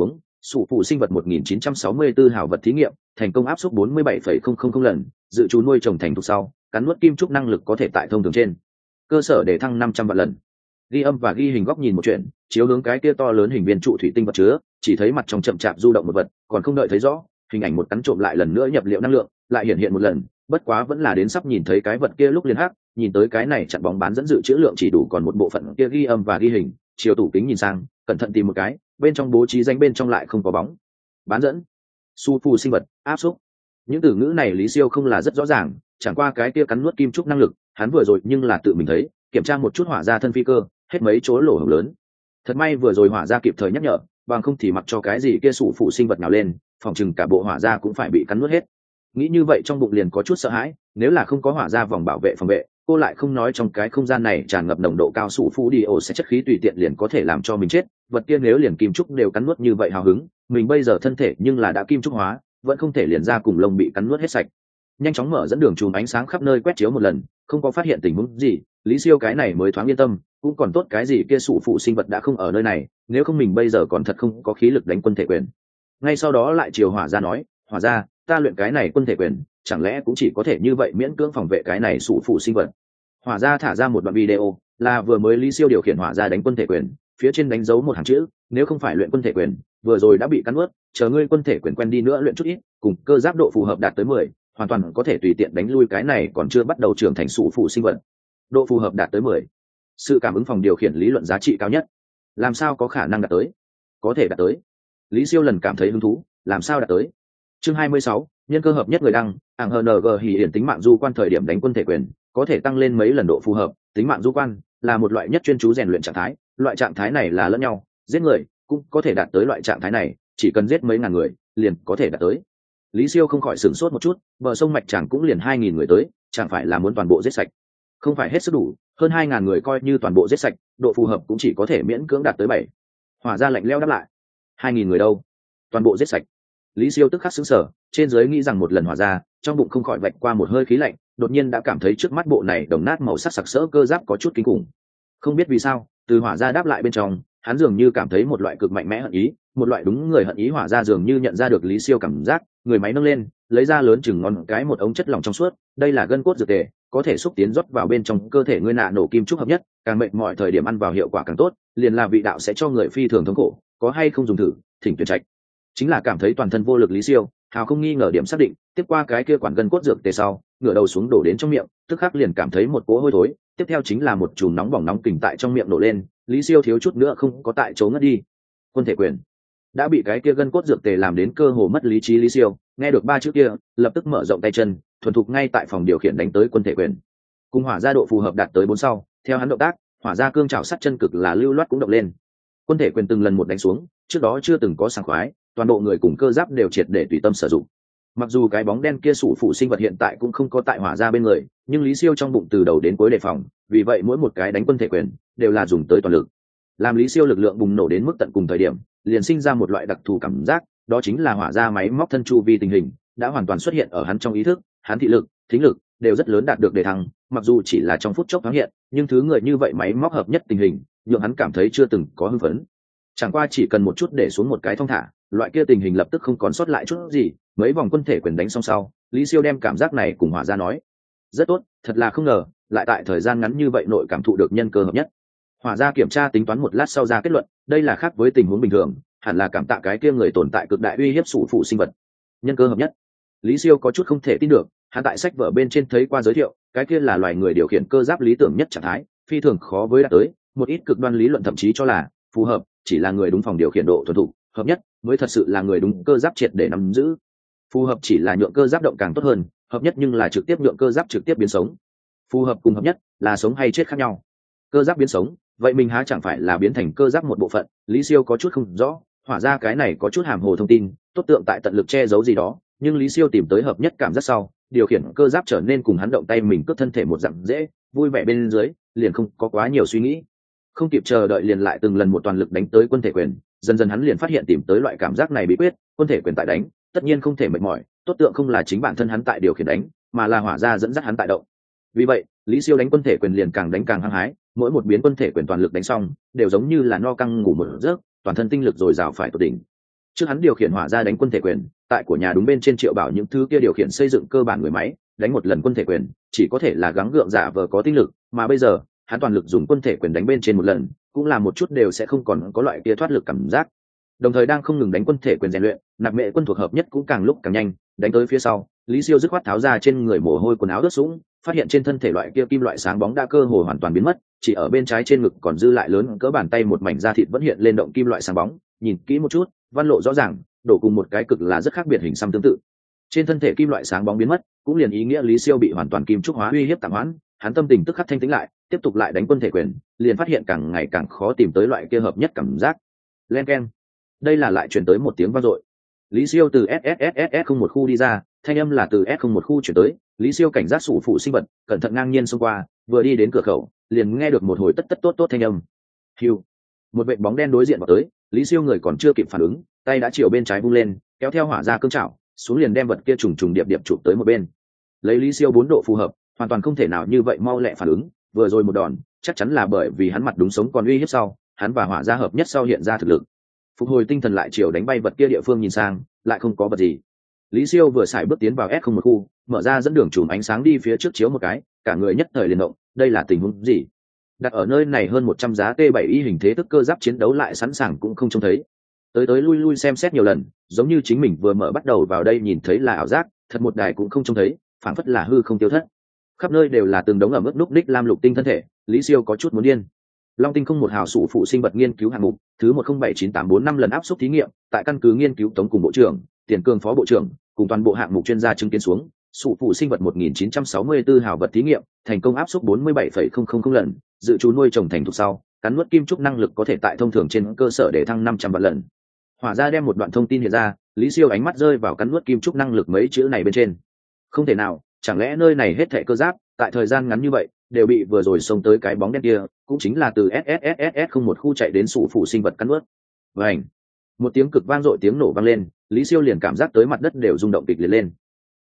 sủ phụ sinh vật một nghìn chín trăm sáu mươi tư hảo vật thí nghiệm thành công áp suất bốn mươi bảy phẩy không không không lần, dự trù nuôi trồng thành thục sau cắn nuốt kim trúc năng lực có thể tại thông thường trên cơ sở để thăng năm trăm vạn lần. Ghi âm và ghi hình góc nhìn một chuyện, chiếu hướng cái kia to lớn hình viên trụ thủy tinh vật chứa, chỉ thấy mặt trong chậm chạp du động một vật, còn không đợi thấy rõ, hình ảnh một cắn trộm lại lần nữa nhập liệu năng lượng, lại hiện hiện một lần, bất quá vẫn là đến sắp nhìn thấy cái vật kia lúc liền hắc, nhìn tới cái này chặn bóng bán dẫn dự trữ lượng chỉ đủ còn một bộ phận kia ghi âm và ghi hình, chiếu tủ kính nhìn sang, cẩn thận tìm một cái, bên trong bố trí danh bên trong lại không có bóng. Bán dẫn, su phu sinh vật, áp xúc. Những từ ngữ này Lý Siêu không là rất rõ ràng, chẳng qua cái kia cắn nuốt kim trúc năng lực, hắn vừa rồi nhưng là tự mình thấy, kiểm tra một chút hỏa ra thân phi cơ, hết mấy chỗ lỗ hổng lớn. Thật may vừa rồi hỏa ra kịp thời nhắc nhở, bằng không thì mặc cho cái gì kia sụ phụ sinh vật nào lên, phòng chừng cả bộ hỏa ra cũng phải bị cắn nuốt hết. Nghĩ như vậy trong bụng liền có chút sợ hãi, nếu là không có hỏa ra vòng bảo vệ phòng vệ, cô lại không nói trong cái không gian này tràn ngập nồng độ cao sụ phụ đi ổ sẽ chất khí tùy tiện liền có thể làm cho mình chết, vật kia nếu liền kim trúc đều cắn nuốt như vậy hào hứng, mình bây giờ thân thể nhưng là đã kim trúc hóa, vẫn không thể liền ra cùng lông bị cắn nuốt hết sạch. Nhanh chóng mở dẫn đường chùm ánh sáng khắp nơi quét chiếu một lần, không có phát hiện tình huống gì, Lý Siêu cái này mới thoáng yên tâm, cũng còn tốt cái gì kia sụ phụ sinh vật đã không ở nơi này, nếu không mình bây giờ còn thật không có khí lực đánh quân thể quyền. Ngay sau đó lại chiều hỏa ra nói, hỏa ra, ta luyện cái này quân thể quyền, chẳng lẽ cũng chỉ có thể như vậy miễn cưỡng phòng vệ cái này sụ phụ sinh vật. Hỏa ra thả ra một đoạn video, là vừa mới Lý Siêu điều khiển hỏa ra đánh quân thể quyền, phía trên đánh dấu một hàng chữ, nếu không phải luyện quân thể quyền, vừa rồi đã bị cắn nuốt, chờ ngươi quân thể quyền quen đi nữa luyện chút ít, cùng cơ giáp độ phù hợp đạt tới mười, hoàn toàn có thể tùy tiện đánh lui cái này còn chưa bắt đầu trưởng thành sụ phụ sinh vật. Độ phù hợp đạt tới mười, sự cảm ứng phòng điều khiển lý luận giá trị cao nhất, làm sao có khả năng đạt tới? Có thể đạt tới. Lý Siêu lần cảm thấy hứng thú, làm sao đạt tới? Chương hai mươi sáu, nhân cơ hợp nhất người đăng, ảng hờ en giê hỉ hiển tính mạng du quan thời điểm đánh quân thể quyền, có thể tăng lên mấy lần độ phù hợp, tính mạng du quan là một loại nhất chuyên chú rèn luyện trạng thái, loại trạng thái này là lẫn nhau, giết người cũng có thể đạt tới loại trạng thái này, chỉ cần giết mấy ngàn người, liền có thể đạt tới. Lý Siêu không khỏi sửng sốt một chút, bờ sông mạch chẳng cũng liền hai nghìn người tới, chẳng phải là muốn toàn bộ giết sạch? Không phải hết sức đủ, hơn hai ngàn người coi như toàn bộ giết sạch, độ phù hợp cũng chỉ có thể miễn cưỡng đạt tới bảy. Hỏa ra lạnh lẽo đáp lại, hai nghìn người đâu? Toàn bộ giết sạch. Lý Siêu tức khắc sững sờ, trên dưới nghĩ rằng một lần hỏa ra, trong bụng không khỏi vạch qua một hơi khí lạnh, đột nhiên đã cảm thấy trước mắt bộ này đồng nát màu sắc sặc sỡ cơ giáp có chút kinh khủng. Không biết vì sao, từ hỏa ra đáp lại bên trong, hắn dường như cảm thấy một loại cực mạnh mẽ hận ý, một loại đúng người hận ý. Hỏa ra dường như nhận ra được Lý Siêu cảm giác, người máy nâng lên, lấy ra lớn chừng ngón cái một ống chất lỏng trong suốt, đây là gân cốt dược tề, có thể xúc tiến rót vào bên trong cơ thể ngươi nạ nổ kim trúc hợp nhất, càng mệt mọi thời điểm ăn vào hiệu quả càng tốt, liền là vị đạo sẽ cho người phi thường thống khổ, có hay không dùng thử, thỉnh tuyển trạch. Chính là cảm thấy toàn thân vô lực Lý Siêu, hào không nghi ngờ điểm xác định, tiếp qua cái kia quản gân cốt dược tề sau, ngửa đầu xuống đổ đến trong miệng, tức khắc liền cảm thấy một cỗ hôi thối, tiếp theo chính là một chùm nóng bỏng nóng kình tại trong miệng nổ lên, Lý Siêu thiếu chút nữa không có tại chỗ ngất đi. Quân thể quyền đã bị cái kia gân cốt dược tề làm đến cơ hồ mất lý trí. Lý Siêu nghe được ba chữ kia, lập tức mở rộng tay chân, thuần thục ngay tại phòng điều khiển đánh tới quân thể quyền. Cùng hỏa ra độ phù hợp đạt tới bốn sau, theo hắn động tác, hỏa ra cương trảo sắt chân cực là lưu loát cũng động lên. Quân thể quyền từng lần một đánh xuống, trước đó chưa từng có sảng khoái, toàn bộ người cùng cơ giáp đều triệt để tùy tâm sử dụng. Mặc dù cái bóng đen kia sụ phụ sinh vật hiện tại cũng không có tại hỏa ra bên người, nhưng Lý Siêu trong bụng từ đầu đến cuối đề phòng, vì vậy mỗi một cái đánh quân thể quyền đều là dùng tới toàn lực. Làm Lý Siêu lực lượng bùng nổ đến mức tận cùng thời điểm, liền sinh ra một loại đặc thù cảm giác, đó chính là hỏa ra máy móc thân chu vi tình hình đã hoàn toàn xuất hiện ở hắn trong ý thức, hắn thị lực, thính lực đều rất lớn đạt được đề thăng, mặc dù chỉ là trong phút chốc thoáng hiện, nhưng thứ người như vậy máy móc hợp nhất tình hình, nhượng hắn cảm thấy chưa từng có hưng phấn. Chẳng qua chỉ cần một chút để xuống một cái thong thả, loại kia tình hình lập tức không còn sót lại chút gì. Mấy vòng quân thể quyền đánh xong sau, Lý Siêu đem cảm giác này cùng hỏa ra nói, rất tốt, thật là không ngờ, lại tại thời gian ngắn như vậy nội cảm thụ được nhân cơ hợp nhất. Hỏa ra kiểm tra tính toán một lát sau ra kết luận, đây là khác với tình huống bình thường, hẳn là cảm tạ cái kia người tồn tại cực đại uy hiếp sụ phụ sinh vật. Nhân cơ hợp nhất. Lý Siêu có chút không thể tin được, hắn tại sách vở bên trên thấy qua giới thiệu, cái kia là loài người điều khiển cơ giáp lý tưởng nhất trạng thái, phi thường khó với đạt tới, một ít cực đoan lý luận thậm chí cho là phù hợp chỉ là người đúng phòng điều khiển độ thuần thục, hợp nhất mới thật sự là người đúng cơ giáp triệt để nắm giữ. Phù hợp chỉ là nhượng cơ giáp động càng tốt hơn, hợp nhất nhưng là trực tiếp nhượng cơ giáp trực tiếp biến sống. Phù hợp cùng hợp nhất là sống hay chết khác nhau. Cơ giáp biến sống, vậy mình há chẳng phải là biến thành cơ giáp một bộ phận? Lý Siêu có chút không rõ, hỏa ra cái này có chút hàm hồ thông tin, tốt tượng tại tận lực che giấu gì đó, nhưng Lý Siêu tìm tới hợp nhất cảm giác sau, điều khiển cơ giáp trở nên cùng hắn động tay mình cướp thân thể một dạng dễ, vui vẻ bên dưới, liền không có quá nhiều suy nghĩ. Không kịp chờ đợi liền lại từng lần một toàn lực đánh tới quân thể quyền, dần dần hắn liền phát hiện tìm tới loại cảm giác này bí quyết, quân thể quyền tại đánh, tất nhiên không thể mệt mỏi, tốt tượng không là chính bản thân hắn tại điều khiển đánh, mà là hỏa ra dẫn dắt hắn tại động. Vì vậy, Lý Siêu đánh quân thể quyền liền càng đánh càng hăng hái, mỗi một biến quân thể quyền toàn lực đánh xong, đều giống như là no căng ngủ một giấc, toàn thân tinh lực dồi dào phải tột đỉnh. Trước hắn điều khiển hỏa ra đánh quân thể quyền, tại của nhà đúng bên trên Triệu Bảo những thứ kia điều khiển xây dựng cơ bản người máy, đánh một lần quân thể quyền chỉ có thể là gắng gượng giả vờ có tinh lực, mà bây giờ hắn toàn lực dùng quân thể quyền đánh bên trên một lần, cũng là một chút đều sẽ không còn có loại kia thoát lực cảm giác. Đồng thời đang không ngừng đánh quân thể quyền rèn luyện, nạp mệ quân thuộc hợp nhất cũng càng lúc càng nhanh, đánh tới phía sau, Lý Siêu dứt khoát tháo ra trên người mồ hôi quần áo ướt sũng, phát hiện trên thân thể loại kia kim loại sáng bóng đã cơ hồ hoàn toàn biến mất, chỉ ở bên trái trên ngực còn dư lại lớn cỡ bàn tay một mảnh da thịt vẫn hiện lên động kim loại sáng bóng, nhìn kỹ một chút, văn lộ rõ ràng, đổ cùng một cái cực là rất khác biệt hình xăm tương tự. Trên thân thể kim loại sáng bóng biến mất, cũng liền ý nghĩa Lý Siêu bị hoàn toàn kim trúc hóa uy hiếp tạm hoãn, hắn tâm tình tức khắc thanh tĩnh lại, tiếp tục lại đánh quân thể quyền, liền phát hiện càng ngày càng khó tìm tới loại kia hợp nhất cảm giác. Len keng. Đây là lại truyền tới một tiếng vang dội. Lý Siêu từ ét ét ét ét ét không một khu đi ra, thanh âm là từ ét không một khu chuyển tới. Lý Siêu cảnh giác sủ phụ sinh vật, cẩn thận ngang nhiên xông qua, vừa đi đến cửa khẩu, liền nghe được một hồi tất tất tốt tốt thanh âm. Hưu. Một vệt bóng đen đối diện vào tới, Lý Siêu người còn chưa kịp phản ứng, tay đã chiều bên trái vung lên, kéo theo hỏa ra cương chảo, xuống liền đem vật kia trùng trùng điệp điệp chụp tới một bên. Lấy Lý Siêu bốn độ phù hợp, hoàn toàn không thể nào như vậy mau lẹ phản ứng, vừa rồi một đòn, chắc chắn là bởi vì hắn mặt đúng sống còn uy hiếp sau, hắn và hỏa ra hợp nhất sau hiện ra thực lực. Phục hồi tinh thần lại chiều đánh bay vật kia địa phương nhìn sang, lại không có vật gì. Lý Siêu vừa xài bước tiến vào ét không một khu, mở ra dẫn đường chùm ánh sáng đi phía trước chiếu một cái, cả người nhất thời liền động, đây là tình huống gì? Đặt ở nơi này hơn một trăm giá T bảy y hình thế tức cơ giáp chiến đấu lại sẵn sàng cũng không trông thấy. Tới tới lui lui xem xét nhiều lần, giống như chính mình vừa mở bắt đầu vào đây nhìn thấy là ảo giác, thật một đài cũng không trông thấy, phảng phất là hư không tiêu thất. Khắp nơi đều là từng đống ẩm ướt núc ních lam lục tinh thân thể, Lý Siêu có chút muốn điên. Long tinh không một hào sủ phụ sinh vật nghiên cứu hạng mục thứ một không bảy chín tám bốn năm lần áp suất thí nghiệm tại căn cứ nghiên cứu tống cùng bộ trưởng tiền cương phó bộ trưởng cùng toàn bộ hạng mục chuyên gia chứng kiến xuống sủ phụ sinh vật một nghìn chín trăm sáu mươi tư hào vật thí nghiệm thành công áp suất bốn mươi bảy phẩy không không không lần, dự trù nuôi trồng thành thục sau cắn nuốt kim trúc năng lực có thể tại thông thường trên cơ sở để thăng năm trăm vạn lần. Hỏa ra đem một đoạn thông tin hiện ra, Lý Siêu ánh mắt rơi vào cắn nuốt kim trúc năng lực mấy chữ này bên trên. Không thể nào, chẳng lẽ nơi này hết thảy cơ giáp tại thời gian ngắn như vậy đều bị vừa rồi xông tới cái bóng đen kia, cũng chính là từ ét ét ét ét ét không một khu chạy đến sủ phụ sinh vật cắn nuốt. Vành, một tiếng cực vang dội tiếng nổ vang lên, Lý Siêu liền cảm giác tới mặt đất đều rung động kịch liệt lên.